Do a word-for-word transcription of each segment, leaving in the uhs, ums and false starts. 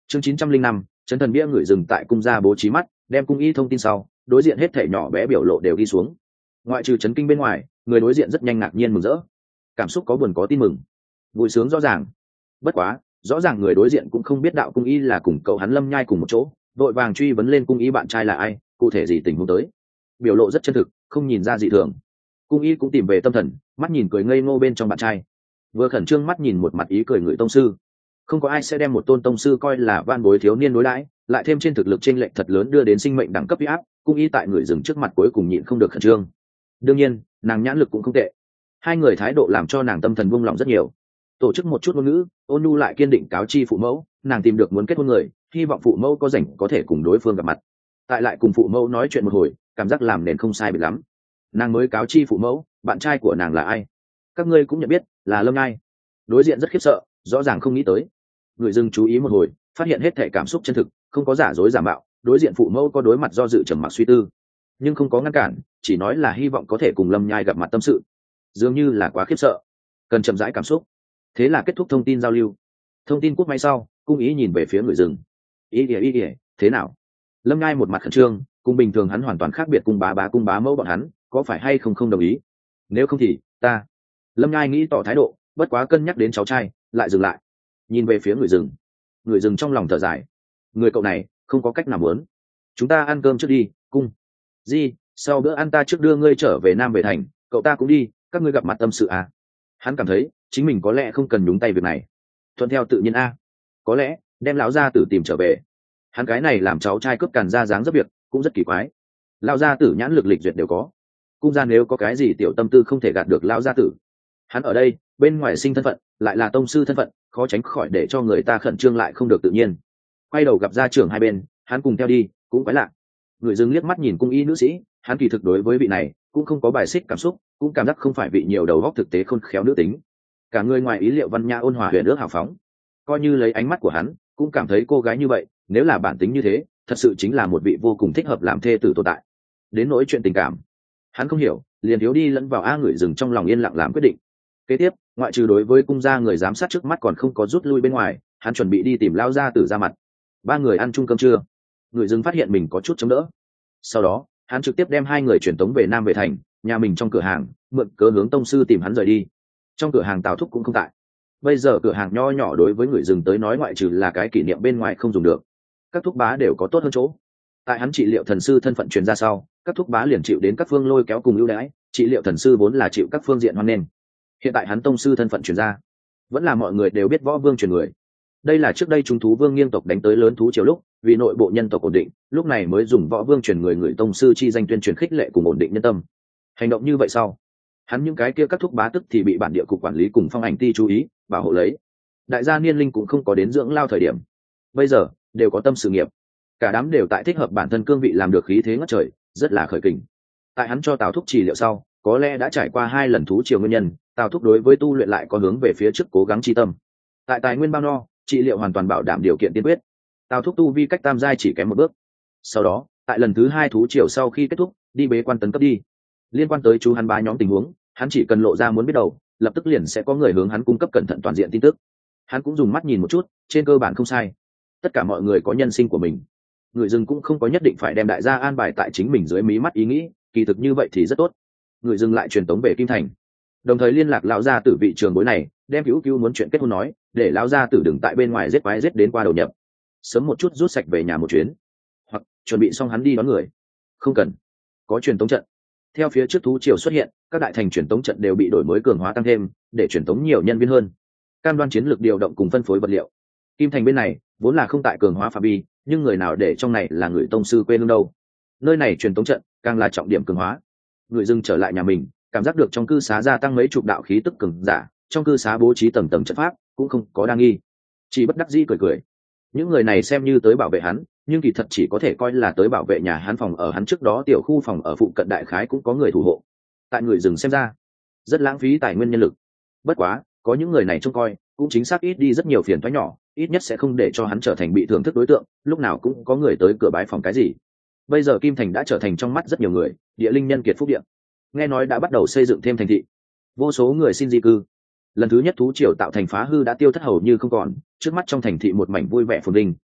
chương chín trăm linh năm chấn thần bia người dừng tại cung gia bố trí mắt đem cung y thông tin sau, đối diện hết thể nhỏ bé biểu lộ đều đi xuống. Ngoại trừ chấn kinh bên ngoài, người đối diện rất nhanh ngạc nhiên mừng rỡ, cảm xúc có buồn có tin mừng, vui sướng rõ ràng. Bất quá rõ ràng người đối diện cũng không biết đạo cung y là cùng cậu hắn Lâm Nhai cùng một chỗ, vội vàng truy vấn lên cung y bạn trai là ai, cụ thể gì tình huống tới. Biểu lộ rất chân thực, không nhìn ra dị thường. Cung y cũng tìm về tâm thần, mắt nhìn cười ngây ngô bên trong bạn trai, vừa khẩn trương mắt nhìn một mặt ý cười người tông sư. Không có ai sẽ đem một tôn tông sư coi là van bối thiếu niên đối đãi, lại thêm trên thực lực chênh lệch thật lớn đưa đến sinh mệnh đẳng cấp uy áp, cung y tại người dừng trước mặt cuối cùng nhịn không được khẩn trương. Đương nhiên nàng nhãn lực cũng không tệ, hai người thái độ làm cho nàng tâm thần buông lỏng rất nhiều. Tổ chức một chút ngôn ngữ, ôn nhu lại kiên định cáo chi phụ mẫu, nàng tìm được muốn kết hôn người, hy vọng phụ mẫu có rảnh có thể cùng đối phương gặp mặt. Tại lại cùng phụ mẫu nói chuyện một hồi, cảm giác làm nền không sai biệt lắm, nàng mới cáo chi phụ mẫu bạn trai của nàng là ai. Các ngươi cũng nhận biết, là Lâm Ngai. Đối diện rất khiếp sợ, rõ ràng không nghĩ tới. Người dưng chú ý một hồi, phát hiện hết thể cảm xúc chân thực, không có giả dối giả mạo. Đối diện phụ mẫu có đối mặt do dự trầm mặc suy tư, nhưng không có ngăn cản, chỉ nói là hy vọng có thể cùng Lâm Nhai gặp mặt tâm sự. Dường như là quá khiếp sợ, cần chậm rãi cảm xúc. Thế là kết thúc thông tin giao lưu. Thông tin cúp máy sau, cung ý nhìn về phía người rừng. Ý ỉa ý ỉa, thế nào? Lâm Nhai một mặt khẩn trương, cùng bình thường hắn hoàn toàn khác biệt, cung bá bá cung bá mẫu bọn hắn có phải hay không không đồng ý? Nếu không thì ta. Lâm Nhai nghĩ tỏ thái độ, bất quá cân nhắc đến cháu trai, lại dừng lại, nhìn về phía người rừng. Người rừng trong lòng thở dài, người cậu này không có cách nào muốn. Chúng ta ăn cơm trước đi, cung. Di, sau bữa ăn ta trước đưa ngươi trở về Nam về thành, cậu ta cũng đi, các ngươi gặp mặt tâm sự à? Hắn cảm thấy chính mình có lẽ không cần nhúng tay việc này, thuận theo tự nhiên a. Có lẽ đem lão gia tử tìm trở về. Hắn cái này làm cháu trai cướp càn ra dáng rất việc, cũng rất kỳ quái. Lão gia tử nhãn lực lịch duyệt đều có, cung gia nếu có cái gì tiểu tâm tư không thể gạt được lão gia tử. Hắn ở đây bên ngoài sinh thân phận, lại là tông sư thân phận, khó tránh khỏi để cho người ta khẩn trương lại không được tự nhiên. Quay đầu gặp gia trưởng hai bên, hắn cùng theo đi cũng quái lạ. Người dưng liếc mắt nhìn cung y nữ sĩ, hắn kỳ thực đối với vị này cũng không có bài xích cảm xúc, cũng cảm giác không phải vị nhiều đầu góc thực tế khôn khéo nữ tính, cả người ngoài ý liệu văn nhã ôn hòa huyền ước hào phóng. Coi như lấy ánh mắt của hắn cũng cảm thấy cô gái như vậy nếu là bản tính như thế, thật sự chính là một vị vô cùng thích hợp làm thê tử tồn tại. Đến nỗi chuyện tình cảm, hắn không hiểu, liền thiếu đi lẫn vào a. Người dừng trong lòng yên lặng làm quyết định. Kế tiếp, ngoại trừ đối với cung gia người giám sát trước mắt còn không có rút lui bên ngoài, hắn chuẩn bị đi tìm lao gia tử ra mặt. Ba người ăn chung cơm trưa, người dừng phát hiện mình có chút chống đỡ. Sau đó hắn trực tiếp đem hai người truyền tống về Nam về thành, nhà mình trong cửa hàng, mượn cớ hướng tông sư tìm hắn rời đi. Trong cửa hàng Tào Thúc cũng không tại. Bây giờ cửa hàng nho nhỏ đối với người dừng tới nói ngoại trừ là cái kỷ niệm bên ngoài không dùng được. Các thúc bá đều có tốt hơn chỗ. Tại hắn trị liệu thần sư thân phận truyền ra sau, các thúc bá liền chịu đến các phương lôi kéo cùng ưu đãi. Trị liệu thần sư vốn là chịu các phương diện hoan nghênh. Hiện tại hắn tông sư thân phận truyền ra, vẫn là mọi người đều biết võ vương truyền người. Đây là trước đây chúng thú vương nghiêng tộc đánh tới lớn thú triều lúc, vì nội bộ nhân tộc ổn định, lúc này mới dùng võ vương truyền người người tông sư chi danh tuyên truyền khích lệ cùng ổn định nhân tâm. Hành động như vậy sau, hắn những cái kia các thúc bá tức thì bị bản địa cục quản lý cùng phong ảnh ti chú ý bảo hộ lấy. Đại gia niên linh cũng không có đến dưỡng lao thời điểm, bây giờ đều có tâm sự nghiệp, cả đám đều tại thích hợp bản thân cương vị làm được khí thế ngất trời, rất là khởi kình. Tại hắn cho Tào Thúc trị liệu sau, có lẽ đã trải qua hai lần thú triều nguyên nhân, Tào Thúc đối với tu luyện lại có hướng về phía trước cố gắng chi tâm. Tại tài nguyên bao no, trị liệu hoàn toàn bảo đảm điều kiện tiên quyết. Tào Thúc tu vi cách tam giai chỉ kém một bước. Sau đó, tại lần thứ hai thú triều sau khi kết thúc, đi bế quan tấn cấp đi. Liên quan tới chú hắn bá nhóm tình huống, hắn chỉ cần lộ ra muốn biết đầu, lập tức liền sẽ có người hướng hắn cung cấp cẩn thận toàn diện tin tức. Hắn cũng dùng mắt nhìn một chút, trên cơ bản không sai. Tất cả mọi người có nhân sinh của mình, người dừng cũng không có nhất định phải đem đại gia an bài tại chính mình dưới mí mắt ý nghĩ, kỳ thực như vậy thì rất tốt. Người dừng lại truyền tống về Kim Thành, đồng thời liên lạc lão gia tử vị trường bối này, đem cứu cứu muốn chuyện kết hôn nói, để lão gia tử đừng tại bên ngoài giết quái giết đến qua đầu nhập, sớm một chút rút sạch về nhà một chuyến, hoặc chuẩn bị xong hắn đi đón người. Không cần có truyền tống trận. Theo phía trước thú triều xuất hiện, các đại thành truyền tống trận đều bị đổi mới cường hóa tăng thêm, để truyền tống nhiều nhân viên hơn, cam đoan chiến lược điều động cùng phân phối vật liệu. Kim Thành bên này vốn là không tại cường hóa phạm vi, nhưng người nào để trong này là người tông sư quê hương đâu. Nơi này truyền tống trận càng là trọng điểm cường hóa. Người dưng trở lại nhà mình, cảm giác được trong cư xá gia tăng mấy chục đạo khí tức cường giả, trong cư xá bố trí tầng tầng trận pháp cũng không có đa nghi, chỉ bất đắc dĩ cười cười. Những người này xem như tới bảo vệ hắn, nhưng kỳ thật chỉ có thể coi là tới bảo vệ nhà hắn phòng ở. Hắn trước đó tiểu khu phòng ở phụ cận đại khái cũng có người thủ hộ. Tại người dừng xem ra rất lãng phí tài nguyên nhân lực. Bất quá có những người này trông coi, cũng chính xác ít đi rất nhiều phiền toái nhỏ, ít nhất sẽ không để cho hắn trở thành bị thưởng thức đối tượng, lúc nào cũng có người tới cửa bái phòng cái gì. Bây giờ Kim Thành đã trở thành trong mắt rất nhiều người địa linh nhân kiệt phúc địa. Nghe nói đã bắt đầu xây dựng thêm thành thị, vô số người xin di cư. Lần thứ nhất thú triều tạo thành phá hư đã tiêu thất hầu như không còn, trước mắt trong thành thị một mảnh vui vẻ phồn vinh,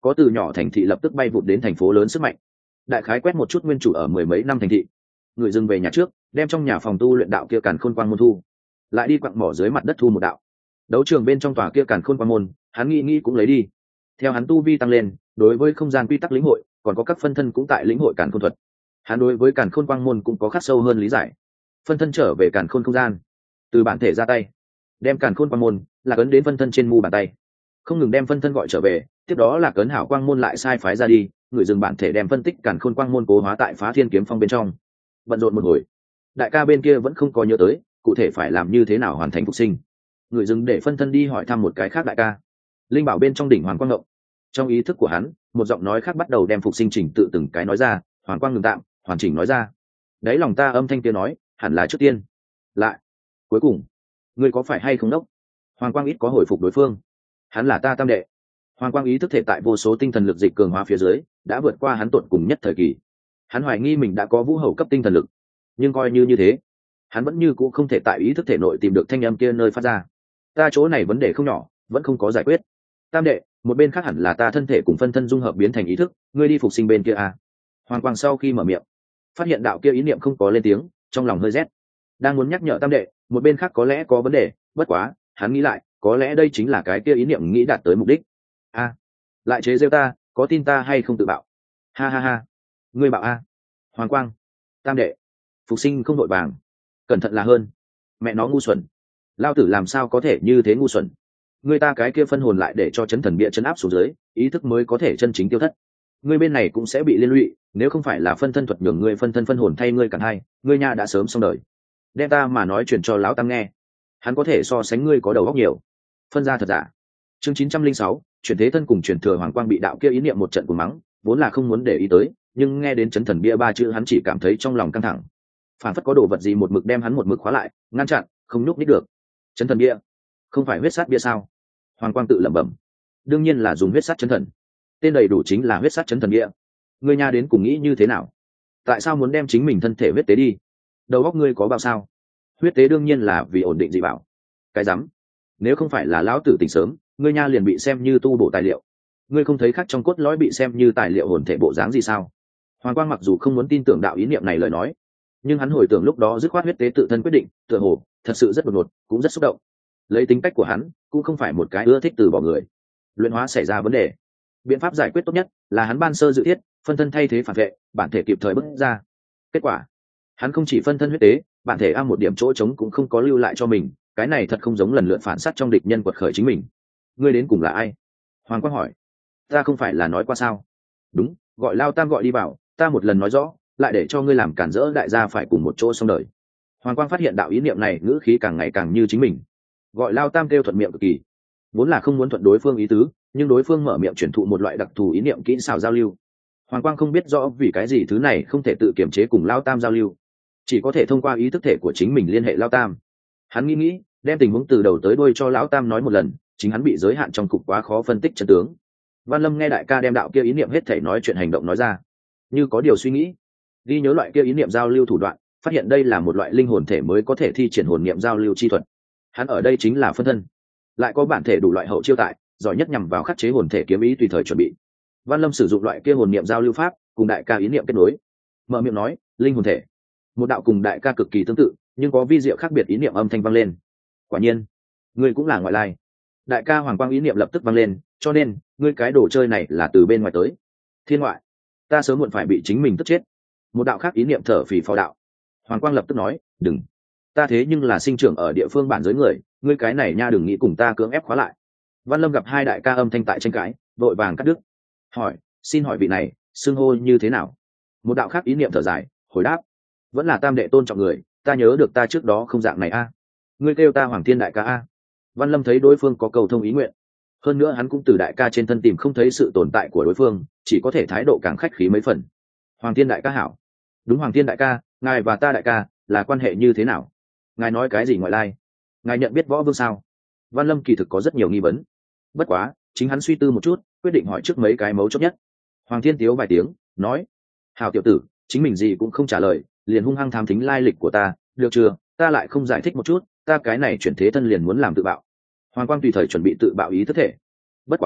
có từ nhỏ thành thị lập tức bay vụt đến thành phố lớn sức mạnh. Đại khái quét một chút nguyên chủ ở mười mấy năm thành thị, người dừng về nhà trước, đem trong nhà phòng tu luyện đạo kia càn khôn quang môn thu, lại đi quặng mỏ dưới mặt đất thu một đạo. Đấu trường bên trong tòa kia càn khôn quang môn, hắn nghĩ nghĩ cũng lấy đi. Theo hắn tu vi tăng lên, đối với không gian quy tắc lĩnh hội, còn có các phân thân cũng tại lĩnh hội càn khôn thuật. Hắn đối với càn khôn quang môn cũng có khắc sâu hơn lý giải. Phân thân trở về càn khôn không gian, từ bản thể ra tay, đem càn khôn quang môn là cấn đến phân thân trên mu bàn tay, không ngừng đem phân thân gọi trở về. Tiếp đó là cấn hảo quang môn lại sai phái ra đi, người dừng bản thể đem phân tích càn khôn quang môn cố hóa tại phá thiên kiếm phong bên trong. Bận rộn một hồi, đại ca bên kia vẫn không có nhớ tới cụ thể phải làm như thế nào hoàn thành phục sinh. Người dừng để phân thân đi hỏi thăm một cái khác đại ca linh bảo bên trong đỉnh hoàng quang ngộng. Trong ý thức của hắn, một giọng nói khác bắt đầu đem phục sinh trình tự từng cái nói ra. Hoàng quang ngừng tạm, hoàn chỉnh nói ra. Đấy lòng ta âm thanh kia nói, hẳn là trước tiên, lại, cuối cùng, ngươi có phải hay không đốc? Hoàng quang ít có hồi phục đối phương. Hắn là ta tam đệ. Hoàng quang ý thức thể tại vô số tinh thần lực dịch cường hóa phía dưới, đã vượt qua hắn tột cùng nhất thời kỳ. Hắn hoài nghi mình đã có vũ hầu cấp tinh thần lực, nhưng coi như như thế, hắn vẫn như cũ không thể tại ý thức thể nội tìm được thanh âm kia nơi phát ra. Ta chỗ này vấn đề không nhỏ, vẫn không có giải quyết. Tam đệ, một bên khác hẳn là ta thân thể cùng phân thân dung hợp biến thành ý thức, ngươi đi phục sinh bên kia à? Hoàng quang sau khi mở miệng, phát hiện đạo kia ý niệm không có lên tiếng, trong lòng hơi rét. Đang muốn nhắc nhở tam đệ, một bên khác có lẽ có vấn đề, bất quá, hắn nghĩ lại, có lẽ đây chính là cái kia ý niệm nghĩ đạt tới mục đích. A, à, lại chế giễu ta, có tin ta hay không tự bạo? Ha ha ha, ngươi bảo a? À. Hoàng quang, tam đệ, phục sinh không vội vàng, cẩn thận là hơn. Mẹ nó ngu xuẩn, lao tử làm sao có thể như thế ngu xuẩn? Người ta cái kia phân hồn lại để cho chấn thần bia chấn áp xuống dưới, ý thức mới có thể chân chính tiêu thất. Ngươi bên này cũng sẽ bị liên lụy, nếu không phải là phân thân thuật nhường ngươi phân thân phân hồn thay ngươi cả hai, ngươi nha đã sớm xong đời. Đem ta mà nói chuyện cho lão tam nghe, hắn có thể so sánh ngươi có đầu óc nhiều. Phân ra thật giả. Chương chín trăm linh sáu, chuyển thế thân cùng chuyển thừa hoàng quang bị đạo kia ý niệm một trận của mắng, vốn là không muốn để ý tới, nhưng nghe đến chấn thần bia ba chữ hắn chỉ cảm thấy trong lòng căng thẳng. Phản phất có đồ vật gì một mực đem hắn một mực khóa lại, ngăn chặn, không nhúc nhích được. Chấn thần bia, không phải huyết sát bia sao? Hoàng quang tự lẩm bẩm. Đương nhiên là dùng huyết sát chấn thần. Tên đầy đủ chính là huyết sát chấn thần bia. Ngươi nha đến cùng nghĩ như thế nào? Tại sao muốn đem chính mình thân thể huyết tế đi? Đầu óc ngươi có bao sao? Huyết tế đương nhiên là vì ổn định dị bảo. Cái rắm. Nếu không phải là lão tử tỉnh sớm, ngươi nha liền bị xem như tu bổ tài liệu. Ngươi không thấy khác trong cốt lõi bị xem như tài liệu hồn thể bộ dáng gì sao? Hoàng quang mặc dù không muốn tin tưởng đạo ý niệm này lời nói, nhưng hắn hồi tưởng lúc đó dứt khoát huyết tế tự thân quyết định, tựa hồ thật sự rất đột ngột, cũng rất xúc động. Lấy tính cách của hắn, cũng không phải một cái ưa thích từ bỏ người. Luyện hóa xảy ra vấn đề, biện pháp giải quyết tốt nhất là hắn ban sơ dự thiết, phân thân thay thế phản vệ, bản thể kịp thời bước ra. Kết quả, hắn không chỉ phân thân huyết tế, bản thể a một điểm chỗ trống cũng không có lưu lại cho mình. Cái này thật không giống lần lượt phản sát trong địch nhân quật khởi chính mình. Ngươi đến cùng là ai? Hoàng quang hỏi. Ta không phải là nói qua sao? Đúng, gọi Lao Tam gọi đi vào, ta một lần nói rõ, lại để cho ngươi làm cản rỡ đại gia phải cùng một chỗ xong đời. Hoàng quang phát hiện đạo ý niệm này ngữ khí càng ngày càng như chính mình. Gọi Lao Tam kêu thuận miệng cực kỳ, vốn là không muốn thuận đối phương ý tứ, nhưng đối phương mở miệng truyền thụ một loại đặc thù ý niệm kỹ xảo giao lưu. Hoàng quang không biết rõ vì cái gì thứ này không thể tự kiểm chế cùng Lao Tam giao lưu, chỉ có thể thông qua ý thức thể của chính mình liên hệ Lao Tam. Hắn nghĩ nghĩ, đem tình huống từ đầu tới đuôi cho Lão Tam nói một lần, chính hắn bị giới hạn trong cục quá khó phân tích chân tướng. Văn Lâm nghe đại ca đem đạo kia ý niệm hết thể nói chuyện hành động nói ra, như có điều suy nghĩ, ghi nhớ loại kia ý niệm giao lưu thủ đoạn, phát hiện đây là một loại linh hồn thể mới có thể thi triển hồn niệm giao lưu chi thuật. Hắn ở đây chính là phân thân, lại có bản thể đủ loại hậu chiêu tại, giỏi nhất nhằm vào khắc chế hồn thể kiếm ý tùy thời chuẩn bị. Văn Lâm sử dụng loại kia hồn niệm giao lưu pháp, cùng đại ca ý niệm kết nối, mở miệng nói, linh hồn thể, một đạo cùng đại ca cực kỳ tương tự, nhưng có vi diệu khác biệt ý niệm âm thanh vang lên. Quả nhiên, ngươi cũng là ngoại lai. Đại ca hoàng quang ý niệm lập tức vang lên, cho nên ngươi cái đồ chơi này là từ bên ngoài tới. Thiên ngoại, ta sớm muộn phải bị chính mình tức chết. Một đạo khác ý niệm thở phì phò đạo. Hoàng quang lập tức nói, đừng, ta thế nhưng là sinh trưởng ở địa phương bản giới người, ngươi cái này nha đừng nghĩ cùng ta cưỡng ép khóa lại. Văn Lâm gặp hai đại ca âm thanh tại tranh cãi, vội vàng cắt đứt. Hỏi, xin hỏi vị này xưng hô như thế nào? Một đạo khác ý niệm thở dài, hồi đáp, vẫn là tam đệ tôn trọng người, ta nhớ được ta trước đó không dạng này a. Ngươi kêu ta Hoàng Thiên đại ca a. Văn Lâm thấy đối phương có cầu thông ý nguyện, hơn nữa hắn cũng từ đại ca trên thân tìm không thấy sự tồn tại của đối phương, chỉ có thể thái độ càng khách khí mấy phần. Hoàng Thiên đại ca hảo. Đúng, Hoàng Thiên đại ca, ngài và ta đại ca là quan hệ như thế nào? Ngài nói cái gì ngoại lai? Ngài nhận biết võ vương sao? Văn Lâm kỳ thực có rất nhiều nghi vấn, bất quá chính hắn suy tư một chút, quyết định hỏi trước mấy cái mấu chốt nhất. Hoàng Thiên tiếu vài tiếng, nói, hảo tiểu tử, chính mình gì cũng không trả lời, liền hung hăng thám thính lai lịch của ta, được chưa? Ta lại không giải thích một chút, ta cái này chuyển thế thân liền muốn làm tự bạo. Hoàng Quang tùy thời chuẩn bị tự bạo ý thức thể, bất quá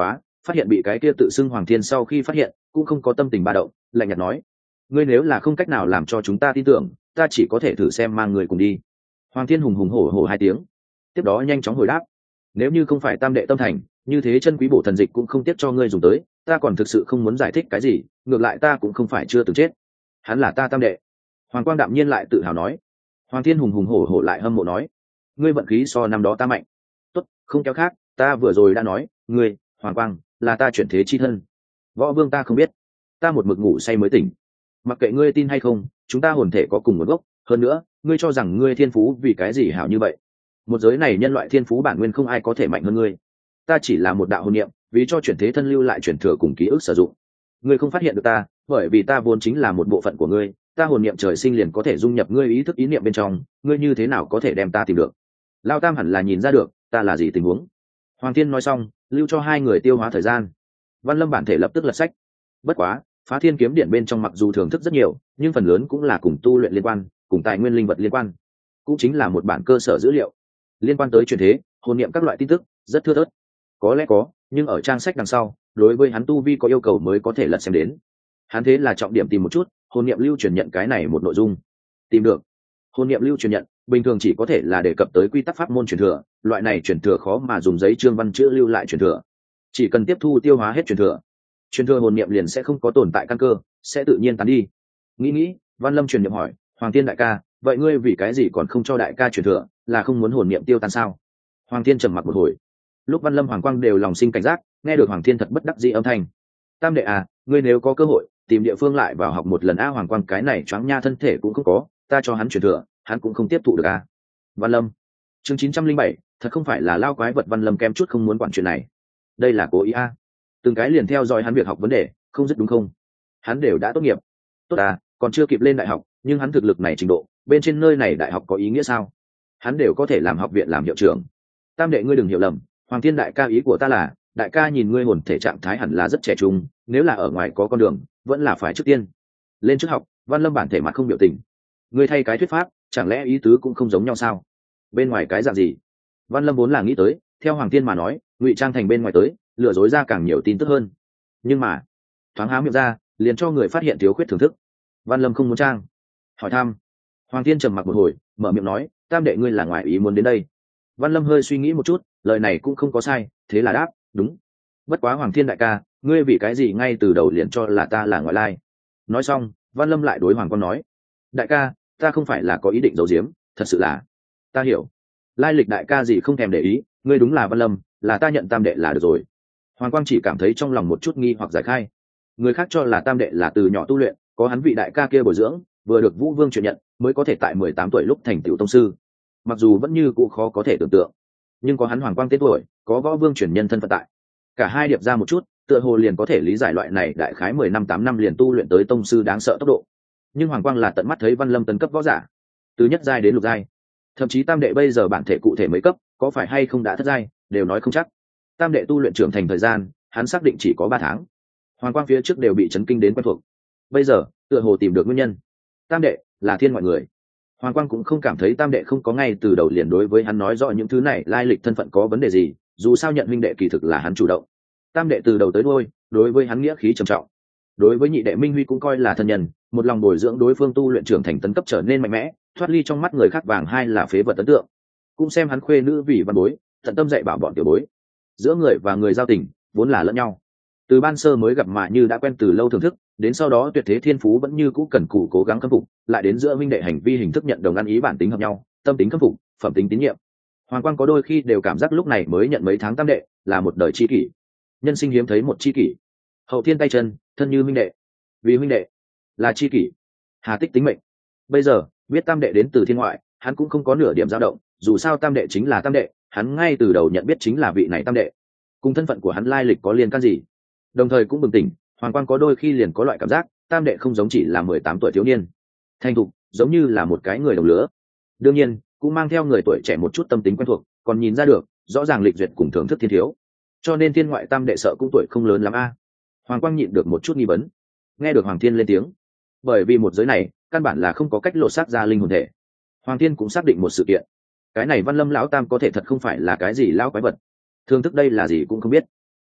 phát hiện bị cái kia tự xưng Hoàng Thiên sau khi phát hiện cũng không có tâm tình ba động, lạnh nhạt nói: ngươi nếu là không cách nào làm cho chúng ta tin tưởng, ta chỉ có thể thử xem mang người cùng đi. Hoàng Thiên hùng hùng hổ hổ hai tiếng, tiếp đó nhanh chóng hồi đáp: nếu như không phải tam đệ tâm thành, như thế chân quý bổ thần dịch cũng không tiếc cho ngươi dùng tới, ta còn thực sự không muốn giải thích cái gì, ngược lại ta cũng không phải chưa từng chết, hắn là ta tam đệ. Hoàng Quang đạm nhiên lại tự hào nói. Hoàng Thiên hùng hùng hổ hổ lại hâm mộ nói: ngươi vận khí so năm đó ta mạnh. Tốt, không kéo khác, ta vừa rồi đã nói, ngươi, Hoàng Quang, là ta chuyển thế chi thân. Võ Vương ta không biết, ta một mực ngủ say mới tỉnh. Mặc kệ ngươi tin hay không, chúng ta hồn thể có cùng nguồn gốc, hơn nữa, ngươi cho rằng ngươi thiên phú vì cái gì hảo như vậy? Một giới này nhân loại thiên phú bản nguyên không ai có thể mạnh hơn ngươi. Ta chỉ là một đạo hồn niệm, vì cho chuyển thế thân lưu lại chuyển thừa cùng ký ức sử dụng. Ngươi không phát hiện được ta, bởi vì ta vốn chính là một bộ phận của ngươi, ta hồn niệm trời sinh liền có thể dung nhập ngươi ý thức ý niệm bên trong, ngươi như thế nào có thể đem ta tìm được? Lao Tam hẳn là nhìn ra được ta là gì tình huống. Hoàng Thiên nói xong, lưu cho hai người tiêu hóa thời gian. Văn Lâm bản thể lập tức lật sách. Bất quá, Phá Thiên kiếm điện bên trong mặc dù thưởng thức rất nhiều, nhưng phần lớn cũng là cùng tu luyện liên quan, cùng tài nguyên linh vật liên quan, cũng chính là một bản cơ sở dữ liệu liên quan tới chuyển thế, hồn niệm các loại tin tức rất thưa thớt. Có lẽ có, nhưng ở trang sách đằng sau, đối với hắn tu vi có yêu cầu mới có thể lật xem đến. Hắn thế là trọng điểm tìm một chút, hồn niệm lưu truyền nhận cái này một nội dung. Tìm được. Hồn niệm lưu truyền nhận, bình thường chỉ có thể là đề cập tới quy tắc pháp môn truyền thừa, loại này truyền thừa khó mà dùng giấy chương văn chữ lưu lại truyền thừa. Chỉ cần tiếp thu tiêu hóa hết truyền thừa, truyền thừa hồn niệm liền sẽ không có tồn tại căn cơ, sẽ tự nhiên tán đi. Nghĩ nghĩ, Văn Lâm truyền niệm hỏi: Hoàng Thiên đại ca, vậy ngươi vì cái gì còn không cho đại ca truyền thừa, là không muốn hồn niệm tiêu tan sao? Hoàng Thiên trầm mặc một hồi. Lúc Văn Lâm Hoàng Quang đều lòng sinh cảnh giác, nghe được Hoàng Thiên thật bất đắc dĩ âm thanh. Tam đệ à, ngươi nếu có cơ hội tìm địa phương lại vào học một lần a. Hoàng Quang cái này choáng nha thân thể cũng không có, ta cho hắn truyền thừa, hắn cũng không tiếp thụ được a. Văn Lâm, chương chín trăm linh bảy, thật không phải là lao quái vật. Văn Lâm kem chút không muốn quản chuyện này. Đây là cố ý a. Từng cái liền theo dõi hắn việc học vấn đề, không dứt đúng không? Hắn đều đã tốt nghiệp. Tốt à, còn chưa kịp lên đại học, nhưng hắn thực lực này trình độ, bên trên nơi này đại học có ý nghĩa sao? Hắn đều có thể làm học viện làm hiệu trưởng. Tam đệ ngươi đừng hiểu lầm, Hoàng Thiên đại ca ý của ta là, đại ca nhìn ngươi hồn thể trạng thái hẳn là rất trẻ trung, nếu là ở ngoài có con đường, vẫn là phải trước tiên lên trước học. Văn Lâm bản thể mặt không biểu tình. Ngươi thay cái thuyết pháp, chẳng lẽ ý tứ cũng không giống nhau sao? Bên ngoài cái dạng gì? Văn Lâm vốn là nghĩ tới, theo Hoàng Thiên mà nói, ngụy trang thành bên ngoài tới, lừa dối ra càng nhiều tin tức hơn. Nhưng mà, thoáng há miệng ra, liền cho người phát hiện thiếu khuyết thưởng thức. Văn Lâm không muốn trang. Hỏi thăm. Hoàng Thiên trầm mặc một hồi, mở miệng nói: Tam đệ ngươi là ngoài ý muốn đến đây. Văn Lâm hơi suy nghĩ một chút, lời này cũng không có sai, thế là đáp: đúng. Bất quá Hoàng Thiên đại ca, ngươi vì cái gì ngay từ đầu liền cho là ta là ngoại lai? Nói xong, Văn Lâm lại đối Hoàng Quang nói: đại ca, ta không phải là có ý định giấu giếm, thật sự là ta hiểu. Lai lịch đại ca gì không thèm để ý, ngươi đúng là Văn Lâm, là ta nhận tam đệ là được rồi. Hoàng Quang chỉ cảm thấy trong lòng một chút nghi hoặc giải khai. Người khác cho là tam đệ là từ nhỏ tu luyện, có hắn vị đại ca kia bồi dưỡng, vừa được Vũ Vương truyền nhận, mới có thể tại mười tám tuổi lúc thành tựu tông sư. Mặc dù vẫn như cũ khó có thể tưởng tượng, nhưng có hắn Hoàng Quang tên tuổi, có Võ Vương truyền nhân thân phận tại, cả hai điệp ra một chút, tựa hồ liền có thể lý giải loại này đại khái mười năm tám năm liền tu luyện tới tông sư đáng sợ tốc độ. Nhưng Hoàng Quang là tận mắt thấy Văn Lâm tấn cấp võ giả, từ nhất giai đến lục giai, thậm chí tam đệ bây giờ bản thể cụ thể mấy cấp, có phải hay không đã thất giai, đều nói không chắc. Tam đệ tu luyện trưởng thành thời gian, hắn xác định chỉ có ba tháng. Hoàng Quang phía trước đều bị chấn kinh đến quen thuộc, bây giờ tựa hồ tìm được nguyên nhân. Tam đệ là thiên ngoại người. Hoàng Quang cũng không cảm thấy tam đệ không có ngay từ đầu liền đối với hắn nói rõ những thứ này lai lịch thân phận có vấn đề gì, dù sao nhận huynh đệ kỳ thực là hắn chủ động. Tam đệ từ đầu tới đuôi đối với hắn nghĩa khí trầm trọng, đối với nhị đệ Minh Huy cũng coi là thân nhân, một lòng bồi dưỡng đối phương tu luyện trưởng thành tấn cấp trở nên mạnh mẽ, thoát ly trong mắt người khác vàng hai là phế vật ấn tượng. Cũng xem hắn khuê nữ vì văn bối, tận tâm dạy bảo bọn tiểu bối. Giữa người và người giao tình vốn là lẫn nhau, từ ban sơ mới gặp mà như đã quen từ lâu thưởng thức, đến sau đó tuyệt thế thiên phú vẫn như cũ cần cù cố gắng khâm phục, lại đến giữa minh đệ hành vi hình thức nhận đồng ăn ý bản tính hợp nhau, tâm tính khâm phục, phẩm tính tín nhiệm. Hoàng Quang có đôi khi đều cảm giác lúc này mới nhận mấy tháng tam đệ là một đời chi kỷ, nhân sinh hiếm thấy một chi kỷ, hậu thiên tay chân thân như minh đệ, vì minh đệ là chi kỷ, hà tích tính mệnh. Bây giờ biết tam đệ đến từ thiên ngoại, hắn cũng không có nửa điểm dao động, dù sao tam đệ chính là tam đệ, hắn ngay từ đầu nhận biết chính là vị này tam đệ, cùng thân phận của hắn lai lịch có liên can gì. Đồng thời cũng bừng tỉnh, Hoàng Quang có đôi khi liền có loại cảm giác tam đệ không giống chỉ là mười tám tuổi thiếu niên thành thục, giống như là một cái người đồng lứa. Đương nhiên cũng mang theo người tuổi trẻ một chút tâm tính quen thuộc, còn nhìn ra được rõ ràng lịch duyệt cùng thưởng thức thiên thiếu, cho nên thiên ngoại tam đệ sợ cũng tuổi không lớn lắm a. Hoàng Quang nhịn được một chút nghi vấn. Nghe được Hoàng Thiên lên tiếng, bởi vì một giới này căn bản là không có cách lột xác ra linh hồn thể, Hoàng Thiên cũng xác định một sự kiện, cái này Văn Lâm lão tam có thể thật không phải là cái gì lão quái vật, thương thức đây là gì cũng không biết,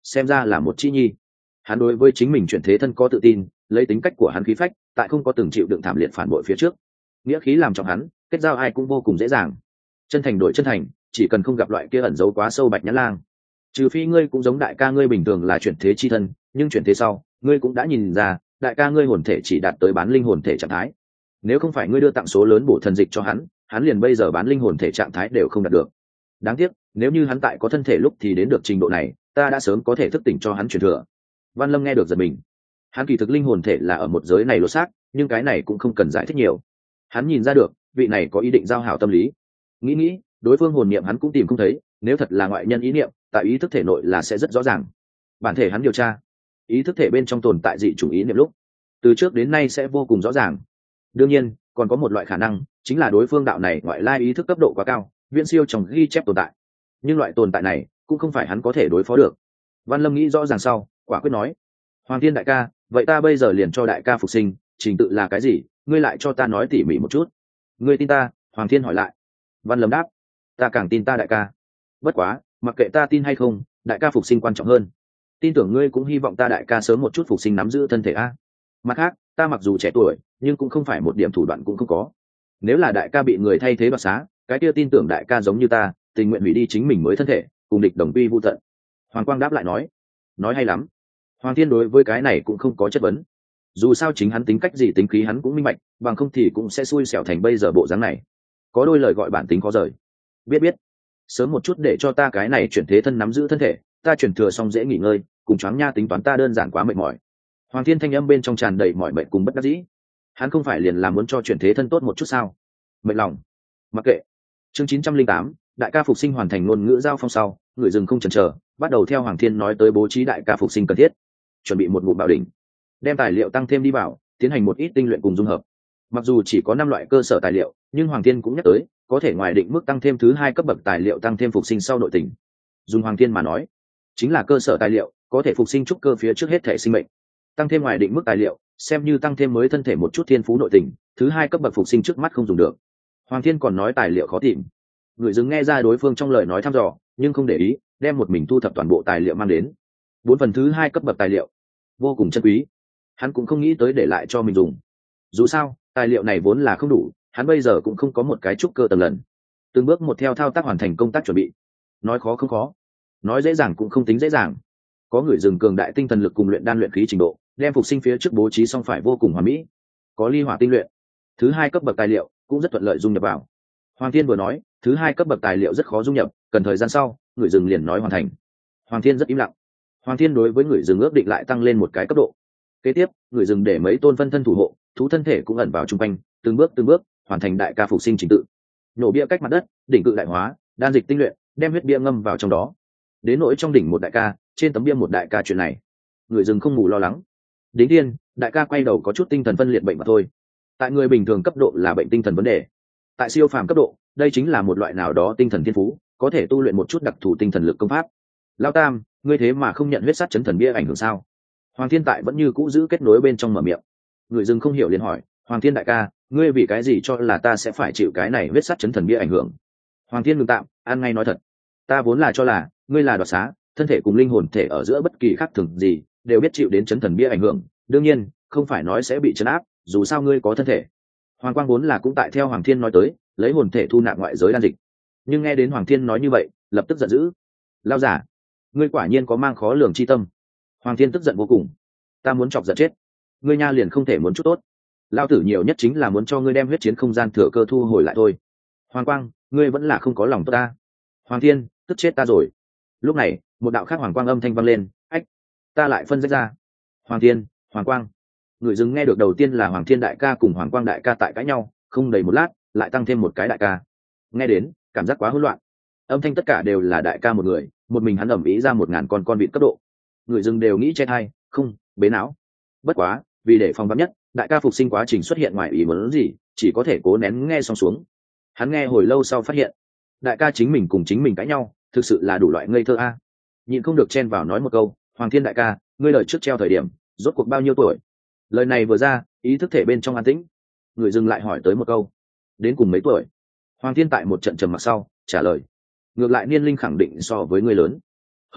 xem ra là một chi nhi. Hắn đối với chính mình chuyển thế thân có tự tin, lấy tính cách của hắn khí phách, tại không có từng chịu đựng thảm liệt phản bội phía trước, nghĩa khí làm trọng hắn, kết giao ai cũng vô cùng dễ dàng. Chân thành đổi chân thành, chỉ cần không gặp loại kia ẩn giấu quá sâu bạch nhãn lang. Trừ phi ngươi cũng giống đại ca ngươi bình thường là chuyển thế chi thân, nhưng chuyển thế sau, ngươi cũng đã nhìn ra, đại ca ngươi hồn thể chỉ đạt tới bán linh hồn thể trạng thái. Nếu không phải ngươi đưa tặng số lớn bổ thần dịch cho hắn, hắn liền bây giờ bán linh hồn thể trạng thái đều không đạt được. Đáng tiếc, nếu như hắn tại có thân thể lúc thì đến được trình độ này, ta đã sớm có thể thức tỉnh cho hắn truyền thừa. Văn Lâm nghe được giật mình. Hắn kỳ thực linh hồn thể là ở một giới này lột xác, nhưng cái này cũng không cần giải thích nhiều. Hắn nhìn ra được, vị này có ý định giao hảo tâm lý. Nghĩ nghĩ, đối phương hồn niệm hắn cũng tìm không thấy, nếu thật là ngoại nhân ý niệm, tại ý thức thể nội là sẽ rất rõ ràng. Bản thể hắn điều tra, ý thức thể bên trong tồn tại dị chủng ý niệm lúc, từ trước đến nay sẽ vô cùng rõ ràng. Đương nhiên, còn có một loại khả năng, chính là đối phương đạo này ngoại lai ý thức cấp độ quá cao, viễn siêu trong ghi chép tồn tại. Nhưng loại tồn tại này cũng không phải hắn có thể đối phó được. Văn Lâm nghĩ rõ ràng sau, quả quyết nói: Hoàng Thiên đại ca, vậy ta bây giờ liền cho đại ca phục sinh, trình tự là cái gì, ngươi lại cho ta nói tỉ mỉ một chút. Ngươi tin ta? Hoàng Thiên hỏi lại. Văn Lâm đáp: Ta càng tin ta đại ca. Bất quá, mặc kệ ta tin hay không, đại ca phục sinh quan trọng hơn. Tin tưởng ngươi cũng hy vọng ta đại ca sớm một chút phục sinh nắm giữ thân thể a. Mặt khác, ta mặc dù trẻ tuổi, nhưng cũng không phải một điểm thủ đoạn cũng không có. Nếu là đại ca bị người thay thế đoạt xá, cái kia tin tưởng đại ca giống như ta, tình nguyện hủy đi chính mình mới thân thể, cùng địch đồng quy vu tận. Hoàng Quang đáp lại nói: Nói hay lắm. Hoàng Thiên đối với cái này cũng không có chất vấn. Dù sao chính hắn tính cách gì tính khí hắn cũng minh bạch, bằng không thì cũng sẽ xui xẻo thành bây giờ bộ dáng này. Có đôi lời gọi bản tính khó rời. Biết biết. Sớm một chút để cho ta cái này chuyển thế thân nắm giữ thân thể, ta chuyển thừa xong dễ nghỉ ngơi, cùng choáng nha tính toán ta đơn giản quá mệt mỏi. Hoàng Thiên thanh âm bên trong tràn đầy mỏi mệt cùng bất đắc dĩ. Hắn không phải liền là muốn cho chuyển thế thân tốt một chút sao? Mệt lòng. Mặc kệ. Chương chín trăm linh tám, đại ca phục sinh hoàn thành ngôn ngữ giao phong sau, người dừng không chần chờ, bắt đầu theo Hoàng Thiên nói tới bố trí đại ca phục sinh cần thiết, chuẩn bị một ngụm bảo đỉnh, đem tài liệu tăng thêm đi vào, tiến hành một ít tinh luyện cùng dung hợp. Mặc dù chỉ có năm loại cơ sở tài liệu, nhưng Hoàng Thiên cũng nhắc tới, có thể ngoài định mức tăng thêm thứ hai cấp bậc tài liệu tăng thêm phục sinh sau nội tình. Dùng Hoàng Thiên mà nói, chính là cơ sở tài liệu, có thể phục sinh trúc cơ phía trước hết thể sinh mệnh. Tăng thêm ngoài định mức tài liệu, xem như tăng thêm mới thân thể một chút thiên phú nội tình, thứ hai cấp bậc phục sinh trước mắt không dùng được. Hoàng Thiên còn nói tài liệu khó tìm. Người dừng nghe ra đối phương trong lời nói thăm dò, nhưng không để ý, đem một mình thu thập toàn bộ tài liệu mang đến. Bốn phần thứ hai cấp bậc tài liệu, vô cùng chân quý. Hắn cũng không nghĩ tới để lại cho mình dùng. Dù sao, tài liệu này vốn là không đủ, hắn bây giờ cũng không có một cái trúc cơ tầng lần. Từng bước một theo thao tác hoàn thành công tác chuẩn bị. Nói khó không khó, nói dễ dàng cũng không tính dễ dàng. Có người dừng cường đại tinh thần lực cùng luyện đan luyện khí trình độ, đem phục sinh phía trước bố trí xong phải vô cùng hoàn mỹ. Có ly hỏa tinh luyện, thứ hai cấp bậc tài liệu cũng rất thuận lợi dung nhập vào. Hoàng Thiên vừa nói, thứ hai cấp bậc tài liệu rất khó dung nhập, cần thời gian sau, người dừng liền nói hoàn thành. Hoàng Thiên rất im lặng. Hoàng Thiên đối với người dừng ước định lại tăng lên một cái cấp độ. Kế tiếp, người dừng để mấy tôn phân thân thủ hộ, thú thân thể cũng ẩn vào trung quanh, từng bước từng bước hoàn thành đại ca phục sinh trình tự. Nổ bia cách mặt đất, đỉnh cự đại hóa, đan dịch tinh luyện, đem huyết bia ngâm vào trong đó. Đến nỗi trong đỉnh một đại ca, trên tấm bia một đại ca, chuyện này, người dừng không ngủ lo lắng. Đính tiên, đại ca quay đầu có chút tinh thần phân liệt bệnh mà thôi. Tại người bình thường cấp độ là bệnh tinh thần vấn đề. Tại siêu phàm cấp độ, đây chính là một loại nào đó tinh thần thiên phú, có thể tu luyện một chút đặc thù tinh thần lực công pháp. Lao Tam, ngươi thế mà không nhận huyết sát chấn thần bia ảnh hưởng sao? Hoàng Thiên tại vẫn như cũ giữ kết nối bên trong mở miệng. Người dừng không hiểu liền hỏi, Hoàng Thiên đại ca, ngươi vì cái gì cho là ta sẽ phải chịu cái này huyết sát chấn thần bia ảnh hưởng? Hoàng Thiên ngừng tạm, ăn ngay nói thật, ta vốn là cho là ngươi là đoạt xá, thân thể cùng linh hồn thể ở giữa bất kỳ khác thường gì đều biết chịu đến chấn thần bia ảnh hưởng, đương nhiên không phải nói sẽ bị chấn áp, dù sao ngươi có thân thể. Hoàng Quang vốn là cũng tại theo Hoàng Thiên nói tới, lấy hồn thể thu nạp ngoại giới đan dịch, nhưng nghe đến Hoàng Thiên nói như vậy, lập tức giận dữ. Lao giả, ngươi quả nhiên có mang khó lường chi tâm. Hoàng Thiên tức giận vô cùng, ta muốn chọc giận chết ngươi nha, liền không thể muốn chút tốt. Lao tử nhiều nhất chính là muốn cho ngươi đem huyết chiến không gian thừa cơ thu hồi lại thôi. Hoàng Quang, ngươi vẫn là không có lòng tốt ta. Hoàng Thiên, tức chết ta rồi. Lúc này, một đạo khác Hoàng Quang âm thanh vang lên, ách, ta lại phân rách ra. Hoàng Thiên, Hoàng Quang. Người dừng nghe được đầu tiên là Hoàng Thiên đại ca cùng Hoàng Quang đại ca tại cãi nhau, không đầy một lát, lại tăng thêm một cái đại ca. Nghe đến, cảm giác quá hỗn loạn. Âm thanh tất cả đều là đại ca một người, một mình hắn ầm ĩ ra một ngàn con con vịt cấp độ. Người dừng đều nghĩ chết hay, không, bế não. Bất quá, vì để phòng vắn nhất, đại ca phục sinh quá trình xuất hiện ngoài ý muốn gì, chỉ có thể cố nén nghe xong xuống. Hắn nghe hồi lâu sau phát hiện, đại ca chính mình cùng chính mình cãi nhau, thực sự là đủ loại ngây thơ a. Nhịn không được chen vào nói một câu, Hoàng Thiên đại ca, ngươi lời trước treo thời điểm, rốt cuộc bao nhiêu tuổi? Lời này vừa ra, ý thức thể bên trong an tĩnh. Người dừng lại hỏi tới một câu, đến cùng mấy tuổi? Hoàng Thiên tại một trận trầm mặc sau trả lời, ngược lại niên linh khẳng định so với ngươi lớn. Hơn nữa,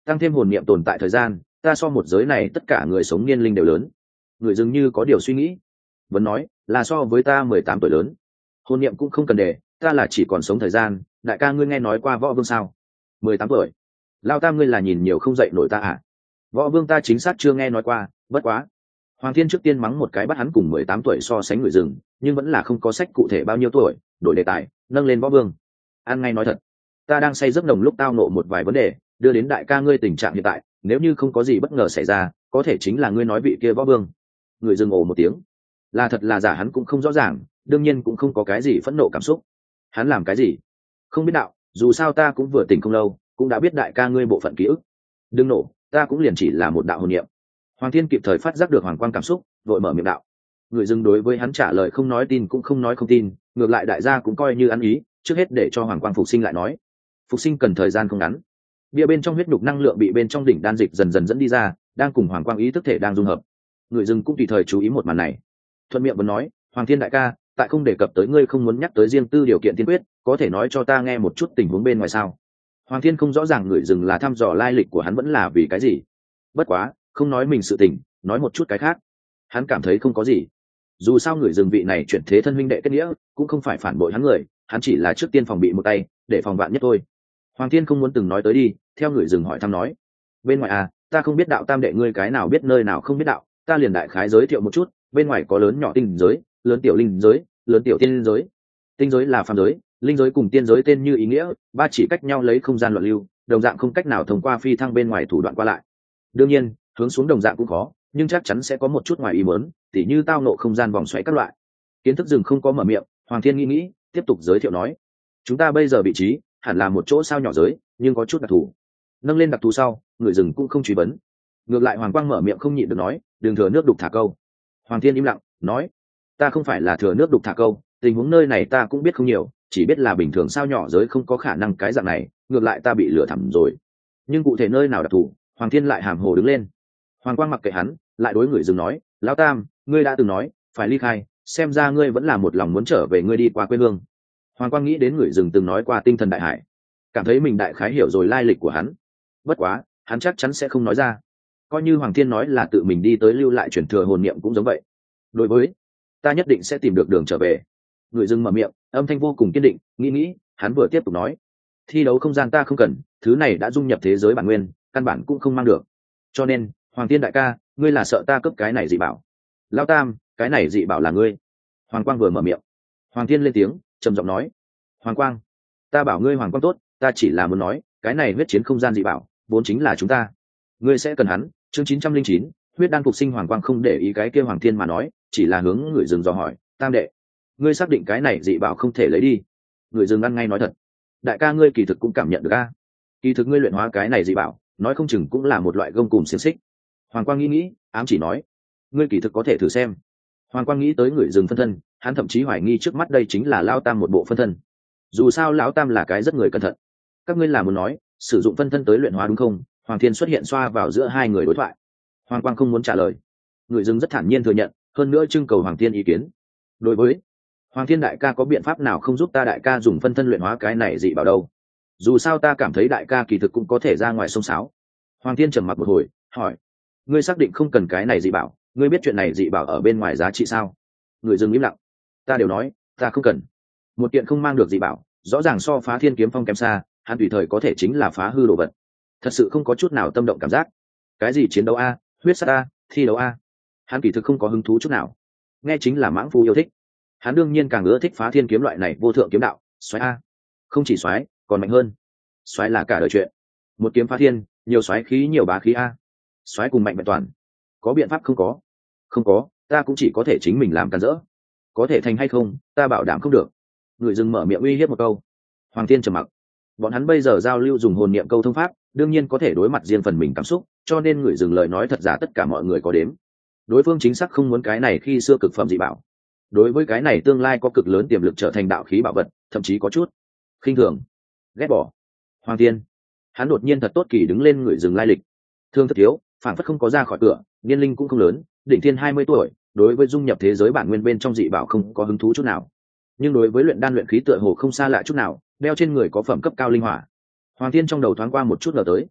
tăng thêm hồn niệm tồn tại thời gian, ta so một giới này tất cả người sống niên linh đều lớn. Người dường như có điều suy nghĩ, vẫn nói là so với ta mười tám tuổi lớn. Hồn niệm cũng không cần để, ta là chỉ còn sống thời gian. Đại ca ngươi nghe nói qua võ vương sao? Mười tám tuổi. Lao tam ngươi là nhìn nhiều không dậy nổi ta à? Võ vương ta chính xác chưa nghe nói qua, bất quá. Hoàng Thiên trước tiên mắng một cái bắt hắn cùng mười tám tuổi so sánh người rừng, nhưng vẫn là không có sách cụ thể bao nhiêu tuổi, đổi đề tài, nâng lên võ vương. An ngay nói thật, ta đang say giấc nồng lúc tao nộ một vài vấn đề, đưa đến đại ca ngươi tình trạng hiện tại, nếu như không có gì bất ngờ xảy ra, có thể chính là ngươi nói vị kia võ vương. Người rừng ồ một tiếng, là thật là giả hắn cũng không rõ ràng, đương nhiên cũng không có cái gì phẫn nộ cảm xúc. Hắn làm cái gì? Không biết đạo, dù sao ta cũng vừa tỉnh không lâu, cũng đã biết đại ca ngươi bộ phận ký ức. Đừng nổ, ta cũng liền chỉ là một đạo hồn niệm. Hoàng Thiên kịp thời phát giác được hoàng quang cảm xúc, vội mở miệng đạo. Người dừng đối với hắn trả lời không nói tin cũng không nói không tin, ngược lại đại gia cũng coi như ăn ý, trước hết để cho hoàng quang phục sinh lại nói. Phục sinh cần thời gian không ngắn. Bia bên trong huyết nhục năng lượng bị bên trong đỉnh đan dịch dần dần dẫn đi ra, đang cùng hoàng quang ý thức thể đang dung hợp. Người dừng cũng tùy thời chú ý một màn này. Thuận miệng vẫn nói, Hoàng Thiên đại ca, tại không đề cập tới ngươi không muốn nhắc tới riêng tư điều kiện tiên quyết, có thể nói cho ta nghe một chút tình huống bên ngoài sao? Hoàng Thiên không rõ ràng người dừng là thăm dò lai lịch của hắn vẫn là vì cái gì. Bất quá, không nói mình sự tình, nói một chút cái khác. Hắn cảm thấy không có gì. Dù sao người dừng vị này chuyển thế thân huynh đệ kết nghĩa, cũng không phải phản bội hắn người, hắn chỉ là trước tiên phòng bị một tay, để phòng vạn nhất thôi. Hoàng Thiên không muốn từng nói tới đi, theo người dừng hỏi thăm nói. Bên ngoài à, ta không biết đạo tam đệ ngươi cái nào biết nơi nào không biết đạo, ta liền đại khái giới thiệu một chút, bên ngoài có lớn nhỏ tinh giới, lớn tiểu linh giới, lớn tiểu tiên giới. Tinh giới là phàm giới, linh giới cùng tiên giới tên như ý nghĩa, ba chỉ cách nhau lấy không gian loạn lưu, đồng dạng không cách nào thông qua phi thăng bên ngoài thủ đoạn qua lại. Đương nhiên, hướng xuống đồng dạng cũng khó, nhưng chắc chắn sẽ có một chút ngoài ý muốn, tỉ như tao nộ không gian vòng xoáy các loại. Kiến thức rừng không có mở miệng, Hoàng Thiên nghĩ nghĩ, tiếp tục giới thiệu nói: chúng ta bây giờ vị trí hẳn là một chỗ sao nhỏ giới, nhưng có chút đặc thù. Nâng lên đặc thù sau, người rừng cũng không truy vấn. Ngược lại Hoàng Quang mở miệng không nhịn được nói: đừng thừa nước đục thả câu. Hoàng Thiên im lặng, nói: ta không phải là thừa nước đục thả câu, tình huống nơi này ta cũng biết không nhiều, chỉ biết là bình thường sao nhỏ giới không có khả năng cái dạng này, ngược lại ta bị lừa thẳm rồi. Nhưng cụ thể nơi nào đặc thù, Hoàng Thiên lại hàm hồ đứng lên. Hoàng Quang mặc kệ hắn, lại đối người dừng nói: lão tam, ngươi đã từng nói phải ly khai, xem ra ngươi vẫn là một lòng muốn trở về ngươi đi qua quê hương. Hoàng Quang nghĩ đến người dừng từng nói qua tinh thần đại hải, cảm thấy mình đại khái hiểu rồi lai lịch của hắn. Bất quá, hắn chắc chắn sẽ không nói ra. Coi như Hoàng Thiên nói là tự mình đi tới lưu lại truyền thừa hồn niệm cũng giống vậy. Đối với ta nhất định sẽ tìm được đường trở về. Người dừng mở miệng, âm thanh vô cùng kiên định, nghĩ nghĩ, hắn vừa tiếp tục nói: thi đấu không gian ta không cần, thứ này đã dung nhập thế giới bản nguyên, căn bản cũng không mang được. Cho nên, Hoàng Thiên đại ca, ngươi là sợ ta cướp cái này dị bảo? Lão tam, cái này dị bảo là ngươi. Hoàng Quang vừa mở miệng, Hoàng Thiên lên tiếng, trầm giọng nói: Hoàng Quang, ta bảo ngươi Hoàng Quang tốt, ta chỉ là muốn nói, cái này huyết chiến không gian dị bảo, vốn chính là chúng ta. Ngươi sẽ cần hắn. Chương chín trăm linh chín, huyết đan phục sinh. Hoàng Quang không để ý cái kia Hoàng Thiên mà nói, chỉ là hướng người dừng dò hỏi: tam đệ, ngươi xác định cái này dị bảo không thể lấy đi? Người dừng ăn ngay nói thật: đại ca ngươi kỳ thực cũng cảm nhận được a, kỳ thực ngươi luyện hóa cái này dị bảo, nói không chừng cũng là một loại gông cùm xiềng xích. Hoàng Quang nghĩ nghĩ, ám chỉ nói: ngươi kỳ thực có thể thử xem. Hoàng Quang nghĩ tới người dừng phân thân, hắn thậm chí hoài nghi trước mắt đây chính là lão tam một bộ phân thân. Dù sao lão tam là cái rất người cẩn thận. Các ngươi là muốn nói sử dụng phân thân tới luyện hóa đúng không? Hoàng Thiên xuất hiện xoa vào giữa hai người đối thoại. Hoàng Quang không muốn trả lời. Người dừng rất thản nhiên thừa nhận, hơn nữa trưng cầu Hoàng Thiên ý kiến. Đối với Hoàng Thiên đại ca có biện pháp nào không giúp ta đại ca dùng phân thân luyện hóa cái này dị bảo đâu? Dù sao ta cảm thấy đại ca kỳ thực cũng có thể ra ngoài sông sáo. Hoàng Thiên trầm mặc một hồi, hỏi: ngươi xác định không cần cái này dị bảo? Ngươi biết chuyện này dị bảo ở bên ngoài giá trị sao? Người dừng im lặng. Ta đều nói, ta không cần. Một kiện không mang được dị bảo, rõ ràng so Phá Thiên kiếm phong kém xa, hắn tùy thời có thể chính là phá hư đồ vật. Thật sự không có chút nào tâm động cảm giác. Cái gì chiến đấu a, huyết sát a, thi đấu a, hắn kỳ thực không có hứng thú chút nào. Nghe chính là mãng phu yêu thích. Hắn đương nhiên càng ưa thích Phá Thiên kiếm loại này vô thượng kiếm đạo. Xoáy a, không chỉ xoáy, còn mạnh hơn. Xoáy là cả đời chuyện. Một kiếm phá thiên, nhiều xoáy khí nhiều bá khí a. Xoáy cùng mạnh vẹn toàn. Có biện pháp không? Có. Không có, ta cũng chỉ có thể chính mình làm càn rỡ. Có thể thành hay không, ta bảo đảm không được. Người dừng mở miệng uy hiếp một câu. Hoàng Thiên trầm mặc. Bọn hắn bây giờ giao lưu dùng hồn niệm câu thông pháp, đương nhiên có thể đối mặt riêng phần mình cảm xúc, cho nên người dừng lời nói thật giả tất cả mọi người có đếm. Đối phương chính xác không muốn cái này khi xưa cực phẩm dị bảo. Đối với cái này tương lai có cực lớn tiềm lực trở thành đạo khí bảo vật, thậm chí có chút khinh thường, ghét bỏ. Hoàng Thiên, hắn đột nhiên thật tốt kỳ đứng lên người dừng lai lịch. Thương thất thiếu, phản phất không có ra khỏi cửa, niên linh cũng không lớn, đỉnh thiên hai mươi tuổi, đối với dung nhập thế giới bản nguyên bên trong dị bảo không có hứng thú chút nào. Nhưng đối với luyện đan luyện khí tựa hồ không xa lạ chút nào, đeo trên người có phẩm cấp cao linh hỏa. Hoàng Thiên trong đầu thoáng qua một chút ngờ tới.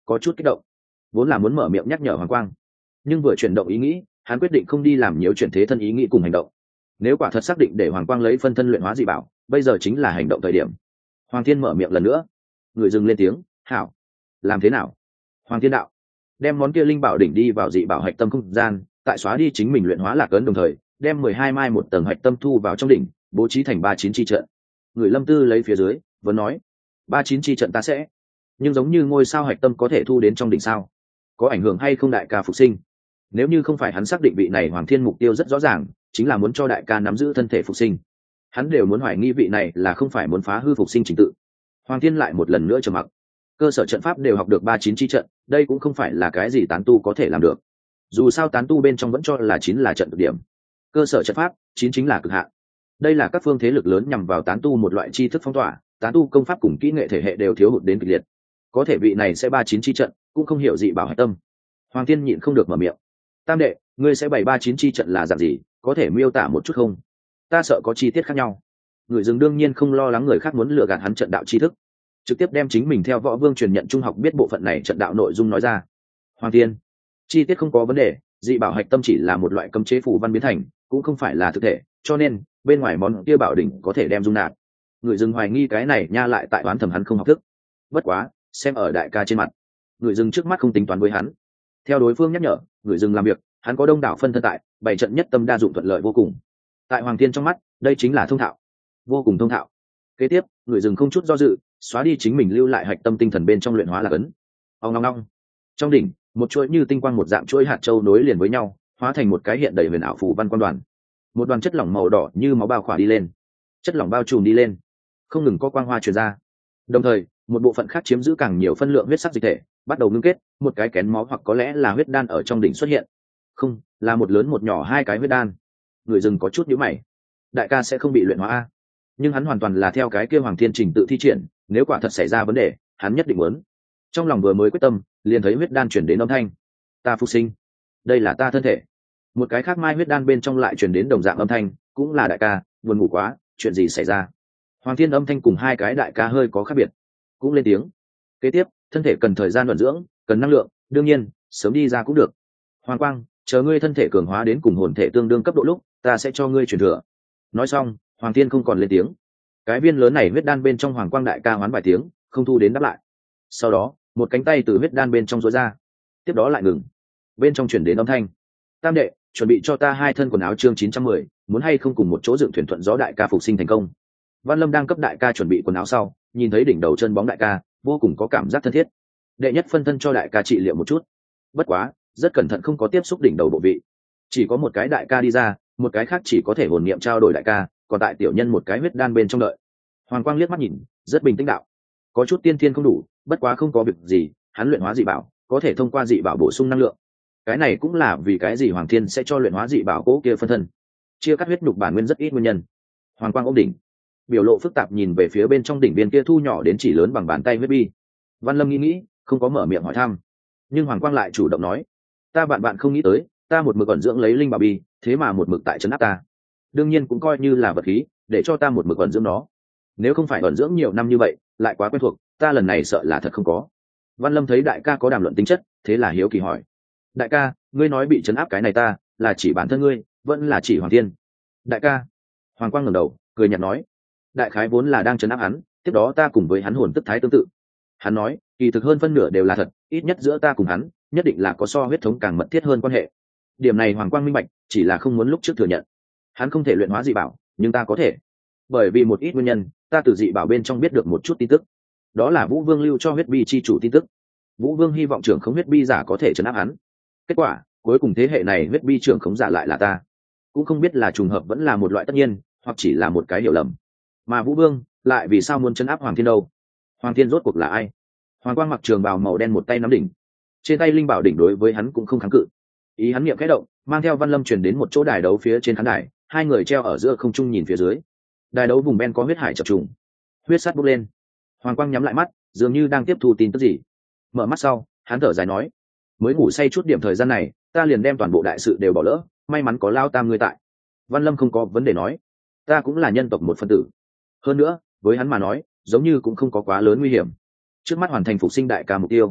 có chút kích động, vốn là muốn mở miệng nhắc nhở Hoàng Quang, nhưng vừa chuyển động ý nghĩ, hắn quyết định không đi làm nhiễu chuyển thế thân ý nghĩ cùng hành động. Nếu quả thật xác định để Hoàng Quang lấy phân thân luyện hóa dị bảo, bây giờ chính là hành động thời điểm. Hoàng Thiên mở miệng lần nữa, người dừng lên tiếng, hảo, làm thế nào? Hoàng Thiên đạo, đem món kia linh bảo đỉnh đi vào dị bảo hạch tâm không gian, tại xóa đi chính mình luyện hóa lạc ấn đồng thời, đem mười hai mai một tầng hạch tâm thu vào trong đỉnh, bố trí thành ba chín chi trận. Người Lâm Tư lấy phía dưới, vẫn nói, ba chín chi trận ta sẽ, nhưng giống như ngôi sao hạch tâm có thể thu đến trong đỉnh sao? Có ảnh hưởng hay không đại ca phục sinh? Nếu như không phải hắn xác định vị này Hoàng Thiên mục tiêu rất rõ ràng, chính là muốn cho đại ca nắm giữ thân thể phục sinh, hắn đều muốn hoài nghi vị này là không phải muốn phá hư phục sinh trình tự. Hoàng Thiên lại một lần nữa trầm mặc. Cơ sở trận pháp đều học được ba chín chi trận, đây cũng không phải là cái gì tán tu có thể làm được. Dù sao tán tu bên trong vẫn cho là chín là trận cực điểm, cơ sở trận pháp chín chính là cực hạn. Đây là các phương thế lực lớn nhằm vào tán tu một loại tri thức phong tỏa, tán tu công pháp cùng kỹ nghệ thể hệ đều thiếu hụt đến kịch liệt. Có thể vị này sẽ ba chín chi trận, cũng không hiểu dị bảo hạch tâm. Hoàng Thiên nhịn không được mở miệng, tam đệ, ngươi sẽ bày ba chín chi trận là dạng gì, có thể miêu tả một chút không? Ta sợ có chi tiết khác nhau. Người dừng đương nhiên không lo lắng người khác muốn lừa gạt hắn trận đạo tri thức, trực tiếp đem chính mình theo Võ Vương truyền nhận trung học biết bộ phận này trận đạo nội dung nói ra. Hoàng Thiên, chi tiết không có vấn đề, dị bảo hạch tâm chỉ là một loại cấm chế phù văn biến thành, cũng không phải là thực thể, cho nên bên ngoài món kia bảo đỉnh có thể đem dung nạp. Người dừng hoài nghi cái này nha lại tại đoán thầm hắn không học thức. Bất quá, xem ở đại ca trên mặt, người dừng trước mắt không tính toán với hắn. Theo đối phương nhắc nhở, người dừng làm việc, hắn có đông đảo phân thân tại, bảy trận nhất tâm đa dụng thuận lợi vô cùng. Tại Hoàng Thiên trong mắt, đây chính là thông thạo, vô cùng thông thạo. Kế tiếp, người dừng không chút do dự, xóa đi chính mình lưu lại hạch tâm tinh thần bên trong luyện hóa lạc ấn. Ông ngong ngong. Trong đỉnh, một chuỗi như tinh quang một dạng chuỗi hạt châu nối liền với nhau, hóa thành một cái hiện đầy huyền ảo phù văn quan đoàn. Một đoàn chất lỏng màu đỏ như máu bao khỏa đi lên, chất lỏng bao trùm đi lên, không ngừng có quang hoa truyền ra. Đồng thời, một bộ phận khác chiếm giữ càng nhiều phân lượng huyết sắc dịch thể, bắt đầu ngưng kết, một cái kén máu hoặc có lẽ là huyết đan ở trong đỉnh xuất hiện. Không, là một lớn một nhỏ hai cái huyết đan. Người dừng có chút nhíu mày. Đại ca sẽ không bị luyện hóa a? Nhưng hắn hoàn toàn là theo cái kia Hoàng Thiên trình tự thi triển, nếu quả thật xảy ra vấn đề, hắn nhất định muốn. Trong lòng vừa mới quyết tâm, liền thấy huyết đan chuyển đến âm thanh. Ta phục sinh, đây là ta thân thể. Một cái khác mai huyết đan bên trong lại chuyển đến đồng dạng âm thanh, cũng là đại ca, buồn ngủ quá, chuyện gì xảy ra? Hoàng Thiên âm thanh cùng hai cái đại ca hơi có khác biệt, cũng lên tiếng. Kế tiếp, thân thể cần thời gian vận dưỡng, cần năng lượng, đương nhiên, sớm đi ra cũng được. Hoàng Quang, chờ ngươi thân thể cường hóa đến cùng hồn thể tương đương cấp độ lúc, ta sẽ cho ngươi truyền thừa. Nói xong, Hoàng Thiên không còn lên tiếng. Cái viên lớn này huyết đan bên trong Hoàng Quang đại ca hoán vài tiếng, không thu đến đáp lại. Sau đó, một cánh tay từ huyết đan bên trong rối ra, tiếp đó lại ngừng. Bên trong chuyển đến âm thanh. Tam đệ, chuẩn bị cho ta hai thân quần áo chương chín trăm mười, muốn hay không cùng một chỗ dựng thuyền thuận gió đại ca phục sinh thành công. Văn Lâm đang cấp đại ca chuẩn bị quần áo sau, nhìn thấy đỉnh đầu chân bóng đại ca, vô cùng có cảm giác thân thiết. Đệ nhất phân thân cho đại ca trị liệu một chút. Bất quá, rất cẩn thận không có tiếp xúc đỉnh đầu bộ vị. Chỉ có một cái đại ca đi ra, một cái khác chỉ có thể hồn niệm trao đổi đại ca, còn tại tiểu nhân một cái huyết đan bên trong đợi. Hoàng Quang liếc mắt nhìn, rất bình tĩnh đạo. Có chút tiên thiên không đủ, bất quá không có việc gì, hắn luyện hóa dị bảo, có thể thông qua dị bảo bổ sung năng lượng. Cái này cũng là vì cái gì Hoàng Thiên sẽ cho luyện hóa dị bảo cố kia phân thân. Chia cắt huyết nhục bản nguyên rất ít nguyên nhân. Hoàng Quang ôm đỉnh, biểu lộ phức tạp nhìn về phía bên trong đỉnh viên kia thu nhỏ đến chỉ lớn bằng bàn tay huyết bi. Văn Lâm nghĩ nghĩ, không có mở miệng hỏi thăm, nhưng Hoàng Quang lại chủ động nói, ta bạn bạn không nghĩ tới, ta một mực ẩn dưỡng lấy linh bảo bi, thế mà một mực tại trấn áp ta. Đương nhiên cũng coi như là vật khí, để cho ta một mực ẩn dưỡng nó. Nếu không phải ẩn dưỡng nhiều năm như vậy, lại quá quen thuộc, ta lần này sợ là thật không có. Văn Lâm thấy đại ca có đàm luận tính chất, thế là hiếu kỳ hỏi, đại ca, ngươi nói bị trấn áp cái này ta, là chỉ bản thân ngươi, vẫn là chỉ Hoàng Thiên? Đại ca. Hoàng Quang ngẩng đầu, cười nhạt nói, đại khái vốn là đang trấn áp hắn, tiếp đó ta cùng với hắn hồn tức thái tương tự. Hắn nói, kỳ thực hơn phân nửa đều là thật, ít nhất giữa ta cùng hắn, nhất định là có so huyết thống càng mật thiết hơn quan hệ. Điểm này Hoàng Quang minh bạch, chỉ là không muốn lúc trước thừa nhận. Hắn không thể luyện hóa dị bảo, nhưng ta có thể. Bởi vì một ít nguyên nhân, ta từ dị bảo bên trong biết được một chút tin tức. Đó là Vũ Vương lưu cho huyết bi chi chủ tin tức. Vũ Vương hy vọng trưởng khống huyết bi giả có thể trấn áp hắn. Kết quả, cuối cùng thế hệ này huyết bi trưởng khống giả lại là ta. Cũng không biết là trùng hợp vẫn là một loại tất nhiên, hoặc chỉ là một cái hiểu lầm. Mà Vũ Vương lại vì sao muốn trấn áp Hoàng Thiên đâu? Hoàng Thiên rốt cuộc là ai? Hoàng Quang mặc trường bào màu đen, một tay nắm đỉnh, trên tay linh bảo đỉnh đối với hắn cũng không kháng cự. Ý hắn niệm khẽ động, mang theo Văn Lâm truyền đến một chỗ đài đấu phía trên khán đài, hai người treo ở giữa không trung nhìn phía dưới. Đài đấu vùng ben có huyết hải chập trùng, huyết sắt bốc lên. Hoàng Quang nhắm lại mắt, dường như đang tiếp thu tin tức gì. Mở mắt sau, hắn thở dài nói, mới ngủ say chút điểm thời gian này, ta liền đem toàn bộ đại sự đều bỏ lỡ, may mắn có Lao Tam ngươi tại. Văn Lâm không có vấn đề nói, ta cũng là nhân tộc một phân tử. Hơn nữa, với hắn mà nói, giống như cũng không có quá lớn nguy hiểm. Trước mắt hoàn thành phục sinh đại ca mục tiêu,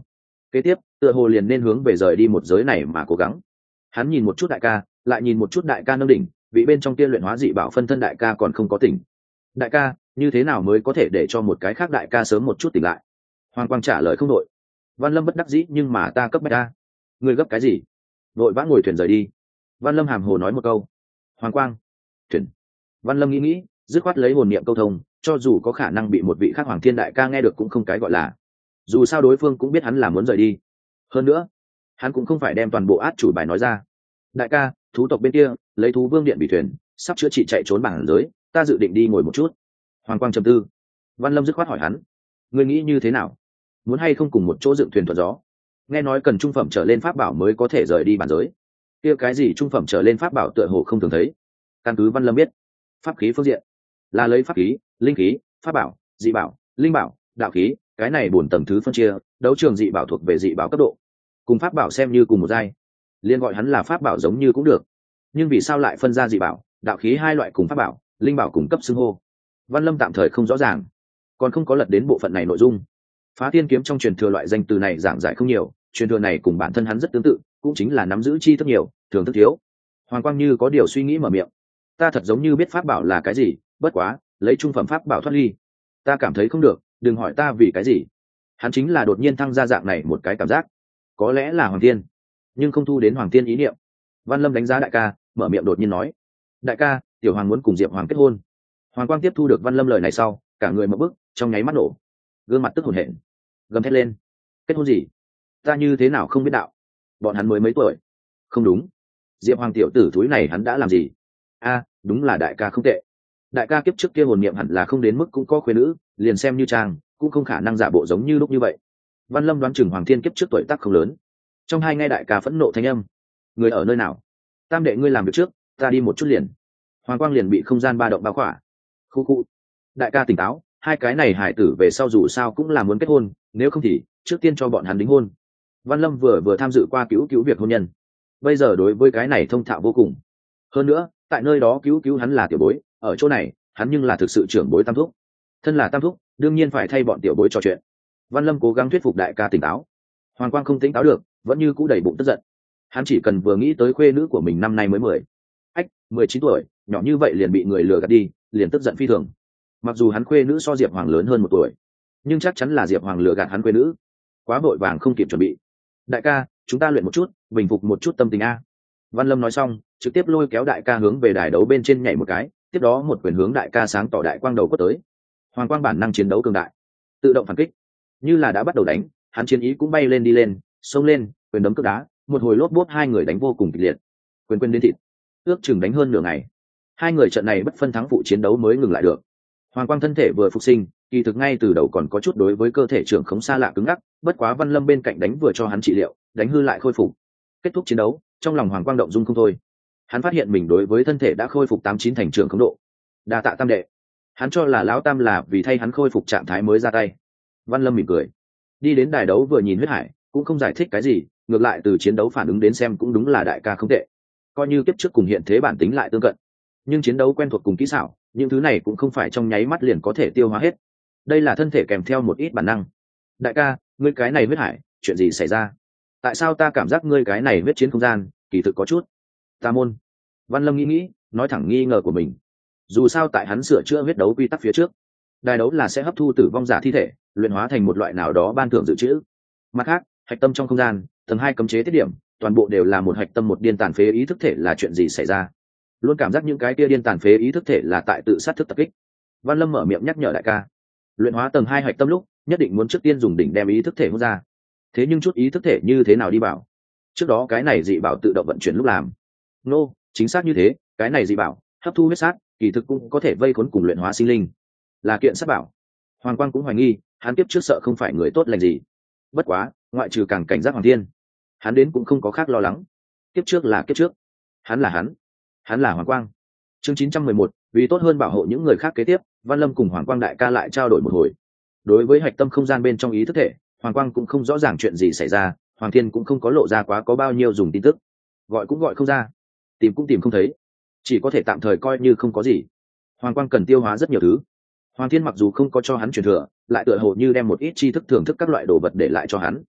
kế tiếp tựa hồ liền nên hướng về rời đi một giới này mà cố gắng. Hắn nhìn một chút đại ca, lại nhìn một chút đại ca nâng đỉnh, vị bên trong tiên luyện hóa dị bảo phân thân đại ca còn không có tỉnh. Đại ca, như thế nào mới có thể để cho một cái khác đại ca sớm một chút tỉnh lại? Hoàng Quang trả lời không đội. Văn Lâm bất đắc dĩ, nhưng mà ta cấp bách ta. Người gấp cái gì? Vội vã ngồi thuyền rời đi. Văn Lâm hàm hồ nói một câu. Hoàng Quang, thuyền. Văn Lâm nghĩ nghĩ, dứt khoát lấy hồn niệm câu thông, cho dù có khả năng bị một vị khác Hoàng Thiên đại ca nghe được cũng không cái gọi là. Dù sao đối phương cũng biết hắn là muốn rời đi. Hơn nữa, hắn cũng không phải đem toàn bộ át chủ bài nói ra. Đại ca, thú tộc bên kia lấy thú vương điện bị thuyền sắp chữa trị chạy trốn bảng giới, ta dự định đi ngồi một chút. Hoàng Quang trầm tư. Văn Lâm dứt khoát hỏi hắn, ngươi nghĩ như thế nào, muốn hay không cùng một chỗ dựng thuyền thuận gió? Nghe nói cần trung phẩm trở lên pháp bảo mới có thể rời đi bản giới. Kia cái gì trung phẩm trở lên pháp bảo tựa hồ không thường thấy. Căn cứ Văn Lâm biết, pháp khí phương diện là lấy pháp khí, linh khí, pháp bảo, dị bảo, linh bảo, đạo khí, cái này bốn tầng thứ phân chia. Đấu trường dị bảo thuộc về dị bảo cấp độ, cùng pháp bảo xem như cùng một giai, liên gọi hắn là pháp bảo giống như cũng được. Nhưng vì sao lại phân ra dị bảo, đạo khí hai loại cùng pháp bảo, linh bảo cùng cấp xưng hô? Văn Lâm tạm thời không rõ ràng, còn không có lật đến bộ phận này nội dung. Phá Thiên kiếm trong truyền thừa loại danh từ này giảng giải không nhiều, truyền thừa này cùng bản thân hắn rất tương tự, cũng chính là nắm giữ chi thức nhiều, thường thức thiếu. Hoàng Quang như có điều suy nghĩ mở miệng, ta thật giống như biết pháp bảo là cái gì, bất quá lấy trung phẩm pháp bảo thoát ly, ta cảm thấy không được, đừng hỏi ta vì cái gì. Hắn chính là đột nhiên thăng ra dạng này một cái cảm giác, có lẽ là Hoàng Thiên, nhưng không thu đến Hoàng Thiên ý niệm. Văn Lâm đánh giá đại ca, mở miệng đột nhiên nói, đại ca, tiểu hoàng muốn cùng Diệp Hoàng kết hôn. Hoàng Quang tiếp thu được Văn Lâm lời này sau, cả người mở bức, trong nháy mắt nổ, gương mặt tức hổn hển, gầm thét lên, kết hôn gì? Ta như thế nào không biết đạo? Bọn hắn mới mấy tuổi? Không đúng, Diệp Hoàng tiểu tử thúi này hắn đã làm gì? A, đúng là đại ca không tệ. Đại ca kiếp trước kia hồn niệm hẳn là không đến mức cũng có khuê nữ, liền xem như trang cũng không khả năng giả bộ giống như lúc như vậy. Văn Lâm đoán chừng Hoàng Thiên kiếp trước tuổi tác không lớn. Trong hai nghe đại ca phẫn nộ thanh âm, người ở nơi nào? Tam đệ ngươi làm việc trước, ta đi một chút liền. Hoàng Quang liền bị không gian ba động bao khỏa. Khu khu. Đại ca tỉnh táo, hai cái này hải tử về sau dù sao cũng là muốn kết hôn, nếu không thì trước tiên cho bọn hắn đính hôn. Văn Lâm vừa vừa tham dự qua cứu cứu việc hôn nhân, bây giờ đối với cái này thông thạo vô cùng. Hơn nữa, tại nơi đó cứu cứu hắn là tiểu bối, ở chỗ này hắn nhưng là thực sự trưởng bối tam thúc. Thân là tam thúc, đương nhiên phải thay bọn tiểu bối trò chuyện. Văn Lâm cố gắng thuyết phục đại ca tỉnh táo. Hoàng Quang không tỉnh táo được, vẫn như cũ đầy bụng tức giận. Hắn chỉ cần vừa nghĩ tới khuê nữ của mình năm nay mới mười, ách, mười chín tuổi, nhỏ như vậy liền bị người lừa gạt đi, liền tức giận phi thường. Mặc dù hắn khuê nữ so Diệp Hoàng lớn hơn một tuổi, nhưng chắc chắn là Diệp Hoàng lừa gạt hắn khuê nữ, quá vội vàng không kịp chuẩn bị. Đại ca, chúng ta luyện một chút, bình phục một chút tâm tình a. Văn Lâm nói xong, trực tiếp lôi kéo đại ca hướng về đài đấu bên trên nhảy một cái, tiếp đó một quyền hướng đại ca sáng tỏ đại quang đầu quất tới. Hoàng Quang bản năng chiến đấu cường đại, tự động phản kích, như là đã bắt đầu đánh, hắn chiến ý cũng bay lên đi lên, xông lên, quyền đấm cước đá, một hồi lốp bốp hai người đánh vô cùng kịch liệt, quyền quyền đến thịt, ước chừng đánh hơn nửa ngày. Hai người trận này bất phân thắng phụ chiến đấu mới ngừng lại được. Hoàng Quang thân thể vừa phục sinh, kỳ thực ngay từ đầu còn có chút đối với cơ thể trưởng khống xa lạ cứng ngắc, bất quá Văn Lâm bên cạnh đánh vừa cho hắn trị liệu, đánh hư lại khôi phục. Kết thúc chiến đấu, trong lòng Hoàng Quang động dung không thôi. Hắn phát hiện mình đối với thân thể đã khôi phục tám chín thành trưởng khống độ. Đa tạ tam đệ. Hắn cho là lão tam là vì thay hắn khôi phục trạng thái mới ra tay. Văn Lâm mỉm cười, đi đến đài đấu vừa nhìn huyết hải, cũng không giải thích cái gì, ngược lại từ chiến đấu phản ứng đến xem cũng đúng là đại ca không tệ, coi như kiếp trước cùng hiện thế bản tính lại tương cận, nhưng chiến đấu quen thuộc cùng kỹ xảo, những thứ này cũng không phải trong nháy mắt liền có thể tiêu hóa hết. Đây là thân thể kèm theo một ít bản năng. Đại ca, ngươi cái này huyết hải, chuyện gì xảy ra? Tại sao ta cảm giác ngươi cái này huyết chiến không gian kỳ thực có chút tà môn? Văn Lâm nghĩ nghĩ, nói thẳng nghi ngờ của mình. Dù sao tại hắn sửa chữa huyết đấu quy tắc phía trước, đài đấu là sẽ hấp thu tử vong giả thi thể, luyện hóa thành một loại nào đó ban thưởng dự trữ. Mặt khác, hạch tâm trong không gian tầng hai cấm chế tiết điểm, toàn bộ đều là một hạch tâm một điên tàn phế ý thức thể. Là chuyện gì xảy ra? Luôn cảm giác những cái kia điên tàn phế ý thức thể là tại tự sát thức tập kích. Văn Lâm mở miệng nhắc nhở đại ca, luyện hóa tầng hai hạch tâm lúc nhất định muốn trước tiên dùng đỉnh đem ý thức thể hút ra. Thế nhưng chút ý thức thể như thế nào đi bảo? Trước đó cái này dị bảo tự động vận chuyển lúc làm. Nô, chính xác như thế, cái này dị bảo hấp thu huyết sát, kỳ thực cũng có thể vây khốn cùng luyện hóa sinh linh, là kiện sát bảo. Hoàng Quang cũng hoài nghi, hắn kiếp trước sợ không phải người tốt lành gì. Bất quá, ngoại trừ càng cảnh giác Hoàng Thiên, hắn đến cũng không có khác lo lắng. Kiếp trước là kiếp trước, hắn là hắn, hắn là Hoàng Quang. Chương chín trăm mười một, vì tốt hơn bảo hộ những người khác kế tiếp, Văn Lâm cùng Hoàng Quang đại ca lại trao đổi một hồi. Đối với hạch tâm không gian bên trong ý thức thể, Hoàng Quang cũng không rõ ràng chuyện gì xảy ra, Hoàng Thiên cũng không có lộ ra quá có bao nhiêu dùng tin tức, gọi cũng gọi không ra, tìm cũng tìm không thấy, chỉ có thể tạm thời coi như không có gì. Hoàng Quang cần tiêu hóa rất nhiều thứ. Hoàng Thiên mặc dù không có cho hắn truyền thừa, lại tựa hồ như đem một ít tri thức thưởng thức các loại đồ vật để lại cho hắn.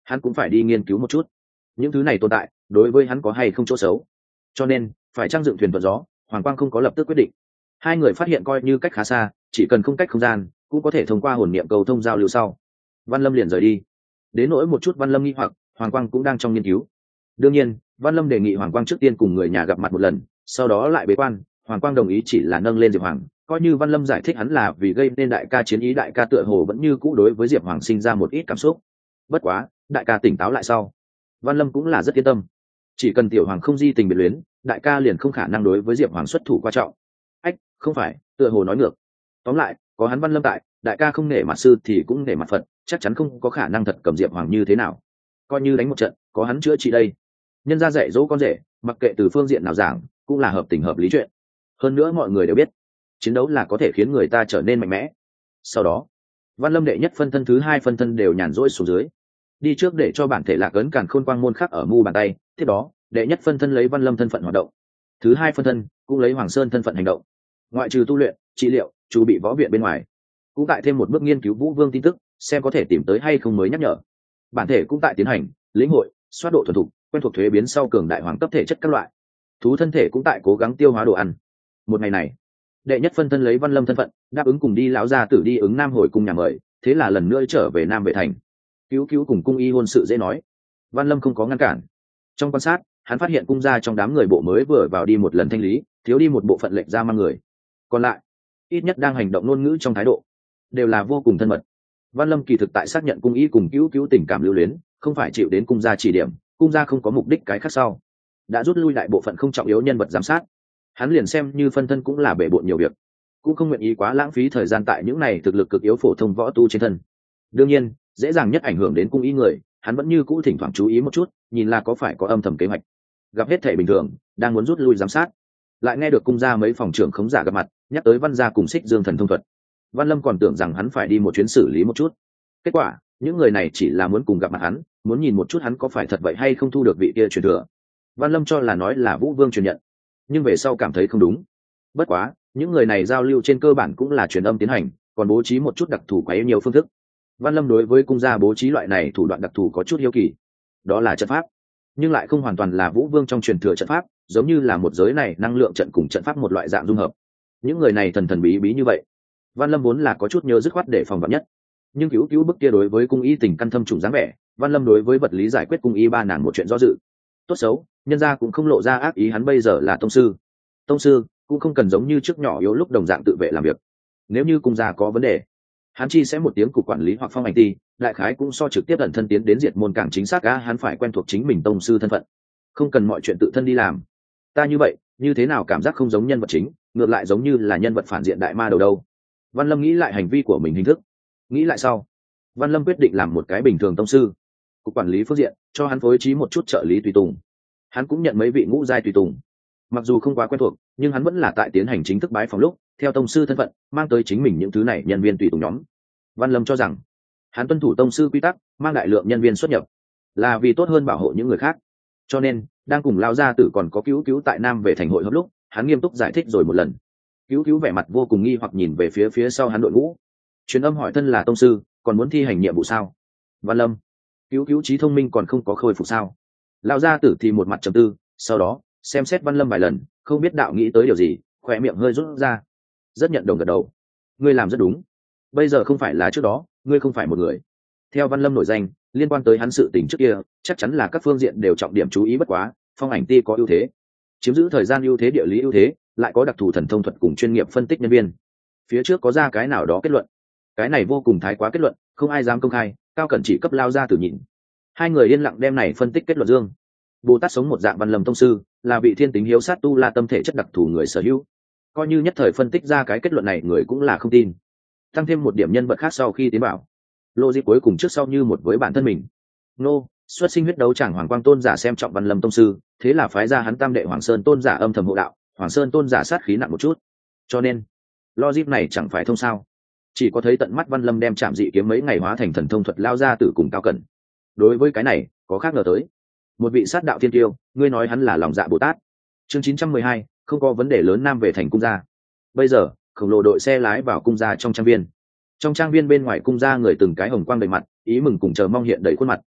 hắn cũng phải đi nghiên cứu một chút những thứ này tồn tại đối với hắn có hay không chỗ xấu. Cho nên phải trang dựng thuyền thuận gió, Hoàng Quang không có lập tức quyết định. Hai người phát hiện coi như cách khá xa, chỉ cần không cách không gian cũng có thể thông qua hồn niệm cầu thông giao lưu sau. Văn Lâm liền rời đi. Đến nỗi một chút Văn Lâm nghi hoặc, Hoàng Quang cũng đang trong nghiên cứu. Đương nhiên Văn Lâm đề nghị Hoàng Quang trước tiên cùng người nhà gặp mặt một lần, sau đó lại bế quan. Hoàng Quang đồng ý chỉ là nâng lên Diệp Hoàng, coi như Văn Lâm giải thích hắn là vì gây nên đại ca chiến ý, đại ca tựa hồ vẫn như cũ đối với Diệp Hoàng sinh ra một ít cảm xúc. Bất quá đại ca tỉnh táo lại sau, Văn Lâm cũng là rất yên tâm. Chỉ cần tiểu hoàng không di tình biệt luyến, đại ca liền không khả năng đối với Diệp Hoàng xuất thủ quan trọng. Ách, không phải, tựa hồ nói ngược. Tóm lại, có hắn Văn Lâm tại, đại ca không nể mặt sư thì cũng nể mặt Phật, chắc chắn không có khả năng thật cầm Diệp Hoàng như thế nào. Coi như đánh một trận, có hắn chữa trị đây. Nhân gia dạy dỗ con rể, mặc kệ từ phương diện nào giảng, cũng là hợp tình hợp lý chuyện. Hơn nữa mọi người đều biết, chiến đấu là có thể khiến người ta trở nên mạnh mẽ. Sau đó, Văn Lâm đệ nhất phân thân thứ hai phân thân đều nhàn rỗi xuống dưới, đi trước để cho bản thể lạc ấn càn khôn quang môn khắc ở mu bàn tay. Tiếp đó đệ nhất phân thân lấy Văn Lâm thân phận hoạt động, thứ hai phân thân cũng lấy Hoàng Sơn thân phận hành động. Ngoại trừ tu luyện, trị liệu, chu bị võ viện bên ngoài, cũng tại thêm một bước nghiên cứu Vũ Vương tin tức, xem có thể tìm tới hay không mới nhắc nhở. Bản thể cũng tại tiến hành lĩnh hội, xoát độ thuần thục, quen thuộc thuế biến sau cường đại hoàng cấp thể chất các loại. Thú thân thể cũng tại cố gắng tiêu hóa đồ ăn. Một ngày này, đệ nhất phân thân lấy Văn Lâm thân phận đáp ứng cùng đi lão gia tử đi ứng Nam hồi cung nhà mời, thế là lần nữa trở về Nam Vệ thành. Cứu cứu cùng cung y hôn sự dễ nói, Văn Lâm không có ngăn cản. Trong quan sát, hắn phát hiện cung gia trong đám người bộ mới vừa vào đi một lần thanh lý, thiếu đi một bộ phận lệnh ra mang người. Còn lại, ít nhất đang hành động ngôn ngữ trong thái độ, đều là vô cùng thân mật. Văn Lâm kỳ thực tại xác nhận cung y cùng cứu cứu tình cảm lưu luyến, không phải chịu đến cung gia chỉ điểm, cung gia không có mục đích cái khác sau, đã rút lui đại bộ phận không trọng yếu nhân vật giám sát. Hắn liền xem như phân thân cũng là bể bộn nhiều việc, cũng không nguyện ý quá lãng phí thời gian tại những này thực lực cực yếu phổ thông võ tu trên thân. Đương nhiên, dễ dàng nhất ảnh hưởng đến cung y người, hắn vẫn như cũ thỉnh thoảng chú ý một chút, nhìn là có phải có âm thầm kế hoạch. Gặp hết thể bình thường, đang muốn rút lui giám sát, lại nghe được cung gia mấy phòng trưởng khống giả gặp mặt, nhắc tới Văn gia cùng Xích Dương thần thông thuật. Văn Lâm còn tưởng rằng hắn phải đi một chuyến xử lý một chút. Kết quả, những người này chỉ là muốn cùng gặp mặt hắn, muốn nhìn một chút hắn có phải thật vậy hay không thu được vị kia truyền thừa. Văn Lâm cho là nói là Vũ Vương truyền nhận, nhưng về sau cảm thấy không đúng. Bất quá, những người này giao lưu trên cơ bản cũng là truyền âm tiến hành, còn bố trí một chút đặc thù quá nhiều phương thức. Văn Lâm đối với cung gia bố trí loại này thủ đoạn đặc thù có chút hiếu kỳ. Đó là trận pháp, nhưng lại không hoàn toàn là Vũ Vương trong truyền thừa trận pháp, giống như là một giới này năng lượng trận cùng trận pháp một loại dạng dung hợp. Những người này thần thần bí bí như vậy, Văn Lâm vốn là có chút nhớ dứt khoát để phòng vạn nhất. Nhưng cứu cứu bức kia đối với cung y tình căn thâm trùng dáng vẻ, Văn Lâm đối với vật lý giải quyết cung y ba nàng một chuyện do dự. Tốt xấu, nhân gia cũng không lộ ra ác ý, hắn bây giờ là tông sư. Tông sư cũng không cần giống như trước nhỏ yếu lúc đồng dạng tự vệ làm việc. Nếu như cung gia có vấn đề, hắn chi sẽ một tiếng cục quản lý hoặc phong ảnh ti, đại khái cũng so trực tiếp ẩn thân tiến đến diệt môn càng chính xác. Á, hắn phải quen thuộc chính mình tông sư thân phận, không cần mọi chuyện tự thân đi làm. Ta như vậy, như thế nào cảm giác không giống nhân vật chính, ngược lại giống như là nhân vật phản diện đại ma đầu đâu. Văn Lâm nghĩ lại hành vi của mình hình thức, nghĩ lại sau, Văn Lâm quyết định làm một cái bình thường tông sư. Cục quản lý phương diện cho hắn phối trí một chút trợ lý tùy tùng, hắn cũng nhận mấy vị ngũ giai tùy tùng. Mặc dù không quá quen thuộc, nhưng hắn vẫn là tại tiến hành chính thức bái phòng lúc, theo tông sư thân phận mang tới chính mình những thứ này nhân viên tùy tùng nhóm. Văn Lâm cho rằng hắn tuân thủ tông sư quy tắc, mang đại lượng nhân viên xuất nhập là vì tốt hơn bảo hộ những người khác. Cho nên đang cùng lao gia tử còn có cứu cứu tại Nam về thành hội họp lúc, hắn nghiêm túc giải thích rồi một lần. Cứu cứu vẻ mặt vô cùng nghi hoặc nhìn về phía phía sau hắn đội ngũ, truyền âm hỏi thân là tông sư, còn muốn thi hành nhiệm vụ sao? Văn Lâm, cứu cứu trí thông minh còn không có khôi phục sao? Lão gia tử thì một mặt trầm tư, sau đó xem xét Văn Lâm vài lần, không biết đạo nghĩ tới điều gì, khỏe miệng hơi rút ra, rất nhận đồng gật đầu. Ngươi làm rất đúng, bây giờ không phải là trước đó, ngươi không phải một người. Theo Văn Lâm nổi danh, liên quan tới hắn sự tình trước kia, chắc chắn là các phương diện đều trọng điểm chú ý. Bất quá phong ảnh ti có ưu thế, chiếm giữ thời gian ưu thế, địa lý ưu thế, lại có đặc thù thần thông thuật cùng chuyên nghiệp phân tích nhân viên. Phía trước có ra cái nào đó kết luận, cái này vô cùng thái quá kết luận, không ai dám công khai, Cao Cẩn chỉ cấp lao ra tử nhìn. Hai người yên lặng đem này phân tích kết luận dương. Bồ Tát sống một dạng Văn Lâm tông sư, là vị thiên tính hiếu sát tu la tâm thể chất đặc thù người sở hữu. Coi như nhất thời phân tích ra cái kết luận này, người cũng là không tin. Tăng thêm một điểm nhân vật khác sau khi tiến bảo, logic cuối cùng trước sau như một với bản thân mình. Nô, xuất sinh huyết đấu chẳng Hoàng Quang tôn giả xem trọng Văn Lâm tông sư, thế là phái ra hắn tam đệ Hoàng Sơn tôn giả âm thầm hộ đạo, Hoàng Sơn tôn giả sát khí nặng một chút. Cho nên, logic này chẳng phải thông sao? Chỉ có thấy tận mắt Văn Lâm đem chạm dị kiếm mấy ngày hóa thành thần thông thuật lao ra tử cùng Cao Cẩn. Đối với cái này, có khác ngờ tới. Một vị sát đạo thiên tiêu, ngươi nói hắn là lòng dạ Bồ Tát. Chương chín trăm mười hai, không có vấn đề lớn. Nam về thành cung gia. Bây giờ, khổng lồ đội xe lái vào cung gia trong trang viên. Trong trang viên bên ngoài cung gia người từng cái hồng quang đầy mặt, ý mừng cùng chờ mong hiện đầy khuôn mặt,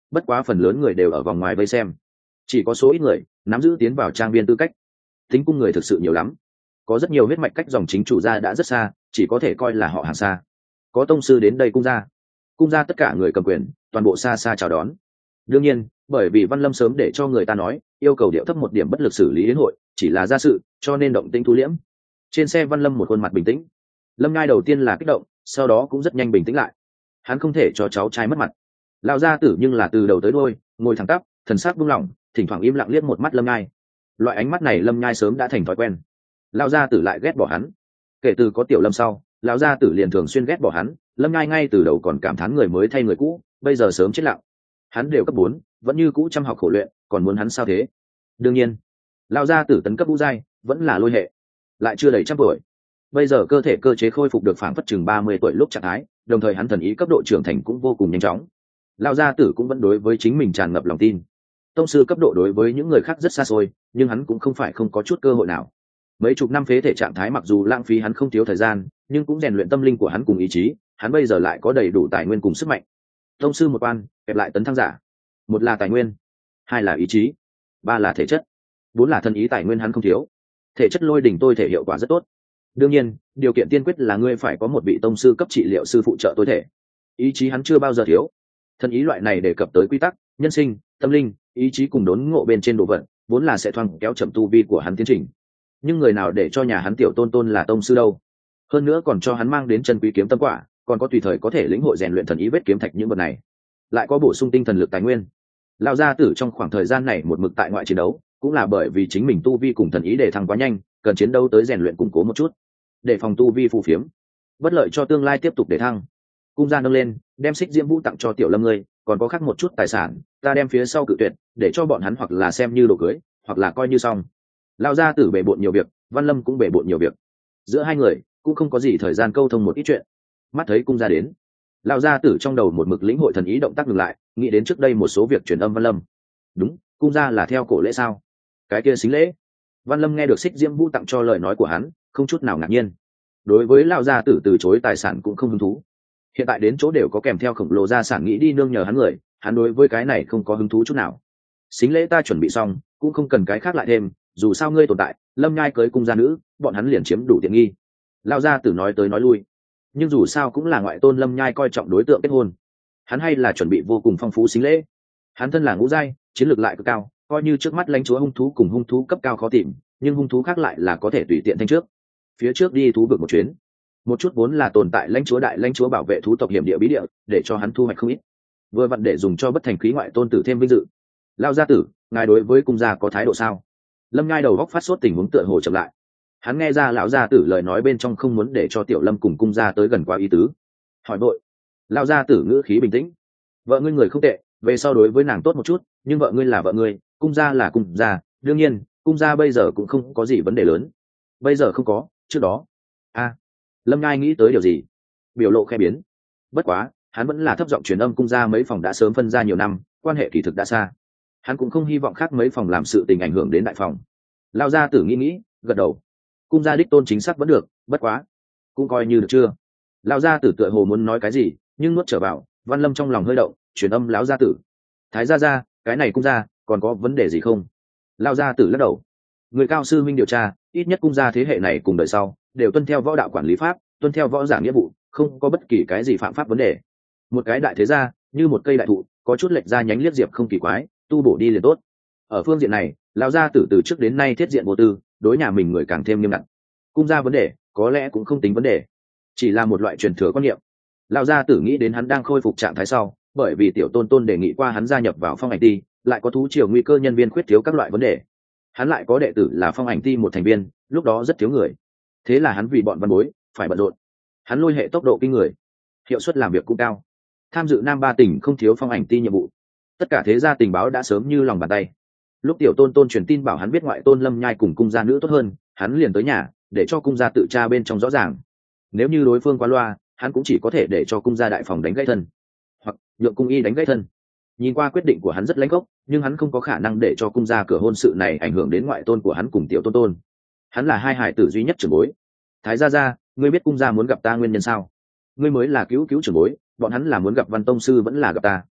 bất quá phần lớn người đều ở vòng ngoài vây xem, chỉ có số ít người nắm giữ tiến vào trang viên tư cách. Tính cung người thực sự nhiều lắm, có rất nhiều huyết mạch cách dòng chính chủ gia đã rất xa, chỉ có thể coi là họ hàng xa. Có tông sư đến đây cung gia, cung gia tất cả người cầm quyền toàn bộ xa xa chào đón. Đương nhiên bởi vì Văn Lâm sớm để cho người ta nói yêu cầu điệu thấp một điểm, bất lực xử lý đến hội, chỉ là gia sự, cho nên động tĩnh thu liễm. Trên xe Văn Lâm một khuôn mặt bình tĩnh. Lâm Ngai đầu tiên là kích động, sau đó cũng rất nhanh bình tĩnh lại. Hắn không thể cho cháu trai mất mặt. Lão gia tử nhưng là từ đầu tới đuôi ngồi thẳng tắp, thần sắc buông lỏng, thỉnh thoảng im lặng liếc một mắt Lâm Ngai. Loại ánh mắt này Lâm Ngai sớm đã thành thói quen. Lão gia tử lại ghét bỏ hắn. Kể từ có Tiểu Lâm sau, lão gia tử liền thường xuyên ghét bỏ hắn. Lâm Ngai ngay từ đầu còn cảm thán người mới thay người cũ, bây giờ sớm chết lặng. Hắn đều cấp bốn, vẫn như cũ chăm học khổ luyện, còn muốn hắn sao thế? Đương nhiên, lão gia tử tấn cấp vũ giai, vẫn là lôi hệ, lại chưa đầy trăm tuổi. Bây giờ cơ thể cơ chế khôi phục được phản phất chừng ba mươi tuổi lúc trạng thái, đồng thời hắn thần ý cấp độ trưởng thành cũng vô cùng nhanh chóng. Lão gia tử cũng vẫn đối với chính mình tràn ngập lòng tin. Tông sư cấp độ đối với những người khác rất xa xôi, nhưng hắn cũng không phải không có chút cơ hội nào. Mấy chục năm phế thể trạng thái mặc dù lãng phí hắn không thiếu thời gian, nhưng cũng rèn luyện tâm linh của hắn cùng ý chí, hắn bây giờ lại có đầy đủ tài nguyên cùng sức mạnh. Tông sư một quan, kẹp lại tấn thăng giả. Một là tài nguyên, hai là ý chí, ba là thể chất, bốn là thần ý. Tài nguyên hắn không thiếu, thể chất lôi đỉnh tôi thể hiệu quả rất tốt. Đương nhiên điều kiện tiên quyết là ngươi phải có một vị tông sư cấp trị liệu sư phụ trợ tối thể. Ý chí hắn chưa bao giờ thiếu. Thần ý loại này đề cập tới quy tắc nhân sinh, tâm linh, ý chí cùng đốn ngộ bên trên đồ vật, vốn là sẽ thoáng kéo chậm tu vi của hắn tiến trình. Nhưng người nào để cho nhà hắn tiểu tôn tôn là tông sư đâu? Hơn nữa còn cho hắn mang đến chân quý kiếm tâm quả, còn có tùy thời có thể lĩnh hội rèn luyện thần ý vết kiếm thạch những vật này, lại có bổ sung tinh thần lực tài nguyên. Lão gia tử trong khoảng thời gian này một mực tại ngoại chiến đấu, cũng là bởi vì chính mình tu vi cùng thần ý để thăng quá nhanh, cần chiến đấu tới rèn luyện củng cố một chút, để phòng tu vi phù phiếm, bất lợi cho tương lai tiếp tục để thăng. Cung gia nâng lên, đem xích diễm vũ tặng cho Tiểu Lâm ngươi, còn có khác một chút tài sản, ta đem phía sau cự tuyệt, để cho bọn hắn hoặc là xem như đồ cưới, hoặc là coi như xong. Lão gia tử bể bộn nhiều việc, Văn Lâm cũng bể bộn nhiều việc, giữa hai người cũng không có gì thời gian câu thông một ít chuyện. Mắt thấy cung gia đến, lão gia tử trong đầu một mực lĩnh hội thần ý động tác ngừng lại, nghĩ đến trước đây một số việc truyền âm Văn Lâm. Đúng, cung gia là theo cổ lễ sao? Cái kia xính lễ. Văn Lâm nghe được xích diễm vũ tặng cho lời nói của hắn, không chút nào ngạc nhiên. Đối với lão gia tử từ chối tài sản cũng không hứng thú. Hiện tại đến chỗ đều có kèm theo khổng lồ gia sản, nghĩ đi nương nhờ hắn người, hắn đối với cái này không có hứng thú chút nào. Xính lễ ta chuẩn bị xong, cũng không cần cái khác lại thêm, dù sao ngươi tồn tại, Lâm Nhai cưới cung gia nữ, bọn hắn liền chiếm đủ tiện nghi. Lão gia tử nói tới nói lui, nhưng dù sao cũng là ngoại tôn Lâm Nhai coi trọng đối tượng kết hôn, hắn hay là chuẩn bị vô cùng phong phú xính lễ. Hắn thân là ngũ giai, chiến lược lại cực cao, coi như trước mắt lãnh chúa hung thú cùng hung thú cấp cao khó tìm, nhưng hung thú khác lại là có thể tùy tiện thanh trước. Phía trước đi thú vực một chuyến, một chút vốn là tồn tại lãnh chúa đại lãnh chúa bảo vệ thú tộc hiểm địa bí địa, để cho hắn thu hoạch không ít, vừa vặn để dùng cho bất thành khí ngoại tôn tử thêm vinh dự. Lão gia tử, ngài đối với cung gia có thái độ sao? Lâm Nhai đầu góc phát sốt, tình huống tựa hồ chậm lại. Hắn nghe ra lão gia tử lời nói bên trong không muốn để cho Tiểu Lâm cùng cung gia tới gần quá ý tứ, hỏi vội. Lão gia tử ngữ khí bình tĩnh, vợ ngươi người không tệ, về sau đối với nàng tốt một chút, nhưng vợ ngươi là vợ ngươi, cung gia là cung gia, đương nhiên cung gia bây giờ cũng không có gì vấn đề lớn. Bây giờ không có, trước đó. A. À, Lâm Nhai nghĩ tới điều gì, biểu lộ khẽ biến. Bất quá hắn vẫn là thấp giọng truyền âm, cung gia mấy phòng đã sớm phân ra nhiều năm, quan hệ kỳ thực đã xa, hắn cũng không hy vọng khác mấy phòng làm sự tình ảnh hưởng đến đại phòng. Lão gia tử nghĩ nghĩ, gật đầu. Cung gia đích tôn chính xác vẫn được, bất quá cũng coi như được chưa. Lão gia tử tựa hồ muốn nói cái gì, nhưng nuốt trở vào. Văn Lâm trong lòng hơi động, truyền âm lão gia tử. Thái gia gia, cái này cung gia còn có vấn đề gì không? Lão gia tử lắc đầu. Người cao sư minh điều tra, ít nhất cung gia thế hệ này cùng đời sau đều tuân theo võ đạo quản lý pháp, tuân theo võ giả nghĩa vụ, không có bất kỳ cái gì phạm pháp vấn đề. Một cái đại thế gia như một cây đại thụ, có chút lệch ra nhánh liếc diệp không kỳ quái, tu bổ đi liền tốt. Ở phương diện này, lão gia tử từ trước đến nay thiết diện vô tư, đối nhà mình người càng thêm nghiêm ngặt. Cung gia vấn đề có lẽ cũng không tính vấn đề, chỉ là một loại truyền thừa quan niệm. Lão gia tử nghĩ đến hắn đang khôi phục trạng thái sau, bởi vì tiểu tôn tôn đề nghị qua hắn gia nhập vào phong ảnh ti, lại có thú triều nguy cơ nhân viên khuyết thiếu các loại vấn đề, hắn lại có đệ tử là phong ảnh ti một thành viên, lúc đó rất thiếu người, thế là hắn vì bọn văn bối phải bận rộn. Hắn lôi hệ tốc độ kinh người, hiệu suất làm việc cũng cao, tham dự nam ba tỉnh không thiếu phong ảnh ti nhiệm vụ, tất cả thế gia tình báo đã sớm như lòng bàn tay. Lúc tiểu tôn tôn truyền tin bảo hắn biết ngoại tôn Lâm Nhai cùng cung gia nữ tốt hơn, hắn liền tới nhà để cho cung gia tự tra bên trong rõ ràng. Nếu như đối phương quá loa, hắn cũng chỉ có thể để cho cung gia đại phòng đánh gãy thân, hoặc nhượng cung y đánh gãy thân. Nhìn qua quyết định của hắn rất lãnh gốc, nhưng hắn không có khả năng để cho cung gia cửa hôn sự này ảnh hưởng đến ngoại tôn của hắn cùng tiểu tôn tôn. Hắn là hai hải tử duy nhất trưởng bối. Thái gia gia, ngươi biết cung gia muốn gặp ta nguyên nhân sao? Ngươi mới là cứu cứu trưởng bối, bọn hắn là muốn gặp Văn tông sư vẫn là gặp ta?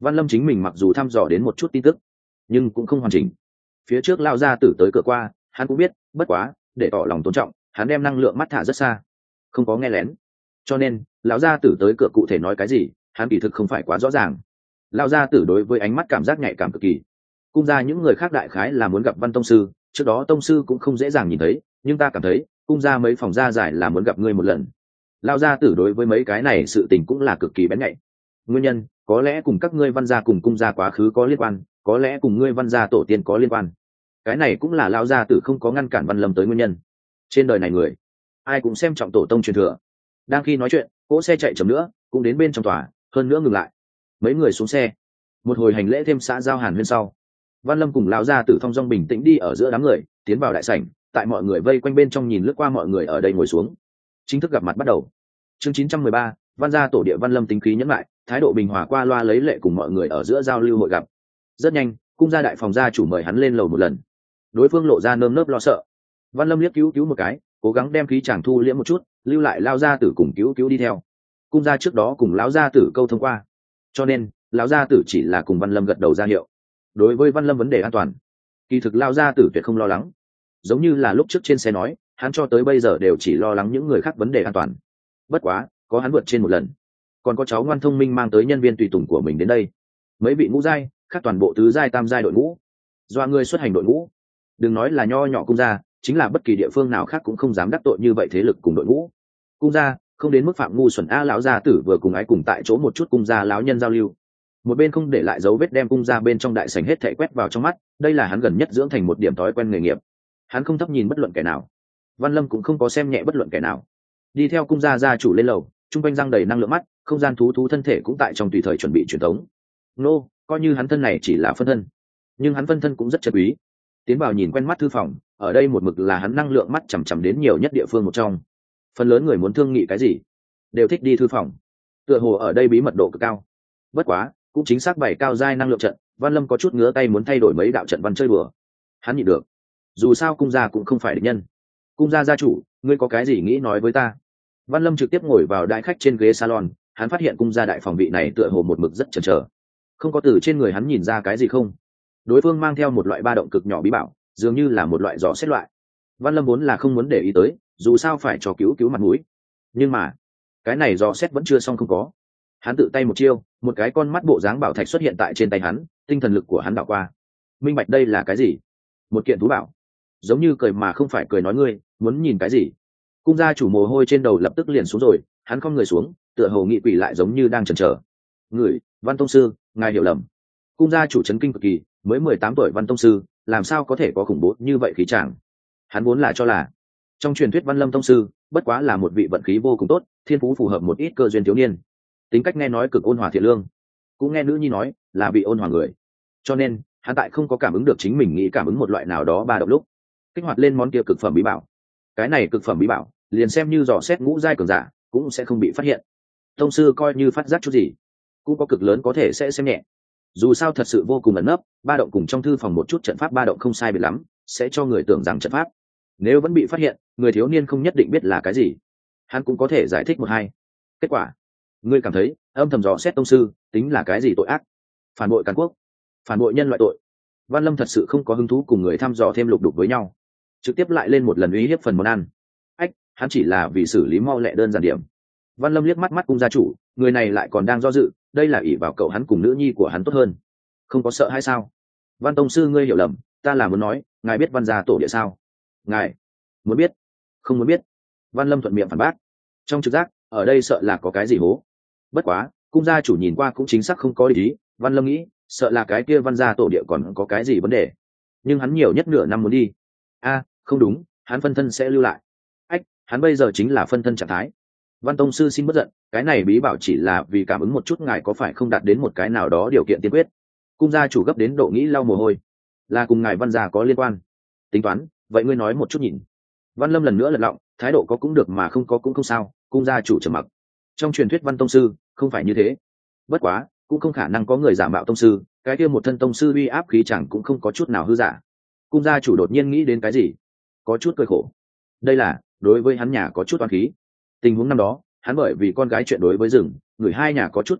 Văn Lâm chính mình mặc dù thăm dò đến một chút tin tức nhưng cũng không hoàn chỉnh. Phía trước lao gia tử tới cửa qua hắn cũng biết, bất quá để tỏ lòng tôn trọng hắn đem năng lượng mắt thả rất xa, không có nghe lén, cho nên lão gia tử tới cửa cụ thể nói cái gì hắn kỳ thực không phải quá rõ ràng. Lão gia tử đối với ánh mắt cảm giác nhạy cảm cực kỳ. Cung gia những người khác đại khái là muốn gặp Văn tông sư, trước đó tông sư cũng không dễ dàng nhìn thấy, nhưng ta cảm thấy cung gia mấy phòng gia giải là muốn gặp ngươi một lần. Lão gia tử đối với mấy cái này sự tình cũng là cực kỳ bén nhạy. Nguyên nhân có lẽ cùng các ngươi Văn gia cùng cung gia quá khứ có liên quan, có lẽ cùng ngươi Văn gia tổ tiên có liên quan. Cái này cũng là lão gia tử không có ngăn cản Văn Lâm tới nguyên nhân. Trên đời này người ai cũng xem trọng tổ tông truyền thừa. Đang khi nói chuyện cỗ xe chạy chậm nữa cũng đến bên trong tòa, hơn nữa ngừng lại. Mấy người xuống xe, một hồi hành lễ thêm xã giao hàn huyên sau, Văn Lâm cùng lão gia tử thong dong bình tĩnh đi ở giữa đám người tiến vào đại sảnh, tại mọi người vây quanh bên trong nhìn lướt qua mọi người ở đây ngồi xuống. Chính thức gặp mặt bắt đầu. Chương chín trăm mười ba, Văn gia tổ địa. Văn Lâm tính khí nhẫn lại, thái độ bình hòa qua loa lấy lệ cùng mọi người ở giữa giao lưu hội gặp. Rất nhanh cung gia đại phòng gia chủ mời hắn lên lầu một lần. Đối phương lộ ra nơm nớp lo sợ. Văn Lâm liếc cứu cứu một cái, cố gắng đem khí chàng thu liễm một chút, lưu lại lão gia tử cùng cứu cứu đi theo. Cung gia trước đó cùng lão gia tử câu thông qua, cho nên lão gia tử chỉ là cùng Văn Lâm gật đầu ra hiệu. Đối với Văn Lâm vấn đề an toàn, kỳ thực lão gia tử tuyệt không lo lắng. Giống như là lúc trước trên xe nói, hắn cho tới bây giờ đều chỉ lo lắng những người khác vấn đề an toàn. Bất quá có hắn vượt trên một lần, còn có cháu ngoan thông minh mang tới nhân viên tùy tùng của mình đến đây, mấy vị ngũ giai khác toàn bộ tứ giai tam giai đội ngũ, do người xuất hành đội ngũ. Đừng nói là nho nhỏ cung gia, chính là bất kỳ địa phương nào khác cũng không dám đắc tội như vậy thế lực cùng đội ngũ. Cung gia không đến mức phạm ngu xuẩn. A lão gia tử vừa cùng ái cùng tại chỗ một chút cung gia lão nhân giao lưu, một bên không để lại dấu vết đem cung gia bên trong đại sảnh hết thảy quét vào trong mắt. Đây là hắn gần nhất dưỡng thành một điểm thói quen nghề nghiệp. Hắn không thấp nhìn bất luận kẻ nào, Văn Lâm cũng không có xem nhẹ bất luận kẻ nào. Đi theo cung gia gia chủ lên lầu, trung quanh răng đầy năng lượng mắt, không gian thú thú thân thể cũng tại trong tùy thời chuẩn bị truyền thống. Nô, coi như hắn thân này chỉ là phân thân, nhưng hắn phân thân cũng rất chân quý. Tiến vào nhìn quen mắt thư phòng, ở đây một mực là hắn năng lượng mắt chằm chằm đến nhiều nhất địa phương một trong. Phần lớn người muốn thương nghị cái gì đều thích đi thư phòng, tựa hồ ở đây bí mật độ cực cao. Bất quá cũng chính xác bày cao giai năng lượng trận, Văn Lâm có chút ngứa tay muốn thay đổi mấy đạo trận văn chơi bừa. Hắn nhịn được, dù sao cung gia cũng không phải địch nhân. Cung gia gia chủ, ngươi có cái gì nghĩ nói với ta? Văn Lâm trực tiếp ngồi vào đại khách trên ghế salon. Hắn phát hiện cung gia đại phòng vị này tựa hồ một mực rất chần chờ, không có từ trên người hắn nhìn ra cái gì không. Đối phương mang theo một loại ba động cực nhỏ bí bảo, dường như là một loại dò xét loại. Văn Lâm vốn là không muốn để ý tới, dù sao phải cho cứu cứu mặt mũi, nhưng mà cái này dò xét vẫn chưa xong không có. Hắn tự tay một chiêu, một cái con mắt bộ dáng bảo thạch xuất hiện tại trên tay hắn, tinh thần lực của hắn đảo qua, minh bạch đây là cái gì. Một kiện thú bảo. Giống như cười mà không phải cười nói, ngươi muốn nhìn cái gì? Cung gia chủ mồ hôi trên đầu lập tức liền xuống rồi, hắn không người xuống, tựa hồ nghị quỷ lại giống như đang chần chờ. Người, Văn tông sư, ngài hiểu lầm. Cung gia chủ chấn kinh cực kỳ, mới mười tám tuổi Văn tông sư, làm sao có thể có khủng bố như vậy khí chàng. Hắn vốn là cho là trong truyền thuyết Văn Lâm tông sư bất quá là một vị vận khí vô cùng tốt, thiên phú phù hợp một ít cơ duyên thiếu niên, tính cách nghe nói cực ôn hòa thiện lương, cũng nghe nữ nhi nói là vị ôn hòa người, cho nên hắn tại không có cảm ứng được chính mình nghĩ cảm ứng một loại nào đó ba động lúc kích hoạt lên món kia cực phẩm bí bảo. Cái này cực phẩm bí bảo liền xem như dò xét ngũ giai cường giả cũng sẽ không bị phát hiện. Tông sư coi như phát giác chút gì cũng có cực lớn có thể sẽ xem nhẹ, dù sao thật sự vô cùng ẩn nấp, ba động cùng trong thư phòng một chút trận pháp ba động không sai biệt lắm, sẽ cho người tưởng rằng trận pháp. Nếu vẫn bị phát hiện, người thiếu niên không nhất định biết là cái gì, hắn cũng có thể giải thích một hai. Kết quả, ngươi cảm thấy âm thầm dò xét tông sư tính là cái gì tội ác? Phản bội càn quốc, phản bội nhân loại tội. Văn Lâm thật sự không có hứng thú cùng người thăm dò thêm lục đục với nhau, trực tiếp lại lên một lần uy hiếp phần món ăn. Ách, hắn chỉ là vì xử lý mau lẹ đơn giản điểm. Văn Lâm liếc mắt mắt cung gia chủ, người này lại còn đang do dự, đây là ỷ vào cậu hắn cùng nữ nhi của hắn tốt hơn, không có sợ hay sao? Văn tông sư, ngươi hiểu lầm, ta là muốn nói, ngài biết Văn gia tổ địa sao? Ngài muốn biết? Không muốn biết. Văn Lâm thuận miệng phản bác, trong trực giác ở đây sợ là có cái gì hố. Bất quá cung gia chủ nhìn qua cũng chính xác không có ý. Văn Lâm nghĩ sợ là cái kia Văn gia tổ địa còn có cái gì vấn đề, nhưng hắn nhiều nhất nửa năm muốn đi. A, không đúng, hắn phân thân sẽ lưu lại. Ách, hắn bây giờ chính là phân thân trạng thái. Văn tông sư xin bất giận, cái này bí bảo chỉ là vì cảm ứng một chút ngài có phải không đạt đến một cái nào đó điều kiện tiên quyết. Cung gia chủ gấp đến độ nghĩ lau mồ hôi, là cùng ngài Văn gia có liên quan. Tính toán, vậy ngươi nói một chút nhìn. Văn Lâm lần nữa lật lọng, thái độ có cũng được mà không có cũng không sao. Cung gia chủ trầm mặc. Trong truyền thuyết Văn tông sư không phải như thế, bất quá cũng không khả năng có người giả mạo tông sư, cái kia một thân tông sư uy áp khí chẳng cũng không có chút nào hư giả. Cung gia chủ đột nhiên nghĩ đến cái gì, có chút cười khổ. Đây là đối với hắn nhà có chút oan khí. Tình huống năm đó hắn bởi vì con gái chuyện đối với rừng, người hai nhà có chút cảm xúc,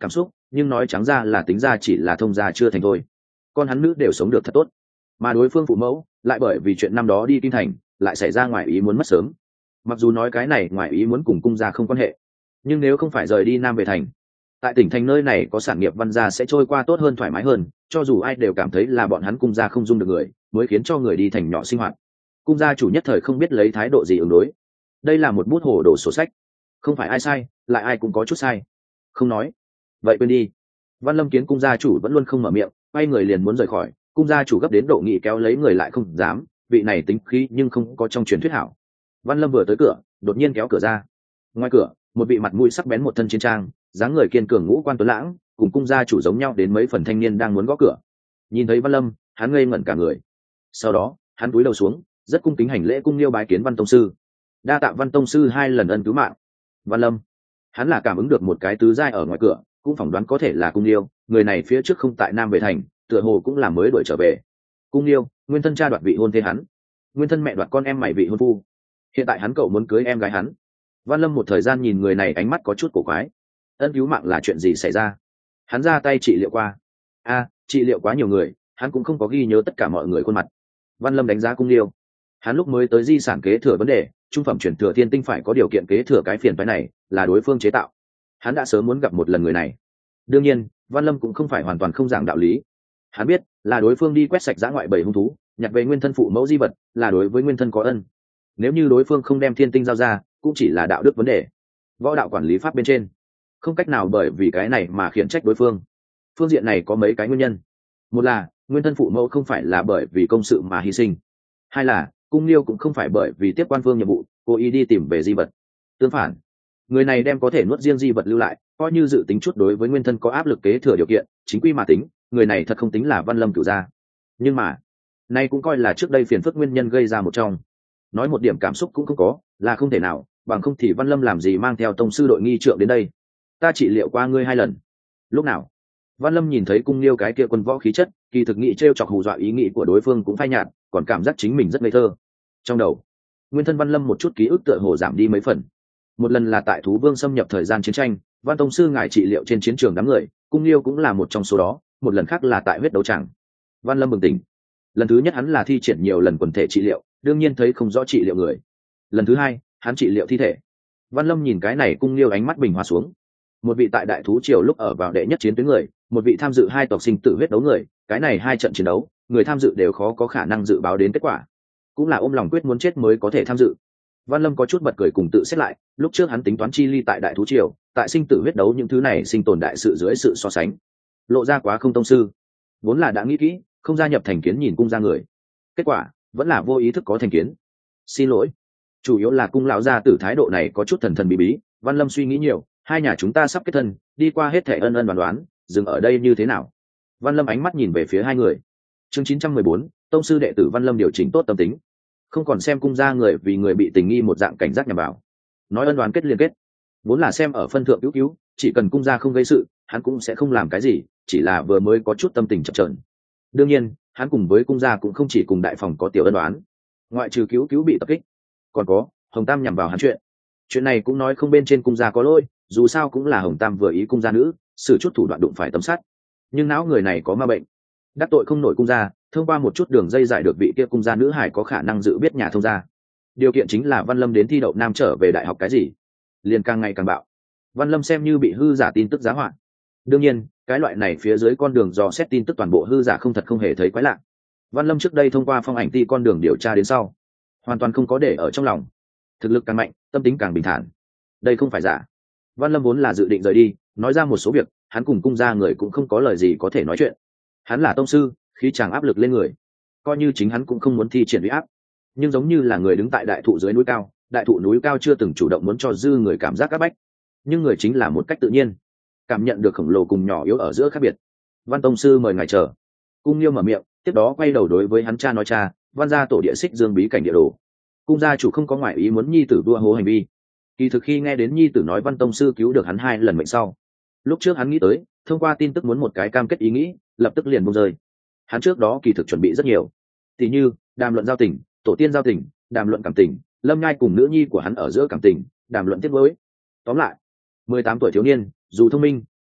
nhưng nói trắng ra là tính ra chỉ là thông gia chưa thành thôi. Con hắn nữ đều sống được thật tốt, mà đối phương phụ mẫu lại bởi vì chuyện năm đó đi kinh thành lại xảy ra ngoài ý muốn mất sớm. Mặc dù nói cái này ngoài ý muốn cùng cung gia không quan hệ, nhưng nếu không phải rời đi nam về thành, tại tỉnh thành nơi này có sản nghiệp văn gia sẽ trôi qua tốt hơn, thoải mái hơn, cho dù ai đều cảm thấy là bọn hắn cung gia không dung được người mới khiến cho người đi thành nhỏ sinh hoạt. Cung gia chủ nhất thời không biết lấy thái độ gì ứng đối. Đây là một bút hồ đồ sổ sách, không phải ai sai lại ai cũng có chút sai. Không nói vậy quên đi. Văn Lâm kiến cung gia chủ vẫn luôn không mở miệng, quay người liền muốn rời khỏi. Cung gia chủ gấp đến độ nghị kéo lấy người lại không dám, vị này tính khí nhưng không có trong truyền thuyết hảo. Văn Lâm vừa tới cửa đột nhiên kéo cửa ra. Ngoài cửa một vị mặt mũi sắc bén, một thân chiến trang, dáng người kiên cường, ngũ quan tuấn lãng, cùng cung gia chủ giống nhau đến mấy phần thanh niên đang muốn gõ cửa. Nhìn thấy Văn Lâm, hắn ngây ngẩn cả người. Sau đó hắn cúi đầu xuống, rất cung kính hành lễ cung liêu bái kiến Văn tông sư. Đa tạ Văn tông sư hai lần ân cứu mạng. Văn Lâm, hắn là cảm ứng được một cái tứ giai ở ngoài cửa, cũng phỏng đoán có thể là cung liêu, người này phía trước không tại nam về thành, tựa hồ cũng là mới đuổi trở về. Cung liêu, nguyên thân cha đoạt vị hôn thê hắn, nguyên thân mẹ đoạt con em mày vị hôn phu, hiện tại hắn cậu muốn cưới em gái hắn. Văn Lâm một thời gian nhìn người này ánh mắt có chút cổ quái. Ân cứu mạng là chuyện gì xảy ra? Hắn ra tay trị liệu qua. A, à, trị liệu quá nhiều người, hắn cũng không có ghi nhớ tất cả mọi người khuôn mặt. Văn Lâm đánh giá cung liêu. Hắn lúc mới tới di sản kế thừa vấn đề, trung phẩm chuyển thừa thiên tinh phải có điều kiện kế thừa cái phiền phái này, là đối phương chế tạo. Hắn đã sớm muốn gặp một lần người này. Đương nhiên, Văn Lâm cũng không phải hoàn toàn không giảng đạo lý. Hắn biết là đối phương đi quét sạch dã ngoại bầy hung thú, nhặt về nguyên thân phụ mẫu di vật, là đối với nguyên thân có ân. Nếu như đối phương không đem thiên tinh giao ra, cũng chỉ là đạo đức vấn đề, võ đạo quản lý pháp bên trên không cách nào bởi vì cái này mà khiển trách đối phương. Phương diện này có mấy cái nguyên nhân. Một là nguyên thân phụ mẫu không phải là bởi vì công sự mà hy sinh. Hai là cung liêu cũng không phải bởi vì tiếp quan phương nhiệm vụ cố ý đi tìm về di vật. Tương phản, người này đem có thể nuốt riêng di vật lưu lại, coi như dự tính chút đối với nguyên thân có áp lực kế thừa điều kiện, chính quy mà tính, người này thật không tính là Văn Lâm cửu gia. Nhưng mà nay cũng coi là trước đây phiền phức nguyên nhân gây ra một trong. Nói một điểm cảm xúc cũng không có là không thể nào, bằng không thì Văn Lâm làm gì mang theo tông sư đội nghi trượng đến đây. Ta trị liệu qua ngươi hai lần. Lúc nào? Văn Lâm nhìn thấy cung liêu cái kia quân võ khí chất, kỳ thực nghị trêu chọc hù dọa ý nghĩ của đối phương cũng phai nhạt, còn cảm giác chính mình rất ngây thơ. Trong đầu nguyên thân Văn Lâm một chút ký ức tựa hồ giảm đi mấy phần. Một lần là tại thú vương xâm nhập thời gian chiến tranh, Văn tông sư ngài trị liệu trên chiến trường đám người, cung liêu cũng là một trong số đó. Một lần khác là tại huyết đấu tràng. Văn Lâm bừng tỉnh. Lần thứ nhất hắn là thi triển nhiều lần quần thể trị liệu, đương nhiên thấy không rõ trị liệu người. Lần thứ hai hắn trị liệu thi thể. Văn Lâm nhìn cái này cung liêu ánh mắt bình hòa xuống. Một vị tại đại thú triều lúc ở vào đệ nhất chiến tuyến người, một vị tham dự hai tộc sinh tử huyết đấu người, cái này hai trận chiến đấu người tham dự đều khó có khả năng dự báo đến kết quả, cũng là ôm lòng quyết muốn chết mới có thể tham dự. Văn Lâm có chút bật cười cùng tự xét lại, lúc trước hắn tính toán chi ly tại đại thú triều, tại sinh tử huyết đấu những thứ này sinh tồn đại sự dưới sự so sánh, lộ ra quá không tông sư. Vốn là đã nghĩ kỹ không gia nhập thành kiến nhìn cung ra người, kết quả vẫn là vô ý thức có thành kiến. Xin lỗi, chủ yếu là cung lão gia tử thái độ này có chút thần thần bí bí. Văn Lâm suy nghĩ nhiều, hai nhà chúng ta sắp kết thân, đi qua hết thể ân ân đoán đoán, dừng ở đây như thế nào? Văn Lâm ánh mắt nhìn về phía hai người. Chương chín trăm mười bốn, tông sư đệ tử Văn Lâm điều chỉnh tốt tâm tính, không còn xem cung gia người vì người bị tình nghi một dạng cảnh giác nhằm vào. Nói ân đoán kết liên kết, vốn là xem ở phân thượng cứu cứu, chỉ cần cung gia không gây sự, hắn cũng sẽ không làm cái gì, chỉ là vừa mới có chút tâm tình chập chờn. Đương nhiên, hắn cùng với cung gia cũng không chỉ cùng đại phòng có tiểu ân đoán, ngoại trừ cứu cứu bị tập kích, còn có Hồng Tam nhằm vào hắn chuyện. Chuyện này cũng nói không bên trên cung gia có lỗi, dù sao cũng là Hồng Tam vừa ý cung gia nữ, sử chút thủ đoạn đụng phải tấm sắt. Nhưng não người này có ma bệnh, đắc tội không nổi cung gia, thông qua một chút đường dây giải được vị kia cung gia nữ hải có khả năng dự biết nhà thông gia. Điều kiện chính là Văn Lâm đến thi đậu nam trở về đại học cái gì, liền càng ngày càng bạo. Văn Lâm xem như bị hư giả tin tức giá họa. Đương nhiên, cái loại này phía dưới con đường dò xét tin tức toàn bộ hư giả không thật không hề thấy quái lạ. Văn Lâm trước đây thông qua phong ảnh ti con đường điều tra đến sau, hoàn toàn không có để ở trong lòng. Thực lực càng mạnh, tâm tính càng bình thản. Đây không phải giả. Văn Lâm vốn là dự định rời đi, nói ra một số việc, hắn cùng cung gia người cũng không có lời gì có thể nói chuyện. Hắn là tông sư, khí chàng áp lực lên người, coi như chính hắn cũng không muốn thi triển uy áp, nhưng giống như là người đứng tại đại thụ dưới núi cao, đại thụ núi cao chưa từng chủ động muốn cho dư người cảm giác áp bách, nhưng người chính là một cách tự nhiên cảm nhận được khổng lồ cùng nhỏ yếu ở giữa khác biệt. Văn tông sư mời ngài chờ. Cung Liêu mở miệng, tiếp đó quay đầu đối với hắn cha nói: cha, Văn gia tổ địa xích dương bí cảnh địa đồ. Cung gia chủ không có ngoại ý muốn nhi tử đua hố hành vi. Kỳ thực khi nghe đến nhi tử nói Văn tông sư cứu được hắn hai lần mệnh sau, lúc trước hắn nghĩ tới thông qua tin tức muốn một cái cam kết ý nghĩ, lập tức liền buông rơi. Hắn trước đó kỳ thực chuẩn bị rất nhiều, tỷ như đàm luận giao tình, tổ tiên giao tình, đàm luận cảm tình, Lâm Nhai cùng nữ nhi của hắn ở giữa cảm tình, đàm luận tiếp với. Tóm lại, mười tám tuổi thiếu niên, dù thông minh,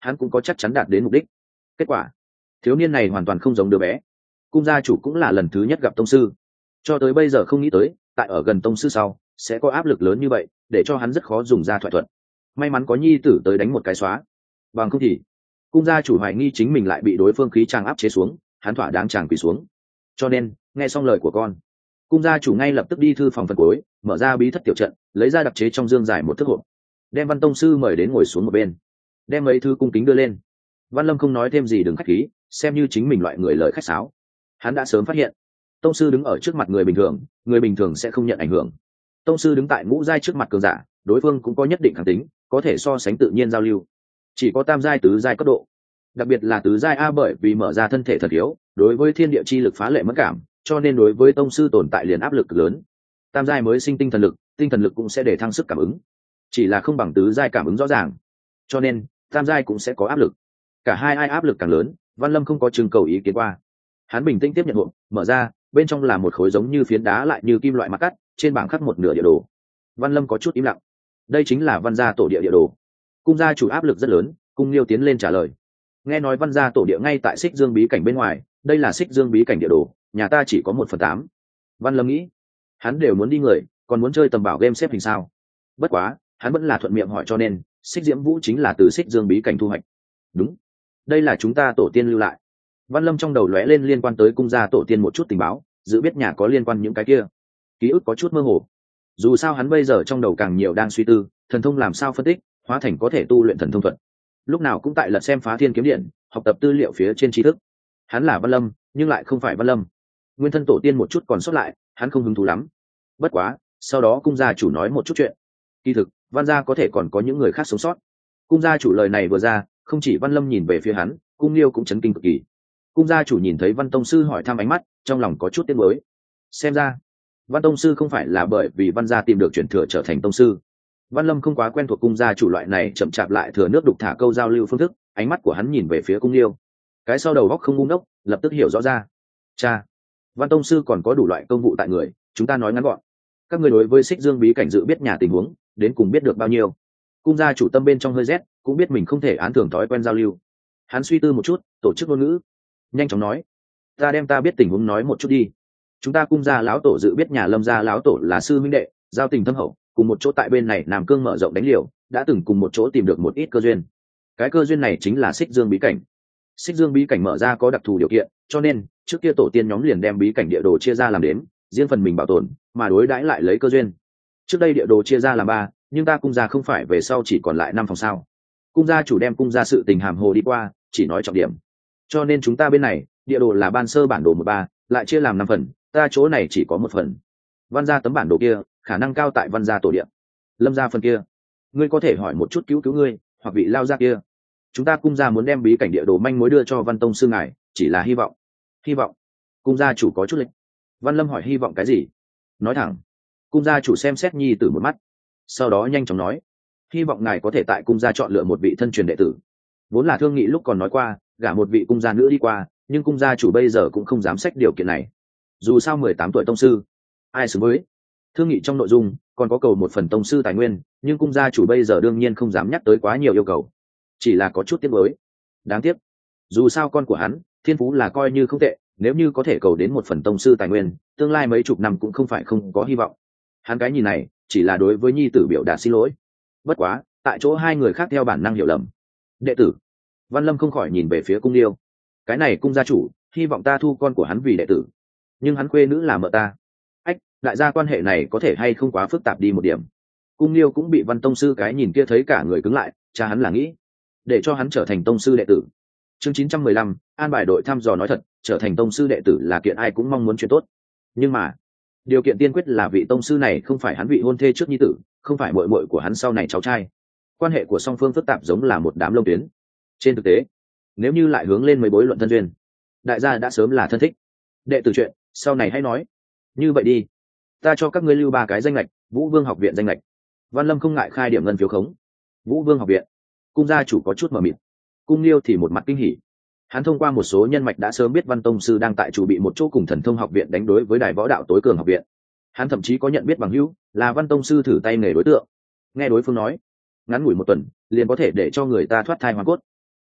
hắn cũng có chắc chắn đạt đến mục đích. Kết quả, thiếu niên này hoàn toàn không giống đứa bé. Cung gia chủ cũng là lần thứ nhất gặp tông sư, cho tới bây giờ không nghĩ tới tại ở gần tông sư sau sẽ có áp lực lớn như vậy, để cho hắn rất khó dùng ra thoại thuật. May mắn có nhi tử tới đánh một cái xóa, bằng không thì cung gia chủ hoài nghi chính mình lại bị đối phương khí tràng áp chế xuống, hắn thỏa đáng tràng quỳ xuống. Cho nên nghe xong lời của con, cung gia chủ ngay lập tức đi thư phòng phần cuối, mở ra bí thất tiểu trận, lấy ra đặc chế trong dương dài một thức hộp, đem Văn tông sư mời đến ngồi xuống một bên, đem mấy thứ cung kính đưa lên. Văn Lâm không nói thêm gì, đừng khách khí, xem như chính mình loại người lời khách sáo. Hắn đã sớm phát hiện tông sư đứng ở trước mặt người bình thường, người bình thường sẽ không nhận ảnh hưởng. Tông sư đứng tại ngũ giai trước mặt cường giả, đối phương cũng có nhất định kháng tính, có thể so sánh tự nhiên giao lưu. Chỉ có tam giai tứ giai cấp độ, đặc biệt là tứ giai a, bởi vì mở ra thân thể thật yếu, đối với thiên địa chi lực phá lệ mất cảm, cho nên đối với tông sư tồn tại liền áp lực lớn. Tam giai mới sinh tinh thần lực, tinh thần lực cũng sẽ để thăng sức cảm ứng, chỉ là không bằng tứ giai cảm ứng rõ ràng, cho nên tam giai cũng sẽ có áp lực. Cả hai ai áp lực càng lớn, Văn Lâm không có trưng cầu ý kiến qua. Hắn bình tĩnh tiếp nhận hộp, mở ra, bên trong là một khối giống như phiến đá lại như kim loại mặt cắt, trên bảng khắc một nửa địa đồ. Văn Lâm có chút im lặng. Đây chính là Văn gia tổ địa địa đồ. Cung gia chủ áp lực rất lớn, Cung Liêu tiến lên trả lời. Nghe nói Văn gia tổ địa ngay tại Xích Dương bí cảnh bên ngoài, đây là Xích Dương bí cảnh địa đồ, nhà ta chỉ có một phần tám. Văn Lâm nghĩ, hắn đều muốn đi người, còn muốn chơi tầm bảo game xếp hình sao? Bất quá, hắn vẫn là thuận miệng hỏi, cho nên Xích Diễm Vũ chính là từ Xích Dương bí cảnh thu hoạch. Đúng, đây là chúng ta tổ tiên lưu lại. Văn Lâm trong đầu lóe lên liên quan tới cung gia tổ tiên một chút tình báo, dự biết nhà có liên quan những cái kia, ký ức có chút mơ hồ. Dù sao hắn bây giờ trong đầu càng nhiều đang suy tư thần thông làm sao phân tích hóa thành có thể tu luyện thần thông thuật, lúc nào cũng tại lật xem Phá Thiên kiếm điện, học tập tư liệu phía trên tri thức. Hắn là Văn Lâm nhưng lại không phải Văn Lâm, nguyên thân tổ tiên một chút còn sót lại, hắn không hứng thú lắm. Bất quá sau đó cung gia chủ nói một chút chuyện, kỳ thực Văn gia có thể còn có những người khác sống sót. Cung gia chủ lời này vừa ra, không chỉ Văn Lâm nhìn về phía hắn, Cung Liêu cũng chấn kinh cực kỳ. Cung gia chủ nhìn thấy Văn tông sư hỏi thăm ánh mắt, trong lòng có chút tiếc nuối. Xem ra Văn tông sư không phải là bởi vì Văn gia tìm được chuyển thừa trở thành tông sư. Văn Lâm không quá quen thuộc cung gia chủ loại này chậm chạp lại thừa nước đục thả câu giao lưu phương thức, ánh mắt của hắn nhìn về phía Cung Liêu, cái sau đầu góc không ngu ngốc, lập tức hiểu rõ ra. Cha, Văn tông sư còn có đủ loại công vụ tại người, chúng ta nói ngắn gọn. Các người đối với Xích Dương bí cảnh dự biết nhà tình huống, đến cùng biết được bao nhiêu? Cung gia chủ tâm bên trong hơi rét, cũng biết mình không thể án thường thói quen giao lưu. Hắn suy tư một chút, tổ chức ngôn ngữ, nhanh chóng nói, ta đem ta biết tình huống nói một chút đi. Chúng ta cung gia lão tổ dự biết nhà Lâm gia lão tổ là sư minh đệ, giao tình thâm hậu, cùng một chỗ tại bên này Nam Cương mở rộng đánh liều, đã từng cùng một chỗ tìm được một ít cơ duyên. Cái cơ duyên này chính là Xích Dương bí cảnh. Xích Dương bí cảnh mở ra có đặc thù điều kiện, cho nên trước kia tổ tiên nhóm liền đem bí cảnh địa đồ chia ra làm đến, riêng phần mình bảo tồn, mà đối đãi lại lấy cơ duyên. Trước đây địa đồ chia ra làm ba, nhưng ta cung gia không phải về sau chỉ còn lại năm phòng sao? Cung gia chủ đem cung gia sự tình hàm hồ đi qua, chỉ nói trọng điểm. Cho nên chúng ta bên này địa đồ là ban sơ bản đồ một ba, lại chia làm năm phần, ta chỗ này chỉ có một phần. Văn gia tấm bản đồ kia khả năng cao tại Văn gia tổ địa. Lâm gia phần kia, ngươi có thể hỏi một chút cứu cứu ngươi hoặc vị lao gia kia. Chúng ta cung gia muốn đem bí cảnh địa đồ manh mối đưa cho Văn tông sư ngài, chỉ là hy vọng. Hy vọng? Cung gia chủ có chút lịch. Văn Lâm hỏi hy vọng cái gì? Nói thẳng. Cung gia chủ xem xét nhi tử một mắt, sau đó nhanh chóng nói, hy vọng ngài có thể tại cung gia chọn lựa một vị thân truyền đệ tử. Vốn là thương nghị lúc còn nói qua gả một vị cung gia nữ đi qua, nhưng cung gia chủ bây giờ cũng không dám xách điều kiện này. Dù sao mười tám tuổi tông sư, ai xứng với? Thương nghị trong nội dung còn có cầu một phần tông sư tài nguyên, nhưng cung gia chủ bây giờ đương nhiên không dám nhắc tới quá nhiều yêu cầu, chỉ là có chút tiếc nuối. Đáng tiếc, dù sao con của hắn thiên phú là coi như không tệ, nếu như có thể cầu đến một phần tông sư tài nguyên, tương lai mấy chục năm cũng không phải không có hy vọng. Hắn cái nhìn này chỉ là đối với nhi tử biểu đạt xin lỗi. Bất quá tại chỗ hai người khác theo bản năng hiểu lầm. Đệ tử. Văn Lâm không khỏi nhìn về phía Cung Liêu. Cái này cung gia chủ hy vọng ta thu con của hắn vì đệ tử, nhưng hắn khuê nữ là mợ ta. Ách, đại gia quan hệ này có thể hay không quá phức tạp đi một điểm? Cung Liêu cũng bị Văn tông sư cái nhìn kia thấy cả người cứng lại, cha hắn là nghĩ để cho hắn trở thành tông sư đệ tử. Chương chín trăm mười lăm, an bài đội thăm dò nói thật, trở thành tông sư đệ tử là kiện ai cũng mong muốn chuyện tốt. Nhưng mà, điều kiện tiên quyết là vị tông sư này không phải hắn vị hôn thê trước nhi tử, không phải muội muội của hắn sau này cháu trai. Quan hệ của song phương phức tạp giống là một đám lông tuyến. Trên thực tế, nếu như lại hướng lên mấy bối luận thân duyên, đại gia đã sớm là thân thích. Đệ tử chuyện, sau này hãy nói. Như vậy đi, ta cho các ngươi lưu ba cái danh lệch, Vũ Vương học viện danh lệch. Văn Lâm không ngại khai điểm ngân phiếu khống. Vũ Vương học viện. Cung gia chủ có chút mờ mịt. Cung Liêu thì một mặt kinh hỉ. Hắn thông qua một số nhân mạch đã sớm biết Văn tông sư đang tại chủ bị một chỗ cùng thần thông học viện đánh đối với đài võ đạo tối cường học viện. Hắn thậm chí có nhận biết bằng hữu là Văn tông sư thử tay nghề đối tượng. Nghe đối phương nói, ngắn ngủi một tuần liền có thể để cho người ta thoát thai hoàn cốt.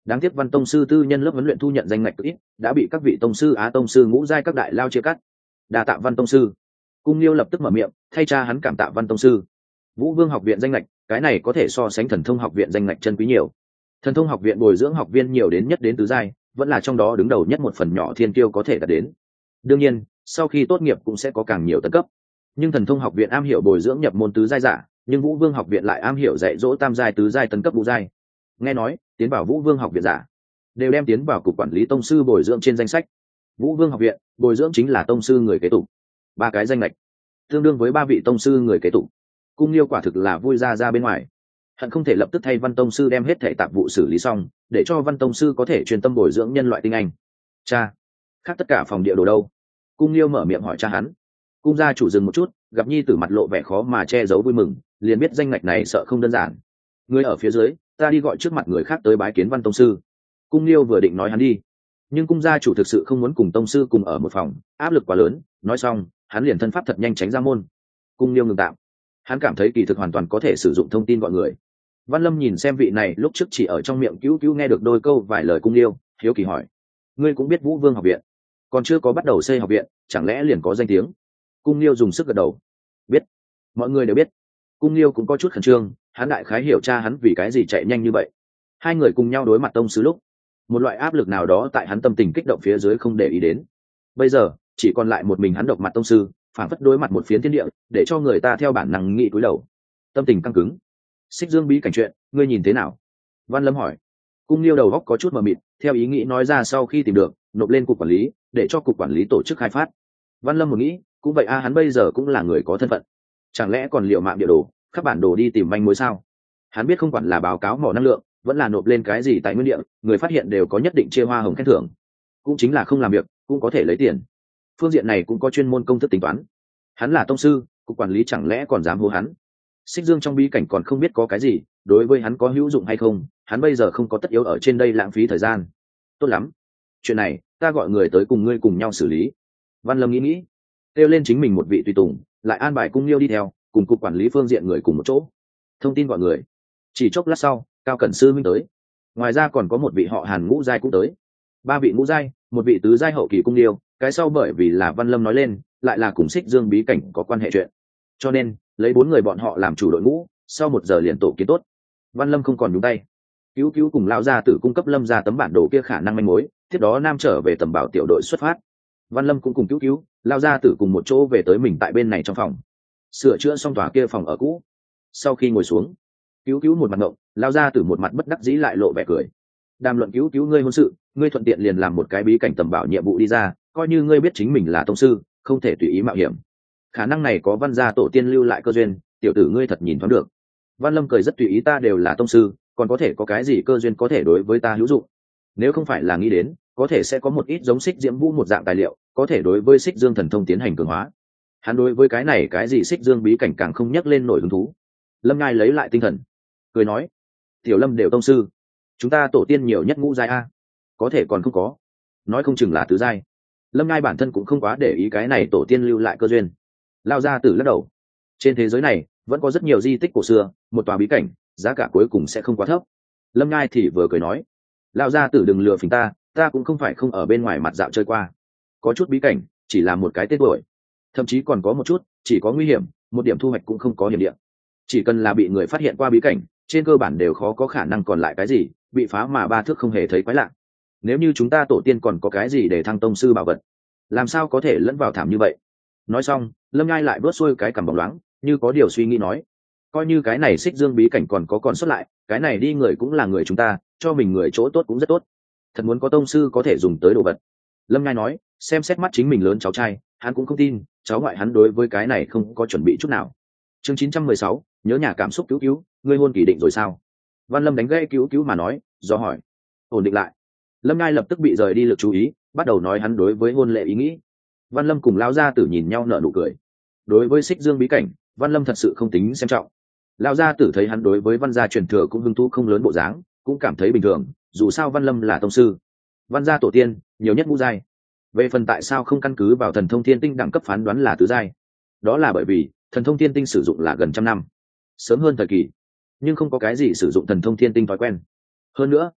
đáng tiếc Văn tông sư tư nhân lớp huấn luyện thu nhận danh ngạch ít, đã bị các vị tông sư á tông sư ngũ giai các đại lao chia cắt. Đa tạ Văn tông sư. Cung Liêu lập tức mở miệng thay cha hắn cảm tạ Văn tông sư. Vũ Vương học viện danh ngạch, cái này có thể so sánh Thần Thông học viện danh ngạch chân quý nhiều. Thần Thông học viện bồi dưỡng học viên nhiều đến nhất đến tứ giai, vẫn là trong đó đứng đầu nhất một phần nhỏ thiên tiêu có thể đạt đến. Đương nhiên, sau khi tốt nghiệp cũng sẽ có càng nhiều tấn cấp. Nhưng Thần Thông học viện am hiểu bồi dưỡng nhập môn tứ giai giả, nhưng Vũ Vương học viện lại am hiểu dạy dỗ tam giai tứ giai tấn cấp ngũ giai. Nghe nói, tiến vào Vũ Vương học viện giả đều đem tiến vào cục quản lý tông sư bồi dưỡng trên danh sách. Vũ Vương học viện bồi dưỡng chính là tông sư người kế tục, ba cái danh lệch tương đương với ba vị tông sư người kế tục. Cung Liêu quả thực là vui ra ra bên ngoài, hận không thể lập tức thay Văn tông sư đem hết thể tạp vụ xử lý xong, để cho Văn tông sư có thể chuyên tâm bồi dưỡng nhân loại tinh anh. Cha, khác tất cả phòng địa đồ đâu? Cung Liêu mở miệng hỏi cha hắn. Cung gia chủ dừng một chút, gặp nhi tử mặt lộ vẻ khó mà che giấu vui mừng, liền biết danh ngạch này sợ không đơn giản. Người ở phía dưới, ta đi gọi trước mặt người khác tới bái kiến Văn tông sư. Cung Liêu vừa định nói hắn đi, nhưng cung gia chủ thực sự không muốn cùng tông sư cùng ở một phòng, áp lực quá lớn. Nói xong, hắn liền thân pháp thật nhanh tránh ra môn. Cung Liêu ngừng tạm, hắn cảm thấy kỳ thực hoàn toàn có thể sử dụng thông tin gọi người. Văn Lâm nhìn xem vị này lúc trước chỉ ở trong miệng cứu cứu nghe được đôi câu vài lời Cung Liêu, hiếu kỳ hỏi: ngươi cũng biết Vũ Vương học viện? Còn chưa có bắt đầu xây học viện, chẳng lẽ liền có danh tiếng? Cung Liêu dùng sức gật đầu: biết, mọi người đều biết. Cung Liêu cũng có chút khẩn trương, hắn đại khái hiểu cha hắn vì cái gì chạy nhanh như vậy. Hai người cùng nhau đối mặt tông sứ lúc, một loại áp lực nào đó tại hắn tâm tình kích động phía dưới không để ý đến. Bây giờ chỉ còn lại một mình hắn độc mặt tông sư, phản phất đối mặt một phiến thiên địa, để cho người ta theo bản năng nghĩ cúi đầu. Tâm tình căng cứng. Xích Dương bí cảnh chuyện, ngươi nhìn thế nào? Văn Lâm hỏi. Cung Liêu đầu góc có chút mờ mịt, theo ý nghĩ nói ra sau khi tìm được, nộp lên cục quản lý, để cho cục quản lý tổ chức khai phát. Văn Lâm một nghĩ, cũng vậy a, à, hắn bây giờ cũng là người có thân phận, chẳng lẽ còn liệu mạng địa đồ, khắp bản đồ đi tìm manh mối sao? Hắn biết không quản là báo cáo mỏ năng lượng, vẫn là nộp lên cái gì tại nguyên địa, người phát hiện đều có nhất định chia hoa hồng khen thưởng. Cũng chính là không làm việc, cũng có thể lấy tiền. Phương diện này cũng có chuyên môn công thức tính toán. Hắn là tông sư, cục quản lý chẳng lẽ còn dám hô hắn? Xích Dương trong bí cảnh còn không biết có cái gì, đối với hắn có hữu dụng hay không, hắn bây giờ không có tất yếu ở trên đây lãng phí thời gian. Tốt lắm, chuyện này ta gọi người tới cùng ngươi cùng nhau xử lý. Văn Lâm nghĩ nghĩ, kêu lên chính mình một vị tùy tùng, lại an bài Cung Liêu đi theo, cùng cục quản lý phương diện người cùng một chỗ. Thông tin gọi người. Chỉ chốc lát sau, Cao Cẩn Sư Minh tới. Ngoài ra còn có một vị họ Hàn ngũ giai cũng tới. Ba vị ngũ giai, một vị tứ giai hậu kỳ Cung Liêu, cái sau bởi vì là Văn Lâm nói lên, lại là cùng Xích Dương bí cảnh có quan hệ chuyện. Cho nên, lấy bốn người bọn họ làm chủ đội ngũ, sau một giờ liền tổ kiến tốt. Văn Lâm không còn nhúng tay. Cứu cứu cùng lão gia tử cung cấp Lâm ra tấm bản đồ kia khả năng manh mối, tiếp đó Nam trở về tầm bảo tiểu đội xuất phát. Văn Lâm cũng cùng cứu cứu, lão gia tử cùng một chỗ về tới mình tại bên này trong phòng. Sửa chữa xong tòa kia phòng ở cũ. Sau khi ngồi xuống, cứu cứu một mặt ngộng, lão gia tử một mặt bất đắc dĩ lại lộ vẻ cười. Đàm luận cứu cứu ngươi hôn sự, ngươi thuận tiện liền làm một cái bí cảnh tầm bảo nhiệm vụ đi ra, coi như ngươi biết chính mình là tông sư, không thể tùy ý mạo hiểm. Khả năng này có Văn gia tổ tiên lưu lại cơ duyên, tiểu tử ngươi thật nhìn thoáng được. Văn Lâm cười rất tùy ý, ta đều là tông sư, còn có thể có cái gì cơ duyên có thể đối với ta hữu dụng? Nếu không phải là nghĩ đến, có thể sẽ có một ít giống Xích Diễm Vũ một dạng tài liệu, có thể đối với Xích Dương thần thông tiến hành cường hóa. Hắn đối với cái này cái gì Xích Dương bí cảnh càng không nhắc lên nổi hứng thú. Lâm Ngai lấy lại tinh thần, cười nói: "Tiểu Lâm đều tông sư, chúng ta tổ tiên nhiều nhất ngũ giai a, có thể còn không có, nói không chừng là tứ giai." Lâm Ngai bản thân cũng không quá để ý cái này tổ tiên lưu lại cơ duyên. Lao ra tử lắc đầu. Trên thế giới này vẫn có rất nhiều di tích cổ xưa, một tòa bí cảnh, giá cả cuối cùng sẽ không quá thấp. Lâm Ngai thì vừa cười nói: "Lao ra tử đừng lừa phỉnh ta, ta cũng không phải không ở bên ngoài mặt dạo chơi qua. Có chút bí cảnh chỉ là một cái tên tuổi, thậm chí còn có một chút chỉ có nguy hiểm, một điểm thu hoạch cũng không có hiểm địa. Chỉ cần là bị người phát hiện qua bí cảnh, trên cơ bản đều khó có khả năng còn lại cái gì, bị phá mà ba thước không hề thấy quái lạ. Nếu như chúng ta tổ tiên còn có cái gì để thăng tông sư bảo vật, làm sao có thể lẫn vào thảm như vậy?" Nói xong, Lâm Ngai lại vớt xuôi cái cằm bóng loáng, như có điều suy nghĩ nói: "Coi như cái này Xích Dương bí cảnh còn có còn xuất lại, cái này đi người cũng là người chúng ta, cho mình người chỗ tốt cũng rất tốt. Thật muốn có tông sư có thể dùng tới đồ vật." Lâm Ngai nói, xem xét mắt chính mình lớn cháu trai, hắn cũng không tin, cháu ngoại hắn đối với cái này không có chuẩn bị chút nào. Chương chín trăm mười sáu, nhớ nhà cảm xúc cứu cứu, ngươi hôn kỳ định rồi sao? Văn Lâm đánh gãy cứu cứu mà nói, do hỏi. Ổn định lại. Lâm Ngai lập tức bị rời đi lực chú ý, bắt đầu nói hắn đối với hôn lễ ý nghĩ. Văn Lâm cùng lão gia tử nhìn nhau nở nụ cười. Đối với Xích Dương bí cảnh, Văn Lâm thật sự không tính xem trọng. Lão gia tử thấy hắn đối với Văn gia truyền thừa cũng hứng thú không lớn bộ dáng, cũng cảm thấy bình thường, dù sao Văn Lâm là tông sư, Văn gia tổ tiên nhiều nhất ngũ giai. Về phần tại sao không căn cứ vào thần thông thiên tinh đẳng cấp phán đoán là tứ giai, đó là bởi vì thần thông thiên tinh sử dụng là gần trăm năm, sớm hơn thời kỳ, nhưng không có cái gì sử dụng thần thông thiên tinh thói quen. Hơn nữa,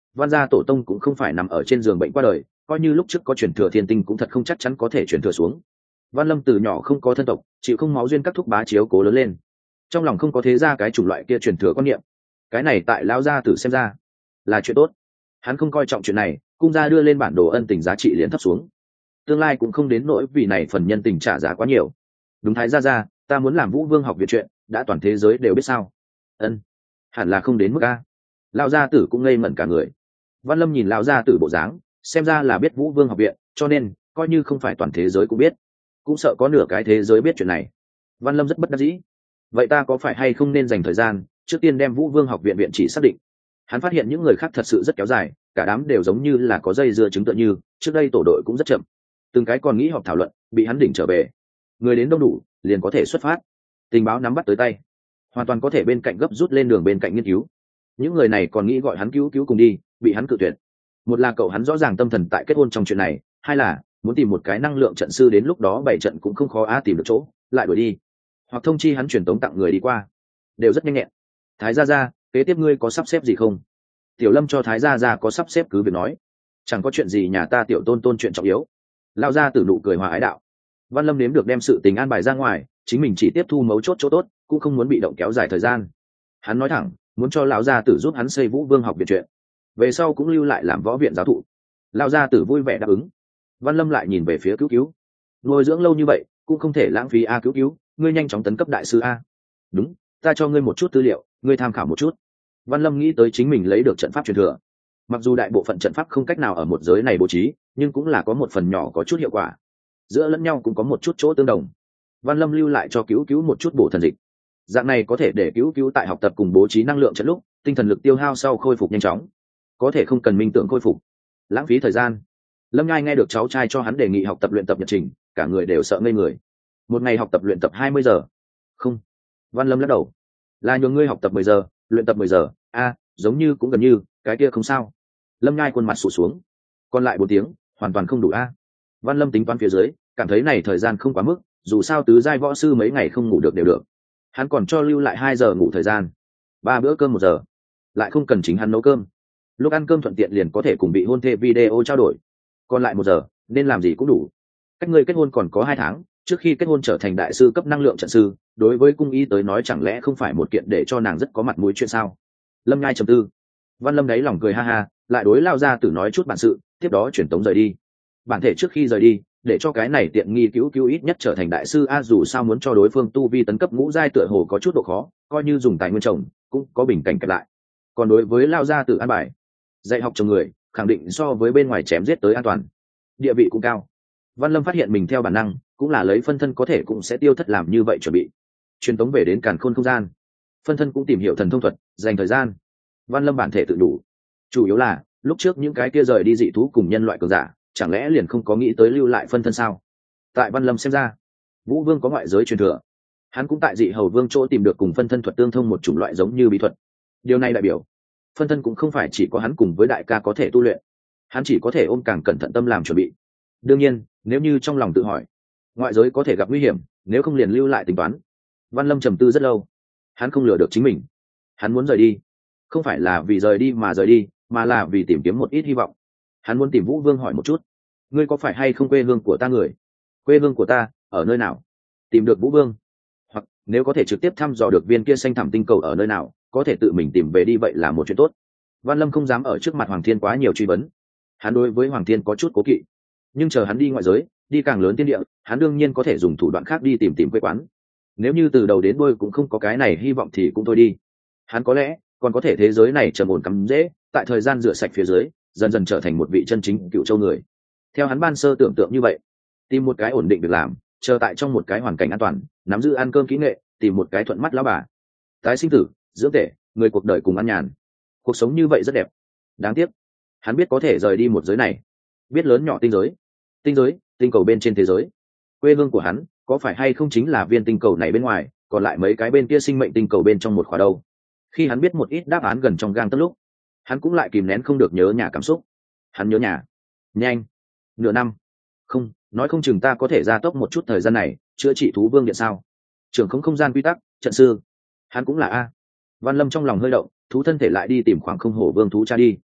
Văn gia tổ tông cũng không phải nằm ở trên giường bệnh qua đời, coi như lúc trước có truyền thừa thiên tinh cũng thật không chắc chắn có thể truyền thừa xuống. Văn Lâm từ nhỏ không có thân tộc, chịu không máu duyên các thúc bá chiếu cố lớn lên, trong lòng không có thế ra cái chủng loại kia truyền thừa quan niệm. Cái này tại lão gia tử xem ra là chuyện tốt, hắn không coi trọng chuyện này, cung gia đưa lên bản đồ ân tình giá trị liền thấp xuống, tương lai cũng không đến nỗi vì này phần nhân tình trả giá quá nhiều. Đúng thái gia gia, ta muốn làm Vũ Vương học viện chuyện, đã toàn thế giới đều biết sao? Ân, hẳn là không đến mức a. Lão gia tử cũng ngây ngẩn cả người. Văn Lâm nhìn lão gia tử bộ dáng, xem ra là biết Vũ Vương học viện, cho nên coi như không phải toàn thế giới cũng biết, cũng sợ có nửa cái thế giới biết chuyện này. Văn Lâm rất bất đắc dĩ. Vậy ta có phải hay không nên dành thời gian trước tiên đem Vũ Vương học viện viện chỉ xác định? Hắn phát hiện những người khác thật sự rất kéo dài, cả đám đều giống như là có dây dưa chứng tựa như, trước đây tổ đội cũng rất chậm, từng cái còn nghĩ họp thảo luận, bị hắn đỉnh trở về. Người đến đông đủ, liền có thể xuất phát. Tình báo nắm bắt tới tay, hoàn toàn có thể bên cạnh gấp rút lên đường bên cạnh nghiên cứu. Những người này còn nghĩ gọi hắn cứu cứu cùng đi, bị hắn cự tuyệt. Một là cậu hắn rõ ràng tâm thần tại kết hôn trong chuyện này, hai là muốn tìm một cái năng lượng trận sư, đến lúc đó bảy trận cũng không khó á tìm được chỗ, lại đuổi đi, hoặc thông chi hắn truyền tống tặng người đi qua, đều rất nhanh nhẹn. Thái gia gia, kế tiếp ngươi có sắp xếp gì không? Tiểu Lâm cho Thái gia gia có sắp xếp cứ việc nói, chẳng có chuyện gì, nhà ta tiểu tôn tôn chuyện trọng yếu. Lao ra tử nụ cười hòa ái đạo. Văn Lâm nếm được đem sự tình an bài ra ngoài, chính mình chỉ tiếp thu mấu chốt chỗ tốt, cũng không muốn bị động kéo dài thời gian. Hắn nói thẳng, muốn cho lão gia tử giúp hắn xây Vũ Vương học viện chuyện, về sau cũng lưu lại làm võ viện giáo thụ. Lão gia tử vui vẻ đáp ứng. Văn Lâm lại nhìn về phía cứu cứu, nuôi dưỡng lâu như vậy cũng không thể lãng phí a. Cứu cứu, ngươi nhanh chóng tấn cấp đại sư a. Đúng, ta cho ngươi một chút tư liệu, ngươi tham khảo một chút. Văn Lâm nghĩ tới chính mình lấy được trận pháp truyền thừa, mặc dù đại bộ phận trận pháp không cách nào ở một giới này bố trí, nhưng cũng là có một phần nhỏ có chút hiệu quả, giữa lẫn nhau cũng có một chút chỗ tương đồng. Văn Lâm lưu lại cho cứu cứu một chút bổ thần dịch, dạng này có thể để cứu cứu tại học tập cùng bố trí năng lượng trận lúc tinh thần lực tiêu hao sau khôi phục nhanh chóng, có thể không cần minh tưởng khôi phục, lãng phí thời gian. Lâm Nhai nghe được cháu trai cho hắn đề nghị học tập luyện tập nhật trình, cả người đều sợ ngây người. Một ngày học tập luyện tập hai mươi giờ? Không. Văn Lâm lắc đầu. Là nhường ngươi học tập mười giờ, luyện tập mười giờ. A, giống như cũng gần như, cái kia không sao. Lâm Nhai khuôn mặt sụt xuống. Còn lại bốn tiếng, hoàn toàn không đủ a. Văn Lâm tính toán phía dưới, cảm thấy này thời gian không quá mức, dù sao tứ giai võ sư mấy ngày không ngủ được đều được. Hắn còn cho lưu lại hai giờ ngủ thời gian, ba bữa cơm một giờ, lại không cần chính hắn nấu cơm, lúc ăn cơm thuận tiện liền có thể cùng bị hôn thê video trao đổi. Còn lại một giờ nên làm gì cũng đủ. Cách người kết hôn còn có hai tháng, trước khi kết hôn trở thành đại sư cấp năng lượng trận sư, đối với cung y tới nói chẳng lẽ không phải một kiện để cho nàng rất có mặt mũi chuyện sao? Lâm Nhai trầm tư. Văn Lâm đáy lòng cười ha ha, lại đối lao ra tử nói chút bản sự, tiếp đó chuyển tống rời đi. Bản thể trước khi rời đi, để cho cái này tiện nghi cứu cứu ít nhất trở thành đại sư a, dù sao muốn cho đối phương tu vi tấn cấp ngũ giai tựa hồ có chút độ khó, coi như dùng tài nguyên trồng cũng có bình cảnh kẹp lại. Còn đối với lao gia tử an bài, dạy học chồng người khẳng định so với bên ngoài chém giết tới an toàn, địa vị cũng cao. Văn Lâm phát hiện mình theo bản năng cũng là lấy phân thân có thể cũng sẽ tiêu thất làm như vậy chuẩn bị truyền tống về đến càn khôn không gian. Phân thân cũng tìm hiểu thần thông thuật, dành thời gian. Văn Lâm bản thể tự đủ, chủ yếu là lúc trước những cái kia rời đi dị thú cùng nhân loại cường giả, chẳng lẽ liền không có nghĩ tới lưu lại phân thân sao? Tại Văn Lâm xem ra, Vũ Vương có ngoại giới truyền thừa, hắn cũng tại dị hầu vương chỗ tìm được cùng phân thân thuật tương thông một chủng loại giống như bí thuật. Điều này đại biểu phân thân cũng không phải chỉ có hắn cùng với đại ca có thể tu luyện, hắn chỉ có thể ôm càng cẩn thận tâm làm chuẩn bị. Đương nhiên, nếu như trong lòng tự hỏi ngoại giới có thể gặp nguy hiểm, nếu không liền lưu lại tính toán. Văn Lâm trầm tư rất lâu, hắn không lừa được chính mình, hắn muốn rời đi không phải là vì rời đi mà rời đi, mà là vì tìm kiếm một ít hy vọng. Hắn muốn tìm Vũ Vương hỏi một chút, ngươi có phải hay không quê hương của ta người? Quê hương của ta ở nơi nào? Tìm được Vũ Vương, hoặc nếu có thể trực tiếp thăm dò được viên kia xanh thẳm tinh cầu ở nơi nào, có thể tự mình tìm về đi, vậy là một chuyện tốt. Văn Lâm không dám ở trước mặt Hoàng Thiên quá nhiều truy vấn, hắn đối với Hoàng Thiên có chút cố kỵ, nhưng chờ hắn đi ngoại giới, đi càng lớn thiên địa, hắn đương nhiên có thể dùng thủ đoạn khác đi tìm tìm quê quán. Nếu như từ đầu đến đuôi cũng không có cái này hy vọng thì cũng thôi đi. Hắn có lẽ còn có thể thế giới này trầm ổn cắm dễ, tại thời gian rửa sạch phía dưới, dần dần trở thành một vị chân chính cựu châu người. Theo hắn ban sơ tưởng tượng như vậy, tìm một cái ổn định việc làm, chờ tại trong một cái hoàn cảnh an toàn, nắm giữ ăn cơm kỹ nghệ, tìm một cái thuận mắt lão bà, tái sinh tử, dưỡng tể, người cuộc đời cùng ăn nhàn, cuộc sống như vậy rất đẹp. Đáng tiếc, hắn biết có thể rời đi một giới này, biết lớn nhỏ tinh giới, tinh giới, tinh cầu bên trên thế giới. Quê hương của hắn có phải hay không chính là viên tinh cầu này bên ngoài, còn lại mấy cái bên kia sinh mệnh tinh cầu bên trong một khóa đâu? Khi hắn biết một ít đáp án gần trong gang tấc lúc, hắn cũng lại kìm nén không được nhớ nhà cảm xúc. Hắn nhớ nhà. Nhanh, nửa năm. Không, nói không chừng ta có thể gia tốc một chút thời gian này, chữa trị thú vương điện sao? Trưởng không không gian quy tắc, trận sư. Hắn cũng là a. Văn Lâm trong lòng hơi động, thú thân thể lại đi tìm khoảng không hổ vương thú cha đi.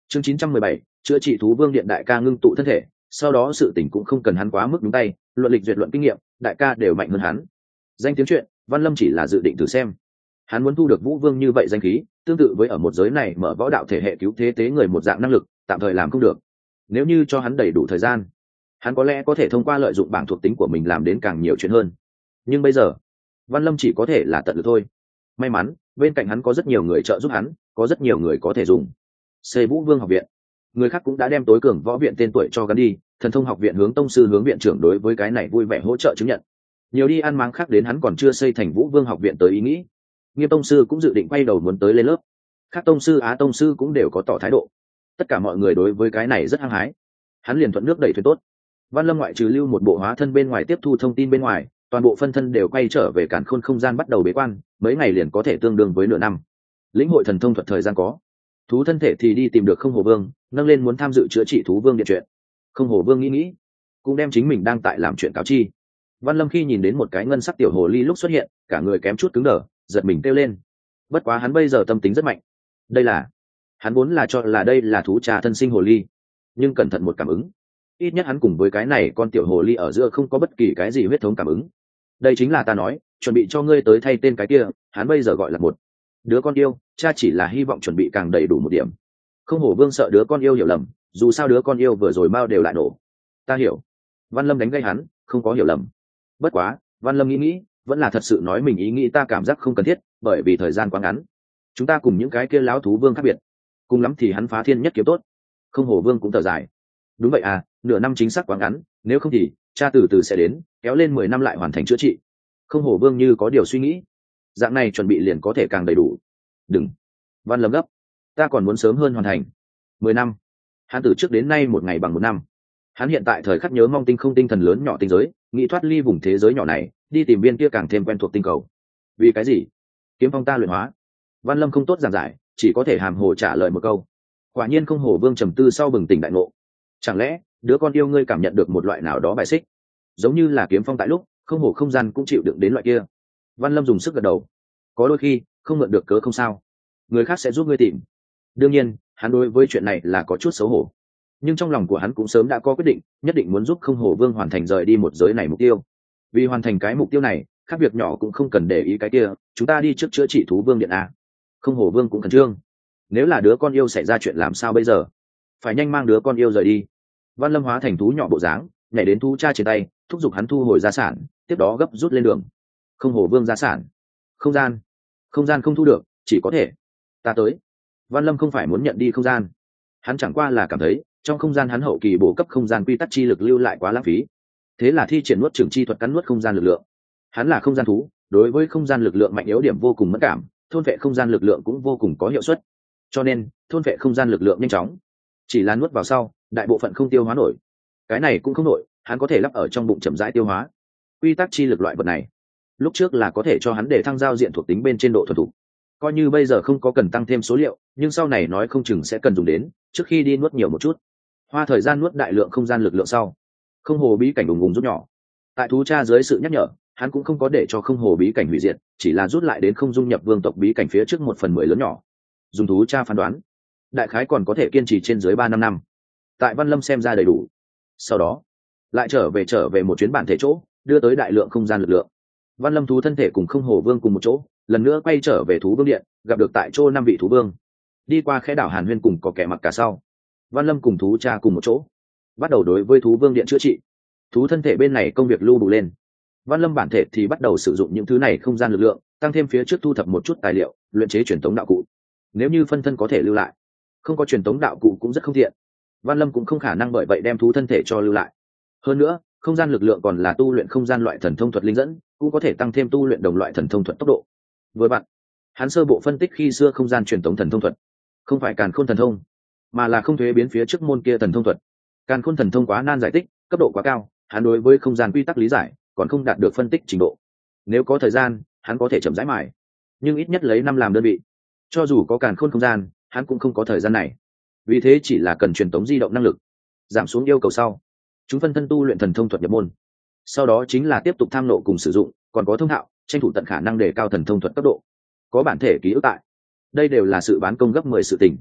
chương chín trăm mười bảy, chữa trị thú vương điện. Đại ca ngưng tụ thân thể, sau đó sự tỉnh cũng không cần hắn quá mức đúng tay, luận lịch duyệt luận kinh nghiệm, đại ca đều mạnh hơn hắn. Danh tiếng chuyện, Văn Lâm chỉ là dự định thử xem. Hắn muốn thu được Vũ Vương như vậy danh khí, tương tự với ở một giới này mở võ đạo thể hệ cứu thế tế người một dạng năng lực, tạm thời làm không được. Nếu như cho hắn đầy đủ thời gian, hắn có lẽ có thể thông qua lợi dụng bảng thuộc tính của mình làm đến càng nhiều chuyện hơn. Nhưng bây giờ, Văn Lâm chỉ có thể là tận lực thôi. May mắn, bên cạnh hắn có rất nhiều người trợ giúp hắn, có rất nhiều người có thể dùng. Xây Vũ Vương học viện, người khác cũng đã đem tối cường võ viện tên tuổi cho gắn đi, thần thông học viện hướng tông sư hướng viện trưởng đối với cái này vui vẻ hỗ trợ chứng nhận. Nhiều đi ăn máng khác đến hắn còn chưa xây thành Vũ Vương học viện tới ý nghĩ. Nghiêm tông sư cũng dự định quay đầu muốn tới lên lớp, các tông sư Á tông sư cũng đều có tỏ thái độ. Tất cả mọi người đối với cái này rất hăng hái. Hắn liền thuận nước đẩy thuyền tốt. Văn Lâm ngoại trừ lưu một bộ hóa thân bên ngoài tiếp thu thông tin bên ngoài, toàn bộ phân thân đều quay trở về càn khôn không gian bắt đầu bế quan, mấy ngày liền có thể tương đương với nửa năm. Lĩnh hội thần thông thuật thời gian có, thú thân thể thì đi tìm được Không Hổ Vương, nâng lên muốn tham dự chữa trị thú vương điện chuyện. Không Hổ Vương nghĩ nghĩ, cũng đem chính mình đang tại làm chuyện cáo chi. Văn Lâm khi nhìn đến một cái ngân sắc tiểu hồ ly lúc xuất hiện, cả người kém chút cứng đờ, giật mình kêu lên. Bất quá hắn bây giờ tâm tính rất mạnh. Đây là, hắn vốn là cho là đây là thú trà thân sinh hồ ly, nhưng cẩn thận một cảm ứng, ít nhất hắn cùng với cái này con tiểu hồ ly ở giữa không có bất kỳ cái gì huyết thống cảm ứng. Đây chính là ta nói, chuẩn bị cho ngươi tới thay tên cái kia, hắn bây giờ gọi là một đứa con yêu, cha chỉ là hy vọng chuẩn bị càng đầy đủ một điểm. Không Hổ Vương sợ đứa con yêu hiểu lầm, dù sao đứa con yêu vừa rồi mau đều lại nổ. Ta hiểu. Văn Lâm đánh gây hắn, không có hiểu lầm. Bất quá, Văn Lâm nghĩ nghĩ, vẫn là thật sự nói mình ý nghĩ, ta cảm giác không cần thiết, bởi vì thời gian quá ngắn. Chúng ta cùng những cái kia lão thú vương khác biệt, cùng lắm thì hắn phá thiên nhất kiếm tốt. Không Hổ Vương cũng thở dài. Đúng vậy à, nửa năm chính xác quá ngắn, nếu không thì cha từ từ sẽ đến, kéo lên mười năm lại hoàn thành chữa trị. Không Hổ Vương như có điều suy nghĩ. Dạng này chuẩn bị liền có thể càng đầy đủ. Đừng. Văn Lâm gấp. Ta còn muốn sớm hơn hoàn thành. Mười năm. Hắn từ trước đến nay một ngày bằng một năm. Hắn hiện tại thời khắc nhớ mong tinh không tinh thần lớn nhỏ tinh giới, nghĩ thoát ly vùng thế giới nhỏ này, đi tìm viên kia càng thêm quen thuộc tinh cầu. Vì cái gì? Kiếm phong ta luyện hóa. Văn Lâm không tốt giảng giải, chỉ có thể hàm hồ trả lời một câu. Quả nhiên Không Hổ Vương trầm tư sau bừng tỉnh đại ngộ. Chẳng lẽ đứa con yêu ngươi cảm nhận được một loại nào đó bài xích, giống như là kiếm phong tại lúc không hổ không gian cũng chịu đựng đến loại kia. Văn Lâm dùng sức gật đầu. Có đôi khi không mượn được cớ không sao, người khác sẽ giúp ngươi tìm. Đương nhiên hắn đối với chuyện này là có chút xấu hổ, nhưng trong lòng của hắn cũng sớm đã có quyết định, nhất định muốn giúp Không Hổ Vương hoàn thành rời đi một giới này mục tiêu. Vì hoàn thành cái mục tiêu này, khác việc nhỏ cũng không cần để ý cái kia, chúng ta đi trước chữa trị thú vương điện a. Không Hổ Vương cũng khẩn trương. Nếu là đứa con yêu xảy ra chuyện làm sao bây giờ? Phải nhanh mang đứa con yêu rời đi. Văn Lâm hóa thành thú nhỏ bộ dáng, nhảy đến thú cha trên tay, thúc giục hắn thu hồi gia sản, tiếp đó gấp rút lên đường. Không Hổ Vương gia sản, không gian, không gian không thu được, chỉ có thể ta tới. Văn Lâm không phải muốn nhận đi không gian, hắn chẳng qua là cảm thấy trong không gian hắn hậu kỳ bổ cấp không gian quy tắc chi lực lưu lại quá lãng phí, thế là thi triển nuốt trường chi thuật cắn nuốt không gian lực lượng. Hắn là không gian thú, đối với không gian lực lượng mạnh yếu điểm vô cùng mất cảm, thôn vệ không gian lực lượng cũng vô cùng có hiệu suất, cho nên thôn vệ không gian lực lượng nhanh chóng, chỉ là nuốt vào sau đại bộ phận không tiêu hóa nổi. Cái này cũng không nổi, hắn có thể lắp ở trong bụng chậm rãi tiêu hóa. Quy tắc chi lực loại vật này lúc trước là có thể cho hắn để thăng giao diện thuộc tính bên trên độ thuần thục, coi như bây giờ không có cần tăng thêm số liệu, nhưng sau này nói không chừng sẽ cần dùng đến, trước khi đi nuốt nhiều một chút, hoa thời gian nuốt đại lượng không gian lực lượng sau. Không Hồ bí cảnh ùng ùng rút nhỏ. Tại thú cha dưới sự nhắc nhở, hắn cũng không có để cho Không Hồ bí cảnh hủy diệt, chỉ là rút lại đến không dung nhập vương tộc bí cảnh phía trước một phần mười lớn nhỏ. Dùng thú cha phán đoán, đại khái còn có thể kiên trì trên dưới ba năm năm. Tại Văn Lâm xem ra đầy đủ. Sau đó lại trở về trở về một chuyến bản thể chỗ, đưa tới đại lượng không gian lực lượng. Văn Lâm thú thân thể cùng Không Hổ Vương cùng một chỗ, lần nữa quay trở về thú vương điện, gặp được tại chỗ năm vị thú vương. Đi qua khẽ đảo Hàn Huyên cùng có kẻ mặc cả sau, Văn Lâm cùng thú cha cùng một chỗ, bắt đầu đối với thú vương điện chữa trị. Thú thân thể bên này công việc lưu đủ lên, Văn Lâm bản thể thì bắt đầu sử dụng những thứ này không gian lực lượng, tăng thêm phía trước thu thập một chút tài liệu, luyện chế truyền tống đạo cụ. Nếu như phân thân có thể lưu lại, không có truyền tống đạo cụ cũng rất không thiện. Văn Lâm cũng không khả năng bởi vậy đem thú thân thể cho lưu lại. Hơn nữa, không gian lực lượng còn là tu luyện không gian loại thần thông thuật linh dẫn, cũng có thể tăng thêm tu luyện đồng loại thần thông thuật tốc độ. Vừa bạn, hắn sơ bộ phân tích khi xưa không gian truyền tống thần thông thuật, không phải càn khôn thần thông, mà là không thuế biến phía trước môn kia thần thông thuật. Càn khôn thần thông quá nan giải tích, cấp độ quá cao, hắn đối với không gian quy tắc lý giải còn không đạt được phân tích trình độ. Nếu có thời gian, hắn có thể chậm rãi mài, nhưng ít nhất lấy năm làm đơn vị. Cho dù có càn khôn không gian, hắn cũng không có thời gian này. Vì thế chỉ là cần truyền tống di động năng lực, giảm xuống yêu cầu sau, chúng phân thân tu luyện thần thông thuật nhập môn. Sau đó chính là tiếp tục tham nộ cùng sử dụng, còn có thông thạo, tranh thủ tận khả năng đề cao thần thông thuật cấp độ. Có bản thể ký ức tại, đây đều là sự bán công gấp mười sự tình.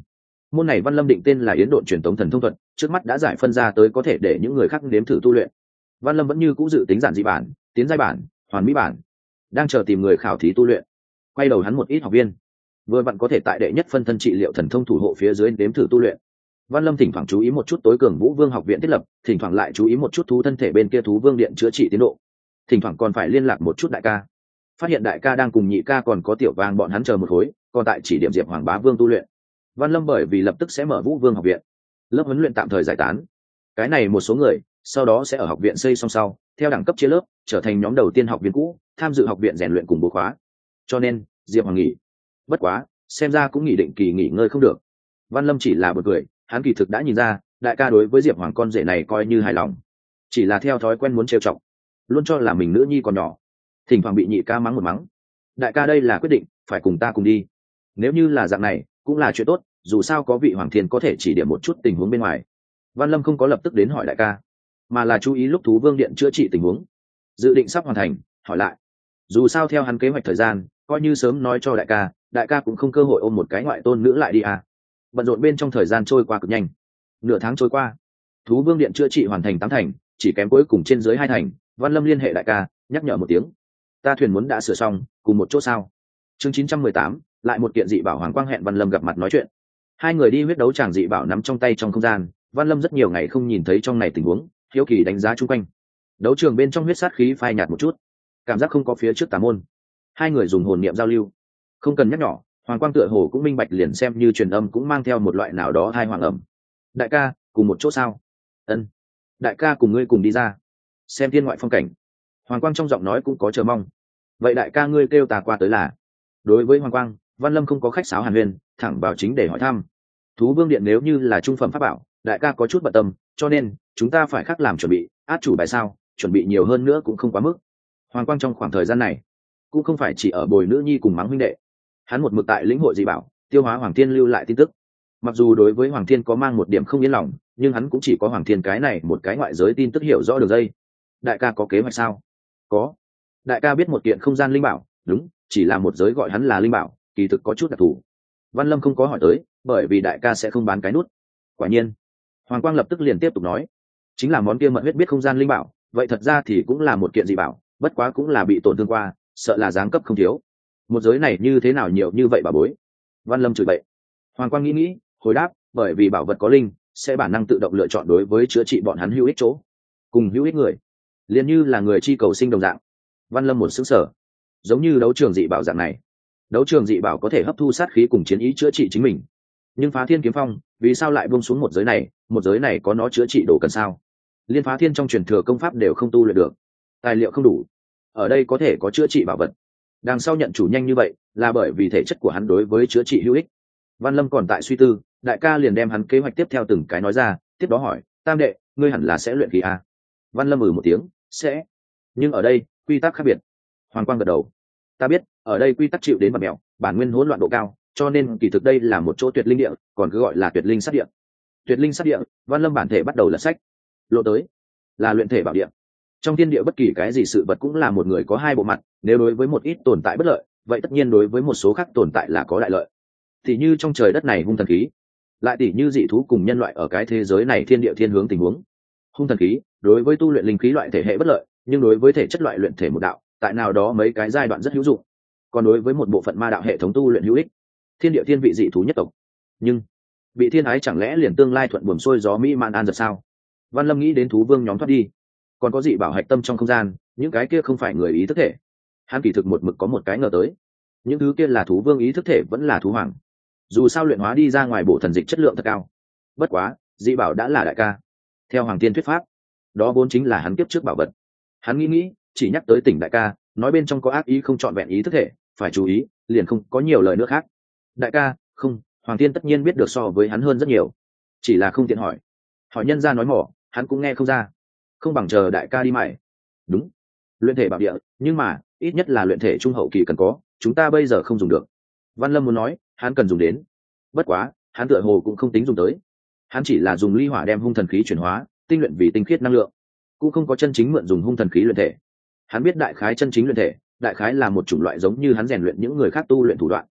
Môn này Văn Lâm định tên là Yến Độn truyền tống thần thông thuật, trước mắt đã giải phân ra tới có thể để những người khác nếm thử tu luyện. Văn Lâm vẫn như cũ dự tính giản dị bản, tiến giai bản, hoàn mỹ bản, đang chờ tìm người khảo thí tu luyện. Quay đầu hắn một ít học viên, vừa vặn có thể tại đệ nhất phân thân trị liệu thần thông thủ hộ phía dưới nếm thử tu luyện. Văn Lâm thỉnh thoảng chú ý một chút tối cường Vũ Vương học viện thiết lập, thỉnh thoảng lại chú ý một chút thú thân thể bên kia thú vương điện chữa trị tiến độ, thỉnh thoảng còn phải liên lạc một chút đại ca. Phát hiện đại ca đang cùng nhị ca còn có tiểu vàng bọn hắn chờ một khối, còn tại chỉ điểm Diệp Hoàng Bá Vương tu luyện. Văn Lâm bởi vì lập tức sẽ mở Vũ Vương học viện, lớp huấn luyện tạm thời giải tán. Cái này một số người, sau đó sẽ ở học viện xây xong sau, theo đẳng cấp chia lớp, trở thành nhóm đầu tiên học viên cũ, tham dự học viện rèn luyện cùng bổ khóa. Cho nên, Diệp Hoàng nghỉ. Bất quá, xem ra cũng nghỉ định kỳ nghỉ ngơi không được. Văn Lâm chỉ là một người, hắn kỳ thực đã nhìn ra, đại ca đối với Diệp Hoàng con rể này coi như hài lòng, chỉ là theo thói quen muốn trêu chọc, luôn cho là mình nữ nhi còn nhỏ, thỉnh thoảng bị nhị ca mắng một mắng. Đại ca đây là quyết định, phải cùng ta cùng đi. Nếu như là dạng này, cũng là chuyện tốt, dù sao có vị Hoàng Thiên có thể chỉ điểm một chút tình huống bên ngoài. Văn Lâm không có lập tức đến hỏi đại ca, mà là chú ý lúc thú vương điện chữa trị tình huống, dự định sắp hoàn thành, hỏi lại. Dù sao theo hắn kế hoạch thời gian, coi như sớm nói cho đại ca, đại ca cũng không cơ hội ôm một cái ngoại tôn nữ lại đi à. Bận rộn bên trong thời gian trôi qua cực nhanh, nửa tháng trôi qua, thú vương điện chữa trị hoàn thành tám thành, chỉ kém cuối cùng trên dưới hai thành. Văn Lâm liên hệ đại ca, nhắc nhở một tiếng, ta thuyền muốn đã sửa xong, cùng một chỗ sao. Chương chín trăm mười tám, lại một kiện dị bảo Hoàng Quang hẹn Văn Lâm gặp mặt nói chuyện. Hai người đi huyết đấu tràng dị bảo nắm trong tay trong không gian. Văn Lâm rất nhiều ngày không nhìn thấy trong này tình huống, hiếu kỳ đánh giá chung quanh. Đấu trường bên trong huyết sát khí phai nhạt một chút, cảm giác không có phía trước tà môn. Hai người dùng hồn niệm giao lưu, không cần nhắc nhỏ, Hoàng Quang tựa hồ cũng minh bạch, liền xem như truyền âm cũng mang theo một loại nào đó thai hoàng ẩm. Đại ca, cùng một chỗ sao? Ân. Đại ca cùng ngươi cùng đi ra, xem thiên ngoại phong cảnh. Hoàng Quang trong giọng nói cũng có chờ mong. Vậy đại ca ngươi kêu ta qua tới là? Đối với Hoàng Quang, Văn Lâm không có khách sáo hàn huyên, thẳng vào chính để hỏi thăm. Thú vương điện nếu như là trung phẩm pháp bảo, đại ca có chút bận tâm, cho nên chúng ta phải khác làm chuẩn bị, át chủ bài sao, chuẩn bị nhiều hơn nữa cũng không quá mức. Hoàng Quang trong khoảng thời gian này cũng không phải chỉ ở bồi nữ nhi cùng mắng huynh đệ, hắn một mực tại lĩnh hội dị bảo, tiêu hóa Hoàng Thiên lưu lại tin tức. Mặc dù đối với Hoàng Thiên có mang một điểm không yên lòng, nhưng hắn cũng chỉ có Hoàng Thiên cái này một cái ngoại giới tin tức hiểu rõ được dây. Đại ca có kế hoạch sao? Có. Đại ca biết một kiện không gian linh bảo, đúng, chỉ là một giới gọi hắn là linh bảo, kỳ thực có chút đặc thù. Văn Lâm không có hỏi tới, bởi vì đại ca sẽ không bán cái nút. Quả nhiên, Hoàng Quang lập tức liền tiếp tục nói, chính là món kia mật huyết biết không gian linh bảo, vậy thật ra thì cũng là một kiện dị bảo, bất quá cũng là bị tổn thương qua, sợ là giáng cấp không thiếu. Một giới này như thế nào nhiều như vậy bà bối? Văn Lâm chửi bậy. Hoàng Quang nghĩ nghĩ, hồi đáp, bởi vì bảo vật có linh, sẽ bản năng tự động lựa chọn đối với chữa trị bọn hắn hữu ích chỗ, cùng hữu ích người, liền như là người chi cầu sinh đồng dạng. Văn Lâm một xứng sở, giống như đấu trường dị bảo dạng này, đấu trường dị bảo có thể hấp thu sát khí cùng chiến ý chữa trị chính mình, nhưng Phá Thiên kiếm phong vì sao lại buông xuống một giới này? Một giới này có nó chữa trị đồ cần sao? Liên Phá Thiên trong truyền thừa công pháp đều không tu luyện được, tài liệu không đủ, ở đây có thể có chữa trị bảo vật. Đằng sau nhận chủ nhanh như vậy là bởi vì thể chất của hắn đối với chữa trị hữu ích. Văn Lâm còn tại suy tư, đại ca liền đem hắn kế hoạch tiếp theo từng cái nói ra, tiếp đó hỏi, tam đệ, ngươi hẳn là sẽ luyện khí à? Văn Lâm ừ một tiếng, sẽ, nhưng ở đây quy tắc khác biệt. Hoàng Quang gật đầu, ta biết, ở đây quy tắc chịu đến vật mèo, bản nguyên hỗn loạn độ cao, cho nên kỳ thực đây là một chỗ tuyệt linh địa, còn cứ gọi là tuyệt linh sát địa. Tuyệt linh sát địa, Văn Lâm bản thể bắt đầu lật sách, lộ tới là luyện thể bảo địa. Trong thiên địa bất kỳ cái gì sự vật cũng là một người có hai bộ mặt, nếu đối với một ít tồn tại bất lợi, vậy tất nhiên đối với một số khác tồn tại là có đại lợi. Thì như trong trời đất này hung thần khí, lại tỷ như dị thú cùng nhân loại ở cái thế giới này thiên địa thiên hướng tình huống. Hung thần khí đối với tu luyện linh khí loại thể hệ bất lợi, nhưng đối với thể chất loại luyện thể một đạo, tại nào đó mấy cái giai đoạn rất hữu dụng. Còn đối với một bộ phận ma đạo hệ thống tu luyện hữu ích, thiên địa thiên vị dị thú nhất tộc. Nhưng bị thiên ái chẳng lẽ liền tương lai thuận buồm xuôi gió mỹ man an giật sao? Văn Lâm nghĩ đến thú vương nhóm thoát đi, còn có dị bảo hạch tâm trong không gian, những cái kia không phải người ý thức thể. Hắn kỳ thực một mực có một cái ngờ tới, những thứ kia là thú vương ý thức thể vẫn là thú hoàng. Dù sao luyện hóa đi ra ngoài bộ thần dịch chất lượng thật cao. Bất quá, dị bảo đã là đại ca. Theo Hoàng Tiên thuyết pháp, đó vốn chính là hắn kiếp trước bảo vật. Hắn nghĩ nghĩ, chỉ nhắc tới tỉnh đại ca, nói bên trong có ác ý không trọn vẹn ý thức thể, phải chú ý, liền không có nhiều lời nữa khác. Đại ca, không, Hoàng Tiên tất nhiên biết được so với hắn hơn rất nhiều, chỉ là không tiện hỏi. Hỏi nhân ra nói mỏ, hắn cũng nghe không ra. Không bằng chờ đại ca đi mày. Đúng, luyện thể bảo địa, nhưng mà ít nhất là luyện thể trung hậu kỳ cần có, chúng ta bây giờ không dùng được. Văn Lâm muốn nói, hắn cần dùng đến. Bất quá, hắn tựa hồ cũng không tính dùng tới. Hắn chỉ là dùng ly hỏa đem hung thần khí chuyển hóa, tinh luyện vì tinh khiết năng lượng, cũng không có chân chính mượn dùng hung thần khí luyện thể. Hắn biết đại khái chân chính luyện thể, đại khái là một chủng loại giống như hắn rèn luyện những người khác tu luyện thủ đoạn.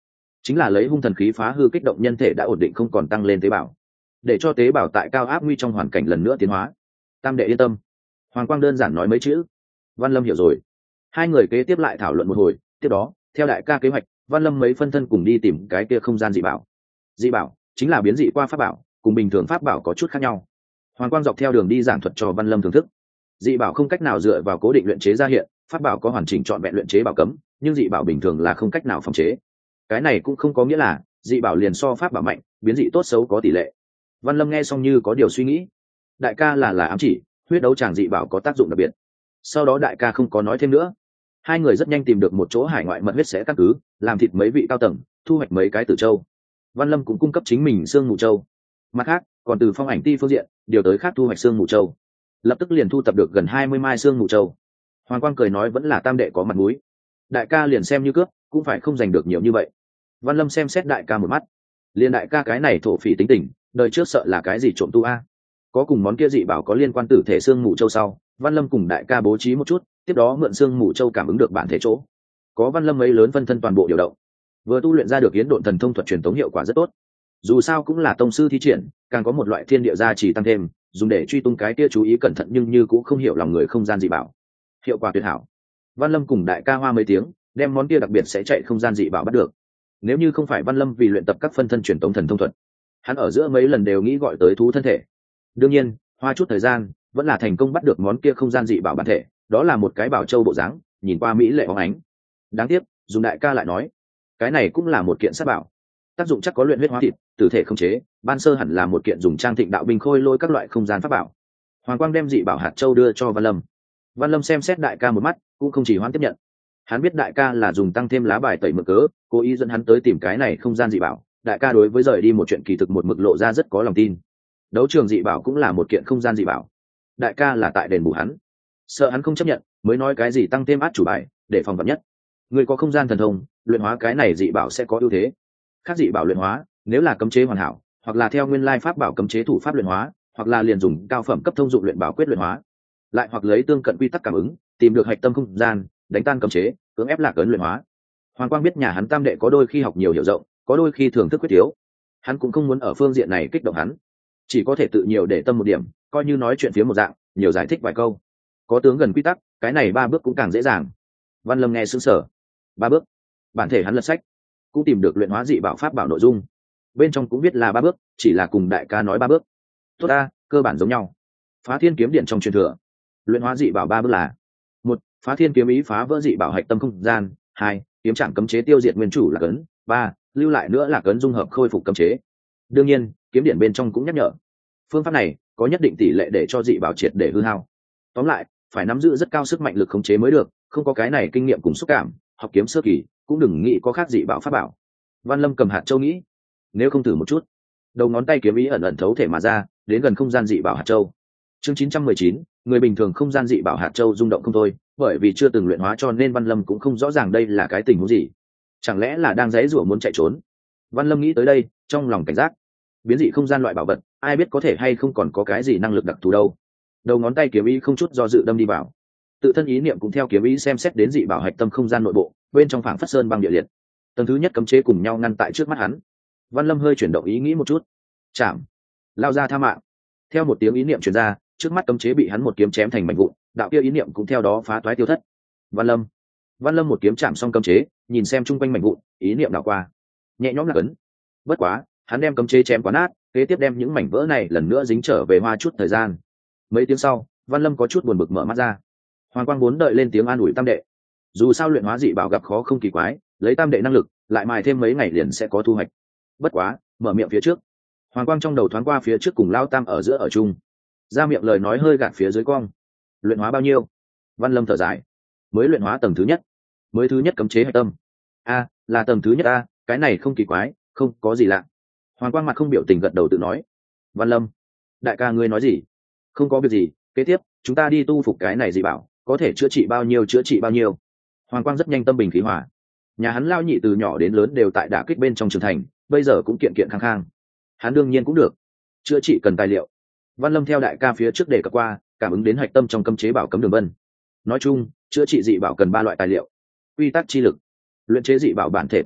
chính là lấy hung thần khí phá hư kích động nhân thể đã ổn định không còn tăng lên tế bào, để cho tế bào tại cao áp nguy trong hoàn cảnh lần nữa tiến hóa. Tam đệ yên tâm. Hoàng Quang đơn giản nói mấy chữ. Văn Lâm hiểu rồi. Hai người kế tiếp lại thảo luận một hồi, tiếp đó theo đại ca kế hoạch, Văn Lâm mấy phân thân cùng đi tìm cái kia không gian dị bảo. Dị bảo chính là biến dị qua pháp bảo, cùng bình thường pháp bảo có chút khác nhau. Hoàng Quang dọc theo đường đi giảng thuật cho Văn Lâm thưởng thức. Dị bảo không cách nào dựa vào cố định luyện chế ra hiện, pháp bảo có hoàn chỉnh trọn vẹn luyện chế bảo cấm, nhưng dị bảo bình thường là không cách nào phòng chế. Cái này cũng không có nghĩa là dị bảo liền so pháp bảo mạnh, biến dị tốt xấu có tỷ lệ. Văn Lâm nghe xong như có điều suy nghĩ. Đại ca là là ám chỉ huyết đấu tràng dị bảo có tác dụng đặc biệt. Sau đó đại ca không có nói thêm nữa. Hai người rất nhanh tìm được một chỗ hải ngoại mật huyết sẽ căn cứ, làm thịt mấy vị cao tầng, thu hoạch mấy cái tử châu. Văn Lâm cũng cung cấp chính mình xương mù châu. Mặt khác, còn từ Phong Ảnh Ti phương diện điều tới khác thu hoạch xương mù châu. Lập tức liền thu tập được gần hai mươi mai xương mù châu. Hoàng Quang cười nói vẫn là tam đệ có mặt mũi. Đại ca liền xem như cướp, cũng phải không giành được nhiều như vậy. Văn Lâm xem xét đại ca một mắt. Liền đại ca cái này thổ phỉ tính tình, đời trước sợ là cái gì trộm tu a. Có cùng món kia dị bảo có liên quan tử thể xương mù châu sau, Văn Lâm cùng đại ca bố trí một chút, tiếp đó mượn xương mù châu cảm ứng được bản thể chỗ. Có Văn Lâm ấy lớn phân thân toàn bộ điều động. Vừa tu luyện ra được yến độn thần thông thuật truyền tống hiệu quả rất tốt. Dù sao cũng là tông sư thi triển, càng có một loại thiên địa gia chỉ tăng thêm, dùng để truy tung cái kia chú ý cẩn thận nhưng như cũng không hiểu lòng người không gian dị bảo. Hiệu quả tuyệt hảo. Văn Lâm cùng đại ca hoa mấy tiếng, đem món kia đặc biệt sẽ chạy không gian dị bảo bắt được. Nếu như không phải Văn Lâm vì luyện tập các phân thân truyền tống thần thông thuật, hắn ở giữa mấy lần đều nghĩ gọi tới thú thân thể. Đương nhiên, hoa chút thời gian, vẫn là thành công bắt được món kia không gian dị bảo bản thể, đó là một cái bảo châu bộ dáng, nhìn qua mỹ lệ óng ánh. Đáng tiếc, dùng đại ca lại nói, cái này cũng là một kiện sát bảo, tác dụng chắc có luyện huyết hóa thịt, tử thể không chế, ban sơ hẳn là một kiện dùng trang thịnh đạo binh khôi lôi các loại không gian pháp bảo. Hoàng Quang đem dị bảo hạt châu đưa cho Văn Lâm. Văn Lâm xem xét đại ca một mắt, cũng không chỉ hoãn tiếp nhận. Hắn biết đại ca là dùng tăng thêm lá bài tẩy mực cớ, cố ý dẫn hắn tới tìm cái này không gian dị bảo. Đại ca đối với rời đi một chuyện kỳ thực một mực lộ ra rất có lòng tin. Đấu trường dị bảo cũng là một kiện không gian dị bảo. Đại ca là tại đền bù hắn, sợ hắn không chấp nhận, mới nói cái gì tăng thêm át chủ bài, để phòng vật nhất. Người có không gian thần thông, luyện hóa cái này dị bảo sẽ có ưu thế. Khác dị bảo luyện hóa, nếu là cấm chế hoàn hảo, hoặc là theo nguyên lai pháp bảo cấm chế thủ pháp luyện hóa, hoặc là liền dùng cao phẩm cấp thông dụng luyện bảo quyết luyện hóa, lại hoặc lấy tương cận quy tắc cảm ứng, tìm được hạch tâm không gian, đánh tan cấm chế, cưỡng ép lạc ấn luyện hóa. Hoàng Quang biết nhà hắn tam đệ có đôi khi học nhiều hiểu rộng, có đôi khi thưởng thức quyết thiếu, hắn cũng không muốn ở phương diện này kích động hắn, chỉ có thể tự nhiều để tâm một điểm, coi như nói chuyện phía một dạng, nhiều giải thích vài câu. Có tướng gần quy tắc, cái này ba bước cũng càng dễ dàng. Văn Lâm nghe sững sờ. Ba bước? Bản thể hắn lật sách, cũng tìm được luyện hóa dị bảo pháp bảo nội dung, bên trong cũng biết là ba bước, chỉ là cùng đại ca nói ba bước. Tốt a, cơ bản giống nhau. Phá Thiên kiếm điện trong truyền thừa, luyện hóa dị bảo ba bước là: một, phá thiên kiếm ý phá vỡ dị bảo hạch tâm không gian; hai, kiếm trạng cấm chế tiêu diệt nguyên chủ là cấn; ba, lưu lại nữa là cấn dung hợp khôi phục cấm chế. Đương nhiên, kiếm điện bên trong cũng nhắc nhở, phương pháp này có nhất định tỷ lệ để cho dị bảo triệt để hư hao. Tóm lại, phải nắm giữ rất cao sức mạnh lực khống chế mới được, không có cái này kinh nghiệm cùng xúc cảm, học kiếm sơ kỳ cũng đừng nghĩ có khác dị bảo pháp bảo. Văn Lâm cầm hạt châu nghĩ, nếu không thử một chút. Đầu ngón tay kiếm ý ẩn ẩn thấu thể mà ra, đến gần không gian dị bảo hạt châu. Chương chín trăm mười chín, người bình thường không gian dị bảo hạt châu rung động không thôi, bởi vì chưa từng luyện hóa cho nên Văn Lâm cũng không rõ ràng đây là cái tình huống gì. Chẳng lẽ là đang giãy giụa muốn chạy trốn? Văn Lâm nghĩ tới đây, trong lòng cảnh giác. Biến dị không gian loại bảo vật, ai biết có thể hay không còn có cái gì năng lực đặc thù đâu. Đầu ngón tay kiếm ý không chút do dự đâm đi vào. Tự thân ý niệm cũng theo kiếm ý xem xét đến dị bảo hạch tâm không gian nội bộ, bên trong phảng phất sơn băng địa liệt. Tầng thứ nhất cấm chế cùng nhau ngăn tại trước mắt hắn. Văn Lâm hơi chuyển động ý nghĩ một chút, chạm, lao ra tha mạng. Theo một tiếng ý niệm truyền ra, trước mắt cấm chế bị hắn một kiếm chém thành mảnh vụn, đạo kia ý niệm cũng theo đó phá toái tiêu thất. Văn Lâm, Văn Lâm một kiếm chạm xong cấm chế, nhìn xem chung quanh mảnh vụn, ý niệm đảo qua, nhẹ nhõm là cấn. Bất quá, hắn đem cấm chế chém quá nát, kế tiếp đem những mảnh vỡ này lần nữa dính trở về hoa chút thời gian. Mấy tiếng sau, Văn Lâm có chút buồn bực mở mắt ra. Hoàng Quang muốn đợi lên tiếng an ủi tam đệ. Dù sao luyện hóa dị bảo gặp khó không kỳ quái, lấy tam đệ năng lực, lại mài thêm mấy ngày liền sẽ có thu hoạch. Bất quá, mở miệng phía trước. Hoàng Quang trong đầu thoáng qua phía trước cùng lao tam ở giữa ở chung, ra miệng lời nói hơi gạt phía dưới cong. Luyện hóa bao nhiêu? Văn Lâm thở dài. Mới luyện hóa tầng thứ nhất. Mới thứ nhất cấm chế hạch tâm. A, là tầng thứ nhất a, cái này không kỳ quái, không có gì lạ. Hoàng Quang mặt không biểu tình gật đầu tự nói. Văn Lâm, đại ca ngươi nói gì? Không có việc gì, kế tiếp chúng ta đi tu phục cái này dị bảo, có thể chữa trị bao nhiêu chữa trị bao nhiêu. Hoàng Quang rất nhanh tâm bình khí hòa. Nhà hắn lao nhị từ nhỏ đến lớn đều tại đả kích bên trong trưởng thành, bây giờ cũng kiện kiện khang khang. Hắn đương nhiên cũng được. Chữa trị cần tài liệu. Văn Lâm theo đại ca phía trước để cập qua, cảm ứng đến hạch tâm trong cấm chế bảo cấm đường vân. Nói chung, chữa trị dị bảo cần ba loại tài liệu: quy tắc chi lực, luyện chế dị bảo bản thể tài liệu,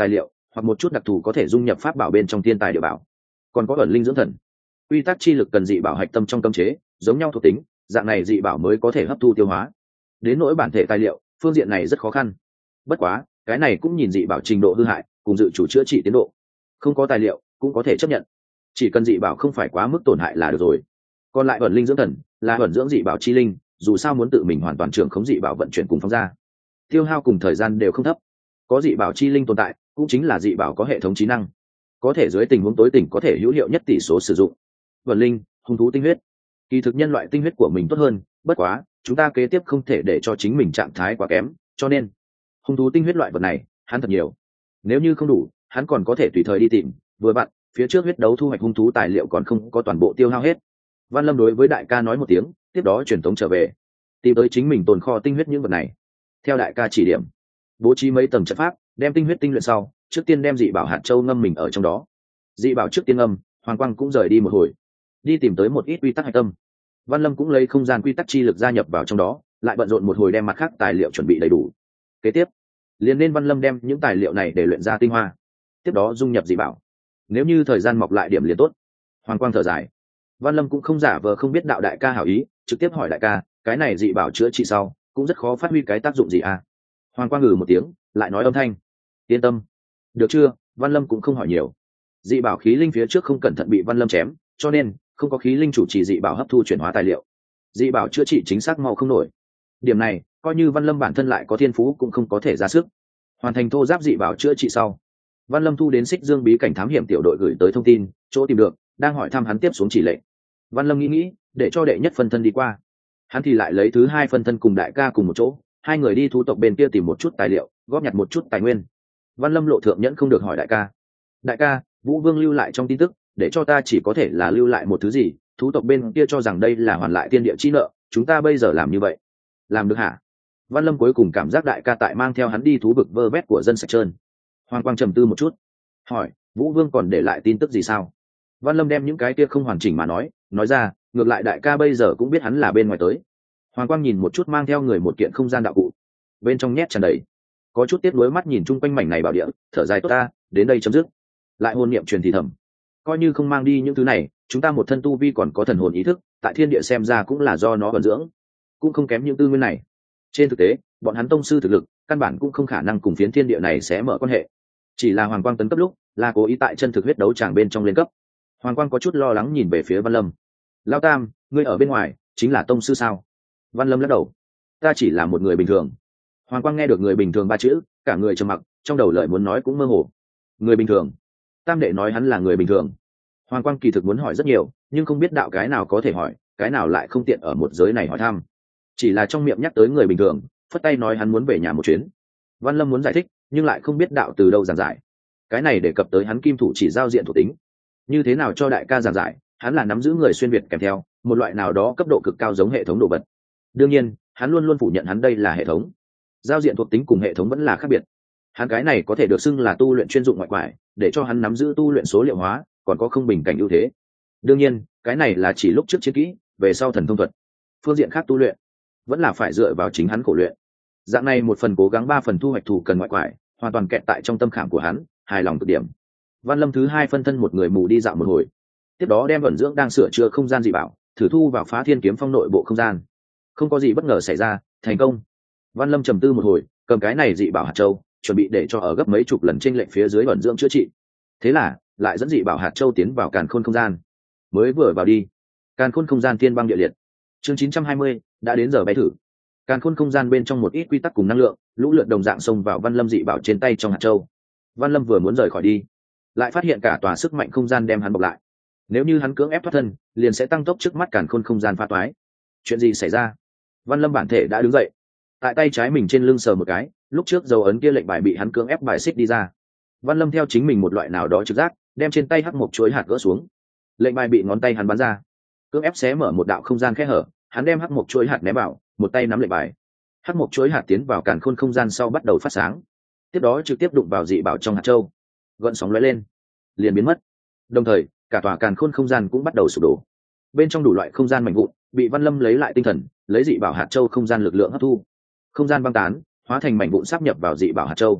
hoặc một chút đặc thù có thể dung nhập pháp bảo bên trong thiên tài địa bảo, còn có ẩn linh dưỡng thần. Quy tắc chi lực cần dị bảo hạch tâm trong cấm chế giống nhau thuộc tính, dạng này dị bảo mới có thể hấp thu tiêu hóa. Đến nỗi bản thể tài liệu, phương diện này rất khó khăn. Bất quá cái này cũng nhìn dị bảo trình độ hư hại cùng dự chủ chữa trị tiến độ, không có tài liệu cũng có thể chấp nhận, chỉ cần dị bảo không phải quá mức tổn hại là được rồi. Còn lại ẩn linh dưỡng thần là ẩn dưỡng dị bảo chi linh, dù sao muốn tự mình hoàn toàn trưởng khống dị bảo vận chuyển cùng phóng ra, tiêu hao cùng thời gian đều không thấp. Có dị bảo chi linh tồn tại cũng chính là dị bảo có hệ thống trí năng, có thể dưới tình huống tối tỉnh có thể hữu hiệu nhất tỷ số sử dụng. Vần linh, hung thú tinh huyết, kỳ thực nhân loại tinh huyết của mình tốt hơn, bất quá chúng ta kế tiếp không thể để cho chính mình trạng thái quá kém, cho nên hung thú tinh huyết loại vật này hắn thật nhiều. Nếu như không đủ hắn còn có thể tùy thời đi tìm, vừa vặn phía trước huyết đấu thu hoạch hung thú tài liệu còn không có toàn bộ tiêu hao hết. Văn Lâm đối với đại ca nói một tiếng, tiếp đó truyền tống trở về tìm tới chính mình tồn kho tinh huyết những vật này. Theo đại ca chỉ điểm, bố trí mấy tầng trận pháp, đem tinh huyết tinh luyện sau, trước tiên đem dị bảo hạt châu ngâm mình ở trong đó. Dị bảo trước tiên ngâm, Hoàng Quang cũng rời đi một hồi, đi tìm tới một ít quy tắc hạch tâm. Văn Lâm cũng lấy không gian quy tắc chi lực gia nhập vào trong đó, lại bận rộn một hồi đem mặt khác tài liệu chuẩn bị đầy đủ. Kế tiếp liền nên Văn Lâm đem những tài liệu này để luyện ra tinh hoa, tiếp đó dung nhập dị bảo. Nếu như thời gian mọc lại điểm liền tốt. Hoàng Quang thở dài. Văn Lâm cũng không giả vờ không biết đạo đại ca hảo ý, trực tiếp hỏi đại ca, cái này dị bảo chữa trị sau cũng rất khó phát huy cái tác dụng gì à? Hoàng Quang ngừ một tiếng, lại nói âm thanh, yên tâm. Được chưa? Văn Lâm cũng không hỏi nhiều. Dị bảo khí linh phía trước không cẩn thận bị Văn Lâm chém, cho nên không có khí linh chủ trì dị bảo hấp thu chuyển hóa tài liệu, dị bảo chữa trị chính xác mau không nổi. Điểm này coi như Văn Lâm bản thân lại có thiên phú cũng không có thể ra sức. Hoàn thành thô giáp dị bảo chữa trị sau, Văn Lâm thu đến Xích Dương bí cảnh thám hiểm tiểu đội gửi tới thông tin, chỗ tìm được, đang hỏi thăm hắn tiếp xuống chỉ lệnh. Văn Lâm nghĩ nghĩ, để cho đệ nhất phân thân đi qua, hắn thì lại lấy thứ hai phân thân cùng đại ca cùng một chỗ, hai người đi thú tộc bên kia tìm một chút tài liệu, góp nhặt một chút tài nguyên. Văn Lâm lộ thượng nhẫn không được hỏi đại ca, đại ca, Vũ Vương lưu lại trong tin tức, để cho ta chỉ có thể là lưu lại một thứ gì, thú tộc bên kia cho rằng đây là hoàn lại tiên địa chi nợ, chúng ta bây giờ làm như vậy làm được hả? Văn Lâm cuối cùng cảm giác đại ca tại mang theo hắn đi thú vực vơ vét của dân sạch trơn. Hoàng Quang trầm tư một chút, hỏi, Vũ Vương còn để lại tin tức gì sao? Văn Lâm đem những cái kia không hoàn chỉnh mà nói nói ra, ngược lại đại ca bây giờ cũng biết hắn là bên ngoài tới. Hoàng Quang nhìn một chút mang theo người một kiện không gian đạo cụ, bên trong nhét tràn đầy, có chút tiếc nuối mắt nhìn chung quanh mảnh này bảo địa, thở dài, tốt ta, đến đây chấm dứt. Lại hồn niệm truyền thì thầm, coi như không mang đi những thứ này, chúng ta một thân tu vi còn có thần hồn ý thức, tại thiên địa xem ra cũng là do nó vận dưỡng, cũng không kém những tư nguyên này. Trên thực tế bọn hắn tông sư thực lực căn bản cũng không khả năng cùng phiến thiên địa này sẽ mở quan hệ, chỉ là Hoàng Quang tấn cấp lúc là cố ý tại chân thực huyết đấu tràng bên trong lên cấp. Hoàng Quang có chút lo lắng nhìn về phía Văn Lâm, Lão Tam, ngươi ở bên ngoài chính là tông sư sao? Văn Lâm lắc đầu, ta chỉ là một người bình thường. Hoàng Quang nghe được người bình thường ba chữ, cả người trầm mặc, trong đầu lời muốn nói cũng mơ hồ. Người bình thường? Tam đệ nói hắn là người bình thường. Hoàng Quang kỳ thực muốn hỏi rất nhiều, nhưng không biết đạo cái nào có thể hỏi, cái nào lại không tiện ở một giới này hỏi thăm. Chỉ là trong miệng nhắc tới người bình thường, phất tay nói hắn muốn về nhà một chuyến. Văn Lâm muốn giải thích, nhưng lại không biết đạo từ đâu giảng giải. Cái này đề cập tới hắn kim thủ chỉ giao diện thuộc tính, như thế nào cho đại ca giảng giải, hắn là nắm giữ người xuyên việt kèm theo một loại nào đó cấp độ cực cao giống hệ thống đồ vật. Đương nhiên hắn luôn luôn phủ nhận hắn đây là hệ thống, giao diện thuộc tính cùng hệ thống vẫn là khác biệt. Hắn cái này có thể được xưng là tu luyện chuyên dụng ngoại quải, để cho hắn nắm giữ tu luyện số liệu hóa, còn có không bình cảnh ưu thế. Đương nhiên cái này là chỉ lúc trước chiến kỹ, về sau thần thông thuật phương diện khác tu luyện vẫn là phải dựa vào chính hắn khổ luyện. Dạng này một phần cố gắng ba phần thu hoạch thủ cần ngoại quải, hoàn toàn kẹt tại trong tâm khảm của hắn, hài lòng cực điểm. Văn Lâm thứ hai phân thân một người mù đi dạo một hồi, tiếp đó đem ẩn dưỡng đang sửa chữa không gian dị bảo thử thu vào Phá Thiên Kiếm Phong nội bộ không gian. Không có gì bất ngờ xảy ra, thành công. Văn Lâm trầm tư một hồi, cầm cái này dị bảo hạt châu, chuẩn bị để cho ở gấp mấy chục lần trên lệnh phía dưới ẩn dưỡng chữa trị. Thế là lại dẫn dị bảo hạt châu tiến vào càn khôn không gian. Mới vừa vào đi, càn khôn không gian thiên băng địa liệt. Chương chín trăm hai mươi đã đến giờ bay thử. Càn khôn không gian bên trong một ít quy tắc cùng năng lượng lũ lượt đồng dạng xông vào Văn Lâm dị bảo trên tay trong hạt châu. Văn Lâm vừa muốn rời khỏi đi, lại phát hiện cả tòa sức mạnh không gian đem hắn bọc lại. Nếu như hắn cưỡng ép thoát thân, liền sẽ tăng tốc trước mắt càn khôn không gian phá toái. Chuyện gì xảy ra? Văn Lâm bản thể đã đứng dậy, tại tay trái mình trên lưng sờ một cái, lúc trước dấu ấn kia lệnh bài bị hắn cưỡng ép bài xích đi ra. Văn Lâm theo chính mình một loại nào đó trực giác, đem trên tay hắc một chuỗi hạt gỡ xuống. Lệnh bài bị ngón tay hắn bắn ra, cưỡng ép xé mở một đạo không gian khe hở, hắn đem hắc một chuỗi hạt ném vào, một tay nắm lệnh bài. Hắc một chuỗi hạt tiến vào càn khôn không gian sau bắt đầu phát sáng, tiếp đó trực tiếp đụng vào dị bảo trong hạt châu, gợn sóng lóe lên, liền biến mất. Đồng thời cả tòa càn khôn không gian cũng bắt đầu sụp đổ, bên trong đủ loại không gian mảnh vụn bị Văn Lâm lấy lại tinh thần, lấy dị bảo hạt châu không gian lực lượng hấp thu, không gian băng tán, hóa thành mảnh vụn sáp nhập vào dị bảo hạt châu.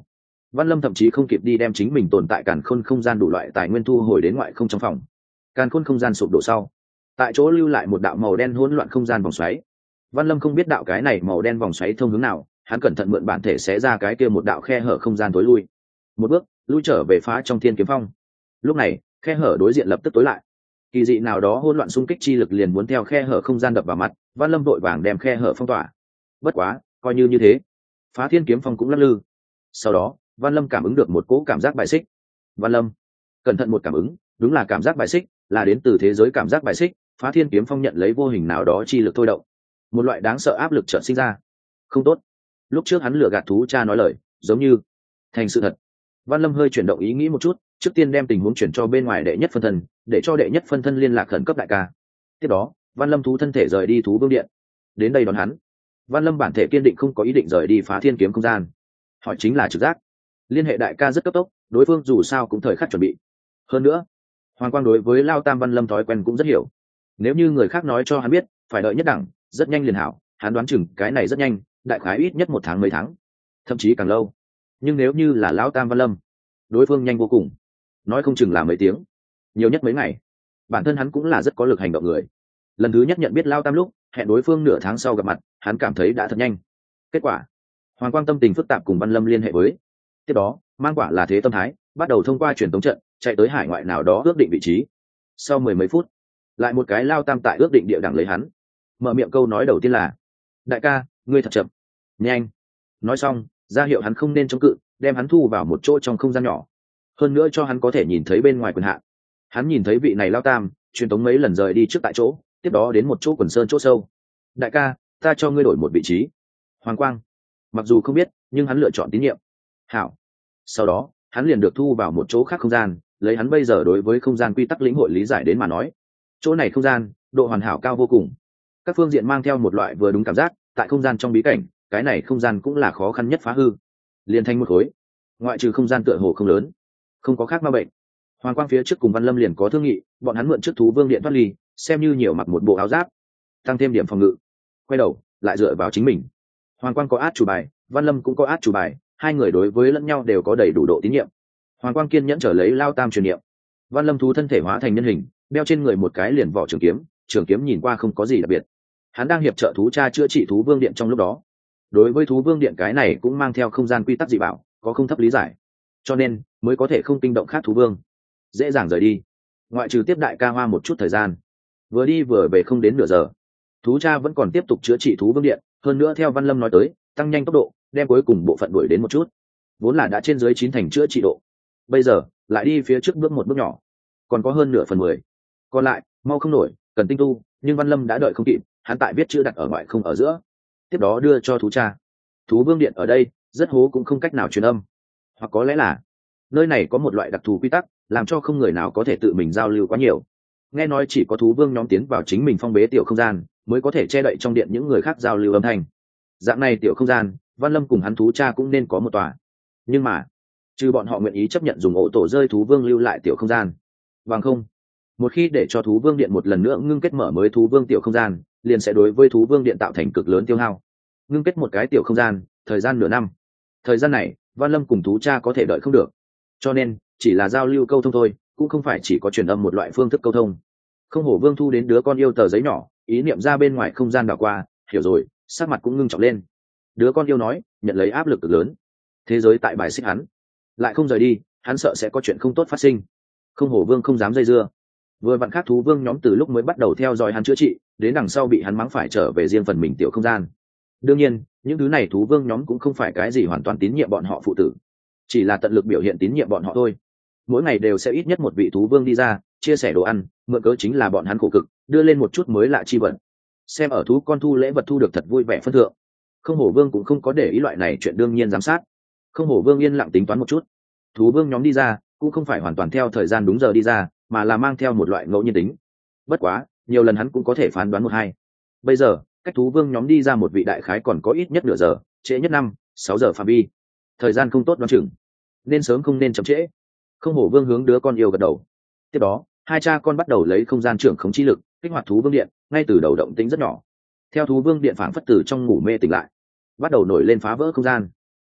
Văn Lâm thậm chí không kịp đi đem chính mình tồn tại càn khôn không gian đủ loại tài nguyên thu hồi đến ngoại không trong phòng. Càn khôn không gian sụp đổ sau, tại chỗ lưu lại một đạo màu đen hỗn loạn không gian vòng xoáy. Văn Lâm không biết đạo cái này màu đen vòng xoáy thông hướng nào, hắn cẩn thận mượn bản thể xé ra cái kia một đạo khe hở không gian tối lui. Một bước, lui trở về phá trong thiên kiếm phong. Lúc này, khe hở đối diện lập tức tối lại. Kỳ dị nào đó hỗn loạn xung kích chi lực liền muốn theo khe hở không gian đập vào mặt, Văn Lâm vội vàng đem khe hở phong tỏa. Bất quá, coi như như thế, phá thiên kiếm phong cũng lắc lư. Sau đó, Văn Lâm cảm ứng được một cỗ cảm giác bài xích. Văn Lâm, cẩn thận một cảm ứng, đúng là cảm giác bài xích, là đến từ thế giới cảm giác bài xích. Phá thiên kiếm phong nhận lấy vô hình nào đó chi lực thôi động, một loại đáng sợ áp lực chợt sinh ra. Không tốt. Lúc trước hắn lừa gạt thú cha nói lời, giống như thành sự thật. Văn Lâm hơi chuyển động ý nghĩ một chút, trước tiên đem tình huống chuyển cho bên ngoài đệ nhất phân thân, để cho đệ nhất phân thân liên lạc khẩn cấp đại ca. Tiếp đó, Văn Lâm thú thân thể rời đi thú vương điện, đến đây đón hắn. Văn Lâm bản thể kiên định không có ý định rời đi phá thiên kiếm không gian. Hỏi chính là trực giác. Liên hệ đại ca rất cấp tốc, đối phương dù sao cũng thời khắc chuẩn bị. Hơn nữa, Hoàng Quang đối với Lao Tam Văn Lâm thói quen cũng rất hiểu. Nếu như người khác nói cho hắn biết, phải đợi nhất đẳng, rất nhanh liền hảo, hắn đoán chừng cái này rất nhanh, đại khái ít nhất một tháng mấy tháng, thậm chí càng lâu. Nhưng nếu như là Lão Tam Văn Lâm, đối phương nhanh vô cùng, nói không chừng là mấy tiếng, nhiều nhất mấy ngày. Bản thân hắn cũng là rất có lực hành động người. Lần thứ nhất nhận biết Lao Tam lúc, hẹn đối phương nửa tháng sau gặp mặt, hắn cảm thấy đã thật nhanh. Kết quả, Hoàng Quang tâm tình phức tạp cùng Văn Lâm liên hệ với. Tiếp đó, mang quả là thế tâm thái, bắt đầu thông qua truyền tống trận, chạy tới hải ngoại nào đó ước định vị trí. Sau mười mấy phút, lại một cái Lao Tam tại ước định địa đẳng lấy hắn. Mở miệng câu nói đầu tiên là: đại ca, ngươi thật chậm. Nhanh. Nói xong, ra hiệu hắn không nên chống cự, đem hắn thu vào một chỗ trong không gian nhỏ. Hơn nữa cho hắn có thể nhìn thấy bên ngoài quyền hạn. Hắn nhìn thấy vị này Lao Tam truyền tống mấy lần rời đi trước tại chỗ, tiếp đó đến một chỗ quần sơn chỗ sâu. Đại ca, ta cho ngươi đổi một vị trí. Hoàng Quang mặc dù không biết, nhưng hắn lựa chọn tín nhiệm. Hảo. Sau đó, hắn liền được thu vào một chỗ khác không gian, lấy hắn bây giờ đối với không gian quy tắc lĩnh hội lý giải đến mà nói, chỗ này không gian độ hoàn hảo cao vô cùng, các phương diện mang theo một loại vừa đúng cảm giác. Tại không gian trong bí cảnh, cái này không gian cũng là khó khăn nhất phá hư, liền thành một khối. Ngoại trừ không gian tựa hồ không lớn, không có khác ma bệnh. Hoàng Quang phía trước cùng Văn Lâm liền có thương nghị, bọn hắn mượn trước thú vương điện thoát ly, xem như nhiều mặc một bộ áo giáp, tăng thêm điểm phòng ngự. Quay đầu lại dựa vào chính mình. Hoàng Quang có át chủ bài, Văn Lâm cũng có át chủ bài, hai người đối với lẫn nhau đều có đầy đủ độ tín nhiệm. Hoàng Quang kiên nhẫn trở lấy Lao Tam truyền niệm. Văn Lâm thú thân thể hóa thành nhân hình, đeo trên người một cái liền vỏ trường kiếm, trường kiếm nhìn qua không có gì đặc biệt. Hắn đang hiệp trợ thú cha chữa trị thú vương điện trong lúc đó. Đối với thú vương điện cái này cũng mang theo không gian quy tắc dị bảo, có không thấp lý giải, cho nên mới có thể không kinh động khác thú vương, dễ dàng rời đi. Ngoại trừ tiếp đại ca Hoa một chút thời gian, vừa đi vừa về không đến nửa giờ, thú cha vẫn còn tiếp tục chữa trị thú vương điện. Hơn nữa theo Văn Lâm nói tới, tăng nhanh tốc độ, đem cuối cùng bộ phận đuổi đến một chút. Vốn là đã trên dưới chín thành chữa trị độ, bây giờ lại đi phía trước bước một bước nhỏ, còn có hơn nửa phần mười, còn lại mau không nổi, cần tinh tu. Nhưng Văn Lâm đã đợi không kịp, hắn tại biết chữ đặt ở ngoại không ở giữa, tiếp đó đưa cho thú cha. Thú vương điện ở đây rất hố, cũng không cách nào truyền âm, hoặc có lẽ là nơi này có một loại đặc thù quy tắc, làm cho không người nào có thể tự mình giao lưu quá nhiều. Nghe nói chỉ có thú vương nhóm tiến vào chính mình phong bế tiểu không gian, mới có thể che đậy trong điện những người khác giao lưu âm thanh. Dạng này tiểu không gian, Văn Lâm cùng hắn thú cha cũng nên có một tòa. Nhưng mà, trừ bọn họ nguyện ý chấp nhận dùng ổ tổ rơi thú vương lưu lại tiểu không gian, bằng không, một khi để cho thú vương điện một lần nữa ngưng kết mở mới thú vương tiểu không gian, liền sẽ đối với thú vương điện tạo thành cực lớn tiêu hao. Ngưng kết một cái tiểu không gian, thời gian nửa năm. Thời gian này, Văn Lâm cùng thú cha có thể đợi không được. Cho nên, chỉ là giao lưu câu thông thôi, cũng không phải chỉ có truyền âm một loại phương thức câu thông. Không hổ vương thu đến đứa con yêu tờ giấy nhỏ, ý niệm ra bên ngoài không gian đảo qua, hiểu rồi, sắc mặt cũng ngưng trọng lên. Đứa con yêu nói, nhận lấy áp lực cực lớn. Thế giới tại bài xích hắn, lại không rời đi, hắn sợ sẽ có chuyện không tốt phát sinh. Không hổ vương không dám dây dưa. Vừa vặn khác thú vương nhóm từ lúc mới bắt đầu theo dõi hắn chữa trị, đến đằng sau bị hắn mắng phải trở về riêng phần mình tiểu không gian. Đương nhiên, những thứ này thú vương nhóm cũng không phải cái gì hoàn toàn tín nhiệm bọn họ phụ tử, chỉ là tận lực biểu hiện tín nhiệm bọn họ thôi. Mỗi ngày đều sẽ ít nhất một vị thú vương đi ra, chia sẻ đồ ăn, mượn cớ chính là bọn hắn khổ cực, đưa lên một chút mới lạ chi vật. Xem ở thú con thu lễ vật thu được thật vui vẻ phân thượng, không hổ vương cũng không có để ý loại này chuyện đương nhiên giám sát. Không hổ vương yên lặng tính toán một chút, thú vương nhóm đi ra cũng không phải hoàn toàn theo thời gian đúng giờ đi ra, mà là mang theo một loại ngẫu nhiên tính. Bất quá nhiều lần hắn cũng có thể phán đoán một hai. Bây giờ cách thú vương nhóm đi ra một vị đại khái còn có ít nhất nửa giờ, trễ nhất năm sáu giờ phạm vi. Thời gian không tốt đoán chừng, nên sớm không nên chậm trễ. Không hổ vương hướng đứa con yêu gật đầu. Tiếp đó hai cha con bắt đầu lấy không gian trưởng khống chi lực kích hoạt thú vương điện. Ngay từ đầu động tĩnh rất nhỏ, theo thú vương điện phảng phất từ trong ngủ mê tỉnh lại, bắt đầu nổi lên phá vỡ không gian.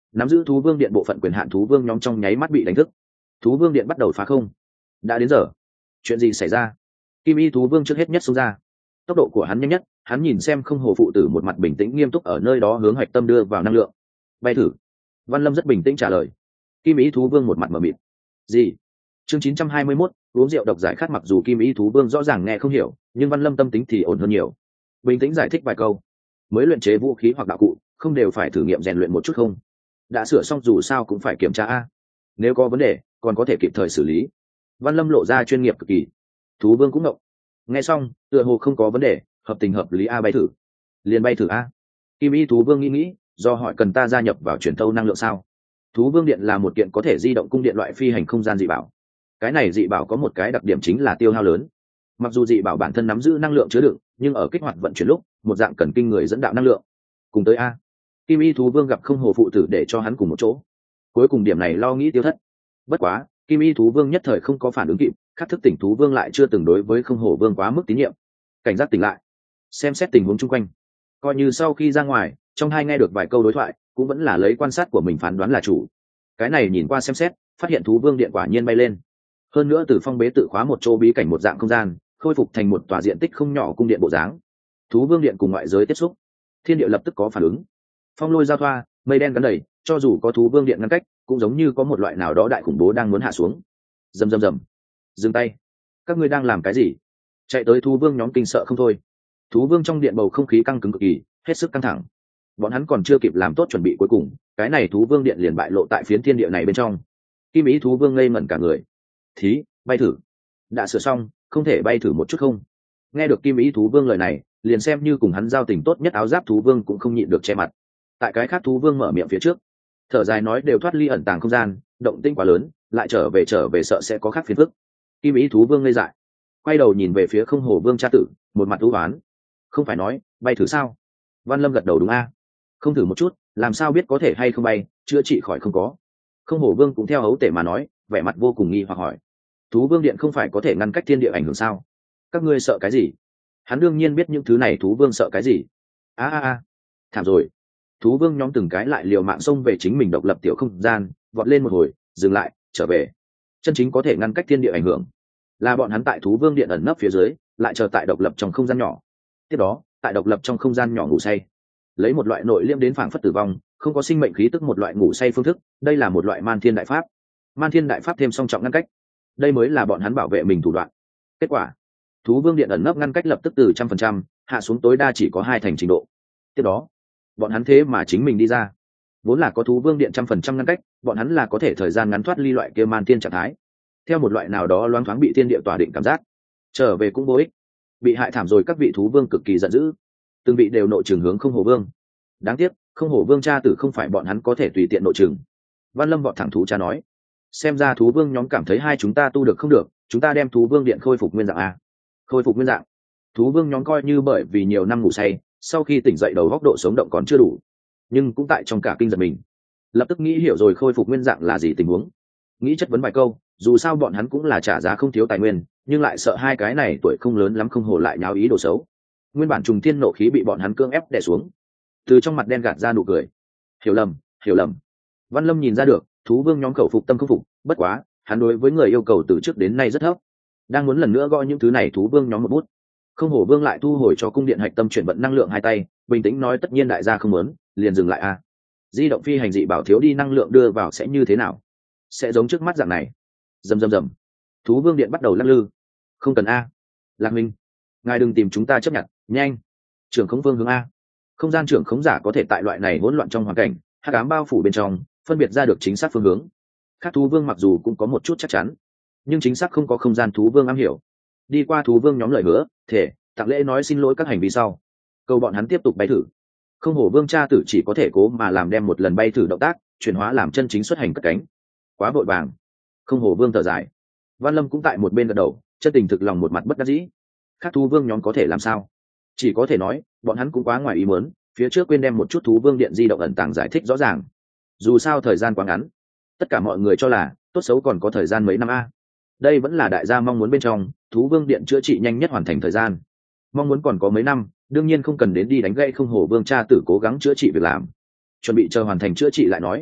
nắm giữ thú vương điện bộ phận quyền hạn thú vương nhóm trong nháy mắt bị đánh thức. Thú vương điện bắt đầu phá không. Đã đến giờ. Chuyện gì xảy ra? Kim y thú vương trước hết nhất xông ra. Tốc độ của hắn nhanh nhất, hắn nhìn xem không hồ phụ tử một mặt bình tĩnh nghiêm túc ở nơi đó hướng hạch tâm đưa vào năng lượng. Bay thử. Văn Lâm rất bình tĩnh trả lời. Kim y thú vương một mặt mờ mịt. Gì? Chương chín trăm hai mươi mốt, uống rượu độc giải khát. Mặc dù Kim y thú vương rõ ràng nghe không hiểu, nhưng Văn Lâm tâm tính thì ổn hơn nhiều. Bình tĩnh giải thích vài câu. Mới luyện chế vũ khí hoặc đạo cụ, không đều phải thử nghiệm rèn luyện một chút không? Đã sửa xong dù sao cũng phải kiểm tra a. Nếu có vấn đề, còn có thể kịp thời xử lý. Văn Lâm lộ ra chuyên nghiệp cực kỳ. Thú vương cũng ngộng. Nghe xong, tựa hồ không có vấn đề, hợp tình hợp lý a bay thử. Liền bay thử a. Kim y thú vương nghĩ nghĩ, do hỏi cần ta gia nhập vào truyền thâu năng lượng sao? Thú vương điện là một kiện có thể di động cung điện loại phi hành không gian dị bảo. Cái này dị bảo có một cái đặc điểm chính là tiêu hao lớn. Mặc dù dị bảo bản thân nắm giữ năng lượng chứa đựng, nhưng ở kích hoạt vận chuyển lúc, một dạng cần kinh người dẫn đạo năng lượng. Cùng tới a. Kim y thú vương gặp không hồ phụ tử để cho hắn cùng một chỗ. Cuối cùng điểm này lo nghĩ tiêu thất. Bất quá, Kim y thú vương nhất thời không có phản ứng kịp, khắc thức tỉnh thú vương lại chưa từng đối với không hồ vương quá mức tín nhiệm. Cảnh giác tỉnh lại, xem xét tình huống chung quanh. Coi như sau khi ra ngoài, trong hai nghe được vài câu đối thoại, cũng vẫn là lấy quan sát của mình phán đoán là chủ. Cái này nhìn qua xem xét, phát hiện thú vương điện quả nhiên bay lên. Hơn nữa từ phong bế tự khóa một chỗ bí cảnh một dạng không gian, khôi phục thành một tòa diện tích không nhỏ cung điện bộ dáng. Thú vương điện cùng ngoại giới tiếp xúc, thiên địa lập tức có phản ứng. Phong lôi giao thoa, mây đen gắn đầy, cho dù có thú vương điện ngăn cách, cũng giống như có một loại nào đó đại khủng bố đang muốn hạ xuống. Rầm rầm rầm. Dừng tay. Các ngươi đang làm cái gì? Chạy tới thú vương nhóm kinh sợ không thôi. Thú vương trong điện bầu không khí căng cứng cực kỳ, hết sức căng thẳng. Bọn hắn còn chưa kịp làm tốt chuẩn bị cuối cùng, cái này thú vương điện liền bại lộ tại phiến thiên địa này bên trong. Kim ý thú vương ngây ngẩn cả người. Thí, bay thử. Đã sửa xong, không thể bay thử một chút không? Nghe được Kim ý thú vương lời này, liền xem như cùng hắn giao tình tốt nhất áo giáp thú vương cũng không nhịn được che mặt. Tại cái khác thú vương mở miệng phía trước, thở dài nói đều thoát ly ẩn tàng không gian, động tĩnh quá lớn, lại trở về trở về sợ sẽ có khác phiền phức. Kim ý thú vương ngây dại, quay đầu nhìn về phía không hồ vương cha tử, một mặt thú oán. Không phải nói bay thử sao? Văn Lâm gật đầu đúng a. Không thử một chút, làm sao biết có thể hay không bay, chữa trị khỏi không có. Không hồ vương cũng theo hấu tể mà nói, vẻ mặt vô cùng nghi hoặc hỏi. Thú vương điện không phải có thể ngăn cách thiên địa ảnh hưởng sao? Các ngươi sợ cái gì? Hắn đương nhiên biết những thứ này thú vương sợ cái gì. A a a, thảm rồi. Thú vương nhóm từng cái lại liều mạng xông về chính mình độc lập tiểu không gian, vọt lên một hồi, dừng lại, trở về. Chân chính có thể ngăn cách thiên địa ảnh hưởng là bọn hắn tại thú vương điện ẩn nấp phía dưới, lại chờ tại độc lập trong không gian nhỏ. Tiếp đó, tại độc lập trong không gian nhỏ ngủ say, lấy một loại nội liêm đến phảng phất tử vong, không có sinh mệnh khí tức một loại ngủ say phương thức. Đây là một loại man thiên đại pháp. Man thiên đại pháp thêm song trọng ngăn cách, đây mới là bọn hắn bảo vệ mình thủ đoạn. Kết quả, thú vương điện ẩn nấp ngăn cách lập tức từ trăm phần trăm hạ xuống tối đa chỉ có hai thành trình độ. Tiếp đó, bọn hắn thế mà chính mình đi ra. Vốn là có thú vương điện trăm phần trăm ngăn cách, bọn hắn là có thể thời gian ngắn thoát ly loại kia man thiên trạng thái, theo một loại nào đó loáng thoáng bị thiên địa tỏa định cảm giác, trở về cũng vô ích. Bị hại thảm rồi, các vị thú vương cực kỳ giận dữ, từng vị đều nội trường hướng không hổ vương. Đáng tiếc, không hổ vương cha tử không phải bọn hắn có thể tùy tiện nội trường. Văn Lâm vọt thẳng thú cha nói, xem ra thú vương nhóm cảm thấy hai chúng ta tu được không được, chúng ta đem thú vương điện khôi phục nguyên dạng a. Khôi phục nguyên dạng. Thú vương nhóm coi như bởi vì nhiều năm ngủ say, sau khi tỉnh dậy đầu góc độ sống động còn chưa đủ, nhưng cũng tại trong cả kinh giật mình, lập tức nghĩ hiểu rồi khôi phục nguyên dạng là gì tình huống. Nghĩ chất vấn vài câu, dù sao bọn hắn cũng là trả giá không thiếu tài nguyên, nhưng lại sợ hai cái này tuổi không lớn lắm không hồ lại nháo ý đồ xấu. Nguyên bản trùng thiên nộ khí bị bọn hắn cưỡng ép đè xuống, từ trong mặt đen gạt ra nụ cười. Hiểu lầm, hiểu lầm. Văn Lâm nhìn ra được, thú vương nhóm khẩu phục tâm không phục, bất quá, hắn đối với người yêu cầu từ trước đến nay rất thấp, đang muốn lần nữa gõ những thứ này thú vương nhóm một bút. Không hổ vương lại thu hồi cho cung điện hạch tâm chuyển vận năng lượng hai tay, bình tĩnh nói tất nhiên đại gia không muốn, liền dừng lại a. Di động phi hành dị bảo thiếu đi năng lượng đưa vào sẽ như thế nào? Sẽ giống trước mắt dạng này. Rầm rầm rầm. Thú vương điện bắt đầu lắc lư. Không cần a. Lạc Minh, ngài đừng tìm chúng ta chấp nhận, nhanh. Trưởng khống vương hướng a. Không gian trưởng khống giả có thể tại loại này hỗn loạn trong hoàn cảnh, hắc ám bao phủ bên trong, phân biệt ra được chính xác phương hướng. Các thú vương mặc dù cũng có một chút chắc chắn, nhưng chính xác không có không gian thú vương am hiểu. Đi qua thú vương nhóm lời hứa, thể tặng lễ nói xin lỗi các hành vi sau, câu bọn hắn tiếp tục bay thử. Không hổ vương cha tử chỉ có thể cố mà làm đem một lần bay thử động tác chuyển hóa làm chân chính xuất hành cất cánh. Quá vội vàng. Không hổ vương thở dài. Văn Lâm cũng tại một bên gật đầu, chân tình thực lòng một mặt bất đắc dĩ. Các thú vương nhóm có thể làm sao? Chỉ có thể nói bọn hắn cũng quá ngoài ý muốn, phía trước quên đem một chút thú vương điện di động ẩn tàng giải thích rõ ràng. Dù sao thời gian quá ngắn, tất cả mọi người cho là tốt xấu còn có thời gian mấy năm a. Đây vẫn là đại gia mong muốn bên trong, thú vương điện chữa trị nhanh nhất hoàn thành thời gian. Mong muốn còn có mấy năm, đương nhiên không cần đến đi đánh gãy không hổ vương cha tử cố gắng chữa trị việc làm, chuẩn bị chờ hoàn thành chữa trị lại nói.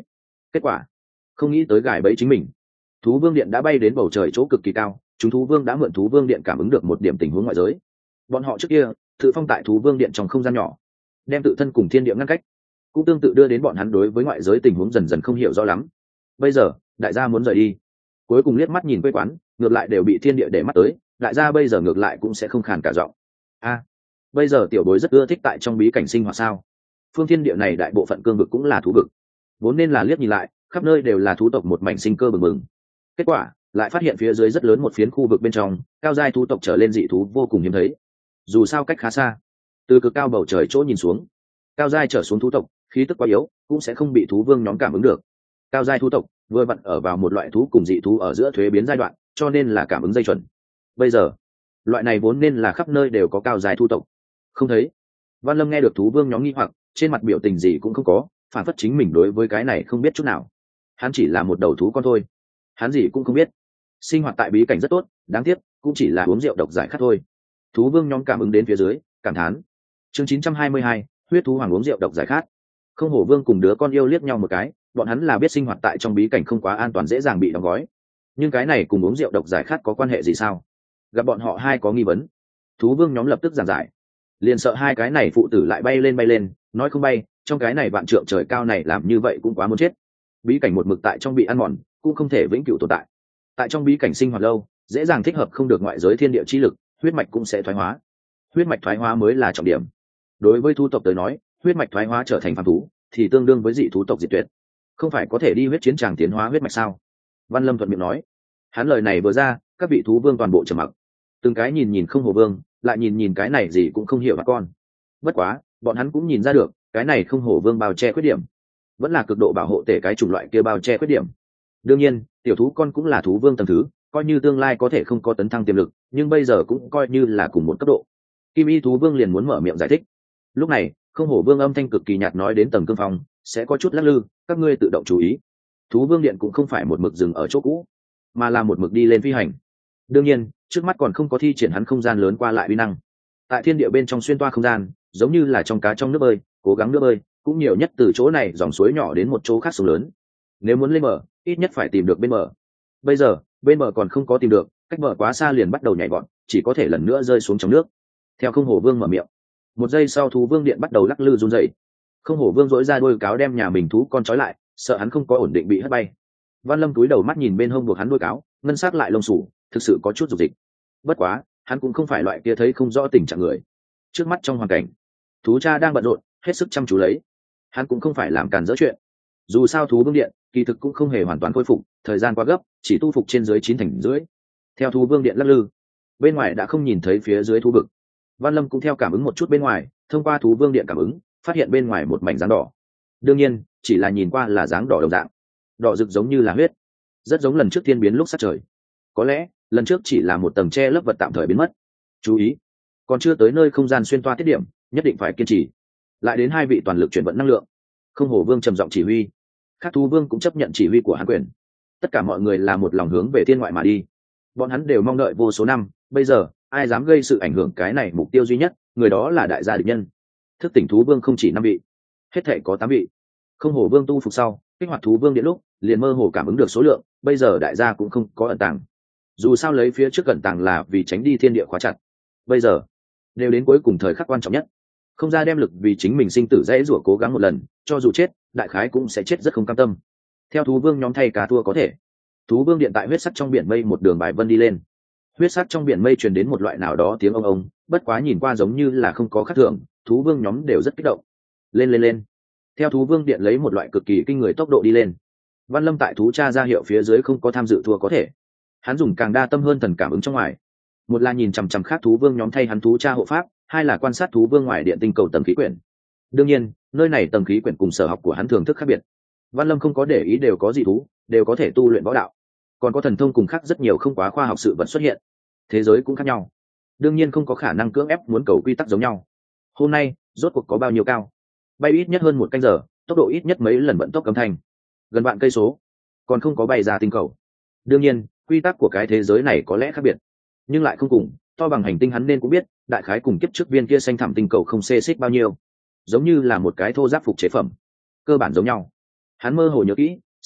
Kết quả không nghĩ tới gài bẫy chính mình. Thú vương điện đã bay đến bầu trời chỗ cực kỳ cao, chúng thú vương đã mượn thú vương điện cảm ứng được một điểm tình huống ngoại giới. Bọn họ trước kia tự phong tại thú vương điện trong không gian nhỏ, đem tự thân cùng thiên địa ngăn cách, cũng tương tự đưa đến bọn hắn đối với ngoại giới tình huống dần dần không hiểu rõ lắm. Bây giờ đại gia muốn rời đi, cuối cùng liếc mắt nhìn quê quán, ngược lại đều bị thiên địa để mắt tới, đại gia bây giờ ngược lại cũng sẽ không khàn cả giọng. A, bây giờ tiểu bối rất ưa thích tại trong bí cảnh sinh hoạt sao? Phương thiên địa này đại bộ phận cương vực cũng là thú vực, vốn nên là liếc nhìn lại khắp nơi đều là thú tộc một mảnh sinh cơ bừng bừng. Kết quả lại phát hiện phía dưới rất lớn một phiến khu vực bên trong cao giai thú tộc trở lên dị thú vô cùng hiếm thấy. Dù sao cách khá xa, từ cực cao bầu trời chỗ nhìn xuống, cao giai trở xuống thú tộc khí tức quá yếu, cũng sẽ không bị thú vương nhóm cảm ứng được. Cao giai thú tộc vừa vặn ở vào một loại thú cùng dị thú ở giữa thuế biến giai đoạn, cho nên là cảm ứng dây chuẩn. Bây giờ loại này vốn nên là khắp nơi đều có cao giai thú tộc, không thấy. Văn Lâm nghe được thú vương nhóm nghi hoặc, trên mặt biểu tình gì cũng không có, phản phất chính mình đối với cái này không biết chút nào. Hắn chỉ là một đầu thú con thôi, hắn gì cũng không biết. Sinh hoạt tại bí cảnh rất tốt, đáng tiếc cũng chỉ là uống rượu độc giải khát thôi. Thú vương nhóm cảm ứng đến phía dưới, cảm thán. Chương chín trăm hai mươi hai, huyết thú hoàng uống rượu độc giải khát. Không hổ vương cùng đứa con yêu liếc nhau một cái, bọn hắn là biết sinh hoạt tại trong bí cảnh không quá an toàn, dễ dàng bị đóng gói. Nhưng cái này cùng uống rượu độc giải khát có quan hệ gì sao? Gặp bọn họ hai có nghi vấn, thú vương nhóm lập tức giảng giải. Liền sợ hai cái này phụ tử lại bay lên bay lên, nói không bay, trong cái này vạn trượng trời cao này làm như vậy cũng quá muốn chết. Bí cảnh một mực tại trong bị ăn mòn, cũng không thể vĩnh cửu tồn tại. Tại trong bí cảnh sinh hoạt lâu, dễ dàng thích hợp không được ngoại giới thiên địa chi lực, huyết mạch cũng sẽ thoái hóa. Huyết mạch thoái hóa mới là trọng điểm. Đối với thú tộc tới nói, huyết mạch thoái hóa trở thành phàm thú thì tương đương với dị thú tộc diệt tuyệt. Không phải có thể đi huyết chiến tràng tiến hóa huyết mạch sao? Văn Lâm thuận miệng nói. Hắn lời này vừa ra, các vị thú vương toàn bộ trầm mặc. Từng cái nhìn nhìn không hồ vương, lại nhìn nhìn cái này gì cũng không hiểu bà con. Bất quá bọn hắn cũng nhìn ra được, cái này không hổ vương bao che khuyết điểm, vẫn là cực độ bảo hộ tể cái chủng loại kia bao che khuyết điểm. Đương nhiên tiểu thú con cũng là thú vương tầng thứ, coi như tương lai có thể không có tấn thăng tiềm lực, nhưng bây giờ cũng coi như là cùng một cấp độ. Kim y thú vương liền muốn mở miệng giải thích. Lúc này không hổ vương âm thanh cực kỳ nhạt nói đến tầng cương phong sẽ có chút lắc lư, các ngươi tự động chú ý. Thú vương điện cũng không phải một mực dừng ở chỗ cũ, mà là một mực đi lên phi hành. Đương nhiên trước mắt còn không có thi triển hắn không gian lớn qua lại uy năng. Tại thiên địa bên trong xuyên toa không gian, giống như là trong cá trong nước bơi, cố gắng nước bơi cũng nhiều nhất từ chỗ này dòng suối nhỏ đến một chỗ khác sông lớn. Nếu muốn lên bờ ít nhất phải tìm được bên bờ. Bây giờ bên bờ còn không có tìm được, cách bờ quá xa liền bắt đầu nhảy vọt, chỉ có thể lần nữa rơi xuống trong nước. Theo không hổ vương mở miệng, một giây sau thú vương điện bắt đầu lắc lư run rẩy. Không hổ vương dỗi ra đôi cáo đem nhà mình thú con trói lại, sợ hắn không có ổn định bị hất bay. Văn Lâm túi đầu mắt nhìn bên hông buộc hắn đôi cáo, ngân sắc lại lông sủ, thực sự có chút dục dịch. Bất quá hắn cũng không phải loại kia thấy không rõ tình trạng người. Trước mắt trong hoàn cảnh, thú cha đang bận rộn hết sức chăm chú lấy, hắn cũng không phải làm càn dỡ chuyện. Dù sao thú vương điện kỳ thực cũng không hề hoàn toàn khôi phục, thời gian quá gấp, chỉ tu phục trên dưới chín thành dưới. Theo thú vương điện lắc lư, bên ngoài đã không nhìn thấy phía dưới thú vực. Văn Lâm cũng theo cảm ứng một chút bên ngoài, thông qua thú vương điện cảm ứng phát hiện bên ngoài một mảnh dáng đỏ. Đương nhiên chỉ là nhìn qua là dáng đỏ đồng dạng, đỏ rực giống như là huyết, rất giống lần trước thiên biến lúc sát trời. Có lẽ lần trước chỉ là một tầng che lớp vật tạm thời biến mất. Chú ý, còn chưa tới nơi không gian xuyên toa tiết điểm, nhất định phải kiên trì. Lại đến hai vị toàn lực chuyển vận năng lượng. Không hổ vương trầm giọng chỉ huy, khác thú vương cũng chấp nhận chỉ huy của hắn quyền. Tất cả mọi người là một lòng hướng về thiên ngoại mà đi. Bọn hắn đều mong đợi vô số năm, bây giờ ai dám gây sự ảnh hưởng cái này mục tiêu duy nhất, người đó là đại gia địch nhân. Thức tỉnh thú vương không chỉ năm vị, hết thể có tám vị. Không hổ vương tu phục sau kích hoạt thú vương điện lúc liền mơ hồ cảm ứng được số lượng, bây giờ đại gia cũng không có ẩn tàng. Dù sao lấy phía trước cẩn tàng là vì tránh đi thiên địa khóa chặt, bây giờ đều đến cuối cùng thời khắc quan trọng nhất, không ra đem lực vì chính mình sinh tử dễ rủa cố gắng một lần, cho dù chết đại khái cũng sẽ chết rất không cam tâm. Theo thú vương nhóm thay cá thua có thể, thú vương điện tại huyết sắc trong biển mây một đường bài vân đi lên. Huyết sắc trong biển mây truyền đến một loại nào đó tiếng ông ông, bất quá nhìn qua giống như là không có khác thường, thú vương nhóm đều rất kích động. Lên lên lên. Theo thú vương điện lấy một loại cực kỳ kinh người tốc độ đi lên. Văn Lâm tại thú cha ra hiệu phía dưới không có tham dự thua có thể, hắn dùng càng đa tâm hơn thần cảm ứng trong ngoài, một là nhìn chằm chằm khác thú vương nhóm thay hắn thú cha hộ pháp, hai là quan sát thú vương ngoài điện tinh cầu tầng khí quyển. Đương nhiên nơi này tầng khí quyển cùng sở học của hắn thưởng thức khác biệt. Văn Lâm không có để ý đều có dị thú, đều có thể tu luyện võ đạo, còn có thần thông cùng khác rất nhiều không quá khoa học sự vật xuất hiện. Thế giới cũng khác nhau, đương nhiên không có khả năng cưỡng ép muốn cầu quy tắc giống nhau. Hôm nay rốt cuộc có bao nhiêu cao? Bay ít nhất hơn một canh giờ, tốc độ ít nhất mấy lần vận tốc âm thanh, gần vạn cây số, còn không có bay ra tinh cầu. Đương nhiên quy tắc của cái thế giới này có lẽ khác biệt, nhưng lại không cùng to bằng hành tinh, hắn nên cũng biết đại khái cùng kiếp trước viên kia xanh thẳm tinh cầu không xê xích bao nhiêu, giống như là một cái thô giáp phục chế phẩm, cơ bản giống nhau. Hắn mơ hồ nhớ kỹ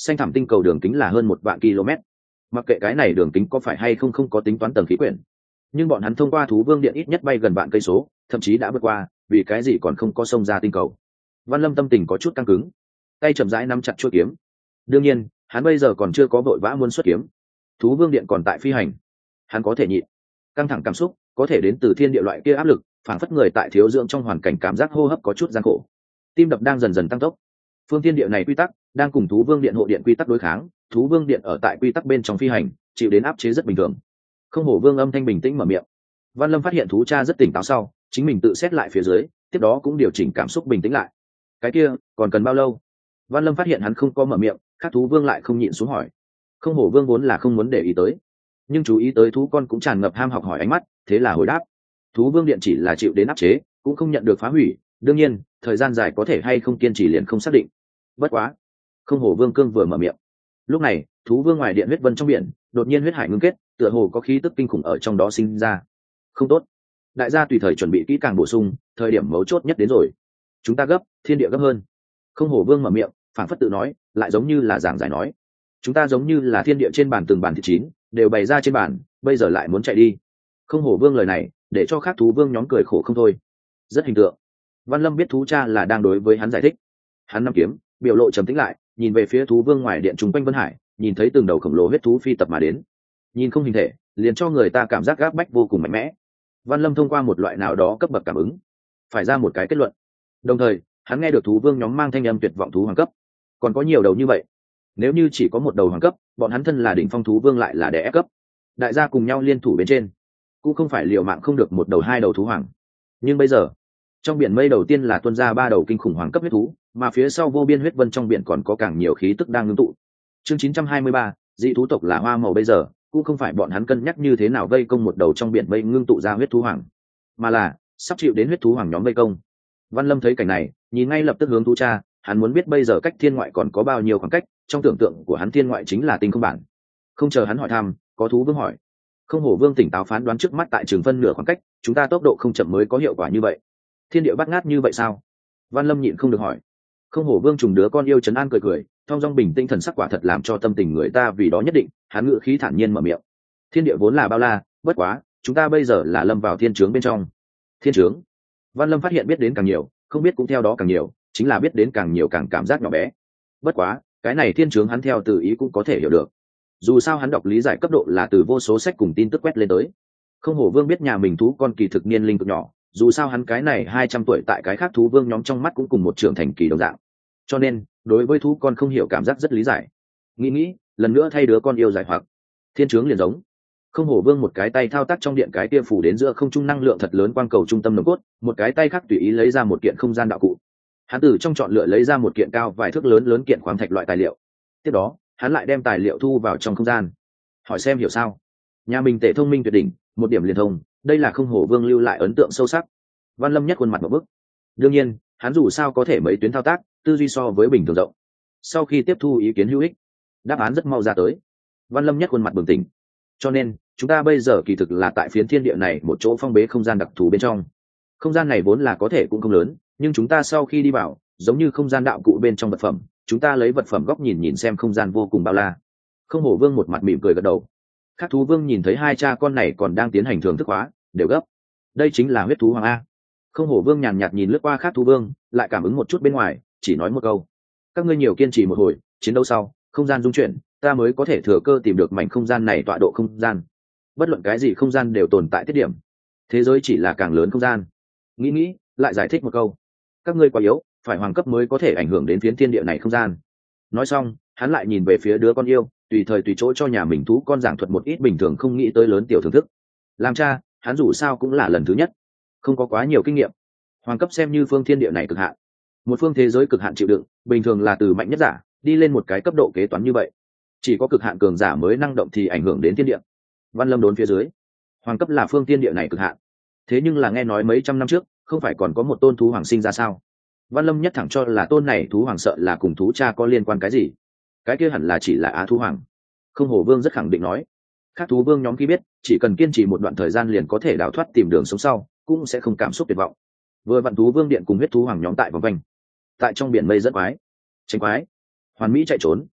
xanh thẳm tinh cầu đường kính là hơn một vạn km. Mặc kệ cái này đường kính có phải hay không không có tính toán tầng khí quyển, nhưng bọn hắn thông qua thú vương điện ít nhất bay gần vạn cây số, thậm chí đã vượt qua, vì cái gì còn không có sông ra tinh cầu. Văn Lâm tâm tình có chút căng cứng, tay chậm rãi nắm chặt chuôi kiếm. Đương nhiên hắn bây giờ còn chưa có vội vã muốn xuất kiếm, thú vương điện còn tại phi hành, hắn có thể nhịn. Căng thẳng cảm xúc có thể đến từ thiên địa loại kia áp lực, phản phất người tại thiếu dưỡng trong hoàn cảnh cảm giác hô hấp có chút gian khổ, tim đập đang dần dần tăng tốc. Phương thiên địa này quy tắc đang cùng thú vương điện hộ điện quy tắc đối kháng, thú vương điện ở tại quy tắc bên trong phi hành, chịu đến áp chế rất bình thường. Không hổ vương âm thanh bình tĩnh mở miệng. Văn Lâm phát hiện thú cha rất tỉnh táo sau, chính mình tự xét lại phía dưới, tiếp đó cũng điều chỉnh cảm xúc bình tĩnh lại. Cái kia còn cần bao lâu? Văn Lâm phát hiện hắn không có mở miệng, khác thú vương lại không nhịn xuống hỏi. Không hổ vương vốn là không muốn để ý tới, nhưng chú ý tới thú con cũng tràn ngập ham học hỏi ánh mắt, thế là hồi đáp. Thú vương điện chỉ là chịu đến áp chế, cũng không nhận được phá hủy, đương nhiên thời gian dài có thể hay không kiên trì liền không xác định. Bất quá, không hổ vương cương vừa mở miệng, lúc này thú vương ngoài điện huyết vân trong biển đột nhiên huyết hải ngưng kết, tựa hồ có khí tức kinh khủng ở trong đó sinh ra. Không tốt, đại gia tùy thời chuẩn bị kỹ càng bổ sung, thời điểm mấu chốt nhất đến rồi. Chúng ta gấp, thiên địa gấp hơn. Không hổ vương mở miệng, phảng phất tự nói, lại giống như là giảng giải nói. Chúng ta giống như là thiên địa trên bàn từng bàn thịt chín, đều bày ra trên bàn, bây giờ lại muốn chạy đi. Không hổ vương lời này để cho khác thú vương nhóm cười khổ không thôi. Rất hình tượng. Văn Lâm biết thú cha là đang đối với hắn giải thích. Hắn nắm kiếm, biểu lộ trầm tĩnh lại, nhìn về phía thú vương ngoài điện trung quanh Vân Hải, nhìn thấy từng đầu khổng lồ huyết thú phi tập mà đến. Nhìn không hình thể, liền cho người ta cảm giác gáp bách vô cùng mạnh mẽ. Văn Lâm thông qua một loại nào đó cấp bậc cảm ứng, phải ra một cái kết luận. Đồng thời, hắn nghe được thú vương nhóm mang thanh âm tuyệt vọng thú hoàng cấp. Còn có nhiều đầu như vậy. Nếu như chỉ có một đầu hoàng cấp, bọn hắn thân là đỉnh phong thú vương lại là đè ép cấp. Đại gia cùng nhau liên thủ bên trên, cũng không phải liều mạng không được một đầu hai đầu thú hoàng. Nhưng bây giờ, trong biển mây đầu tiên là tuôn ra ba đầu kinh khủng hoàng cấp huyết thú, mà phía sau vô biên huyết vân trong biển còn có càng nhiều khí tức đang ngưng tụ. Chương chín trăm hai mươi ba, dị thú tộc là hoa màu bây giờ, cũng không phải bọn hắn cân nhắc như thế nào vây công một đầu trong biển mây ngưng tụ ra huyết thú hoàng, mà là sắp chịu đến huyết thú hoàng nhóm vây công. Văn Lâm thấy cảnh này, nhìn ngay lập tức hướng thú cha, hắn muốn biết bây giờ cách thiên ngoại còn có bao nhiêu khoảng cách, trong tưởng tượng của hắn thiên ngoại chính là tinh không bản. Không chờ hắn hỏi thăm, có thú vương hỏi. Không hổ vương tỉnh táo phán đoán trước mắt tại trường phân nửa khoảng cách, chúng ta tốc độ không chậm mới có hiệu quả như vậy. Thiên địa bắt ngát như vậy sao? Văn Lâm nhịn không được hỏi. Không hổ vương trùng đứa con yêu trấn an cười cười, thong dong bình tĩnh thần sắc quả thật làm cho tâm tình người ta vì đó nhất định. Hắn ngữ khí thản nhiên mở miệng. Thiên địa vốn là bao la, bất quá chúng ta bây giờ là lâm vào thiên trướng bên trong. Thiên trướng? Văn Lâm phát hiện biết đến càng nhiều, không biết cũng theo đó càng nhiều, chính là biết đến càng nhiều càng cảm giác nhỏ bé. Bất quá cái này thiên trướng hắn theo từ ý cũng có thể hiểu được, dù sao hắn đọc lý giải cấp độ là từ vô số sách cùng tin tức quét lên tới. Không hổ vương biết nhà mình thú con kỳ thực niên linh cực nhỏ, dù sao hắn cái này hai trăm tuổi tại cái khác thú vương nhóm trong mắt cũng cùng một trưởng thành kỳ đồng dạng, cho nên đối với thú con không hiểu cảm giác rất lý giải. Nghĩ nghĩ lần nữa thay đứa con yêu giải hoặc thiên trướng liền giống. Không hổ vương một cái tay thao tác trong điện cái kia phủ đến giữa không trung năng lượng thật lớn quang cầu trung tâm nồng cốt, một cái tay khác tùy ý lấy ra một kiện không gian đạo cụ. Hắn từ trong chọn lựa lấy ra một kiện cao vài thước lớn lớn kiện khoáng thạch loại tài liệu. Tiếp đó hắn lại đem tài liệu thu vào trong không gian. Hỏi xem hiểu sao? Nhà mình tể thông minh tuyệt đỉnh, một điểm liền thông, đây là không hổ vương lưu lại ấn tượng sâu sắc. Văn Lâm nhất khuôn mặt một bức. Đương nhiên hắn dù sao có thể mấy tuyến thao tác, tư duy so với bình thường rộng. Sau khi tiếp thu ý kiến hữu ích, đáp án rất mau ra tới. Văn Lâm nhất khuôn mặt bừng tỉnh. Cho nên chúng ta bây giờ kỳ thực là tại phiến thiên địa này một chỗ phong bế không gian đặc thù bên trong. Không gian này vốn là có thể cũng không lớn, nhưng chúng ta sau khi đi vào, giống như không gian đạo cụ bên trong vật phẩm, chúng ta lấy vật phẩm góc nhìn nhìn xem không gian vô cùng bao la. Không hổ vương một mặt mỉm cười gật đầu. Khác thú vương nhìn thấy hai cha con này còn đang tiến hành thưởng thức hóa, đều gấp. Đây chính là huyết thú hoàng a. Không hổ vương nhàn nhạt nhìn lướt qua khác thú vương, lại cảm ứng một chút bên ngoài, chỉ nói một câu: các ngươi nhiều kiên trì một hồi, chiến đấu sau không gian dung chuyển, ta mới có thể thừa cơ tìm được mảnh không gian này tọa độ không gian. Bất luận cái gì không gian đều tồn tại tiết điểm, thế giới chỉ là càng lớn không gian. Nghĩ nghĩ lại giải thích một câu: các ngươi quá yếu, phải hoàng cấp mới có thể ảnh hưởng đến phiến thiên địa này không gian. Nói xong hắn lại nhìn về phía đứa con yêu, tùy thời tùy chỗ cho nhà mình thú con giảng thuật một ít bình thường không nghĩ tới lớn tiểu thưởng thức. Làm cha hắn dù sao cũng là lần thứ nhất, không có quá nhiều kinh nghiệm. Hoàng cấp xem như phương thiên địa này cực hạn, một phương thế giới cực hạn chịu đựng, bình thường là từ mạnh nhất giả đi lên một cái cấp độ kế toán như vậy. Chỉ có cực hạn cường giả mới năng động thì ảnh hưởng đến thiên địa. Văn Lâm đốn phía dưới, hoàng cấp là phương thiên địa này cực hạn, thế nhưng là nghe nói mấy trăm năm trước không phải còn có một tôn thú hoàng sinh ra sao? Văn Lâm nhất thẳng cho là tôn này thú hoàng sợ là cùng thú cha có liên quan cái gì, cái kia hẳn là chỉ là á thú hoàng. Không hổ vương rất khẳng định nói. Khác thú vương nhóm khi biết chỉ cần kiên trì một đoạn thời gian liền có thể đào thoát tìm đường sống sau, cũng sẽ không cảm xúc tuyệt vọng. Vừa vặn thú vương điện cùng huyết thú hoàng nhóm tại vòng quanh, tại trong biển mây rất quái, tránh quái, hoàn mỹ chạy trốn.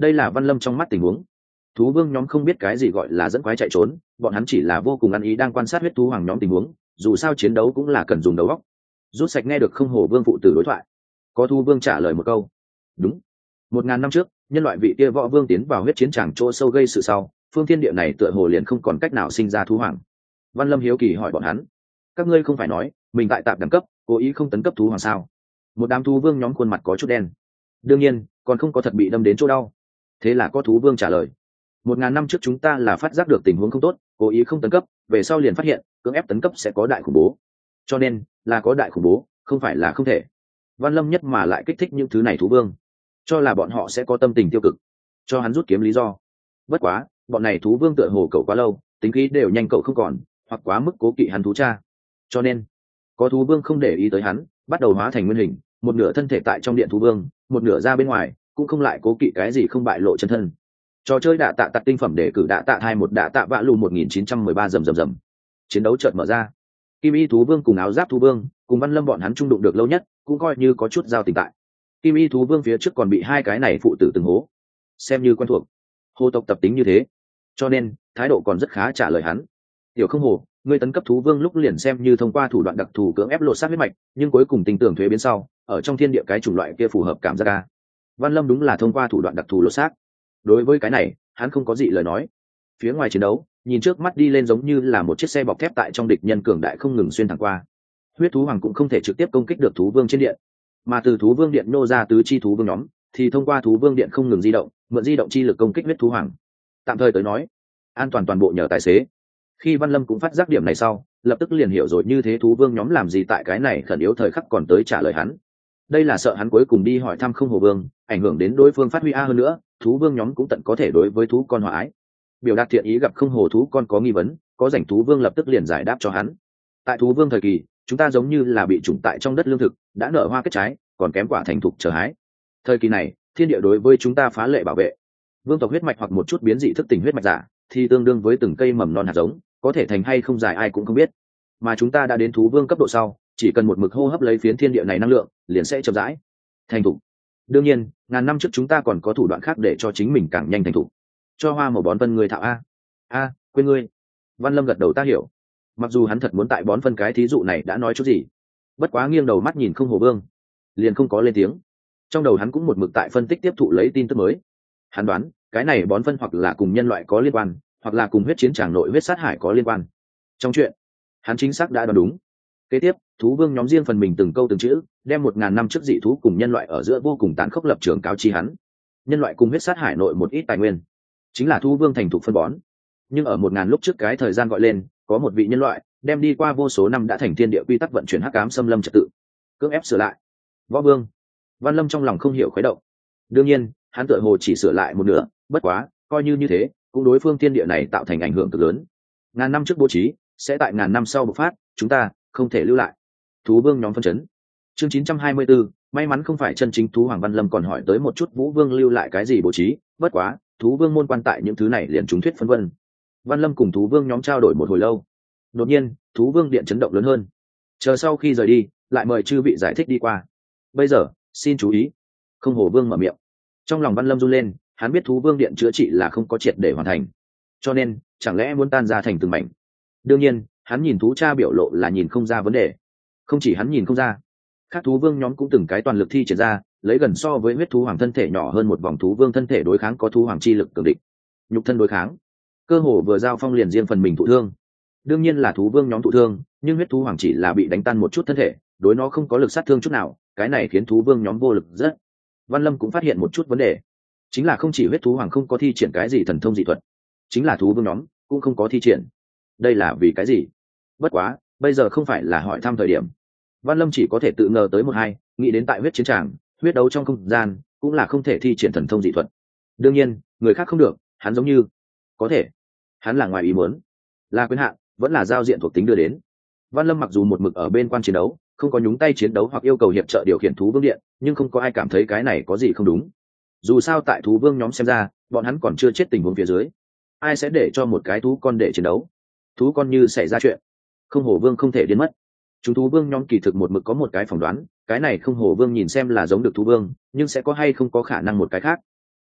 đây là Văn Lâm trong mắt tình huống. Thú vương nhóm không biết cái gì gọi là dẫn quái chạy trốn, bọn hắn chỉ là vô cùng ăn ý đang quan sát huyết thú hoàng nhóm tình huống, dù sao chiến đấu cũng là cần dùng đầu óc. Rút sạch nghe được không hồ vương phụ tử đối thoại, có thú vương trả lời một câu: đúng. Một ngàn năm trước, nhân loại vị kia võ vương tiến vào huyết chiến tràng chỗ sâu gây sự sau, phương thiên địa này tựa hồ liền không còn cách nào sinh ra thú hoàng. Văn Lâm hiếu kỳ hỏi bọn hắn: các ngươi không phải nói mình tại tạp đẳng cấp, cố ý không tấn cấp thú hoàng sao? Một đám thú vương nhóm khuôn mặt có chút đen. đương nhiên, còn không có thật bị đâm đến chỗ đau. Thế là có thú vương trả lời: một ngàn năm trước chúng ta là phát giác được tình huống không tốt, cố ý không tấn cấp, về sau liền phát hiện cưỡng ép tấn cấp sẽ có đại khủng bố, cho nên là có đại khủng bố, không phải là không thể. Văn Lâm nhất mà lại kích thích những thứ này thú vương, cho là bọn họ sẽ có tâm tình tiêu cực, cho hắn rút kiếm lý do. Bất quá bọn này thú vương tựa hồ cậu quá lâu, tính khí đều nhanh cậu không còn, hoặc quá mức cố kỵ hắn thú cha, cho nên có thú vương không để ý tới hắn, bắt đầu hóa thành nguyên hình, một nửa thân thể tại trong điện thú vương, một nửa ra bên ngoài, cũng không lại cố kỵ cái gì không bại lộ chân thân. Trò chơi đạ tạ tặc tinh phẩm để cử đạ tạ hai một đạ tạ vạ lù một nghìn chín trăm mười ba rầm rầm rầm. Chiến đấu chợt mở ra. Kim y thú vương cùng áo giáp thú vương cùng Văn Lâm bọn hắn trung đụng được lâu nhất, cũng coi như có chút giao tình tại. Kim y thú vương phía trước còn bị hai cái này phụ tử từng hố, xem như quen thuộc. Hồ tộc tập tính như thế, cho nên thái độ còn rất khá trả lời hắn. Tiểu không hồ, ngươi tấn cấp thú vương lúc liền xem như thông qua thủ đoạn đặc thù cưỡng ép lột xác huyết mạch, nhưng cuối cùng tình tưởng thuế biến sau, ở trong thiên địa cái chủng loại kia phù hợp cảm giác ca. Văn Lâm đúng là thông qua thủ đoạn đặc thù lột xác. Đối với cái này, hắn không có gì lời nói. Phía ngoài chiến đấu, nhìn trước mắt đi lên giống như là một chiếc xe bọc thép tại trong địch nhân cường đại không ngừng xuyên thẳng qua. Huyết thú hoàng cũng không thể trực tiếp công kích được thú vương trên điện, mà từ thú vương điện nô ra tứ chi thú vương nhóm, thì thông qua thú vương điện không ngừng di động, mượn di động chi lực công kích huyết thú hoàng. Tạm thời tới nói, an toàn toàn bộ nhờ tài xế. Khi Văn Lâm cũng phát giác điểm này sau, lập tức liền hiểu rồi như thế thú vương nhóm làm gì tại cái này khẩn yếu thời khắc còn tới trả lời hắn. Đây là sợ hắn cuối cùng đi hỏi thăm không hồ vương, ảnh hưởng đến đối phương phát huy a hơn nữa, thú vương nhóm cũng tận có thể đối với thú con hòa ái. Biểu đạt thiện ý gặp không hồ thú con có nghi vấn, có rảnh thú vương lập tức liền giải đáp cho hắn. Tại thú vương thời kỳ, chúng ta giống như là bị trùng tại trong đất lương thực, đã nở hoa kết trái, còn kém quả thành thục chờ hái. Thời kỳ này, thiên địa đối với chúng ta phá lệ bảo vệ. Vương tộc huyết mạch hoặc một chút biến dị thức tỉnh huyết mạch giả, thì tương đương với từng cây mầm non hạt giống, có thể thành hay không dài ai cũng không biết. Mà chúng ta đã đến thú vương cấp độ sau, chỉ cần một mực hô hấp lấy phiến thiên địa này năng lượng, liền sẽ chậm rãi thành thục. Đương nhiên, ngàn năm trước chúng ta còn có thủ đoạn khác để cho chính mình càng nhanh thành thục. Cho hoa màu bón phân người thạo a. A, quên ngươi. Văn Lâm gật đầu ta hiểu. Mặc dù hắn thật muốn tại bón phân cái thí dụ này đã nói chút gì, bất quá nghiêng đầu mắt nhìn không hồ vương, liền không có lên tiếng. Trong đầu hắn cũng một mực tại phân tích tiếp thụ lấy tin tức mới. Hắn đoán, cái này bón phân hoặc là cùng nhân loại có liên quan, hoặc là cùng huyết chiến tràng nội huyết sát hải có liên quan. Trong chuyện, hắn chính xác đã đoán đúng. Kế tiếp, thú vương nhóm riêng phần mình từng câu từng chữ, đem một ngàn năm trước dị thú cùng nhân loại ở giữa vô cùng tán khốc lập trường cáo chi hắn. Nhân loại cùng huyết sát hải nội một ít tài nguyên, chính là thú vương thành thục phân bón. Nhưng ở một ngàn lúc trước cái thời gian gọi lên, có một vị nhân loại đem đi qua vô số năm đã thành thiên địa quy tắc vận chuyển hắc ám xâm lâm trật tự, cưỡng ép sửa lại. Võ vương. Văn Lâm trong lòng không hiểu khuấy động. Đương nhiên, hắn tựa hồ chỉ sửa lại một nửa, bất quá, coi như như thế, cũng đối phương thiên địa này tạo thành ảnh hưởng cực lớn. Ngàn năm trước bố trí, sẽ tại ngàn năm sau bộc phát, chúng ta không thể lưu lại. Thú vương nhóm phân chấn. Chương chín trăm hai mươi bốn, may mắn không phải chân chính thú hoàng. Văn Lâm còn hỏi tới một chút Vũ Vương lưu lại cái gì bố trí, bất quá, thú vương môn quan tại những thứ này liền chúng thuyết phân vân. Văn Lâm cùng thú vương nhóm trao đổi một hồi lâu. Đột nhiên, thú vương điện chấn động lớn hơn. Chờ sau khi rời đi, lại mời chư vị giải thích đi qua. Bây giờ, xin chú ý. Không hồ vương mở miệng. Trong lòng Văn Lâm run lên, hắn biết thú vương điện chữa trị là không có triệt để hoàn thành, cho nên chẳng lẽ muốn tan ra thành từng mảnh. Đương nhiên, hắn nhìn thú cha biểu lộ là nhìn không ra vấn đề. Không chỉ hắn nhìn không ra, các thú vương nhóm cũng từng cái toàn lực thi triển ra, lấy gần so với huyết thú hoàng thân thể nhỏ hơn một vòng thú vương thân thể đối kháng có thú hoàng chi lực cường địch. Nhục thân đối kháng, cơ hồ vừa giao phong liền riêng phần mình thụ thương. Đương nhiên là thú vương nhóm thụ thương, nhưng huyết thú hoàng chỉ là bị đánh tan một chút thân thể, đối nó không có lực sát thương chút nào, cái này khiến thú vương nhóm vô lực rất. Văn Lâm cũng phát hiện một chút vấn đề, chính là không chỉ huyết thú hoàng không có thi triển cái gì thần thông dị thuật, chính là thú vương nhóm cũng không có thi triển. Đây là vì cái gì? Bất quá, bây giờ không phải là hỏi thăm thời điểm. Văn Lâm chỉ có thể tự ngờ tới một hai, nghĩ đến tại huyết chiến tràng, huyết đấu trong không gian, cũng là không thể thi triển thần thông dị thuật. Đương nhiên, người khác không được, hắn giống như có thể. Hắn là ngoài ý muốn, là quyền hạn, vẫn là giao diện thuộc tính đưa đến. Văn Lâm mặc dù một mực ở bên quan chiến đấu, không có nhúng tay chiến đấu hoặc yêu cầu hiệp trợ điều khiển thú vương điện, nhưng không có ai cảm thấy cái này có gì không đúng. Dù sao tại thú vương nhóm xem ra, bọn hắn còn chưa chết tình huống phía dưới, ai sẽ để cho một cái thú con để chiến đấu? Thú con như xảy ra chuyện, không hổ vương không thể biến mất. Chúng thú vương nhóm kỳ thực một mực có một cái phỏng đoán, cái này không hổ vương nhìn xem là giống được thú vương, nhưng sẽ có hay không có khả năng một cái khác.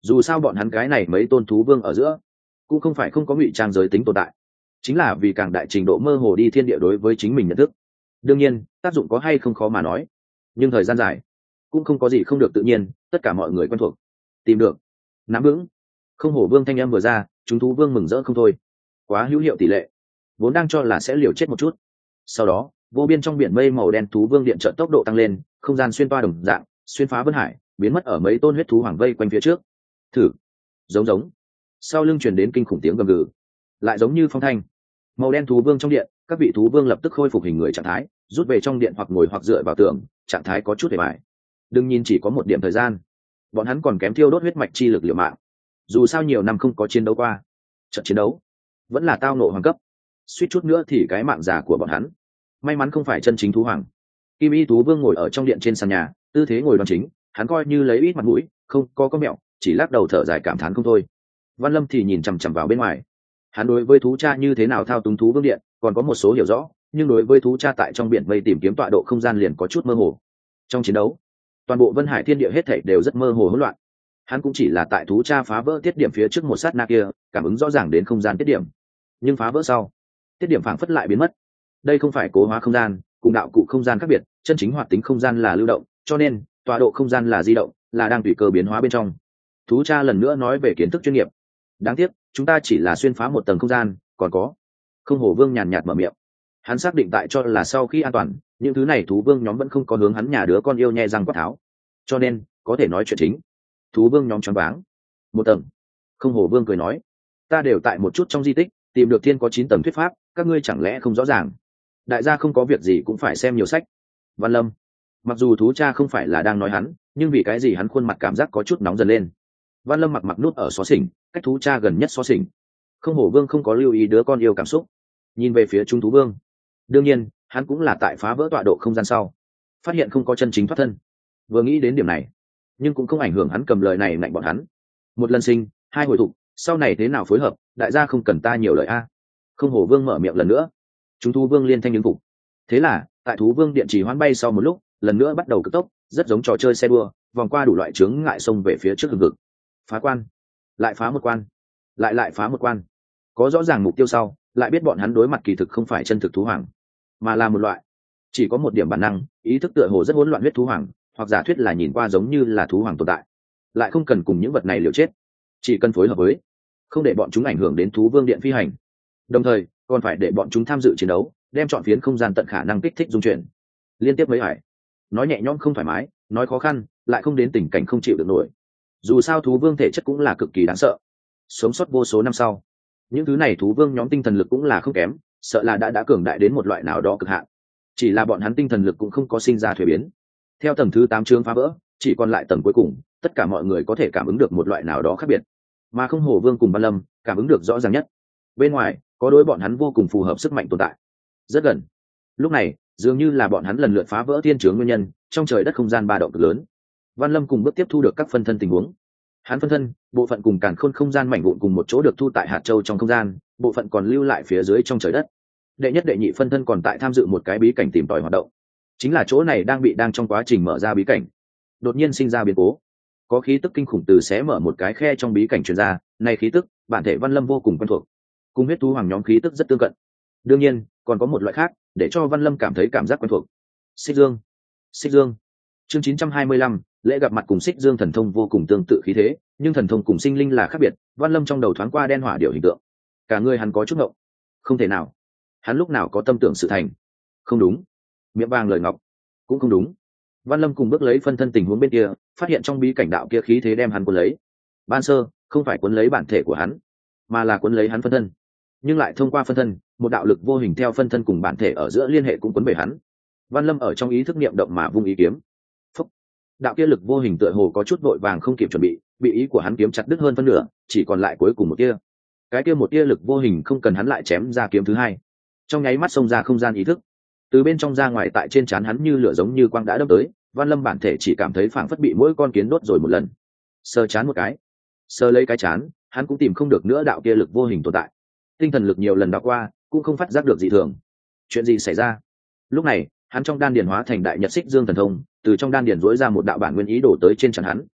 dù sao bọn hắn cái này mấy tôn thú vương ở giữa cũng không phải không có ngụy trang giới tính tồn tại, chính là vì càng đại trình độ mơ hồ đi thiên địa đối với chính mình nhận thức. Đương nhiên tác dụng có hay không khó mà nói, nhưng thời gian dài cũng không có gì không được tự nhiên, tất cả mọi người quen thuộc tìm được nắm vững. Không hổ vương thanh âm vừa ra, chúng thú vương mừng rỡ không thôi, quá hữu hiệu tỷ lệ, vốn đang cho là sẽ liều chết một chút. Sau đó vô biên trong biển mây màu đen thú vương điện trợ tốc độ tăng lên, không gian xuyên toa đồng dạng xuyên phá vân hải, biến mất ở mấy tôn huyết thú hoàng vây quanh phía trước. Thử giống giống sau lưng truyền đến kinh khủng tiếng gầm gừ, lại giống như phong thanh. Màu đen thú vương trong điện, các vị thú vương lập tức khôi phục hình người trạng thái, rút về trong điện hoặc ngồi hoặc dựa vào tường, trạng thái có chút hề bại. Đừng nhìn chỉ có một điểm thời gian, bọn hắn còn kém thiêu đốt huyết mạch chi lực liều mạng. Dù sao nhiều năm không có chiến đấu qua, trận chiến đấu vẫn là tao nộ hoàng cấp, suýt chút nữa thì cái mạng già của bọn hắn. May mắn không phải chân chính thú hoàng. Kim y thú vương ngồi ở trong điện trên sàn nhà, tư thế ngồi đoan chính, hắn coi như lấy ít mặt mũi, không có có mẹo, chỉ lắc đầu thở dài cảm thán không thôi. Văn Lâm thì nhìn chằm chằm vào bên ngoài, hắn đối với thú cha như thế nào thao túng thú vương điện còn có một số hiểu rõ, nhưng đối với thú cha tại trong biển mây tìm kiếm tọa độ không gian liền có chút mơ hồ. Trong chiến đấu toàn bộ vân hải thiên địa hết thảy đều rất mơ hồ hỗn loạn, hắn cũng chỉ là tại thú cha phá vỡ tiết điểm phía trước một sát na kia cảm ứng rõ ràng đến không gian tiết điểm, nhưng phá vỡ sau tiết điểm phảng phất lại biến mất. Đây không phải cố hóa không gian, cùng đạo cụ không gian khác biệt, chân chính hoạt tính không gian là lưu động, cho nên tọa độ không gian là di động, là đang tùy cơ biến hóa bên trong. Thú cha lần nữa nói về kiến thức chuyên nghiệp. Đáng tiếc chúng ta chỉ là xuyên phá một tầng không gian, còn có. Không hổ vương nhàn nhạt mở miệng, hắn xác định tại cho là sau khi an toàn, những thứ này thú vương nhóm vẫn không có hướng hắn nhà đứa con yêu nhe răng quát tháo, cho nên có thể nói chuyện chính. Thú vương nhóm choáng váng. Một tầng? Không hổ vương cười nói, ta đều tại một chút trong di tích tìm được thiên có chín tầng thuyết pháp, các ngươi chẳng lẽ không rõ ràng? Đại gia không có việc gì cũng phải xem nhiều sách. Văn Lâm, mặc dù thú cha không phải là đang nói hắn, nhưng vì cái gì hắn khuôn mặt cảm giác có chút nóng dần lên. Văn Lâm mặc mặc nút ở xó xỉnh, cách thú cha gần nhất xó xỉnh. Không hổ vương không có lưu ý đứa con yêu cảm xúc, nhìn về phía trung thú vương. Đương nhiên hắn cũng là tại phá vỡ tọa độ không gian sau phát hiện không có chân chính thoát thân, vừa nghĩ đến điểm này nhưng cũng không ảnh hưởng hắn cầm lời này lạnh bọn hắn. Một lần sinh hai hồi thục, sau này thế nào phối hợp đại gia không cần ta nhiều lời a. Không hổ vương mở miệng lần nữa, chúng thú vương liên thanh ứng phục. Thế là tại thú vương điện trì hoán bay sau một lúc, lần nữa bắt đầu cực tốc, rất giống trò chơi xe đua, vòng qua đủ loại chướng ngại sông về phía trước hừng hực. Phá quan, lại phá một quan, lại lại phá một quan. Có rõ ràng mục tiêu sau, lại biết bọn hắn đối mặt kỳ thực không phải chân thực thú hoàng, mà là một loại chỉ có một điểm bản năng ý thức tựa hồ rất hỗn loạn huyết thú hoàng, hoặc giả thuyết là nhìn qua giống như là thú hoàng tồn tại, lại không cần cùng những vật này liều chết, chỉ cần phối hợp với, không để bọn chúng ảnh hưởng đến thú vương điện phi hành, đồng thời còn phải để bọn chúng tham dự chiến đấu, đem chọn phiến không gian tận khả năng kích thích dung chuyển. Liên tiếp mấy hải, nói nhẹ nhõm không thoải mái, nói khó khăn lại không đến tình cảnh không chịu được nổi. Dù sao thú vương thể chất cũng là cực kỳ đáng sợ, sống sót vô số năm sau, những thứ này thú vương nhóm tinh thần lực cũng là không kém, sợ là đã đã cường đại đến một loại nào đó cực hạn. Chỉ là bọn hắn tinh thần lực cũng không có sinh ra thuế biến. Theo tầng thứ tám chương phá vỡ, chỉ còn lại tầng cuối cùng, tất cả mọi người có thể cảm ứng được một loại nào đó khác biệt, mà không hổ vương cùng Văn Lâm cảm ứng được rõ ràng nhất. Bên ngoài có đối bọn hắn vô cùng phù hợp sức mạnh tồn tại, rất gần. Lúc này dường như là bọn hắn lần lượt phá vỡ thiên chướng nguyên nhân, trong trời đất không gian ba động cực lớn. Văn Lâm cùng bước tiếp thu được các phân thân tình huống. Hắn phân thân bộ phận cùng càn khôn không gian mảnh vụn cùng một chỗ được thu tại hạt châu trong không gian, bộ phận còn lưu lại phía dưới trong trời đất. Đệ nhất đệ nhị phân thân còn tại tham dự một cái bí cảnh tìm tòi hoạt động, chính là chỗ này đang bị đang trong quá trình mở ra bí cảnh, đột nhiên sinh ra biến cố, có khí tức kinh khủng từ xé mở một cái khe trong bí cảnh truyền ra. Này khí tức bản thể Văn Lâm vô cùng quen thuộc, cùng huyết thú hoàng nhóm khí tức rất tương cận. Đương nhiên còn có một loại khác để cho Văn Lâm cảm thấy cảm giác quen thuộc. Xích Dương. Xích Dương. Chương chín trăm hai mươi lăm, lễ gặp mặt cùng Xích Dương thần thông vô cùng tương tự khí thế, nhưng thần thông cùng sinh linh là khác biệt. Văn Lâm trong đầu thoáng qua đen hỏa điệu hình tượng, cả người hắn có chút ngộng. Không thể nào, hắn lúc nào có tâm tưởng sự thành? Không đúng, miệng vàng lời ngọc, cũng không đúng. Văn Lâm cùng bước lấy phân thân tình huống bên kia, phát hiện trong bí cảnh đạo kia khí thế đem hắn cuốn lấy. Ban sơ không phải cuốn lấy bản thể của hắn, mà là cuốn lấy hắn phân thân, nhưng lại thông qua phân thân, một đạo lực vô hình theo phân thân cùng bản thể ở giữa liên hệ cũng cuốn về hắn. Văn Lâm ở trong ý thức niệm động mà vung ý kiếm. Phúc. Đạo kia lực vô hình tựa hồ có chút vội vàng không kịp chuẩn bị, bị ý của hắn kiếm chặt đứt hơn phân nửa, chỉ còn lại cuối cùng một tia. Cái kia một tia lực vô hình không cần hắn lại chém ra kiếm thứ hai, trong nháy mắt xông ra không gian ý thức, từ bên trong ra ngoài, tại trên trán hắn như lửa giống như quang đã đâm tới. Văn Lâm bản thể chỉ cảm thấy phảng phất bị mỗi con kiến đốt rồi một lần. Sờ chán một cái, sờ lấy cái chán, hắn cũng tìm không được nữa đạo kia lực vô hình tồn tại. Tinh thần lực nhiều lần đọc qua cũng không phát giác được dị thường. Chuyện gì xảy ra? Lúc này hắn trong đan điền hóa thành đại nhật Xích Dương thần thông, từ trong đan điền rỗi ra một đạo bản nguyên ý đổ tới trên trán hắn.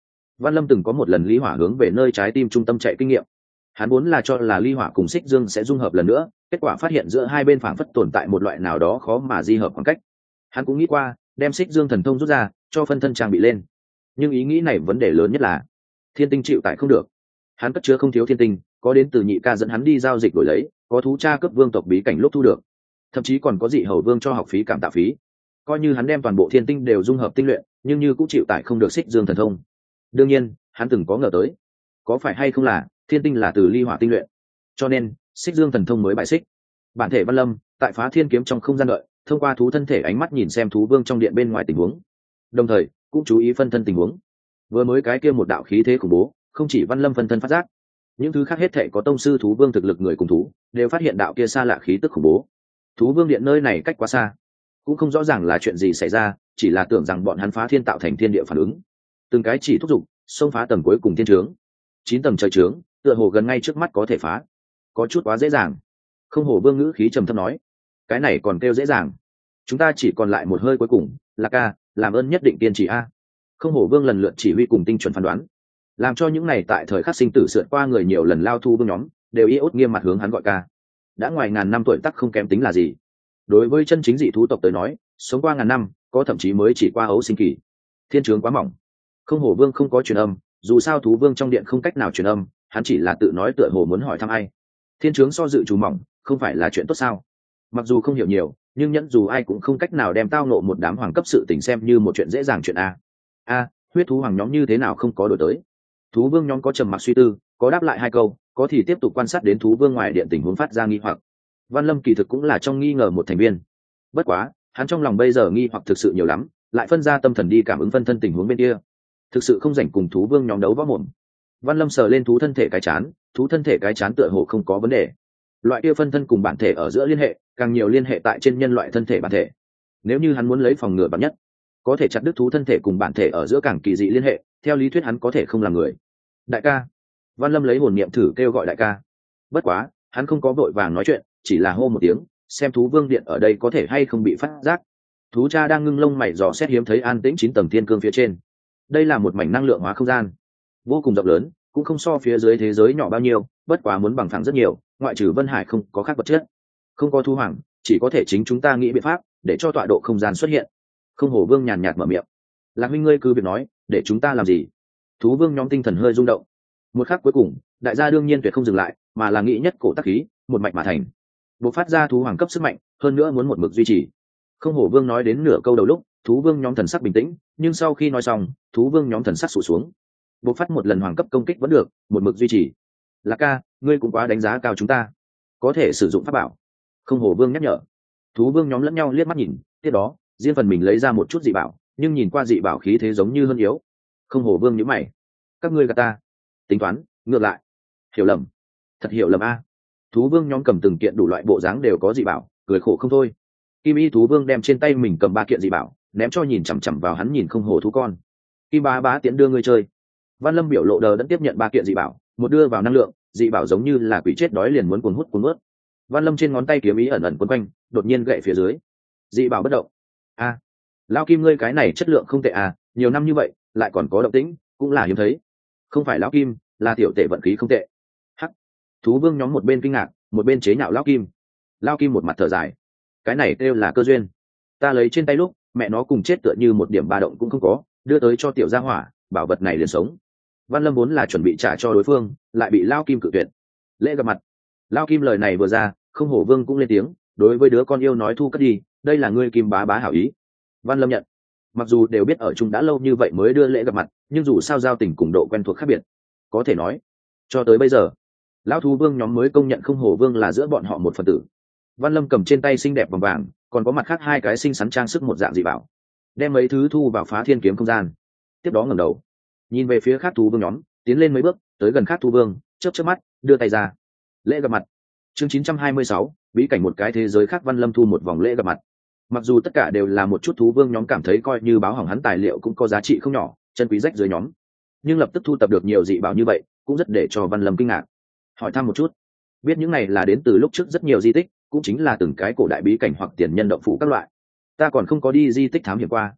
Văn Lâm từng có một lần ly hỏa hướng về nơi trái tim trung tâm chạy kinh nghiệm. Hắn vốn là cho là ly hỏa cùng xích dương sẽ dung hợp lần nữa, kết quả phát hiện giữa hai bên phảng phất tồn tại một loại nào đó khó mà di hợp khoảng cách. Hắn cũng nghĩ qua đem xích dương thần thông rút ra cho phân thân trang bị lên, nhưng ý nghĩ này vấn đề lớn nhất là thiên tinh chịu tải không được. Hắn cất chứa không thiếu thiên tinh, có đến từ nhị ca dẫn hắn đi giao dịch đổi lấy, có thú cha cấp vương tộc bí cảnh lúc thu được, thậm chí còn có dị hầu vương cho học phí cảm tạ phí. Coi như hắn đem toàn bộ thiên tinh đều dung hợp tinh luyện, nhưng như cũng chịu tải không được xích dương thần thông. Đương nhiên hắn từng có ngờ tới, có phải hay không là thiên tinh là từ ly hỏa tinh luyện, cho nên xích dương thần thông mới bại xích. Bản thể Văn Lâm tại phá thiên kiếm trong không gian đợi, thông qua thú thân thể ánh mắt nhìn xem thú vương trong điện bên ngoài tình huống, đồng thời cũng chú ý phân thân tình huống. Vừa mới cái kia một đạo khí thế khủng bố, không chỉ Văn Lâm phân thân phát giác, những thứ khác hết thệ có tông sư thú vương thực lực người cùng thú đều phát hiện đạo kia xa lạ khí tức khủng bố. Thú vương điện nơi này cách quá xa, cũng không rõ ràng là chuyện gì xảy ra, chỉ là tưởng rằng bọn hắn phá thiên tạo thành thiên địa phản ứng, từng cái chỉ thúc giục xông phá tầng cuối cùng thiên trướng. Chín tầng trời trướng tựa hồ gần ngay trước mắt có thể phá, có chút quá dễ dàng. Không Hổ vương ngữ khí trầm thấp nói, cái này còn kêu dễ dàng? Chúng ta chỉ còn lại một hơi cuối cùng, là ca làm ơn nhất định kiên trì a. Không Hổ vương lần lượt chỉ huy cùng tinh chuẩn phán đoán, làm cho những này tại thời khắc sinh tử sượt qua người nhiều lần lao thu vương nhóm đều y ốt nghiêm mặt hướng hắn gọi ca. Đã ngoài ngàn năm tuổi tác không kém tính là gì. Đối với chân chính dị thú tộc tới nói, sống qua ngàn năm có thậm chí mới chỉ qua ấu sinh kỳ. Thiên trướng quá mỏng, Không Hổ vương không có truyền âm, dù sao thú vương trong điện không cách nào truyền âm, hắn chỉ là tự nói tựa hồ muốn hỏi thăm ai. Thiên trướng so dự trù mỏng không phải là chuyện tốt sao? Mặc dù không hiểu nhiều, nhưng nhẫn dù ai cũng không cách nào đem tao nộ một đám hoàng cấp sự tình xem như một chuyện dễ dàng chuyện a. A, huyết thú hoàng nhóm như thế nào không có đổi tới? Thú vương nhóm có trầm mặc suy tư, có đáp lại hai câu, có thì tiếp tục quan sát đến thú vương ngoài điện tình huống phát ra nghi hoặc. Văn Lâm kỳ thực cũng là trong nghi ngờ một thành viên. Bất quá, hắn trong lòng bây giờ nghi hoặc thực sự nhiều lắm, lại phân ra tâm thần đi cảm ứng phân thân tình huống bên kia, thực sự không rảnh cùng thú vương nhóm đấu võ mồm. Văn Lâm sờ lên thú thân thể cái chán, thú thân thể cái chán tựa hồ không có vấn đề. Loại kia phân thân cùng bản thể ở giữa liên hệ, càng nhiều liên hệ tại trên nhân loại thân thể bản thể. Nếu như hắn muốn lấy phòng ngừa bản nhất, có thể chặt đứt thú thân thể cùng bản thể ở giữa càng kỳ dị liên hệ, theo lý thuyết hắn có thể không làm người. Đại ca. Văn Lâm lấy hồn niệm thử kêu gọi đại ca. Bất quá, hắn không có vội vàng nói chuyện, chỉ là hô một tiếng, xem thú vương điện ở đây có thể hay không bị phát giác. Thú cha đang ngưng lông mày dò xét hiếm thấy an tĩnh chín tầng thiên cương phía trên. Đây là một mảnh năng lượng hóa không gian, vô cùng rộng lớn, cũng không so phía dưới thế giới nhỏ bao nhiêu, bất quá muốn bằng phẳng rất nhiều, ngoại trừ Vân Hải không có khác vật chất, không có thu hoàng, chỉ có thể chính chúng ta nghĩ biện pháp để cho tọa độ không gian xuất hiện. Không Hổ vương nhàn nhạt mở miệng, Lạc huynh ngươi cứ việc nói, để chúng ta làm gì? Thú vương nhóm tinh thần hơi rung động. Một khắc cuối cùng, đại gia đương nhiên tuyệt không dừng lại, mà là nghĩ nhất cổ tắc khí, một mạch mà thành, bộc phát ra thú hoàng cấp sức mạnh, hơn nữa muốn một mực duy trì. Không Hổ vương nói đến nửa câu đầu lúc, thú vương nhóm thần sắc bình tĩnh, nhưng sau khi nói xong, thú vương nhóm thần sắc sụt xuống. Bộc phát một lần hoàng cấp công kích vẫn được, một mực duy trì. Lạc ca, ngươi cũng quá đánh giá cao chúng ta, có thể sử dụng pháp bảo. Không Hổ vương nhắc nhở. Thú vương nhóm lẫn nhau liếc mắt nhìn, tiếp đó riêng phần mình lấy ra một chút dị bảo, nhưng nhìn qua dị bảo khí thế giống như hơn yếu. Không Hổ vương nhíu mày, các ngươi gạt ta? Tính toán ngược lại, hiểu lầm, thật hiểu lầm a. Thú vương nhóm cầm từng kiện đủ loại bộ dáng đều có dị bảo, cười khổ không thôi. Kim y thú vương đem trên tay mình cầm ba kiện dị bảo ném cho nhìn chằm chằm vào hắn nhìn không hổ thú con. Kim bá bá tiễn đưa ngươi chơi. Văn Lâm biểu lộ đờ đẫn tiếp nhận ba kiện dị bảo, một đưa vào năng lượng, dị bảo giống như là quỷ chết đói liền muốn cuốn hút cuốn ướt. Văn Lâm trên ngón tay kiếm ý ẩn ẩn quấn quanh, đột nhiên gậy phía dưới, dị bảo bất động. A, à, lão Kim ngươi cái này chất lượng không tệ à, nhiều năm như vậy lại còn có động tĩnh, cũng là hiếm thấy. Không phải lão Kim, là tiểu tệ vận khí không tệ. Hắc. Thú vương nhóm một bên kinh ngạc, một bên chế nhạo lão Kim. Lão Kim một mặt thở dài, cái này kêu là cơ duyên. Ta lấy trên tay lúc, mẹ nó cùng chết tựa như một điểm ba động cũng không có, đưa tới cho tiểu gia hỏa, bảo vật này liền sống. Văn Lâm vốn là chuẩn bị trả cho đối phương, lại bị Lão Kim cự tuyệt. Lễ gặp mặt. Lão Kim lời này vừa ra, Không Hổ vương cũng lên tiếng, đối với đứa con yêu nói thu cất đi, đây là ngươi Kim bá bá hảo ý. Văn Lâm nhận. Mặc dù đều biết ở chung đã lâu như vậy mới đưa lễ gặp mặt, nhưng dù sao giao tình cùng độ quen thuộc khác biệt, có thể nói cho tới bây giờ lão thú vương nhóm mới công nhận Không Hổ vương là giữa bọn họ một phần tử. Văn Lâm cầm trên tay xinh đẹp vòng vàng, còn có mặt khác hai cái xinh xắn trang sức một dạng dị bảo, đem mấy thứ thu vào phá thiên kiếm không gian. Tiếp đó ngẩng đầu nhìn về phía khác thú vương nhóm, tiến lên mấy bước tới gần khác thú vương, chớp chớp mắt đưa tay ra. Lễ gặp mặt. Chương chín trăm hai mươi sáu, bí cảnh một cái thế giới khác. Văn Lâm thu một vòng lễ gặp mặt. Mặc dù tất cả đều là một chút thú vương nhóm cảm thấy coi như báo hỏng hắn tài liệu cũng có giá trị không nhỏ, chân quý rách dưới nhóm, nhưng lập tức thu tập được nhiều dị bảo như vậy cũng rất để cho Văn Lâm kinh ngạc. Hỏi thăm một chút, biết những này là đến từ lúc trước rất nhiều di tích, cũng chính là từng cái cổ đại bí cảnh hoặc tiền nhân động phủ các loại. Ta còn không có đi di tích thám hiểm qua.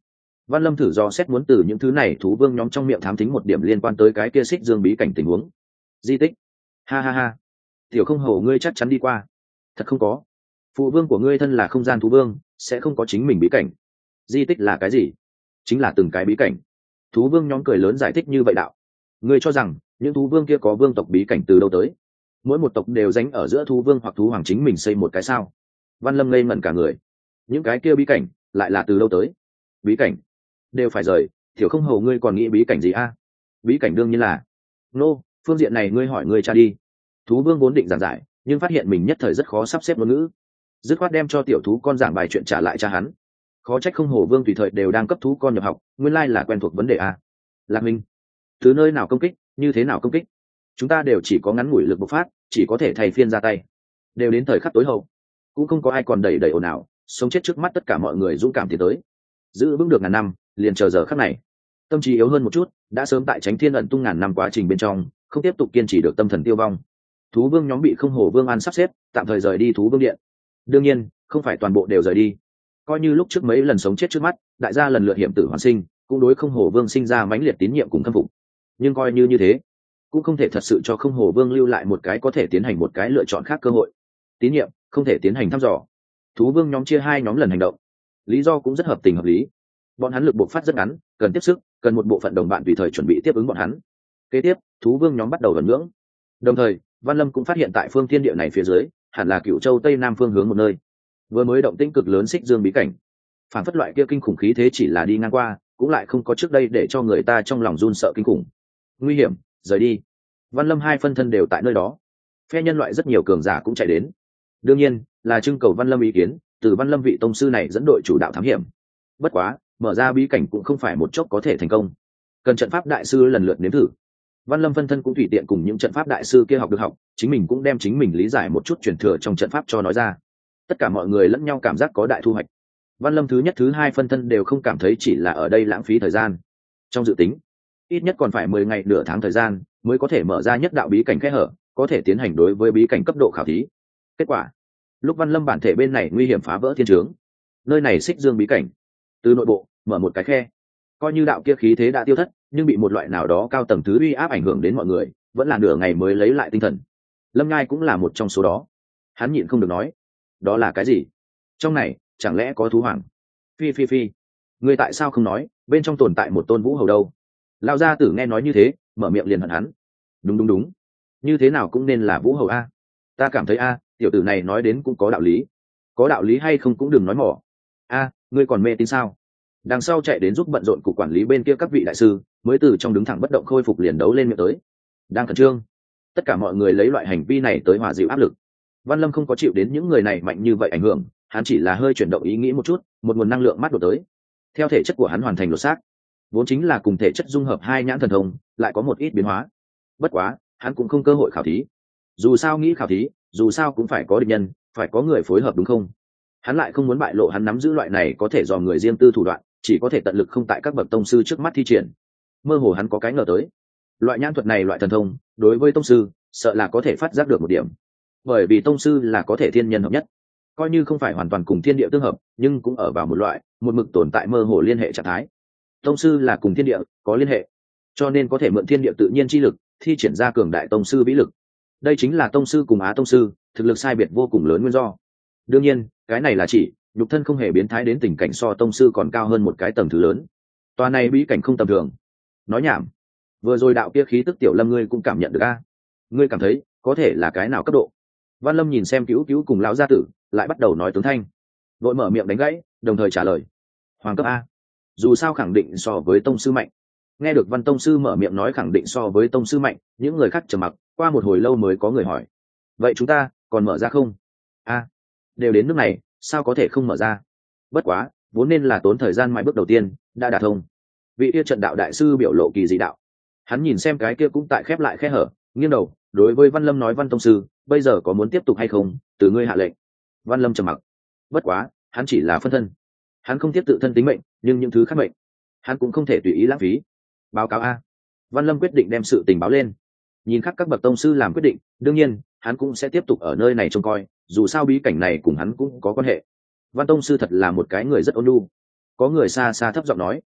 Văn Lâm thử do xét muốn từ những thứ này thú vương nhóm trong miệng thám thính một điểm liên quan tới cái kia xích dương bí cảnh tình huống. Di tích. Ha ha ha. Tiểu không hổ ngươi chắc chắn đi qua. Thật không có. Phụ vương của ngươi thân là không gian thú vương, sẽ không có chính mình bí cảnh. Di tích là cái gì? Chính là từng cái bí cảnh. Thú vương nhóm cười lớn giải thích như vậy đạo. Ngươi cho rằng những thú vương kia có vương tộc bí cảnh từ đâu tới? Mỗi một tộc đều dánh ở giữa thú vương hoặc thú hoàng chính mình xây một cái sao? Văn Lâm ngây ngẩn cả người. Những cái kia bí cảnh lại là từ đâu tới? Bí cảnh đều phải rời. Tiểu không hầu ngươi còn nghĩ bí cảnh gì a? Bí cảnh đương nhiên là nô, phương diện này ngươi hỏi ngươi cha đi. Thú vương vốn định giảng giải, nhưng phát hiện mình nhất thời rất khó sắp xếp ngôn ngữ, dứt khoát đem cho tiểu thú con giảng bài chuyện trả lại cha hắn. Khó trách không hổ vương tùy thời đều đang cấp thú con nhập học, nguyên lai là quen thuộc vấn đề a. Lạc minh, từ nơi nào công kích, như thế nào công kích? Chúng ta đều chỉ có ngắn ngủi lực bộc phát, chỉ có thể thay phiên ra tay. Đều đến thời khắc tối hậu, cũng không có ai còn đầy đầy ồn ào, sống chết trước mắt tất cả mọi người dũng cảm tiến tới, giữ vững được ngàn năm, liền chờ giờ khắc này. Tâm trí yếu hơn một chút, đã sớm tại tránh thiên ẩn tung ngàn năm quá trình bên trong, không tiếp tục kiên trì được tâm thần tiêu vong. Thú vương nhóm bị không hổ vương an sắp xếp, tạm thời rời đi thú vương điện. Đương nhiên, không phải toàn bộ đều rời đi. Coi như lúc trước mấy lần sống chết trước mắt, đại gia lần lượt hiểm tử hoàn sinh, cũng đối không hổ vương sinh ra mãnh liệt tín nhiệm cùng khâm phục. Nhưng coi như như thế, cũng không thể thật sự cho không hổ vương lưu lại một cái có thể tiến hành một cái lựa chọn khác cơ hội. Tín nhiệm không thể tiến hành thăm dò. Thú vương nhóm chia hai nhóm lần hành động, lý do cũng rất hợp tình hợp lý. Bọn hắn lực bộc phát rất ngắn, cần tiếp sức, cần một bộ phận đồng bạn tùy thời chuẩn bị tiếp ứng bọn hắn. Kế tiếp, thú vương nhóm bắt đầu vận ngưỡng. Đồng thời, Văn Lâm cũng phát hiện tại phương thiên địa này phía dưới, hẳn là Cửu Châu Tây Nam phương hướng một nơi, vừa mới động tĩnh cực lớn xích dương bí cảnh. Phản phất loại kia kinh khủng khí thế chỉ là đi ngang qua, cũng lại không có trước đây để cho người ta trong lòng run sợ kinh khủng. Nguy hiểm, rời đi. Văn Lâm hai phân thân đều tại nơi đó. Phe nhân loại rất nhiều cường giả cũng chạy đến. Đương nhiên, là trưng cầu Văn Lâm ý kiến, từ Văn Lâm vị tông sư này dẫn đội chủ đạo thám hiểm. Bất quá, mở ra bí cảnh cũng không phải một chốc có thể thành công, cần trận pháp đại sư lần lượt nếm thử. Văn Lâm phân thân cũng tùy tiện cùng những trận pháp đại sư kia học được học, chính mình cũng đem chính mình lý giải một chút truyền thừa trong trận pháp cho nói ra. Tất cả mọi người lẫn nhau cảm giác có đại thu hoạch. Văn Lâm thứ nhất thứ hai phân thân đều không cảm thấy chỉ là ở đây lãng phí thời gian. Trong dự tính, ít nhất còn phải mười ngày nửa tháng thời gian mới có thể mở ra nhất đạo bí cảnh kẽ hở, có thể tiến hành đối với bí cảnh cấp độ khảo thí. Kết quả, lúc Văn Lâm bản thể bên này nguy hiểm phá vỡ thiên trướng, nơi này xích dương bí cảnh từ nội bộ mở một cái khe, coi như đạo kia khí thế đã tiêu thất, nhưng bị một loại nào đó cao tầng thứ uy áp ảnh hưởng đến mọi người, vẫn là nửa ngày mới lấy lại tinh thần. Lâm Ngai cũng là một trong số đó. Hắn nhịn không được nói, đó là cái gì? Trong này chẳng lẽ có thú hoàng? Phi phi phi, người tại sao không nói bên trong tồn tại một tôn vũ hầu đâu? Lão gia tử nghe nói như thế, mở miệng liền hận hắn. Đúng đúng đúng, như thế nào cũng nên là vũ hầu a. Ta cảm thấy a, tiểu tử này nói đến cũng có đạo lý. Có đạo lý hay không cũng đừng nói mỏ. A, ngươi còn mê tín sao? Đằng sau chạy đến giúp bận rộn cục quản lý bên kia các vị đại sư, mới từ trong đứng thẳng bất động khôi phục liền đấu lên miệng tới. Đang khẩn trương, tất cả mọi người lấy loại hành vi này tới hòa dịu áp lực. Văn Lâm không có chịu đến những người này mạnh như vậy ảnh hưởng, hắn chỉ là hơi chuyển động ý nghĩ một chút, một nguồn năng lượng mắt đổ tới. Theo thể chất của hắn hoàn thành lột xác, vốn chính là cùng thể chất dung hợp hai nhãn thần thông, lại có một ít biến hóa. Bất quá, hắn cũng không cơ hội khảo thí. Dù sao nghĩ khảo thí, dù sao cũng phải có địch nhân, phải có người phối hợp đúng không? Hắn lại không muốn bại lộ hắn nắm giữ loại này có thể dò người riêng tư thủ đoạn, chỉ có thể tận lực không tại các bậc tông sư trước mắt thi triển. Mơ hồ hắn có cái ngờ tới, loại nhãn thuật này loại thần thông, đối với tông sư, sợ là có thể phát giác được một điểm. Bởi vì tông sư là có thể thiên nhân hợp nhất, coi như không phải hoàn toàn cùng thiên địa tương hợp, nhưng cũng ở vào một loại, một mực tồn tại mơ hồ liên hệ trạng thái. Tông sư là cùng thiên địa có liên hệ, cho nên có thể mượn thiên địa tự nhiên chi lực, thi triển ra cường đại tông sư vĩ lực. Đây chính là tông sư cùng á tông sư, thực lực sai biệt vô cùng lớn nguyên do. Đương nhiên, cái này là chỉ nhục thân không hề biến thái đến tình cảnh so tông sư còn cao hơn một cái tầng thứ lớn. Toàn này bí cảnh không tầm thường. Nói nhảm, vừa rồi đạo kia khí tức tiểu Lâm ngươi cũng cảm nhận được a? Ngươi cảm thấy có thể là cái nào cấp độ? Văn Lâm nhìn xem cứu cứu cùng lão gia tử, lại bắt đầu nói tướng thanh, vội mở miệng đánh gãy, đồng thời trả lời: hoàng cấp a. Dù sao khẳng định so với tông sư mạnh. Nghe được Văn tông sư mở miệng nói khẳng định so với tông sư mạnh, những người khác trầm mặc, qua một hồi lâu mới có người hỏi: vậy chúng ta còn mở ra không? A, đều đến nước này, sao có thể không mở ra? Bất quá, vốn nên là tốn thời gian mãi bước đầu tiên, đã đạt thông. Vị kia trận đạo đại sư biểu lộ kỳ dị đạo. Hắn nhìn xem cái kia cũng tại khép lại khe hở, nghiêng đầu, đối với Văn Lâm nói: Văn tông sư, bây giờ có muốn tiếp tục hay không, từ ngươi hạ lệnh. Văn Lâm trầm mặc. Bất quá, hắn chỉ là phân thân, hắn không tiếp tự thân tính mệnh, nhưng những thứ khác mệnh, hắn cũng không thể tùy ý lãng phí. Báo cáo a. Văn Lâm quyết định đem sự tình báo lên. Nhìn khác các bậc tông sư làm quyết định, đương nhiên hắn cũng sẽ tiếp tục ở nơi này trông coi, dù sao bí cảnh này cùng hắn cũng có quan hệ. Văn tông sư thật là một cái người rất ôn nhu. Có người xa xa thấp giọng nói: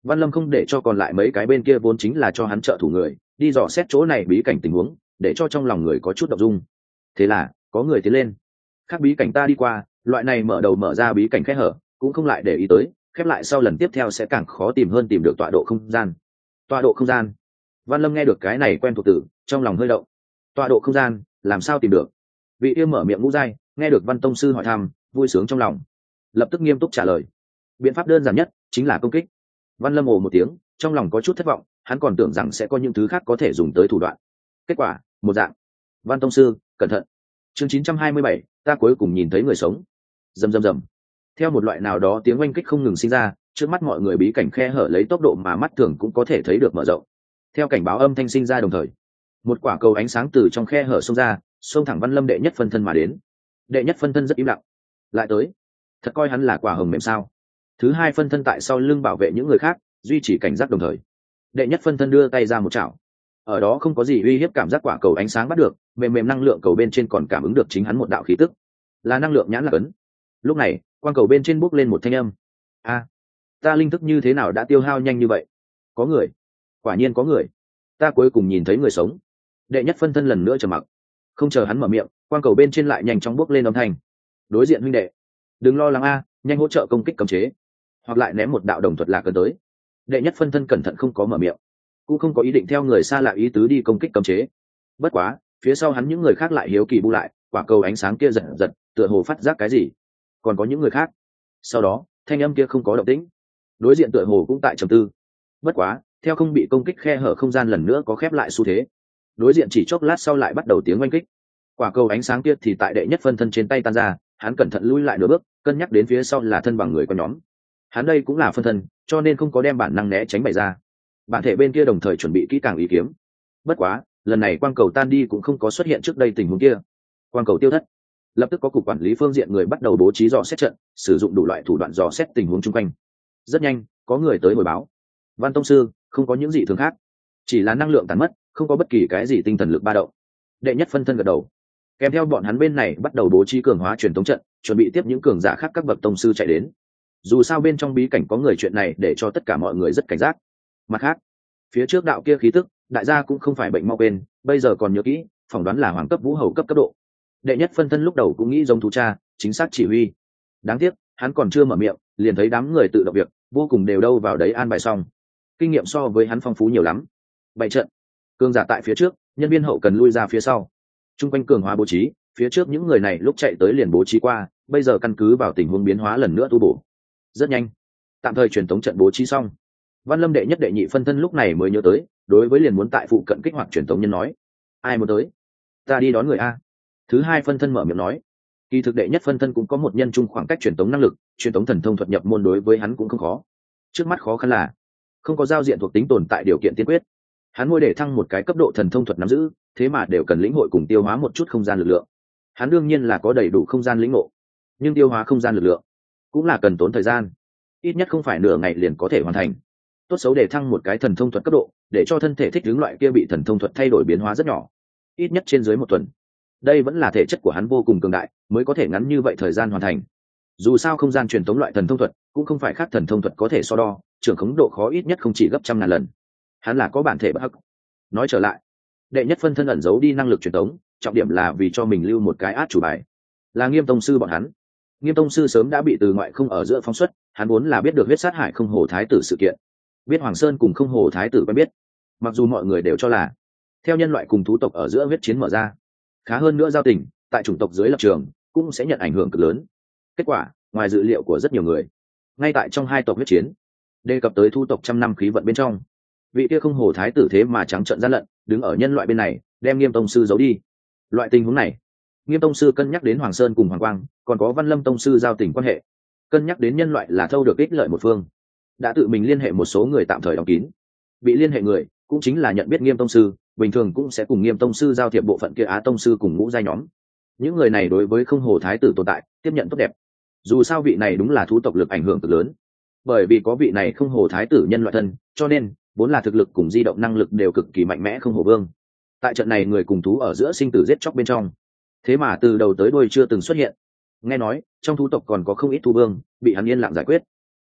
Văn Lâm không để cho còn lại mấy cái bên kia vốn chính là cho hắn trợ thủ người đi dò xét chỗ này bí cảnh tình huống, để cho trong lòng người có chút động dung. Thế là có người tiến lên. Khác bí cảnh ta đi qua, loại này mở đầu mở ra bí cảnh kẽ hở cũng không lại để ý tới, khép lại sau lần tiếp theo sẽ càng khó tìm hơn tìm được tọa độ không gian. Tọa độ không gian. Văn Lâm nghe được cái này quen thuộc từ, trong lòng hơi động. Tọa độ không gian, làm sao tìm được? Vị yêu mở miệng ngũ giai, nghe được Văn tông sư hỏi thăm, vui sướng trong lòng, lập tức nghiêm túc trả lời. Biện pháp đơn giản nhất chính là công kích. Văn Lâm ồ một tiếng, trong lòng có chút thất vọng, hắn còn tưởng rằng sẽ có những thứ khác có thể dùng tới thủ đoạn. Kết quả, một dạng. Văn tông sư, cẩn thận. Chương chín trăm hai mươi bảy, ta cuối cùng nhìn thấy người sống. Rầm rầm rầm. Theo một loại nào đó tiếng oanh kích không ngừng sinh ra, trước mắt mọi người bí cảnh khe hở lấy tốc độ mà mắt thường cũng có thể thấy được mở rộng. Theo cảnh báo âm thanh sinh ra đồng thời, một quả cầu ánh sáng từ trong khe hở xông ra, xông thẳng Văn Lâm đệ nhất phân thân mà đến. Đệ nhất phân thân rất im lặng. Lại tới. Thật coi hắn là quả hồng mềm sao? Thứ hai phân thân tại sau lưng bảo vệ những người khác, duy trì cảnh giác đồng thời. Đệ nhất phân thân đưa tay ra một chảo. Ở đó không có gì uy hiếp cảm giác quả cầu ánh sáng bắt được, mềm mềm năng lượng cầu bên trên còn cảm ứng được chính hắn một đạo khí tức, là năng lượng nhãn lạc ấn. Lúc này, quang cầu bên trên bốc lên một thanh âm. A, ta linh thức như thế nào đã tiêu hao nhanh như vậy? Có người, quả nhiên có người. Ta cuối cùng nhìn thấy người sống. Đệ nhất phân thân lần nữa trầm mặc. Không chờ hắn mở miệng, quang cầu bên trên lại nhanh chóng bốc lên âm thanh. Đối diện huynh đệ, đừng lo lắng a, nhanh hỗ trợ công kích cấm chế, hoặc lại ném một đạo đồng thuật lạc ấn tới. Đệ nhất phân thân cẩn thận không có mở miệng, cũng không có ý định theo người xa lạ ý tứ đi công kích cấm chế. Bất quá, phía sau hắn những người khác lại hiếu kỳ bu lại, quả cầu ánh sáng kia giật giật, tựa hồ phát giác cái gì. Còn có những người khác. Sau đó, thanh âm kia không có động tĩnh. Đối diện tựa hồ cũng tại trầm tư. Bất quá, theo không bị công kích khe hở không gian lần nữa có khép lại xu thế. Đối diện chỉ chốc lát sau lại bắt đầu tiếng oanh kích. Quả cầu ánh sáng kia thì tại đệ nhất phân thân trên tay tan ra, hắn cẩn thận lui lại nửa bước, cân nhắc đến phía sau là thân bằng người con nhóm. Hắn đây cũng là phân thân, cho nên không có đem bản năng né tránh bày ra. Bản thể bên kia đồng thời chuẩn bị kỹ càng ý kiếm. Bất quá, lần này quang cầu tan đi cũng không có xuất hiện trước đây tình huống kia. Quang cầu tiêu thất. Lập tức có cục quản lý phương diện người bắt đầu bố trí dò xét trận, sử dụng đủ loại thủ đoạn dò xét tình huống chung quanh. Rất nhanh, có người tới hồi báo. Văn tông sư, không có những gì thường khác, chỉ là năng lượng tàn mất, không có bất kỳ cái gì tinh thần lực ba động. Đệ nhất phân thân gật đầu. Kèm theo bọn hắn bên này bắt đầu bố trí cường hóa truyền tống trận, chuẩn bị tiếp những cường giả khác các bậc tông sư chạy đến. Dù sao bên trong bí cảnh có người, chuyện này để cho tất cả mọi người rất cảnh giác. Mặt khác, phía trước đạo kia khí tức, đại gia cũng không phải bệnh mau quên, bây giờ còn nhớ kỹ, phỏng đoán là hoàng cấp vũ hầu cấp cấp độ. Đệ nhất phân thân lúc đầu cũng nghĩ giống thú cha, chính xác chỉ huy. Đáng tiếc, hắn còn chưa mở miệng, liền thấy đám người tự động việc, vô cùng đều đâu vào đấy an bài xong. Kinh nghiệm so với hắn phong phú nhiều lắm. Bảy trận, cường giả tại phía trước, nhân viên hậu cần lui ra phía sau. Trung quanh cường hóa bố trí, phía trước những người này lúc chạy tới liền bố trí qua, bây giờ căn cứ vào tình huống biến hóa lần nữa tu bổ. Rất nhanh, tạm thời truyền tống trận bố trí xong. Văn Lâm đệ nhất đệ nhị phân thân lúc này mới nhớ tới, đối với liền muốn tại phụ cận kích hoạt truyền tống nhân nói, ai muốn tới, ta đi đón người a. Thứ hai phân thân mở miệng nói, kỳ thực đệ nhất phân thân cũng có một nhân chung khoảng cách truyền tống năng lực, truyền tống thần thông thuật nhập môn đối với hắn cũng không khó. Trước mắt khó khăn là không có giao diện thuộc tính tồn tại điều kiện tiên quyết. Hắn mỗi để thăng một cái cấp độ thần thông thuật nắm giữ, thế mà đều cần lĩnh hội cùng tiêu hóa một chút không gian lực lượng. Hắn đương nhiên là có đầy đủ không gian lĩnh ngộ, nhưng tiêu hóa không gian lực lượng cũng là cần tốn thời gian, ít nhất không phải nửa ngày liền có thể hoàn thành. Tốt xấu để thăng một cái thần thông thuật cấp độ, để cho thân thể thích ứng loại kia bị thần thông thuật thay đổi biến hóa rất nhỏ, ít nhất trên dưới một tuần. Đây vẫn là thể chất của hắn vô cùng cường đại, mới có thể ngắn như vậy thời gian hoàn thành. Dù sao không gian truyền tống loại thần thông thuật cũng không phải khác thần thông thuật có thể so đo, trưởng khống độ khó ít nhất không chỉ gấp trăm ngàn lần. Hắn là có bản thể bất hắc. Nói trở lại, đệ nhất phân thân ẩn giấu đi năng lực truyền tống, trọng điểm là vì cho mình lưu một cái át chủ bài, là Nghiêm tông sư bọn hắn. Nghiêm tông sư sớm đã bị từ ngoại không ở giữa phóng xuất, hắn vốn là biết được huyết sát hải không hồ thái tử sự kiện, biết Hoàng Sơn cùng không hồ thái tử quen biết. Mặc dù mọi người đều cho là theo nhân loại cùng thú tộc ở giữa huyết chiến mở ra, khá hơn nữa giao tình, tại chủng tộc dưới lập trường cũng sẽ nhận ảnh hưởng cực lớn. Kết quả, ngoài dự liệu của rất nhiều người, ngay tại trong hai tộc huyết chiến, đề cập tới thu tộc trăm năm khí vận bên trong, vị kia không hồ thái tử thế mà trắng trợn gian lận, đứng ở nhân loại bên này, đem Nghiêm tông sư giấu đi. Loại tình huống này, Nghiêm tông sư cân nhắc đến Hoàng Sơn cùng Hoàng Quang, còn có Văn Lâm tông sư giao tình quan hệ, cân nhắc đến nhân loại là thâu được ích lợi một phương, đã tự mình liên hệ một số người tạm thời đóng kín. Bị liên hệ người cũng chính là nhận biết Nghiêm tông sư, bình thường cũng sẽ cùng Nghiêm tông sư giao thiệp bộ phận kia Á tông sư cùng ngũ giai nhóm. Những người này đối với không hồ thái tử tồn tại tiếp nhận tốt đẹp. Dù sao vị này đúng là thú tộc lực ảnh hưởng cực lớn, bởi vì có vị này không hồ thái tử nhân loại thân, cho nên vốn là thực lực cùng di động năng lực đều cực kỳ mạnh mẽ không hồ vương. Tại trận này người cùng thú ở giữa sinh tử giết chóc bên trong, thế mà từ đầu tới đuôi chưa từng xuất hiện. Nghe nói trong thú tộc còn có không ít thú vương bị hắn yên lặng giải quyết.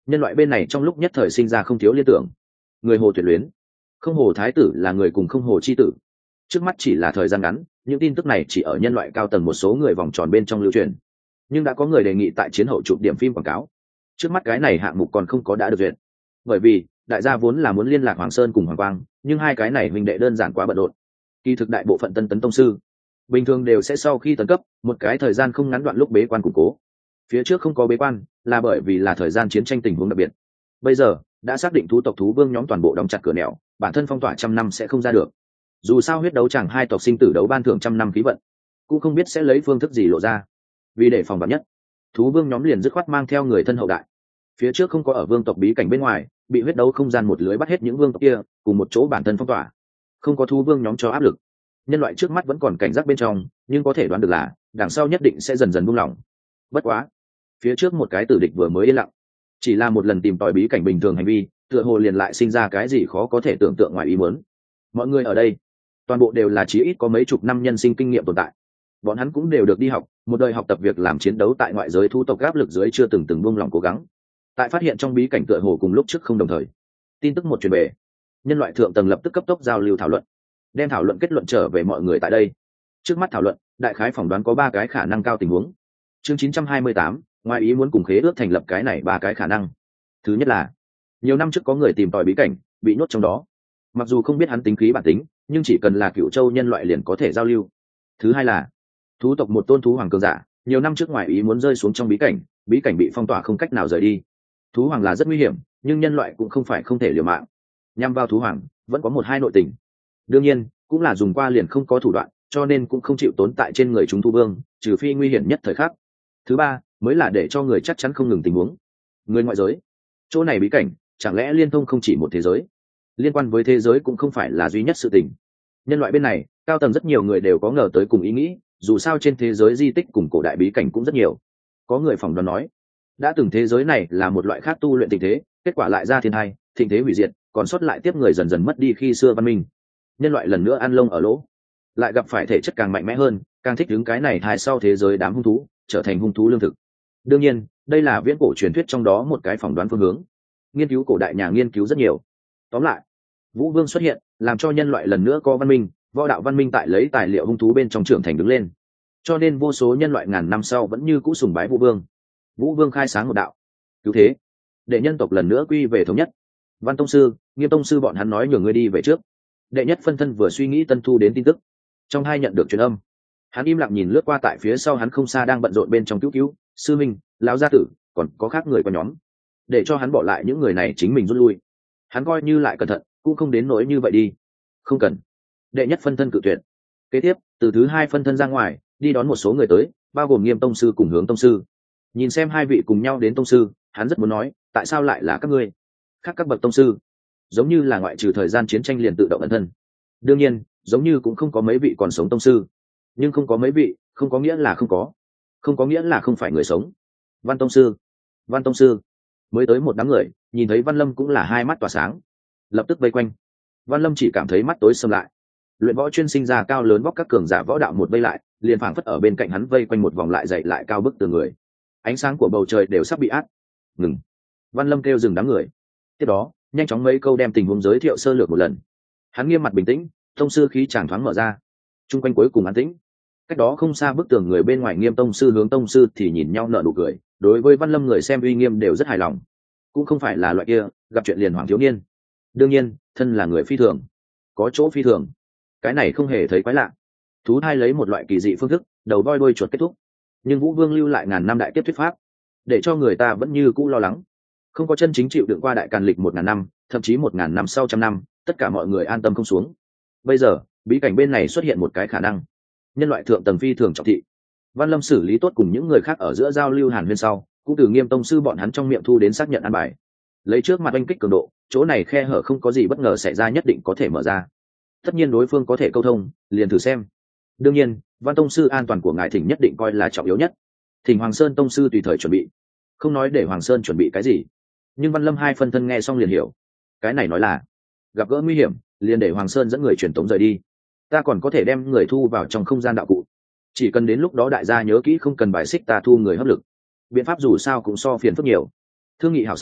nhân loại bên này trong lúc nhất thời sinh ra không thiếu liên tưởng. Người hồ tuyệt luyến, không hồ thái tử là người cùng không hồ chi tử. Trước mắt chỉ là thời gian ngắn, những tin tức này chỉ ở nhân loại cao tầng một số người vòng tròn bên trong lưu truyền, nhưng đã có người đề nghị tại chiến hậu chụp điểm phim quảng cáo. Trước mắt cái này hạng mục còn không có đã được duyệt, bởi vì đại gia vốn là muốn liên lạc Hoàng Sơn cùng Hoàng Quang, nhưng hai cái này huynh đệ đơn giản quá bận rộn. Kỳ thực đại bộ phận tân tấn tông sư bình thường đều sẽ sau khi tấn cấp một cái thời gian không ngắn đoạn lúc bế quan củng cố. Phía trước không có bế quan là bởi vì là thời gian chiến tranh tình huống đặc biệt. Bây giờ đã xác định thú tộc thú vương nhóm toàn bộ đóng chặt cửa nẻo, bản thân phong tỏa trăm năm sẽ không ra được. Dù sao huyết đấu chẳng hai tộc sinh tử đấu ban thưởng trăm năm khí vận, cũng không biết sẽ lấy phương thức gì lộ ra. Vì để phòng vạn nhất, thú vương nhóm liền dứt khoát mang theo người thân hậu đại. Phía trước không có ở vương tộc bí cảnh bên ngoài bị huyết đấu không gian một lưới bắt hết những vương tộc kia cùng một chỗ bản thân phong tỏa, không có thú vương nhóm cho áp lực. Nhân loại trước mắt vẫn còn cảnh giác bên trong, nhưng có thể đoán được là đằng sau nhất định sẽ dần dần buông lỏng. Bất quá phía trước một cái tử địch vừa mới yên lặng, chỉ là một lần tìm tòi bí cảnh bình thường hành vi, tựa hồ liền lại sinh ra cái gì khó có thể tưởng tượng ngoài ý muốn. Mọi người ở đây toàn bộ đều là chí ít có mấy chục năm nhân sinh kinh nghiệm tồn tại, bọn hắn cũng đều được đi học một đời, học tập việc làm chiến đấu tại ngoại giới thu tộc áp lực dưới chưa từng từng buông lỏng cố gắng. Tại phát hiện trong bí cảnh tựa hồ cùng lúc trước không đồng thời, tin tức một truyền về, nhân loại thượng tầng lập tức cấp tốc giao lưu thảo luận, đem thảo luận kết luận trở về mọi người tại đây. Trước mắt thảo luận đại khái phỏng đoán có ba cái khả năng cao tình huống. Chương chín trăm hai mươi tám, ngoài ý muốn cùng khế ước thành lập cái này ba cái khả năng. Thứ nhất là nhiều năm trước có người tìm tòi bí cảnh bị nhốt trong đó, mặc dù không biết hắn tính khí bản tính, nhưng chỉ cần là Cựu Châu nhân loại liền có thể giao lưu. Thứ hai là thú tộc một tôn thú hoàng cường giả nhiều năm trước ngoài ý muốn rơi xuống trong bí cảnh, bí cảnh bị phong tỏa không cách nào rời đi. Thú hoàng là rất nguy hiểm, nhưng nhân loại cũng không phải không thể liều mạng. Nhằm vào thú hoàng vẫn có một hai nội tình, đương nhiên cũng là dùng qua liền không có thủ đoạn, cho nên cũng không chịu tốn tại trên người chúng thú vương, trừ phi nguy hiểm nhất thời khắc. Thứ ba mới là để cho người chắc chắn không ngừng tình huống. Người ngoại giới, chỗ này bí cảnh chẳng lẽ liên thông không chỉ một thế giới, liên quan với thế giới cũng không phải là duy nhất sự tình. Nhân loại bên này cao tầng rất nhiều người đều có ngờ tới cùng ý nghĩ, dù sao trên thế giới di tích cùng cổ đại bí cảnh cũng rất nhiều. Có người phỏng đoán nói đã từng thế giới này là một loại khác tu luyện tình thế, kết quả lại ra thiên tai, thịnh thế hủy diệt, còn sót lại tiếp người dần dần mất đi khi xưa văn minh. Nhân loại lần nữa ăn lông ở lỗ, lại gặp phải thể chất càng mạnh mẽ hơn, càng thích ứng cái này thai sau thế giới đám hung thú, trở thành hung thú lương thực. Đương nhiên đây là viễn cổ truyền thuyết trong đó một cái phỏng đoán phương hướng, nghiên cứu cổ đại nhà nghiên cứu rất nhiều. Tóm lại, Vũ Vương xuất hiện làm cho nhân loại lần nữa có văn minh, võ đạo văn minh tại lấy tài liệu hung thú bên trong trưởng thành đứng lên, cho nên vô số nhân loại ngàn năm sau vẫn như cũ sùng bái Vũ Vương. Vũ Vương khai sáng một đạo cứu thế, để nhân tộc lần nữa quy về thống nhất. Văn tông sư, Nghiêm tông sư bọn hắn nói nhường ngươi đi về trước. Đệ nhất phân thân vừa suy nghĩ tân thu đến tin tức, trong hai nhận được truyền âm, hắn im lặng nhìn lướt qua tại phía sau hắn không xa đang bận rộn bên trong cứu cứu sư minh, lão gia tử, còn có khác người có nhóm, để cho hắn bỏ lại những người này chính mình rút lui. Hắn coi như lại cẩn thận cũng không đến nỗi như vậy đi. Không cần. Đệ nhất phân thân cự tuyệt. Kế tiếp từ thứ hai phân thân ra ngoài đi đón một số người tới, bao gồm Nghiêm tông sư cùng Hướng tông sư. Nhìn xem hai vị cùng nhau đến tông sư, hắn rất muốn nói tại sao lại là các ngươi, khác các bậc tông sư giống như là ngoại trừ thời gian chiến tranh liền tự động ẩn thân. Đương nhiên giống như cũng không có mấy vị còn sống tông sư, nhưng không có mấy vị không có nghĩa là không có, không có nghĩa là không phải người sống. Văn tông sư, Văn tông sư. Mới tới một đám người nhìn thấy Văn Lâm cũng là hai mắt tỏa sáng, lập tức vây quanh. Văn Lâm chỉ cảm thấy mắt tối sầm lại, luyện võ chuyên sinh ra cao lớn vóc các cường giả võ đạo một vây lại, liền phảng phất ở bên cạnh hắn vây quanh một vòng lại dậy lại cao bức từ người. Ánh sáng của bầu trời đều sắp bị át. Ngừng. Văn Lâm kêu dừng đám người, tiếp đó nhanh chóng mấy câu đem tình huống giới thiệu sơ lược một lần. Hắn nghiêm mặt bình tĩnh, tông sư khí chàng thoáng mở ra, chung quanh cuối cùng an tĩnh. Cách đó không xa bức tường người bên ngoài Nghiêm tông sư Hướng tông sư thì nhìn nhau nở nụ cười, đối với Văn Lâm người xem uy nghiêm đều rất hài lòng. Cũng không phải là loại kia gặp chuyện liền hoảng thiếu niên. Đương nhiên thân là người phi thường, có chỗ phi thường, cái này không hề thấy quái lạ. Thú thai lấy một loại kỳ dị phương thức đầu voi đuôi chuột kết thúc, nhưng Vũ Vương lưu lại ngàn năm đại kiếp thuyết pháp, để cho người ta vẫn như cũ lo lắng. Không có chân chính chịu đựng qua đại càn lịch một ngàn năm, thậm chí một ngàn năm sau trăm năm, tất cả mọi người an tâm không xuống. Bây giờ bí cảnh bên này xuất hiện một cái khả năng, nhân loại thượng tầng phi thường trọng thị. Văn Lâm xử lý tốt cùng những người khác ở giữa giao lưu hàn huyên sau, cũng từ Nghiêm tông sư bọn hắn trong miệng thu đến xác nhận an bài. Lấy trước mặt oanh kích cường độ, chỗ này khe hở không có gì bất ngờ xảy ra nhất định có thể mở ra. Tất nhiên đối phương có thể câu thông, liền thử xem. Đương nhiên Văn tông sư an toàn của ngài thỉnh nhất định coi là trọng yếu nhất, thỉnh Hoàng Sơn tông sư tùy thời chuẩn bị. Không nói để Hoàng Sơn chuẩn bị cái gì, nhưng Văn Lâm hai phân thân nghe xong liền hiểu, cái này nói là gặp gỡ nguy hiểm liền để Hoàng Sơn dẫn người truyền tống rời đi, ta còn có thể đem người thu vào trong không gian đạo cụ, chỉ cần đến lúc đó đại gia nhớ kỹ không cần bài xích ta thu người hấp lực. Biện pháp dù sao cũng so phiền phức nhiều. Thương nghị hảo sau,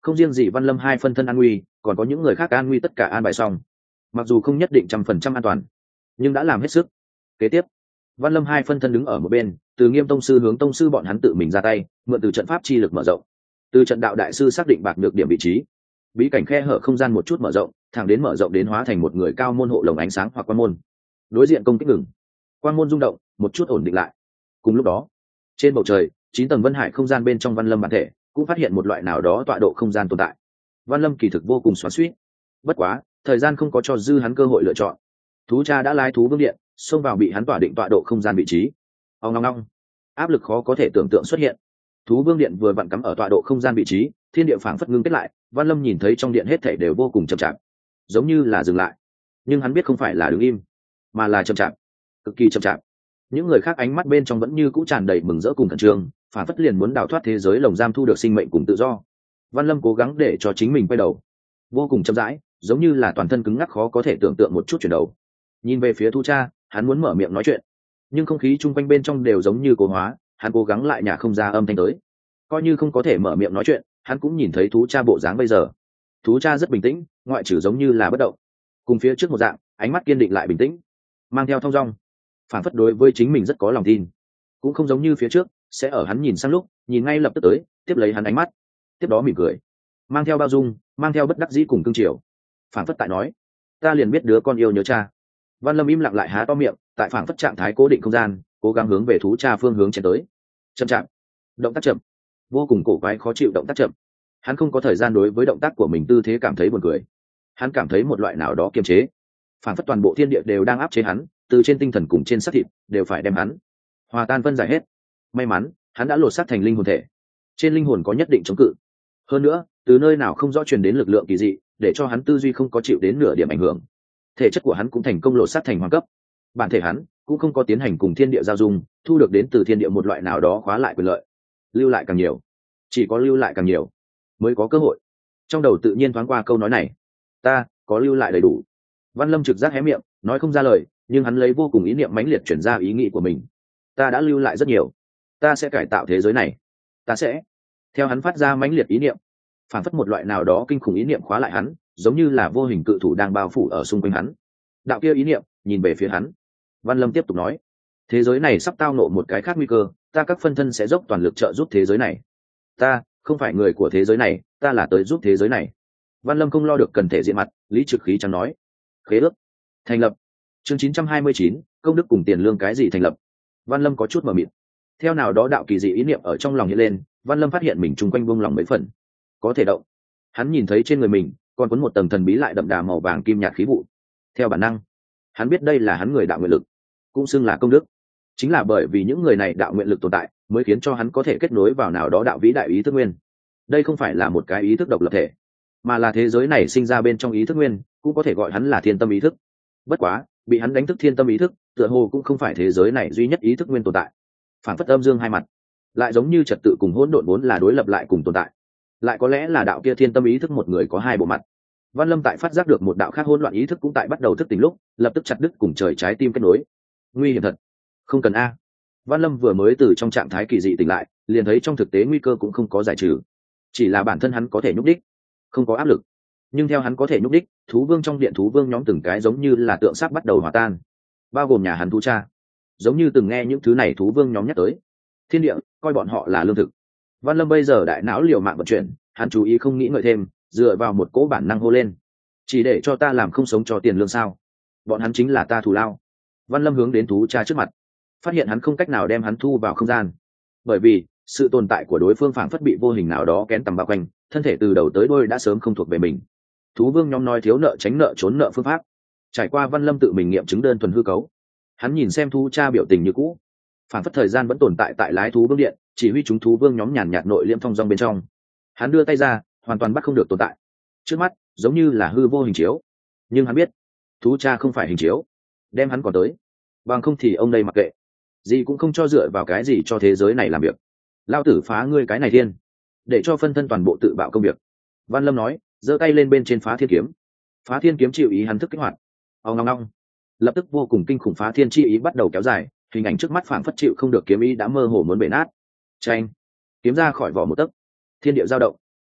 không riêng gì Văn Lâm hai phân thân an nguy, còn có những người khác an nguy tất cả an bài xong. Mặc dù không nhất định trăm phần trăm an toàn, nhưng đã làm hết sức. Kế tiếp, Văn Lâm hai phân thân đứng ở một bên, từ Nghiêm tông sư hướng tông sư bọn hắn tự mình ra tay, mượn từ trận pháp chi lực mở rộng. Từ trận đạo đại sư xác định bạc được điểm vị trí, bí cảnh khe hở không gian một chút mở rộng, thẳng đến mở rộng đến hóa thành một người cao môn hộ lồng ánh sáng hoặc quan môn. Đối diện công kích ngừng, quan môn rung động, một chút ổn định lại. Cùng lúc đó, trên bầu trời, chín tầng vân hải không gian bên trong Văn Lâm bản thể cũng phát hiện một loại nào đó tọa độ không gian tồn tại. Văn Lâm kỳ thực vô cùng xoắn xuýt, bất quá thời gian không có cho dư hắn cơ hội lựa chọn. Thú cha đã lái thú vương điện xông vào bị hắn tỏa định tọa độ không gian vị trí. Ông ngong ngong, áp lực khó có thể tưởng tượng xuất hiện. Thú vương điện vừa vặn cắm ở tọa độ không gian vị trí, thiên địa phảng phất ngưng kết lại. Văn Lâm nhìn thấy trong điện hết thảy đều vô cùng chậm chạp, giống như là dừng lại, nhưng hắn biết không phải là đứng im, mà là chậm chạp, cực kỳ chậm chạp. Những người khác ánh mắt bên trong vẫn như cũ tràn đầy mừng rỡ cùng khẩn trương, phảng phất liền muốn đào thoát thế giới lồng giam, thu được sinh mệnh cùng tự do. Văn Lâm cố gắng để cho chính mình quay đầu, vô cùng chậm rãi, giống như là toàn thân cứng ngắc khó có thể tưởng tượng một chút chuyển đầu. Nhìn về phía Thu Cha, hắn muốn mở miệng nói chuyện, nhưng không khí chung quanh bên trong đều giống như cố hóa, hắn cố gắng lại nhả không ra âm thanh tới. Coi như không có thể mở miệng nói chuyện, hắn cũng nhìn thấy Thú Cha bộ dáng bây giờ. Thú Cha rất bình tĩnh, ngoại trừ giống như là bất động, cùng phía trước một dạng, ánh mắt kiên định lại bình tĩnh, mang theo thong dong, phản phất đối với chính mình rất có lòng tin. Cũng không giống như phía trước sẽ ở hắn nhìn sang lúc nhìn ngay lập tức tới tiếp lấy hắn ánh mắt, tiếp đó mỉm cười, mang theo bao dung, mang theo bất đắc dĩ cùng cương triều, phản phất tại nói ta liền biết đứa con yêu nhớ cha. Văn Lâm im lặng lại há to miệng, tại phản phất trạng thái cố định không gian, cố gắng hướng về Thú Cha phương hướng tiến tới. Chậm chạp, động tác chậm, vô cùng cổ quái khó chịu động tác chậm. Hắn không có thời gian đối với động tác của mình tư thế cảm thấy buồn cười, hắn cảm thấy một loại nào đó kiềm chế, phản phất toàn bộ thiên địa đều đang áp chế hắn, từ trên tinh thần cùng trên xác thịt đều phải đem hắn hòa tan phân giải hết. May mắn hắn đã lột xác thành linh hồn thể, trên linh hồn có nhất định chống cự, hơn nữa từ nơi nào không rõ truyền đến lực lượng kỳ dị, để cho hắn tư duy không có chịu đến nửa điểm ảnh hưởng. Thể chất của hắn cũng thành công lột xác thành hoàng cấp, bản thể hắn cũng không có tiến hành cùng thiên địa giao dung, thu được đến từ thiên địa một loại nào đó khóa lại quyền lợi. Lưu lại càng nhiều, chỉ có lưu lại càng nhiều mới có cơ hội. Trong đầu tự nhiên thoáng qua câu nói này, ta có lưu lại đầy đủ. Văn Lâm trực giác hé miệng nói không ra lời, nhưng hắn lấy vô cùng ý niệm mãnh liệt chuyển ra ý nghĩ của mình. Ta đã lưu lại rất nhiều, ta sẽ cải tạo thế giới này, ta sẽ. Theo hắn phát ra mãnh liệt ý niệm, phản phất một loại nào đó kinh khủng ý niệm khóa lại hắn, giống như là vô hình cự thủ đang bao phủ ở xung quanh hắn. Đạo kia ý niệm nhìn về phía hắn. Văn Lâm tiếp tục nói, thế giới này sắp tao nộ một cái khác nguy cơ, ta các phân thân sẽ dốc toàn lực trợ giúp thế giới này. Ta không phải người của thế giới này, ta là tới giúp thế giới này. Văn Lâm không lo được cần thể diện mặt, lý trực khí chẳng nói. Khế ước thành lập. Chương chín trăm hai mươi chín, công đức cùng tiền lương cái gì thành lập? Văn Lâm có chút mờ mịt. Theo nào đó đạo kỳ dị ý niệm ở trong lòng hiện lên, Văn Lâm phát hiện mình chung quanh buông lòng mấy phần, có thể động. Hắn nhìn thấy trên người mình còn cuốn một tầng thần bí lại đậm đà màu vàng kim nhạt khí vụ. Theo bản năng, hắn biết đây là hắn người đạo nguyện lực, cũng xưng là công đức. Chính là bởi vì những người này đạo nguyện lực tồn tại, mới khiến cho hắn có thể kết nối vào nào đó đạo vĩ đại ý thức nguyên. Đây không phải là một cái ý thức độc lập thể, mà là thế giới này sinh ra bên trong ý thức nguyên, cũng có thể gọi hắn là thiên tâm ý thức. Bất quá, bị hắn đánh thức thiên tâm ý thức, tựa hồ cũng không phải thế giới này duy nhất ý thức nguyên tồn tại. Phản phất âm dương hai mặt, lại giống như trật tự cùng hỗn độn vốn là đối lập lại cùng tồn tại. Lại có lẽ là đạo kia thiên tâm ý thức một người có hai bộ mặt. Văn Lâm tại phát giác được một đạo khác hỗn loạn ý thức cũng tại bắt đầu thức tỉnh lúc, lập tức chặt đứt cùng trời trái tim kết nối. Nguy hiểm thật. Không cần a. Văn Lâm vừa mới từ trong trạng thái kỳ dị tỉnh lại, liền thấy trong thực tế nguy cơ cũng không có giải trừ, chỉ là bản thân hắn có thể nhúc đích, không có áp lực. Nhưng theo hắn có thể nhúc đích, thú vương trong điện thú vương nhóm từng cái giống như là tượng sáp bắt đầu hòa tan, bao gồm nhà hắn Thú Cha, giống như từng nghe những thứ này thú vương nhóm nhắc tới thiên địa, coi bọn họ là lương thực. Văn Lâm bây giờ đại não liều mạng vận chuyển, hắn chú ý không nghĩ ngợi thêm, dựa vào một cỗ bản năng hô lên, chỉ để cho ta làm không sống cho tiền lương sao? Bọn hắn chính là ta thù lao. Văn Lâm hướng đến Thú Cha trước mặt, phát hiện hắn không cách nào đem hắn thu vào không gian, bởi vì sự tồn tại của đối phương phảng phất bị vô hình nào đó kén tầm bao quanh, thân thể từ đầu tới đuôi đã sớm không thuộc về mình. Thú vương nhóm nói thiếu nợ tránh nợ trốn nợ phương pháp, trải qua Văn Lâm tự mình nghiệm chứng đơn thuần hư cấu. Hắn nhìn xem Thú Cha biểu tình như cũ, phảng phất thời gian vẫn tồn tại tại lái thú vương điện, chỉ huy chúng thú vương nhóm nhàn nhạt nội liễm thong dong bên trong. Hắn đưa tay ra, hoàn toàn bắt không được tồn tại trước mắt, giống như là hư vô hình chiếu. Nhưng hắn biết Thú Cha không phải hình chiếu, đem hắn còn tới, bằng không thì ông đây mặc kệ gì cũng không cho dựa vào cái gì cho thế giới này làm việc. Lao tử phá ngươi cái này thiên, để cho phân thân toàn bộ tự bạo công việc. Văn Lâm nói, giơ tay lên bên trên phá thiên kiếm. Phá thiên kiếm chịu ý hắn thức kích hoạt, ông long long, lập tức vô cùng kinh khủng phá thiên chi ý bắt đầu kéo dài, hình ảnh trước mắt phảng phất chịu không được kiếm ý đã mơ hồ muốn bể nát. Chanh, kiếm ra khỏi vỏ một tấc, thiên địa dao động,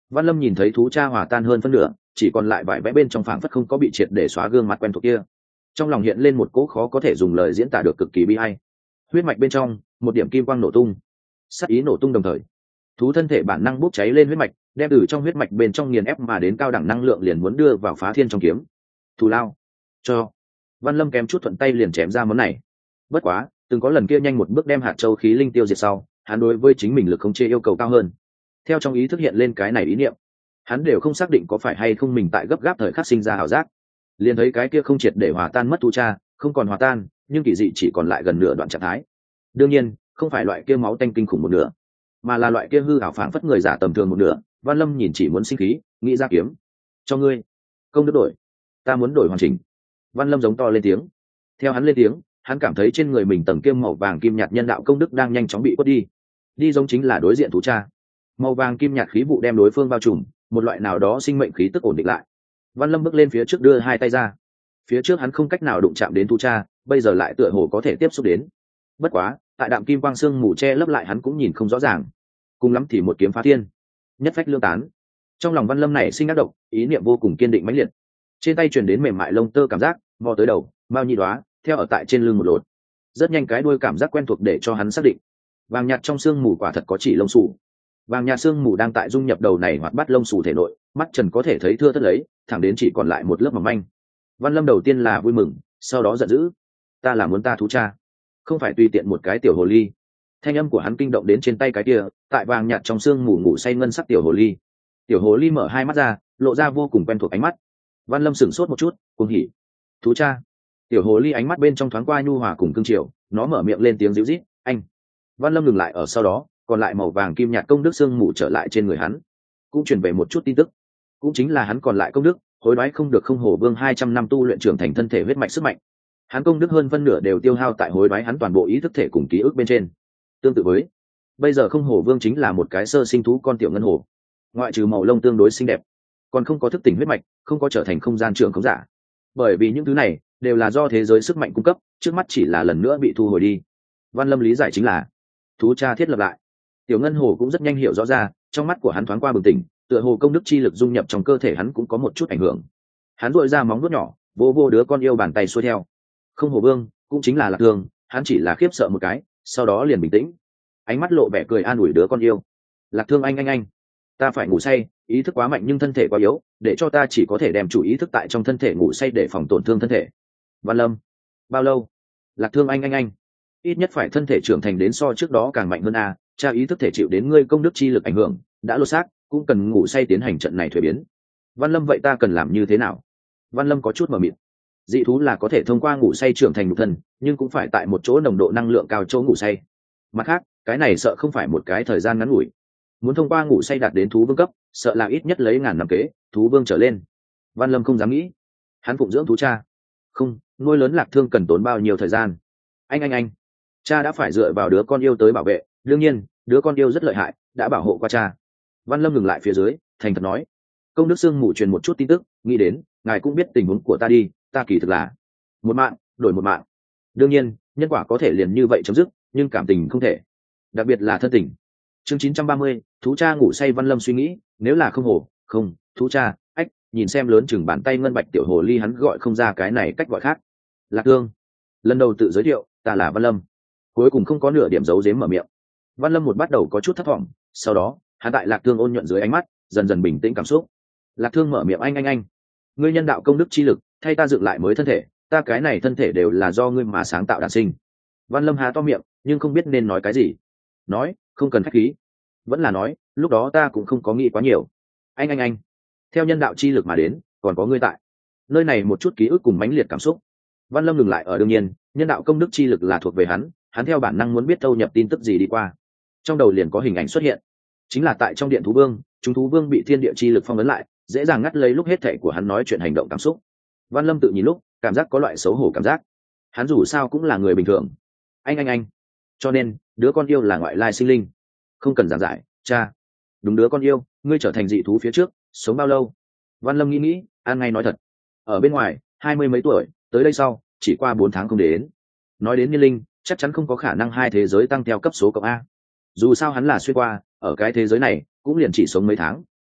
Văn Lâm nhìn thấy thú cha hòa tan hơn phân nửa, chỉ còn lại vài vẽ bên trong phảng phất không có bị triệt để xóa gương mặt quen thuộc kia. Trong lòng hiện lên một cỗ khó có thể dùng lời diễn tả được cực kỳ bi ai. Huyết mạch bên trong, một điểm kim quang nổ tung, sát ý nổ tung đồng thời, thú thân thể bản năng bốc cháy lên huyết mạch, đem từ trong huyết mạch bên trong nghiền ép mà đến cao đẳng năng lượng liền muốn đưa vào phá thiên trong kiếm. Thù lao cho. Văn Lâm kém chút thuận tay liền chém ra món này. Bất quá, từng có lần kia nhanh một bước đem hạt châu khí linh tiêu diệt sau, hắn đối với chính mình lực khống chế yêu cầu cao hơn. Theo trong ý thức hiện lên cái này ý niệm, hắn đều không xác định có phải hay không mình tại gấp gáp thời khắc sinh ra ảo giác, liền thấy cái kia không triệt để hòa tan mất tu cha, không còn hòa tan, nhưng kỳ dị chỉ còn lại gần nửa đoạn trạng thái. Đương nhiên, không phải loại kia máu tanh kinh khủng một nửa, mà là loại kia hư ảo phảng phất người giả tầm thường một nửa. Văn Lâm nhìn chỉ muốn sinh khí, nghĩ ra kiếm. Cho ngươi. Công đức đổi. Ta muốn đổi hoàn chỉnh. Văn Lâm giống to lên tiếng. Theo hắn lên tiếng, hắn cảm thấy trên người mình tầng kim màu vàng kim nhạt nhân đạo công đức đang nhanh chóng bị quất đi. Đi giống chính là đối diện thú cha. Màu vàng kim nhạt khí vụ đem đối phương bao trùm, một loại nào đó sinh mệnh khí tức ổn định lại. Văn Lâm bước lên phía trước đưa hai tay ra. Phía trước hắn không cách nào đụng chạm đến thú cha, bây giờ lại tựa hồ có thể tiếp xúc đến. Bất quá, tại đạm kim quang xương mù che lấp lại hắn cũng nhìn không rõ ràng. Cùng lắm thì một kiếm phá thiên, nhất phách lương tán. Trong lòng Văn Lâm này sinh ác độc, ý niệm vô cùng kiên định mãnh liệt. Trên tay truyền đến mềm mại lông tơ cảm giác, mò tới đầu, bao nhị đóa, theo ở tại trên lưng một lột. Rất nhanh cái đuôi cảm giác quen thuộc để cho hắn xác định, vàng nhạt trong xương mù quả thật có chỉ lông xù. Vàng nhạt xương mù đang tại dung nhập đầu này hoặc bắt lông xù thể nội, mắt trần có thể thấy thưa thớt lấy, thẳng đến chỉ còn lại một lớp mỏng manh. Văn Lâm đầu tiên là vui mừng, sau đó giận dữ. Ta là muốn ta thú cha, không phải tùy tiện một cái tiểu hồ ly. Thanh âm của hắn kinh động đến trên tay cái kia, tại vàng nhạt trong xương mù ngủ say ngân sắc tiểu hồ ly. Tiểu hồ ly mở hai mắt ra, lộ ra vô cùng quen thuộc ánh mắt. Văn Lâm sửng sốt một chút, cuồng hỉ. Thú cha. Tiểu hồ ly ánh mắt bên trong thoáng qua nhu hòa cùng cương triều, nó mở miệng lên tiếng dịu rít, anh. Văn Lâm ngừng lại ở sau đó, còn lại màu vàng kim nhạt công đức xương mù trở lại trên người hắn, cũng truyền về một chút tin tức, cũng chính là hắn còn lại công đức, hối đoái không được không hổ vương hai trăm năm tu luyện trưởng thành thân thể huyết mạch sức mạnh. Hắn công đức hơn phân nửa đều tiêu hao tại hối đoái hắn toàn bộ ý thức thể cùng ký ức bên trên. Tương tự với, bây giờ không hổ vương chính là một cái sơ sinh thú con tiểu ngân hồ, ngoại trừ màu lông tương đối xinh đẹp, còn không có thức tỉnh huyết mạch, không có trở thành không gian trưởng khống giả. Bởi vì những thứ này đều là do thế giới sức mạnh cung cấp, trước mắt chỉ là lần nữa bị thu hồi đi. Văn Lâm lý giải chính là thú cha thiết lập lại. Tiểu ngân hồ cũng rất nhanh hiểu rõ ra, trong mắt của hắn thoáng qua bừng tỉnh, tựa hồ công đức chi lực dung nhập trong cơ thể hắn cũng có một chút ảnh hưởng. Hắn duỗi ra móng vuốt nhỏ, vô vô đứa con yêu bàn tay xuôi theo. Không hồ vương, cũng chính là Lạc Thương, hắn chỉ là khiếp sợ một cái, sau đó liền bình tĩnh, ánh mắt lộ vẻ cười an ủi đứa con yêu. Lạc Thương anh anh anh, ta phải ngủ say, ý thức quá mạnh nhưng thân thể quá yếu, để cho ta chỉ có thể đem chủ ý thức tại trong thân thể ngủ say để phòng tổn thương thân thể. Văn Lâm, bao lâu? Lạc Thương anh anh anh, ít nhất phải thân thể trưởng thành đến so trước đó càng mạnh hơn a. Cha ý thức thể chịu đến ngươi công đức chi lực ảnh hưởng, đã lột xác, cũng cần ngủ say tiến hành trận này thuế biến. Văn Lâm vậy ta cần làm như thế nào? Văn Lâm có chút mờ mịt. Dị thú là có thể thông qua ngủ say trưởng thành nhục thân, nhưng cũng phải tại một chỗ nồng độ năng lượng cao chỗ ngủ say. Mặt khác, cái này sợ không phải một cái thời gian ngắn ngủi. Muốn thông qua ngủ say đạt đến thú vương cấp, sợ là ít nhất lấy ngàn năm kế, thú vương trở lên. Văn Lâm không dám nghĩ. Hắn phụng dưỡng thú cha. Không, nuôi lớn Lạc Thương cần tốn bao nhiêu thời gian? Anh anh anh, cha đã phải dựa vào đứa con yêu tới bảo vệ, đương nhiên, đứa con yêu rất lợi hại, đã bảo hộ qua cha. Văn Lâm ngừng lại phía dưới, thành thật nói. Công đức Sương Mù truyền một chút tin tức, nghĩ đến, ngài cũng biết tình huống của ta đi, ta kỳ thực là một mạng đổi một mạng. Đương nhiên, nhân quả có thể liền như vậy chấm dứt, nhưng cảm tình không thể, đặc biệt là thân tình. Chương chín trăm ba mươi, thú cha ngủ say. Văn Lâm suy nghĩ, nếu là không hồ, không, thú cha, ách, nhìn xem lớn chừng bàn tay ngân bạch tiểu hồ ly hắn gọi không ra cái này cách gọi khác. Lạc Thương, lần đầu tự giới thiệu, ta là Văn Lâm. Cuối cùng không có nửa điểm giấu giếm mở miệng. Văn Lâm một bắt đầu có chút thất vọng, sau đó, hắn tại Lạc Thương ôn nhuận dưới ánh mắt, dần dần bình tĩnh cảm xúc. Lạc Thương mở miệng, anh anh anh, ngươi nhân đạo công đức chi lực, thay ta dựng lại mới thân thể, ta cái này thân thể đều là do ngươi mà sáng tạo đản sinh. Văn Lâm há to miệng, nhưng không biết nên nói cái gì. Nói, không cần khách khí. Vẫn là nói, lúc đó ta cũng không có nghĩ quá nhiều. Anh anh anh, theo nhân đạo chi lực mà đến, còn có ngươi tại. Nơi này một chút ký ức cùng mãnh liệt cảm xúc. Văn Lâm ngừng lại ở đương nhiên, nhân đạo công đức chi lực là thuộc về hắn, hắn theo bản năng muốn biết thâu nhập tin tức gì đi qua. Trong đầu liền có hình ảnh xuất hiện, chính là tại trong điện thú vương, chúng thú vương bị thiên địa chi lực phong ấn lại, dễ dàng ngắt lấy lúc hết thảy của hắn nói chuyện hành động cảm xúc. Văn Lâm tự nhìn lúc, cảm giác có loại xấu hổ cảm giác. Hắn dù sao cũng là người bình thường. Anh anh anh, cho nên đứa con yêu là ngoại lai sinh linh, không cần giảng giải. Cha, đúng, đứa con yêu, ngươi trở thành dị thú phía trước sống bao lâu? Văn Lâm nghĩ nghĩ, an ngay nói thật, ở bên ngoài hai mươi mấy tuổi, tới đây sau chỉ qua bốn tháng không đến. Nói đến niên linh, chắc chắn không có khả năng hai thế giới tăng theo cấp số cộng a. Dù sao hắn là xuyên qua, ở cái thế giới này cũng liền chỉ sống mấy tháng,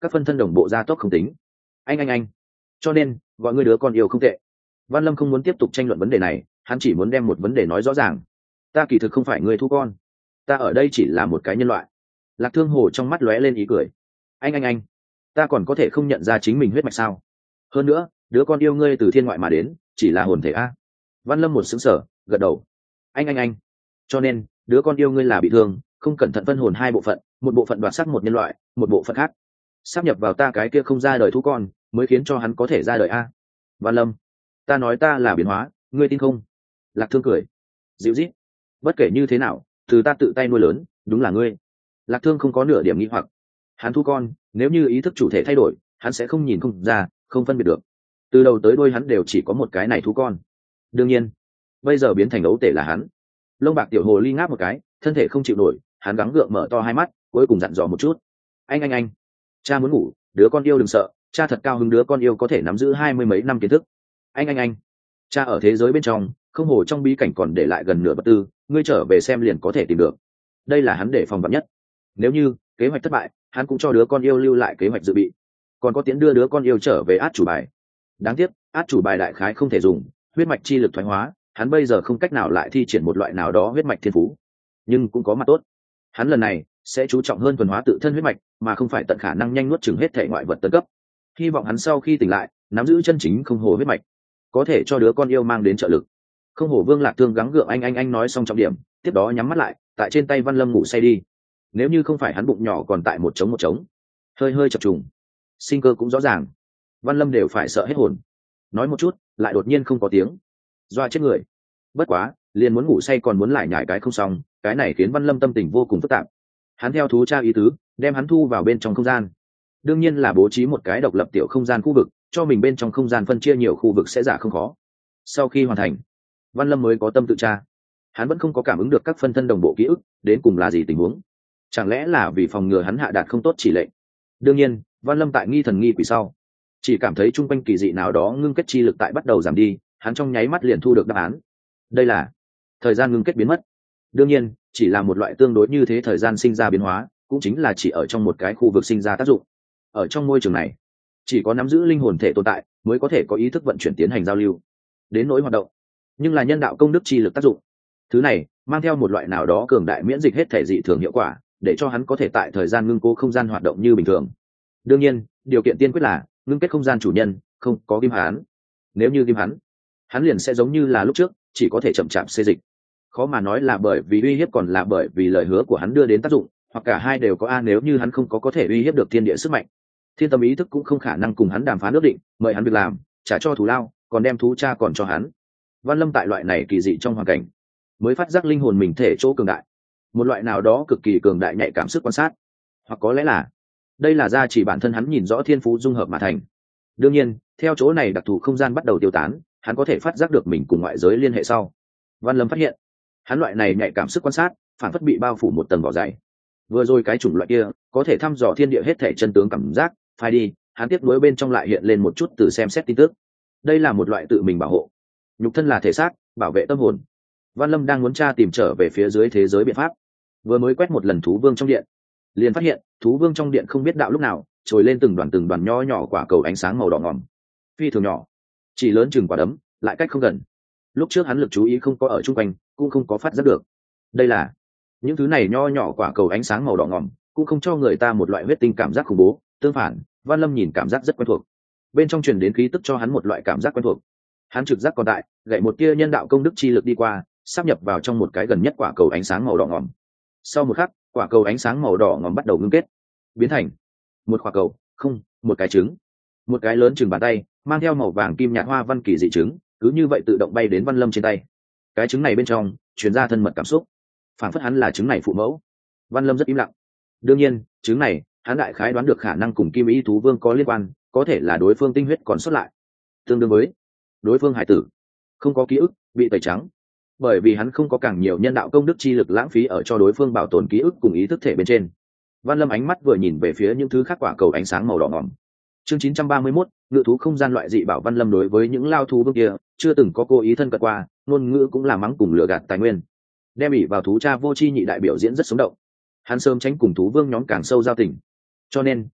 các phân thân đồng bộ gia tốc không tính. Anh anh anh, cho nên gọi ngươi đứa con yêu không tệ. Văn Lâm không muốn tiếp tục tranh luận vấn đề này, hắn chỉ muốn đem một vấn đề nói rõ ràng. Ta kỳ thực không phải người thu con, ta ở đây chỉ là một cái nhân loại. Lạc Thương Hồ trong mắt lóe lên ý cười. Anh anh anh, ta còn có thể không nhận ra chính mình huyết mạch sao? Hơn nữa, đứa con yêu ngươi từ thiên ngoại mà đến, chỉ là hồn thể a. Văn Lâm một sững sờ, gật đầu. Anh anh anh, cho nên đứa con yêu ngươi là bị thương, không cẩn thận phân hồn hai bộ phận, một bộ phận đoạt xác một nhân loại, một bộ phận khác sáp nhập vào ta cái kia không ra đời thú con, mới khiến cho hắn có thể ra đời a. Văn Lâm, ta nói ta là biến hóa, ngươi tin không? Lạc Thương cười dịu rít. Bất kể như thế nào, từ ta tự tay nuôi lớn, đúng là ngươi. Lạc Thương không có nửa điểm nghi hoặc. Hắn thu con, nếu như ý thức chủ thể thay đổi, hắn sẽ không nhìn không ra, không phân biệt được. Từ đầu tới đuôi hắn đều chỉ có một cái này thú con. Đương nhiên, bây giờ biến thành ấu tể là hắn. Lông bạc tiểu hồ ly ngáp một cái, thân thể không chịu nổi, hắn gắng gượng mở to hai mắt, cuối cùng dặn dò một chút. Anh anh anh, cha muốn ngủ, đứa con yêu đừng sợ, cha thật cao hứng đứa con yêu có thể nắm giữ hai mươi mấy năm kiến thức. Anh anh anh, cha ở thế giới bên trong, không hồ trong bí cảnh còn để lại gần nửa bất tư, ngươi trở về xem liền có thể tìm được. Đây là hắn để phòng vạn nhất. Nếu như kế hoạch thất bại, hắn cũng cho đứa con yêu lưu lại kế hoạch dự bị, còn có tiến đưa đứa con yêu trở về át chủ bài. Đáng tiếc át chủ bài đại khái không thể dùng, huyết mạch chi lực thoái hóa, hắn bây giờ không cách nào lại thi triển một loại nào đó huyết mạch thiên phú. Nhưng cũng có mặt tốt, hắn lần này sẽ chú trọng hơn thuần hóa tự thân huyết mạch, mà không phải tận khả năng nhanh nuốt chửng hết thể ngoại vật tấn cấp. Hy vọng hắn sau khi tỉnh lại, nắm giữ chân chính không hồ huyết mạch, có thể cho đứa con yêu mang đến trợ lực. Không hổ Vương Lạc Thương gắng gượng anh anh anh nói xong trọng điểm, tiếp đó nhắm mắt lại, tại trên tay Văn Lâm ngủ say đi. Nếu như không phải hắn bụng nhỏ còn tại một trống một trống, hơi hơi chập trùng, sinh cơ cũng rõ ràng, Văn Lâm đều phải sợ hết hồn. Nói một chút, lại đột nhiên không có tiếng, doa chết người. Bất quá, liền muốn ngủ say còn muốn lại nhải cái không xong, cái này khiến Văn Lâm tâm tình vô cùng phức tạp. Hắn theo thú tra ý tứ, đem hắn thu vào bên trong không gian. Đương nhiên là bố trí một cái độc lập tiểu không gian khu vực, cho mình bên trong không gian phân chia nhiều khu vực sẽ giả không khó. Sau khi hoàn thành, Văn Lâm mới có tâm tự tra. Hắn vẫn không có cảm ứng được các phân thân đồng bộ ký ức đến cùng là gì tình huống. Chẳng lẽ là vì phòng ngừa hắn hạ đạt không tốt chỉ lệnh? Đương nhiên, Văn Lâm tại nghi thần nghi quỷ sau, chỉ cảm thấy chung quanh kỳ dị nào đó ngưng kết chi lực tại bắt đầu giảm đi, hắn trong nháy mắt liền thu được đáp án. Đây là thời gian ngưng kết biến mất. Đương nhiên, chỉ là một loại tương đối như thế thời gian sinh ra biến hóa, cũng chính là chỉ ở trong một cái khu vực sinh ra tác dụng. Ở trong môi trường này, chỉ có nắm giữ linh hồn thể tồn tại mới có thể có ý thức vận chuyển tiến hành giao lưu, đến nỗi hoạt động, nhưng là nhân đạo công đức chi lực tác dụng. Thứ này mang theo một loại nào đó cường đại miễn dịch hết thể dị thường hiệu quả, để cho hắn có thể tại thời gian ngưng cố không gian hoạt động như bình thường. Đương nhiên, điều kiện tiên quyết là ngưng kết không gian chủ nhân không có ghim hắn. Nếu như ghim hắn, hắn liền sẽ giống như là lúc trước, chỉ có thể chậm chạp xê dịch. Khó mà nói là bởi vì uy hiếp còn là bởi vì lời hứa của hắn đưa đến tác dụng, hoặc cả hai đều có a. Nếu như hắn không có có thể uy hiếp được thiên địa sức mạnh, thiên tâm ý thức cũng không khả năng cùng hắn đàm phán ước định, mời hắn việc làm, trả cho thù lao, còn đem thú cha còn cho hắn. Văn Lâm tại loại này kỳ dị trong hoàn cảnh, mới phát giác linh hồn mình thể chỗ cường đại, một loại nào đó cực kỳ cường đại nhạy cảm sức quan sát, hoặc có lẽ là đây là gia chỉ bản thân hắn nhìn rõ thiên phú dung hợp mà thành. Đương nhiên, theo chỗ này đặc thù không gian bắt đầu tiêu tán, hắn có thể phát giác được mình cùng ngoại giới liên hệ sau. Văn Lâm phát hiện, hắn loại này nhạy cảm sức quan sát, phản phất bị bao phủ một tầng vỏ dày. Vừa rồi cái chủng loại kia, có thể thăm dò thiên địa hết thể chân tướng cảm giác, phai đi, hắn tiếp nối bên trong lại hiện lên một chút từ xem xét tin tức. Đây là một loại tự mình bảo hộ. Nhục thân là thể xác, bảo vệ tâm hồn. Văn Lâm đang muốn tra tìm trở về phía dưới thế giới biện pháp. Vừa mới quét một lần thú vương trong điện, liền phát hiện thú vương trong điện không biết đạo lúc nào trồi lên từng đoàn từng đoàn nho nhỏ quả cầu ánh sáng màu đỏ ngòm, phi thường nhỏ, chỉ lớn chừng quả đấm, lại cách không gần. Lúc trước hắn lực chú ý không có ở chung quanh, cũng không có phát giác được. Đây là những thứ này nho nhỏ quả cầu ánh sáng màu đỏ ngòm, cũng không cho người ta một loại huyết tinh cảm giác khủng bố. Tương phản, Văn Lâm nhìn cảm giác rất quen thuộc. Bên trong truyền đến khí tức cho hắn một loại cảm giác quen thuộc. Hắn trực giác còn tại, gậy một tia nhân đạo công đức chi lực đi qua, sáp nhập vào trong một cái gần nhất quả cầu ánh sáng màu đỏ ngòm. Sau một khắc, quả cầu ánh sáng màu đỏ ngòm bắt đầu ngưng kết, biến thành một quả cầu, không, một cái trứng, một cái lớn chừng bàn tay, mang theo màu vàng kim nhạt hoa văn kỳ dị trứng, cứ như vậy tự động bay đến Văn Lâm trên tay. Cái trứng này bên trong truyền ra thân mật cảm xúc, phản phất hắn là trứng này phụ mẫu. Văn Lâm rất im lặng. Đương nhiên, trứng này hắn đại khái đoán được khả năng cùng Kim Y thú vương có liên quan, có thể là đối phương tinh huyết còn sót lại, tương đương với đối phương hải tử không có ký ức, bị tẩy trắng, bởi vì hắn không có càng nhiều nhân đạo công đức chi lực lãng phí ở cho đối phương bảo tồn ký ức cùng ý thức thể bên trên. Văn Lâm ánh mắt vừa nhìn về phía những thứ khác quả cầu ánh sáng màu đỏ ngòm. Chương chín trăm ba mươi mốt, ngự thú không gian loại dị bảo. Văn Lâm đối với những lao thú vương kia chưa từng có cố ý thân cận qua, ngôn ngữ cũng là mắng cùng lừa gạt tài nguyên, đem ỉ vào thú cha vô chi nhị đại biểu diễn rất sống động. Hắn sớm tránh cùng thú vương nhóm càng sâu giao tình, cho nên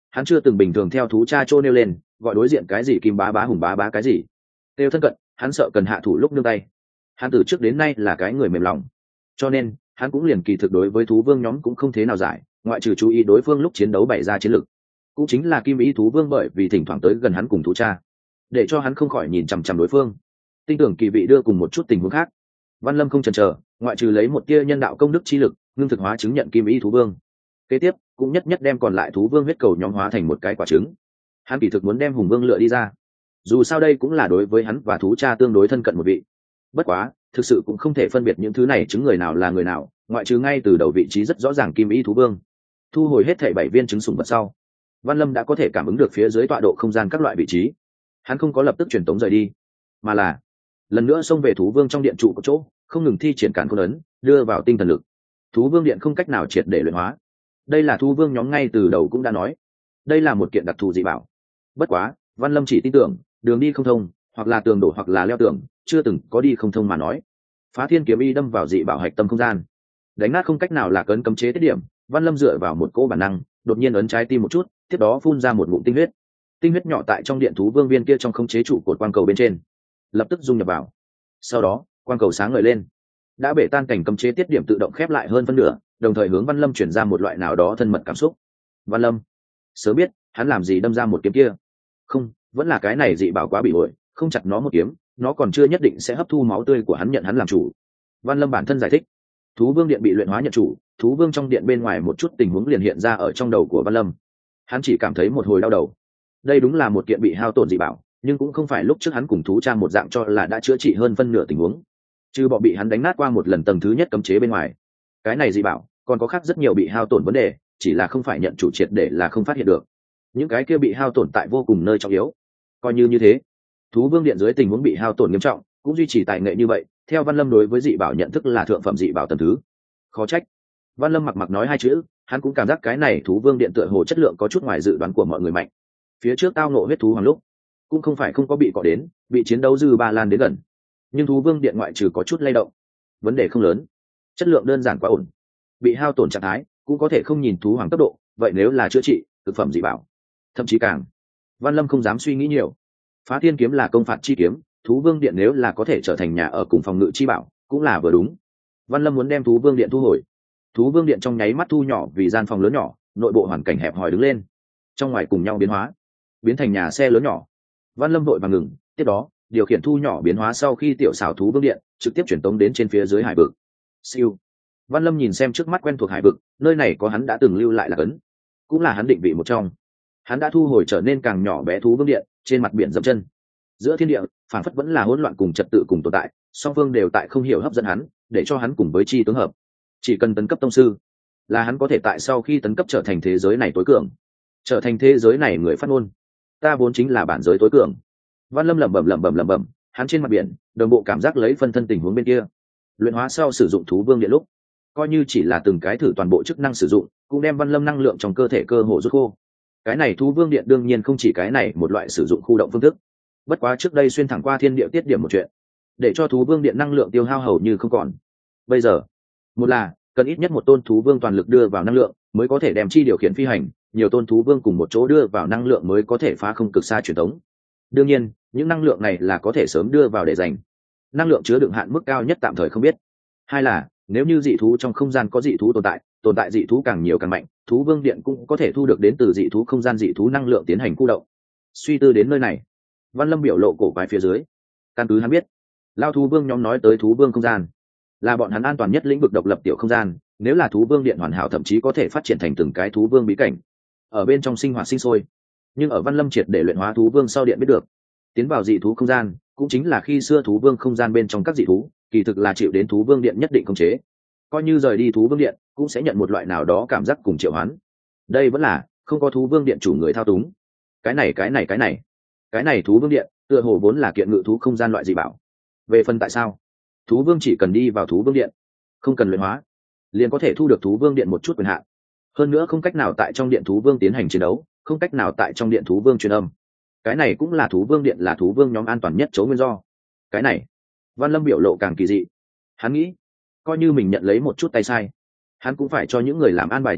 hắn chưa từng bình thường theo thú cha trô nêu lên gọi đối diện cái gì kim bá bá hùng bá bá cái gì têu thân cận, hắn sợ cần hạ thủ lúc nương tay. Hắn từ trước đến nay là cái người mềm lòng, cho nên hắn cũng liền kỳ thực đối với thú vương nhóm cũng không thế nào giải, ngoại trừ chú ý đối phương lúc chiến đấu bày ra chiến lược. Cũng chính là kim ý thú vương bởi vì thỉnh thoảng tới gần hắn cùng thú cha, để cho hắn không khỏi nhìn chằm chằm đối phương, tin tưởng kỳ vị đưa cùng một chút tình huống khác. Văn Lâm không chần chờ, ngoại trừ lấy một tia nhân đạo công đức chi lực ngưng thực hóa chứng nhận kim ý thú vương, kế tiếp cũng nhất nhất đem còn lại thú vương huyết cầu nhóm hóa thành một cái quả trứng. Hắn kỳ thực muốn đem hùng vương lựa đi ra, dù sao đây cũng là đối với hắn và thú cha tương đối thân cận một vị. Bất quá thực sự cũng không thể phân biệt những thứ này chứng người nào là người nào, ngoại trừ ngay từ đầu vị trí rất rõ ràng kim ý thú vương. Thu hồi hết thảy bảy viên trứng sủng vật sau, Văn Lâm đã có thể cảm ứng được phía dưới tọa độ không gian các loại vị trí. Hắn không có lập tức truyền tống rời đi, mà là lần nữa xông về thú vương trong điện trụ có chỗ, không ngừng thi triển cản khôn ấn, đưa vào tinh thần lực. Thú vương điện không cách nào triệt để luyện hóa, đây là thú vương nhóm ngay từ đầu cũng đã nói, đây là một kiện đặc thù dị bảo. Bất quá Văn Lâm chỉ tin tưởng đường đi không thông, hoặc là tường đổ hoặc là leo tường, chưa từng có đi không thông mà nói. Phá thiên kiếm y đâm vào dị bảo hạch tâm không gian, đánh nát không cách nào là cấn cấm chế tiết điểm. Văn Lâm dựa vào một cỗ bản năng, đột nhiên ấn trái tim một chút, tiếp đó phun ra một ngụm tinh huyết. Tinh huyết nhỏ tại trong điện thú vương viên kia trong khống chế trụ cột quang cầu bên trên, lập tức dung nhập vào. Sau đó quang cầu sáng ngời lên, đã bể tan cảnh cấm chế tiết điểm tự động khép lại hơn phân nửa, đồng thời hướng Văn Lâm chuyển ra một loại nào đó thân mật cảm xúc. Văn Lâm sớm biết hắn làm gì đâm ra một kiếm kia, không, vẫn là cái này dị bảo quá bị ổi, không chặt nó một kiếm, nó còn chưa nhất định sẽ hấp thu máu tươi của hắn nhận hắn làm chủ. Văn Lâm bản thân giải thích, thú vương điện bị luyện hóa nhận chủ, thú vương trong điện bên ngoài một chút tình huống liền hiện ra ở trong đầu của Văn Lâm. Hắn chỉ cảm thấy một hồi đau đầu. Đây đúng là một kiện bị hao tổn dị bảo, nhưng cũng không phải lúc trước hắn cùng thú cha một dạng cho là đã chữa trị hơn phân nửa tình huống. Trừ bỏ bị hắn đánh nát qua một lần tầng thứ nhất cấm chế bên ngoài, cái này dị bảo còn có khác rất nhiều bị hao tổn vấn đề, chỉ là không phải nhận chủ triệt để là không phát hiện được. Những cái kia bị hao tổn tại vô cùng nơi trọng yếu. Coi như như thế, thú vương điện dưới tình huống bị hao tổn nghiêm trọng, cũng duy trì tài nghệ như vậy, theo Văn Lâm đối với dị bảo nhận thức là thượng phẩm dị bảo tầng thứ. Khó trách Văn Lâm mặc mặc nói hai chữ, hắn cũng cảm giác cái này thú vương điện tựa hồ chất lượng có chút ngoài dự đoán của mọi người mạnh. Phía trước tao nộ huyết thú hoàng lúc cũng không phải không có bị cọ đến, bị chiến đấu dư ba lan đến gần, nhưng thú vương điện ngoại trừ có chút lay động, vấn đề không lớn, chất lượng đơn giản quá ổn. Bị hao tổn trạng thái cũng có thể không nhìn thú hoàng cấp độ, vậy nếu là chữa trị thực phẩm dị bảo, thậm chí càng. Văn Lâm không dám suy nghĩ nhiều. Phá thiên kiếm là công phạt chi kiếm, thú vương điện nếu là có thể trở thành nhà ở cùng phòng ngự chi bảo cũng là vừa đúng. Văn Lâm muốn đem thú vương điện thu hồi. Thú vương điện trong nháy mắt thu nhỏ vì gian phòng lớn nhỏ, nội bộ hoàn cảnh hẹp hòi đứng lên, trong ngoài cùng nhau biến hóa, biến thành nhà xe lớn nhỏ. Văn Lâm vội vàng ngừng, tiếp đó điều khiển thu nhỏ biến hóa sau khi tiểu xảo thú vương điện trực tiếp chuyển tống đến trên phía dưới hải vực. Siêu. Văn Lâm nhìn xem trước mắt quen thuộc hải vực, nơi này có hắn đã từng lưu lại là ấn, cũng là hắn định vị một trong. Hắn đã thu hồi trở nên càng nhỏ bé thú vương điện, trên mặt biển dậm chân. Giữa thiên địa phản phất vẫn là hỗn loạn cùng trật tự cùng tồn tại, song phương đều tại không hiểu hấp dẫn hắn, để cho hắn cùng với chi tướng hợp. Chỉ cần tấn cấp tông sư, là hắn có thể tại sau khi tấn cấp trở thành thế giới này tối cường, trở thành thế giới này người phát ngôn. Ta vốn chính là bản giới tối cường. Văn Lâm lẩm bẩm lẩm bẩm lẩm bẩm, hắn trên mặt biển, đồng bộ cảm giác lấy phân thân tình huống bên kia. Luyện hóa sau sử dụng thú vương điện lúc, coi như chỉ là từng cái thử toàn bộ chức năng sử dụng, cũng đem Văn Lâm năng lượng trong cơ thể cơ hồ rút khô. Cái này thú vương điện đương nhiên không chỉ cái này một loại sử dụng khu động phương thức. Bất quá trước đây xuyên thẳng qua thiên địa tiết điểm một chuyện, để cho thú vương điện năng lượng tiêu hao hầu như không còn. Bây giờ, một là cần ít nhất một tôn thú vương toàn lực đưa vào năng lượng mới có thể đem chi điều khiển phi hành, nhiều tôn thú vương cùng một chỗ đưa vào năng lượng mới có thể phá không cực xa truyền tống. Đương nhiên những năng lượng này là có thể sớm đưa vào để dành, năng lượng chứa đựng hạn mức cao nhất tạm thời không biết. Hai là nếu như dị thú trong không gian có dị thú tồn tại, tồn tại dị thú càng nhiều càng mạnh, thú vương điện cũng có thể thu được đến từ dị thú không gian dị thú năng lượng tiến hành khu động. Suy tư đến nơi này, Văn Lâm biểu lộ cổ quái phía dưới. Căn cứ hắn biết, lao thú vương nhóm nói tới thú vương không gian là bọn hắn an toàn nhất lĩnh vực độc lập tiểu không gian, nếu là thú vương điện hoàn hảo thậm chí có thể phát triển thành từng cái thú vương bí cảnh, ở bên trong sinh hoạt sinh sôi. Nhưng ở Văn Lâm triệt để luyện hóa thú vương sau điện biết được, tiến vào dị thú không gian cũng chính là khi xưa thú vương không gian bên trong các dị thú kỳ thực là chịu đến thú vương điện nhất định khống chế, coi như rời đi thú vương điện cũng sẽ nhận một loại nào đó cảm giác cùng triệu hoán. Đây vẫn là không có thú vương điện chủ người thao túng. Cái này cái này cái này cái này thú vương điện tựa hồ vốn là kiện ngự thú không gian loại dị bảo. Về phần tại sao thú vương chỉ cần đi vào thú vương điện, không cần luyện hóa, liền có thể thu được thú vương điện một chút quyền hạn, hơn nữa không cách nào tại trong điện thú vương tiến hành chiến đấu, không cách nào tại trong điện thú vương truyền âm. Cái này cũng là thú vương điện là thú vương nhóm an toàn nhất chỗ nguyên do. Cái này Văn Lâm biểu lộ càng kỳ dị. Hắn nghĩ coi như mình nhận lấy một chút tay sai, hắn cũng phải cho những người làm an bài chỗ ở,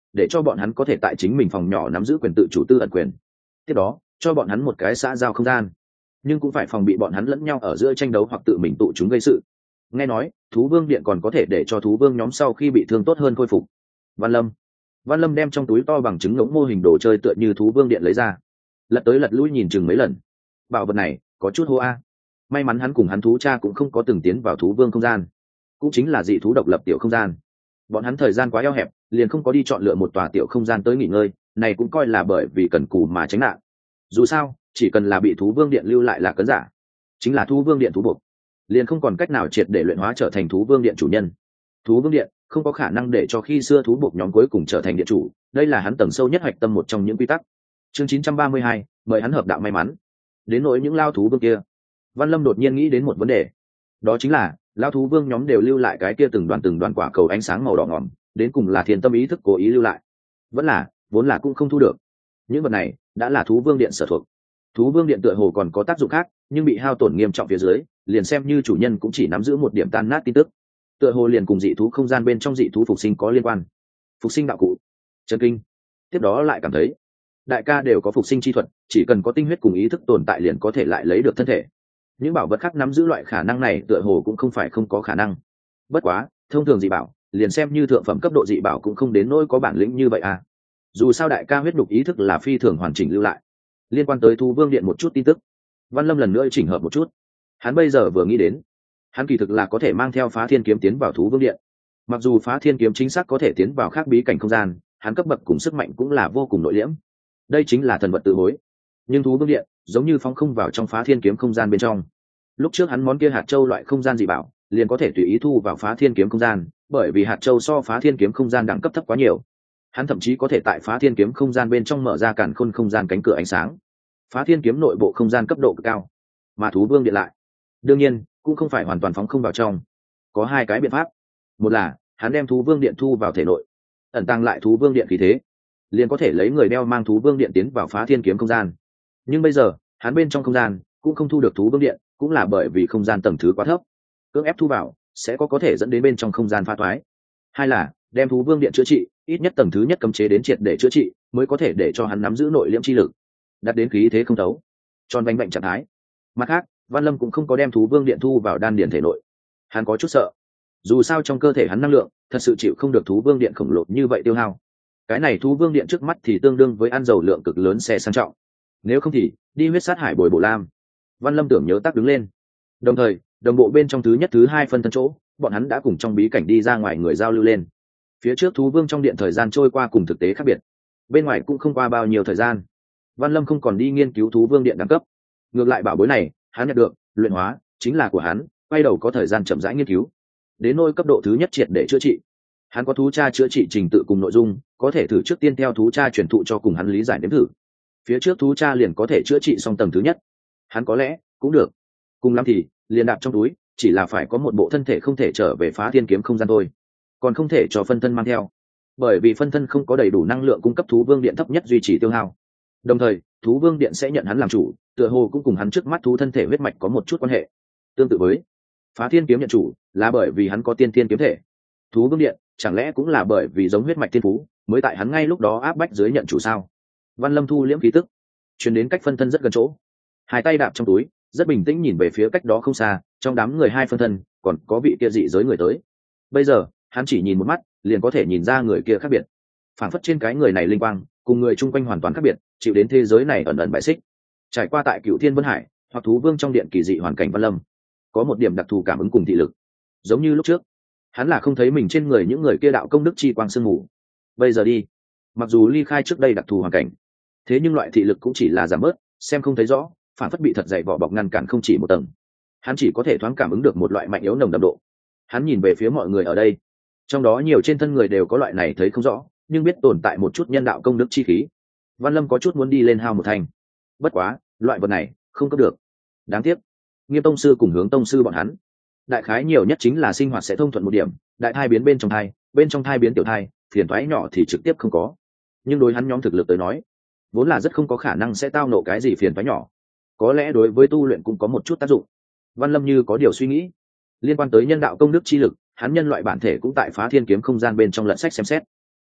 để cho bọn hắn có thể tại chính mình phòng nhỏ nắm giữ quyền tự chủ tư ẩn quyền. Tiếp đó cho bọn hắn một cái xã giao không gian, nhưng cũng phải phòng bị bọn hắn lẫn nhau ở giữa tranh đấu hoặc tự mình tụ chúng gây sự. Nghe nói thú vương điện còn có thể để cho thú vương nhóm sau khi bị thương tốt hơn khôi phục. Văn Lâm Văn Lâm đem trong túi to bằng trứng ngỗng mô hình đồ chơi tựa như thú vương điện lấy ra, lật tới lật lui nhìn chừng mấy lần. Bảo vật này có chút hô a. May mắn hắn cùng hắn thú cha cũng không có từng tiến vào thú vương không gian, cũng chính là dị thú độc lập tiểu không gian. Bọn hắn thời gian quá eo hẹp, liền không có đi chọn lựa một tòa tiểu không gian tới nghỉ ngơi, này cũng coi là bởi vì cần cù mà tránh nạn. Dù sao chỉ cần là bị thú vương điện lưu lại là cấn giả, chính là thú vương điện thú buộc, liền không còn cách nào triệt để luyện hóa trở thành thú vương điện chủ nhân. Thú vương điện không có khả năng để cho khi xưa thú buộc nhóm cuối cùng trở thành điện chủ, đây là hắn tầng sâu nhất hoạch tâm một trong những quy tắc. Chương chín trăm ba mươi hai, mời hắn hợp đạo may mắn. Đến nỗi những lao thú vương kia, Văn Lâm đột nhiên nghĩ đến một vấn đề, đó chính là lao thú vương nhóm đều lưu lại cái kia từng đoàn từng đoàn quả cầu ánh sáng màu đỏ ngòm, đến cùng là thiền tâm ý thức cố ý lưu lại, vẫn là vốn là cũng không thu được. Những vật này đã là thú vương điện sở thuộc. Thú vương điện tựa hồ còn có tác dụng khác, nhưng bị hao tổn nghiêm trọng phía dưới, liền xem như chủ nhân cũng chỉ nắm giữ một điểm tan nát tin tức. Tựa hồ liền cùng dị thú không gian bên trong dị thú phục sinh có liên quan. Phục sinh đạo cụ, chân kinh. Tiếp đó lại cảm thấy đại ca đều có phục sinh chi thuật, chỉ cần có tinh huyết cùng ý thức tồn tại liền có thể lại lấy được thân thể. Những bảo vật khác nắm giữ loại khả năng này tựa hồ cũng không phải không có khả năng. Bất quá thông thường dị bảo, liền xem như thượng phẩm cấp độ dị bảo cũng không đến nỗi có bản lĩnh như vậy à. Dù sao đại ca huyết nhục ý thức là phi thường hoàn chỉnh lưu lại. Liên quan tới thú vương điện một chút tin tức, Văn Lâm lần nữa chỉnh hợp một chút. Hắn bây giờ vừa nghĩ đến, hắn kỳ thực là có thể mang theo phá thiên kiếm tiến vào thú vương điện. Mặc dù phá thiên kiếm chính xác có thể tiến vào khác bí cảnh không gian, hắn cấp bậc cùng sức mạnh cũng là vô cùng nội liễm, đây chính là thần vật tự hối. Nhưng thú vương điện giống như phóng không vào trong phá thiên kiếm không gian bên trong. Lúc trước hắn món kia hạt châu loại không gian dị bảo liền có thể tùy ý thu vào phá thiên kiếm không gian, bởi vì hạt châu so phá thiên kiếm không gian đẳng cấp thấp quá nhiều. Hắn thậm chí có thể tại phá thiên kiếm không gian bên trong mở ra cản khôn không gian cánh cửa ánh sáng. Phá thiên kiếm nội bộ không gian cấp độ cực cao, mà thú vương điện lại đương nhiên cũng không phải hoàn toàn phóng không vào trong. Có hai cái biện pháp, một là hắn đem thú vương điện thu vào thể nội, ẩn tàng lại thú vương điện khí thế, liền có thể lấy người đeo mang thú vương điện tiến vào phá thiên kiếm không gian. Nhưng bây giờ hắn bên trong không gian cũng không thu được thú vương điện, cũng là bởi vì không gian tầng thứ quá thấp, cưỡng ép thu vào sẽ có có thể dẫn đến bên trong không gian phá thoái. Hai là đem thú vương điện chữa trị, ít nhất tầng thứ nhất cấm chế đến triệt để chữa trị, mới có thể để cho hắn nắm giữ nội liễm chi lực, đặt đến khí thế không thấu, tròn vành bệnh trạng thái. Mặt khác, Văn Lâm cũng không có đem thú vương điện thu vào đan điền thể nội, hắn có chút sợ. Dù sao trong cơ thể hắn năng lượng thật sự chịu không được thú vương điện khổng lồ như vậy tiêu hao. Cái này thú vương điện trước mắt thì tương đương với ăn dầu lượng cực lớn xe sang trọng, nếu không thì đi huyết sát hải bồi bổ lam. Văn Lâm tưởng nhớ tác đứng lên. Đồng thời đồng bộ bên trong thứ nhất thứ hai phân thân chỗ, bọn hắn đã cùng trong bí cảnh đi ra ngoài người giao lưu lên. Phía trước thú vương trong điện thời gian trôi qua cùng thực tế khác biệt, bên ngoài cũng không qua bao nhiêu thời gian. Văn Lâm không còn đi nghiên cứu thú vương điện đẳng cấp, ngược lại bảo bối này hắn nhận được luyện hóa chính là của hắn, quay đầu có thời gian chậm rãi nghiên cứu. Đến nôi cấp độ thứ nhất triệt để chữa trị, hắn có thú cha chữa trị trình tự cùng nội dung, có thể thử trước tiên theo thú cha truyền thụ cho cùng hắn lý giải nếm thử. Phía trước thú cha liền có thể chữa trị xong tầng thứ nhất, hắn có lẽ cũng được. Cùng lắm thì liền đạp trong túi, chỉ là phải có một bộ thân thể không thể trở về phá thiên kiếm không gian thôi, còn không thể cho phân thân mang theo, bởi vì phân thân không có đầy đủ năng lượng cung cấp thú vương điện thấp nhất duy trì tiêu hao. Đồng thời thú vương điện sẽ nhận hắn làm chủ, tựa hồ cũng cùng hắn trước mắt thú thân thể huyết mạch có một chút quan hệ. Tương tự với phá thiên kiếm nhận chủ là bởi vì hắn có tiên thiên kiếm thể, thú vương điện chẳng lẽ cũng là bởi vì giống huyết mạch thiên phú mới tại hắn ngay lúc đó áp bách dưới nhận chủ sao? Văn Lâm thu liễm khí tức, chuyển đến cách phân thân rất gần chỗ, hai tay đạp trong túi, rất bình tĩnh nhìn về phía cách đó không xa, trong đám người hai phân thân còn có vị kia dị giới người tới. Bây giờ hắn chỉ nhìn một mắt liền có thể nhìn ra người kia khác biệt, phản phất trên cái người này linh quang cùng người chung quanh hoàn toàn khác biệt, chịu đến thế giới này ẩn ẩn bại xích. Trải qua tại Cựu Thiên Vân Hải hoặc thú vương trong điện kỳ dị hoàn cảnh, Văn Lâm có một điểm đặc thù cảm ứng cùng thị lực, giống như lúc trước hắn là không thấy mình trên người những người kia đạo công đức chi quang sương mù. Bây giờ đi, mặc dù ly khai trước đây đặc thù hoàn cảnh, thế nhưng loại thị lực cũng chỉ là giảm bớt, xem không thấy rõ, phản phất bị thật dày vỏ bọc ngăn cản không chỉ một tầng. Hắn chỉ có thể thoáng cảm ứng được một loại mạnh yếu nồng đậm độ. Hắn nhìn về phía mọi người ở đây, trong đó nhiều trên thân người đều có loại này thấy không rõ nhưng biết tồn tại một chút nhân đạo công đức chi khí. Văn Lâm có chút muốn đi lên hao một thành, bất quá loại vật này không có được. Đáng tiếc Nghiêm tông sư cùng Hướng tông sư bọn hắn đại khái nhiều nhất chính là sinh hoạt sẽ thông thuận một điểm, đại thai biến bên trong thai, bên trong thai biến tiểu thai, phiền toái nhỏ thì trực tiếp không có. Nhưng đối hắn nhóm thực lực tới nói, vốn là rất không có khả năng sẽ tao nộ cái gì phiền toái nhỏ. Có lẽ đối với tu luyện cũng có một chút tác dụng. Văn Lâm như có điều suy nghĩ, liên quan tới nhân đạo công đức chi lực, hắn nhân loại bản thể cũng tại phá thiên kiếm không gian bên trong lận sách xem xét.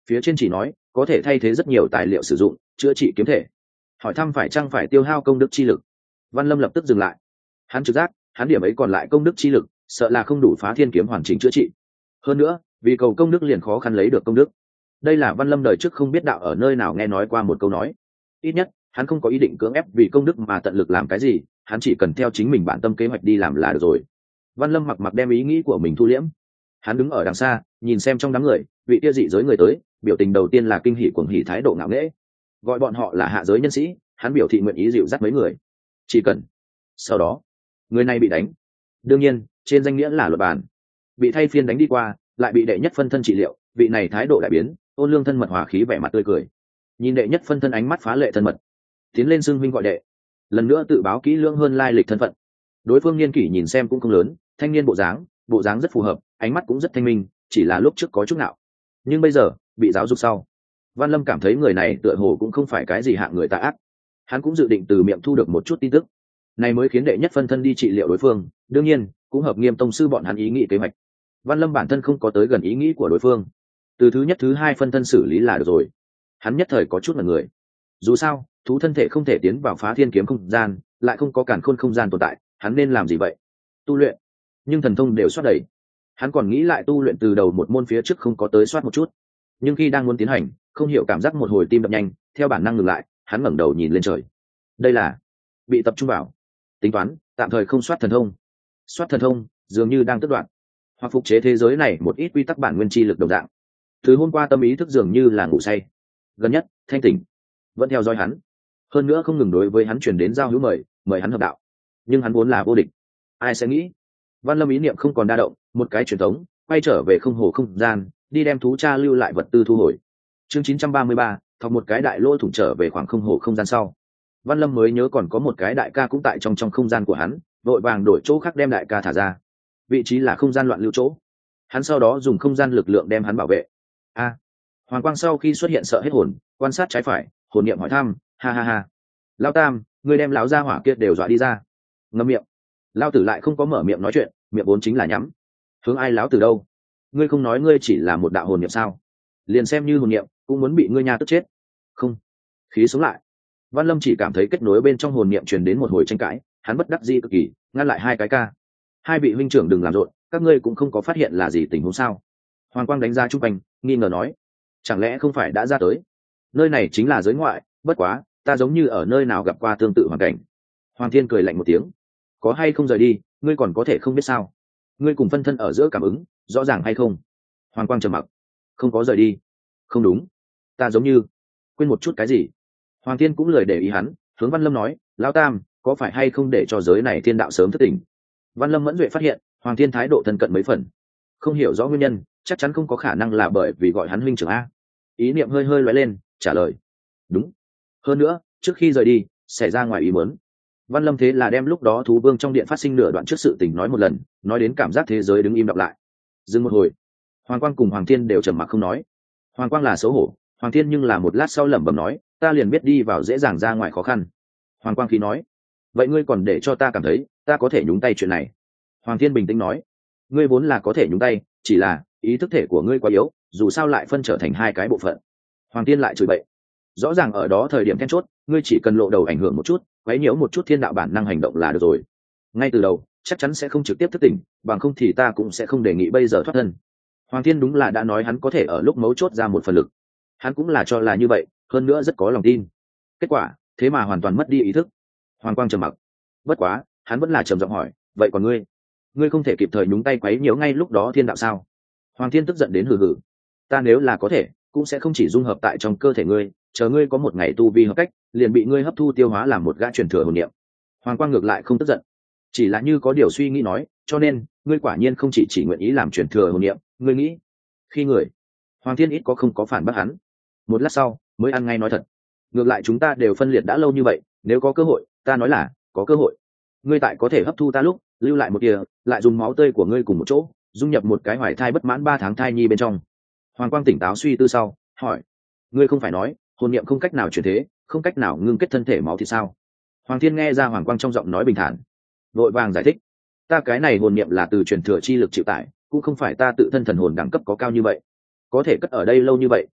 phía trên chỉ nói có thể thay thế rất nhiều tài liệu sử dụng chữa trị kiếm thể, hỏi thăm phải chăng phải tiêu hao công đức chi lực. Văn Lâm lập tức dừng lại. Hắn trực giác hắn điểm ấy còn lại công đức chi lực sợ là không đủ phá thiên kiếm hoàn chỉnh chữa trị. Hơn nữa vì cầu công đức liền khó khăn lấy được công đức. Đây là Văn Lâm đời trước không biết đạo ở nơi nào nghe nói qua một câu nói. Ít nhất hắn không có ý định cưỡng ép vì công đức mà tận lực làm cái gì, hắn chỉ cần theo chính mình bản tâm kế hoạch đi làm là được rồi. Văn Lâm mặc mặc đem ý nghĩ của mình thu liễm. Hắn đứng ở đằng xa nhìn xem trong đám người vị kia dị giới người tới, biểu tình đầu tiên là kinh hỉ cuồng hỉ thái độ ngạo nghễ, gọi bọn họ là hạ giới nhân sĩ. Hắn biểu thị nguyện ý dịu dắt mấy người chỉ cần. Sau đó người này bị đánh, đương nhiên trên danh nghĩa là luật bàn, bị thay phiên đánh đi qua, lại bị đệ nhất phân thân trị liệu. Vị này thái độ đại biến, ôn lương thân mật hòa khí vẻ mặt tươi cười, nhìn đệ nhất phân thân ánh mắt phá lệ thân mật, tiến lên xưng huynh gọi đệ, lần nữa tự báo kỹ lưỡng hơn lai lịch thân phận. Đối phương niên kỷ nhìn xem cũng không lớn, thanh niên bộ dáng bộ dáng rất phù hợp, ánh mắt cũng rất thanh minh, chỉ là lúc trước có chút nào, nhưng bây giờ bị giáo dục sau, Văn Lâm cảm thấy người này tựa hồ cũng không phải cái gì hạng người tà ác. Hắn cũng dự định từ miệng thu được một chút tin tức này mới khiến đệ nhất phân thân đi trị liệu đối phương, đương nhiên cũng hợp Nghiêm tông sư bọn hắn ý nghĩ kế hoạch. Văn Lâm bản thân không có tới gần ý nghĩ của đối phương, từ thứ nhất thứ hai phân thân xử lý là được rồi. Hắn nhất thời có chút là người, dù sao thú thân thể không thể tiến vào phá thiên kiếm không gian, lại không có cản khôn không gian tồn tại, hắn nên làm gì vậy? Tu luyện, nhưng thần thông đều soát đầy. Hắn còn nghĩ lại tu luyện từ đầu một môn phía trước không có tới soát một chút, nhưng khi đang muốn tiến hành, không hiểu cảm giác một hồi tim đập nhanh, theo bản năng ngừng lại. Hắn ngẩng đầu nhìn lên trời, đây là bị tập trung vào, tính toán tạm thời không soát thần thông. Soát thần thông dường như đang tất đoạn hoặc phục chế thế giới này một ít quy tắc bản nguyên chi lực đồng dạng. Từ hôm qua tâm ý thức dường như là ngủ say, gần nhất thanh tỉnh vẫn theo dõi hắn, hơn nữa không ngừng đối với hắn truyền đến giao hữu mời mời hắn hợp đạo. Nhưng hắn vốn là vô địch, ai sẽ nghĩ. Văn Lâm ý niệm không còn đa động, một cái truyền thống quay trở về không hồ không gian, đi đem thú cha lưu lại vật tư thu hồi. Chương chín trăm ba mươi ba, thọc một cái đại lỗ thủng trở về khoảng không hồ không gian sau, Văn Lâm mới nhớ còn có một cái đại ca cũng tại trong trong không gian của hắn, vội vàng đổi chỗ khác đem đại ca thả ra, vị trí là không gian loạn lưu chỗ. Hắn sau đó dùng không gian lực lượng đem hắn bảo vệ. A, Hoàng Quang sau khi xuất hiện sợ hết hồn, quan sát trái phải, hồn niệm hỏi thăm, ha ha ha, Lão Tam, ngươi đem lão gia hỏa kia đều dọa đi ra. Ngậm miệng. Lão tử lại không có mở miệng nói chuyện, miệng vốn chính là nhắm. Hướng ai lão tử đâu? Ngươi không nói ngươi chỉ là một đạo hồn niệm sao? Liền xem như hồn niệm cũng muốn bị ngươi nha tức chết. Không, khí sống lại. Văn Lâm chỉ cảm thấy kết nối bên trong hồn niệm truyền đến một hồi tranh cãi, hắn bất đắc dĩ cực kỳ, ngăn lại hai cái ca. Hai vị huynh trưởng đừng làm rộn, các ngươi cũng không có phát hiện là gì tình huống sao? Hoàng Quang đánh ra trung quanh, nghi ngờ nói, chẳng lẽ không phải đã ra tới? Nơi này chính là giới ngoại, bất quá ta giống như ở nơi nào gặp qua tương tự hoàn cảnh. Hoàng Thiên cười lạnh một tiếng, có hay không rời đi, ngươi còn có thể không biết sao? Ngươi cùng phân thân ở giữa cảm ứng, rõ ràng hay không? Hoàng Quang trầm mặc, không có rời đi. Không đúng, ta giống như quên một chút cái gì. Hoàng Thiên cũng lười để ý hắn, hướng Văn Lâm nói, Lão Tam, có phải hay không để cho giới này thiên đạo sớm thức tỉnh? Văn Lâm mẫn duệ phát hiện Hoàng Thiên thái độ thân cận mấy phần, không hiểu rõ nguyên nhân, chắc chắn không có khả năng là bởi vì gọi hắn huynh trưởng a. Ý niệm hơi hơi lóe lên, trả lời, đúng. Hơn nữa trước khi rời đi xảy ra ngoài ý muốn. Văn Lâm thế là đem lúc đó thú vương trong điện phát sinh nửa đoạn trước sự tình nói một lần, nói đến cảm giác thế giới đứng im đọc lại. Dừng một hồi, Hoàng Quang cùng Hoàng Thiên đều trầm mặc không nói. Hoàng Quang là xấu hổ, Hoàng Thiên nhưng là một lát sau lẩm bẩm nói, ta liền biết đi vào dễ dàng ra ngoài khó khăn. Hoàng Quang khí nói, vậy ngươi còn để cho ta cảm thấy ta có thể nhúng tay chuyện này? Hoàng Thiên bình tĩnh nói, ngươi vốn là có thể nhúng tay, chỉ là ý thức thể của ngươi quá yếu, dù sao lại phân trở thành hai cái bộ phận. Hoàng Thiên lại chửi bậy, rõ ràng ở đó thời điểm then chốt, ngươi chỉ cần lộ đầu ảnh hưởng một chút, quấy nhiễu một chút thiên đạo bản năng hành động là được rồi. Ngay từ đầu chắc chắn sẽ không trực tiếp thức tỉnh, bằng không thì ta cũng sẽ không đề nghị bây giờ thoát thân. Hoàng Thiên đúng là đã nói hắn có thể ở lúc mấu chốt ra một phần lực, hắn cũng là cho là như vậy, hơn nữa rất có lòng tin. Kết quả thế mà hoàn toàn mất đi ý thức. Hoàng Quang trầm mặc, bất quá hắn vẫn là trầm giọng hỏi, vậy còn ngươi ngươi không thể kịp thời nhúng tay quấy nhiễu ngay lúc đó thiên đạo sao? Hoàng Thiên tức giận đến hừ hừ, ta nếu là có thể cũng sẽ không chỉ dung hợp tại trong cơ thể ngươi, chờ ngươi có một ngày tu vi hợp cách liền bị ngươi hấp thu tiêu hóa làm một gã truyền thừa hồn niệm. Hoàng Quang ngược lại không tức giận, chỉ là như có điều suy nghĩ nói, cho nên ngươi quả nhiên không chỉ chỉ nguyện ý làm truyền thừa hồn niệm, ngươi nghĩ khi người. Hoàng Thiên ít có không có phản bác hắn, một lát sau mới ăn ngay nói thật, ngược lại chúng ta đều phân liệt đã lâu như vậy, nếu có cơ hội, ta nói là có cơ hội, ngươi tại có thể hấp thu ta lúc lưu lại một kia, lại dùng máu tươi của ngươi cùng một chỗ dung nhập một cái hoài thai bất mãn ba tháng thai nhi bên trong. Hoàng Quang tỉnh táo suy tư sau hỏi, ngươi không phải nói hồn niệm không cách nào chuyển thế, không cách nào ngưng kết thân thể máu thì sao? Hoàng Thiên nghe ra Hoàng Quang trong giọng nói bình thản, vội vàng giải thích, ta cái này hồn niệm là từ truyền thừa chi lực chịu tải, cũng không phải ta tự thân thần hồn đẳng cấp có cao như vậy, có thể cất ở đây lâu như vậy,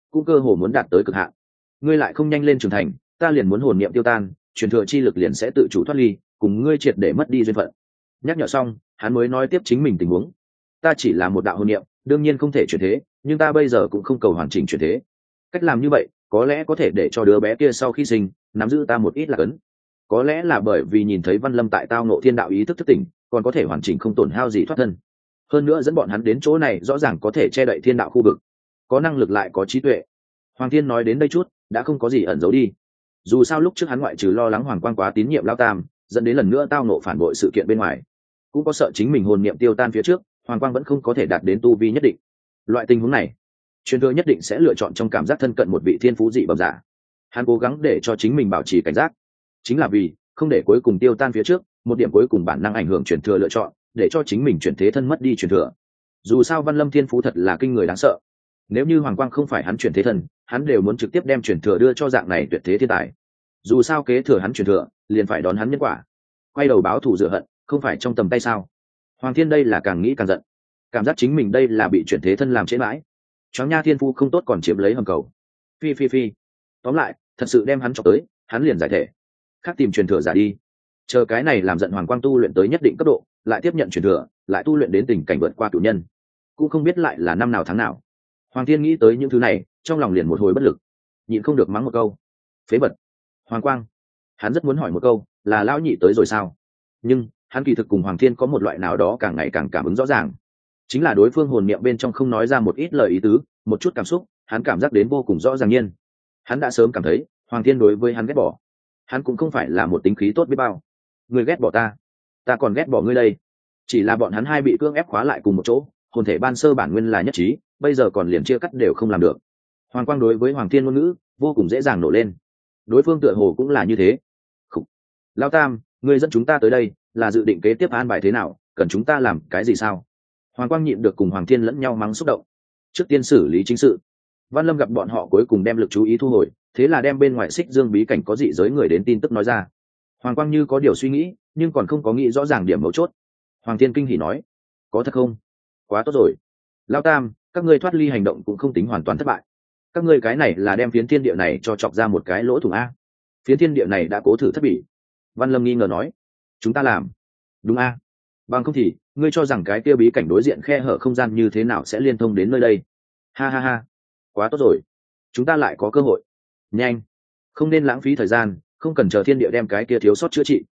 cũng cơ hồ muốn đạt tới cực hạn. Ngươi lại không nhanh lên trưởng thành, ta liền muốn hồn niệm tiêu tan, truyền thừa chi lực liền sẽ tự chủ thoát ly, cùng ngươi triệt để mất đi duyên phận. Nhắc nhở xong, hắn mới nói tiếp chính mình tình huống. Ta chỉ là một đạo hồn niệm, đương nhiên không thể chuyển thế, nhưng ta bây giờ cũng không cầu hoàn chỉnh chuyển thế. Cách làm như vậy có lẽ có thể để cho đứa bé kia sau khi sinh nắm giữ ta một ít là cấn. Có lẽ là bởi vì nhìn thấy Văn Lâm tại tao nộ thiên đạo ý thức thức tỉnh, còn có thể hoàn chỉnh không tổn hao gì thoát thân. Hơn nữa dẫn bọn hắn đến chỗ này rõ ràng có thể che đậy thiên đạo khu vực, có năng lực lại có trí tuệ. Hoàng Thiên nói đến đây chút đã không có gì ẩn giấu đi. Dù sao lúc trước hắn ngoại trừ lo lắng Hoàng Quang quá tín nhiệm Lão Tam, dẫn đến lần nữa tao nộ phản bội sự kiện bên ngoài, cũng có sợ chính mình hồn niệm tiêu tan phía trước, Hoàng Quang vẫn không có thể đạt đến tu vi nhất định. Loại tình huống này, truyền thừa nhất định sẽ lựa chọn trong cảm giác thân cận một vị thiên phú dị bẩm giả. Hắn cố gắng để cho chính mình bảo trì cảnh giác, chính là vì không để cuối cùng tiêu tan phía trước, một điểm cuối cùng bản năng ảnh hưởng truyền thừa lựa chọn, để cho chính mình chuyển thế thân mất đi truyền thừa. Dù sao Văn Lâm thiên phú thật là kinh người đáng sợ. Nếu như Hoàng Quang không phải hắn chuyển thế thân, hắn đều muốn trực tiếp đem truyền thừa đưa cho dạng này tuyệt thế thiên tài. Dù sao kế thừa hắn truyền thừa, liền phải đón hắn nhân quả. Quay đầu báo thù rửa hận, không phải trong tầm tay sao? Hoàng Thiên đây là càng nghĩ càng giận, cảm giác chính mình đây là bị chuyển thế thân làm trễ mãi. Choáng nha thiên phu không tốt còn chiếm lấy hầm cầu. Phi phi phi. Tóm lại, thật sự đem hắn chọc tới, hắn liền giải thể. Khác tìm truyền thừa giả đi. Chờ cái này làm giận Hoàng Quang tu luyện tới nhất định cấp độ, lại tiếp nhận truyền thừa, lại tu luyện đến tình cảnh vượt qua cửu nhân. Cũng không biết lại là năm nào tháng nào. Hoàng Thiên nghĩ tới những thứ này, trong lòng liền một hồi bất lực, nhịn không được mắng một câu: phế vật. Hoàng Quang. Hắn rất muốn hỏi một câu, là lão nhị tới rồi sao? Nhưng hắn kỳ thực cùng Hoàng Thiên có một loại nào đó càng ngày càng cảm ứng rõ ràng, chính là đối phương hồn niệm bên trong không nói ra một ít lời ý tứ, một chút cảm xúc, hắn cảm giác đến vô cùng rõ ràng nhiên. Hắn đã sớm cảm thấy Hoàng Thiên đối với hắn ghét bỏ. Hắn cũng không phải là một tính khí tốt biết bao. Ngươi ghét bỏ ta, ta còn ghét bỏ ngươi đây. Chỉ là bọn hắn hai bị cưỡng ép khóa lại cùng một chỗ, hồn thể ban sơ bản nguyên là nhất trí, bây giờ còn liền chia cắt đều không làm được. Hoàng Quang đối với Hoàng Thiên ngôn ngữ vô cùng dễ dàng nổ lên. Đối phương tựa hồ cũng là như thế. Khủ. Lão Tam, ngươi dẫn chúng ta tới đây là dự định kế tiếp an bài thế nào, cần chúng ta làm cái gì sao? Hoàng Quang nhịn được cùng Hoàng Thiên lẫn nhau mắng xúc động. Trước tiên xử lý chính sự. Văn Lâm gặp bọn họ cuối cùng đem lực chú ý thu hồi, thế là đem bên ngoài Xích Dương bí cảnh có dị giới người đến tin tức nói ra. Hoàng Quang như có điều suy nghĩ, nhưng còn không có nghĩ rõ ràng điểm mấu chốt. Hoàng Thiên kinh hỉ nói: có thật không? Quá tốt rồi. Lão Tam, các ngươi thoát ly hành động cũng không tính hoàn toàn thất bại. Các ngươi cái này là đem phiến thiên địa này cho chọc ra một cái lỗ thủng a. Phiến thiên địa này đã cố thử thất bỉ. Văn Lâm nghi ngờ nói: chúng ta làm. Đúng a. Bằng không thì ngươi cho rằng cái kia bí cảnh đối diện khe hở không gian như thế nào sẽ liên thông đến nơi đây? Ha ha ha. Quá tốt rồi, chúng ta lại có cơ hội. Nhanh, không nên lãng phí thời gian, không cần chờ thiên địa đem cái kia thiếu sót chữa trị.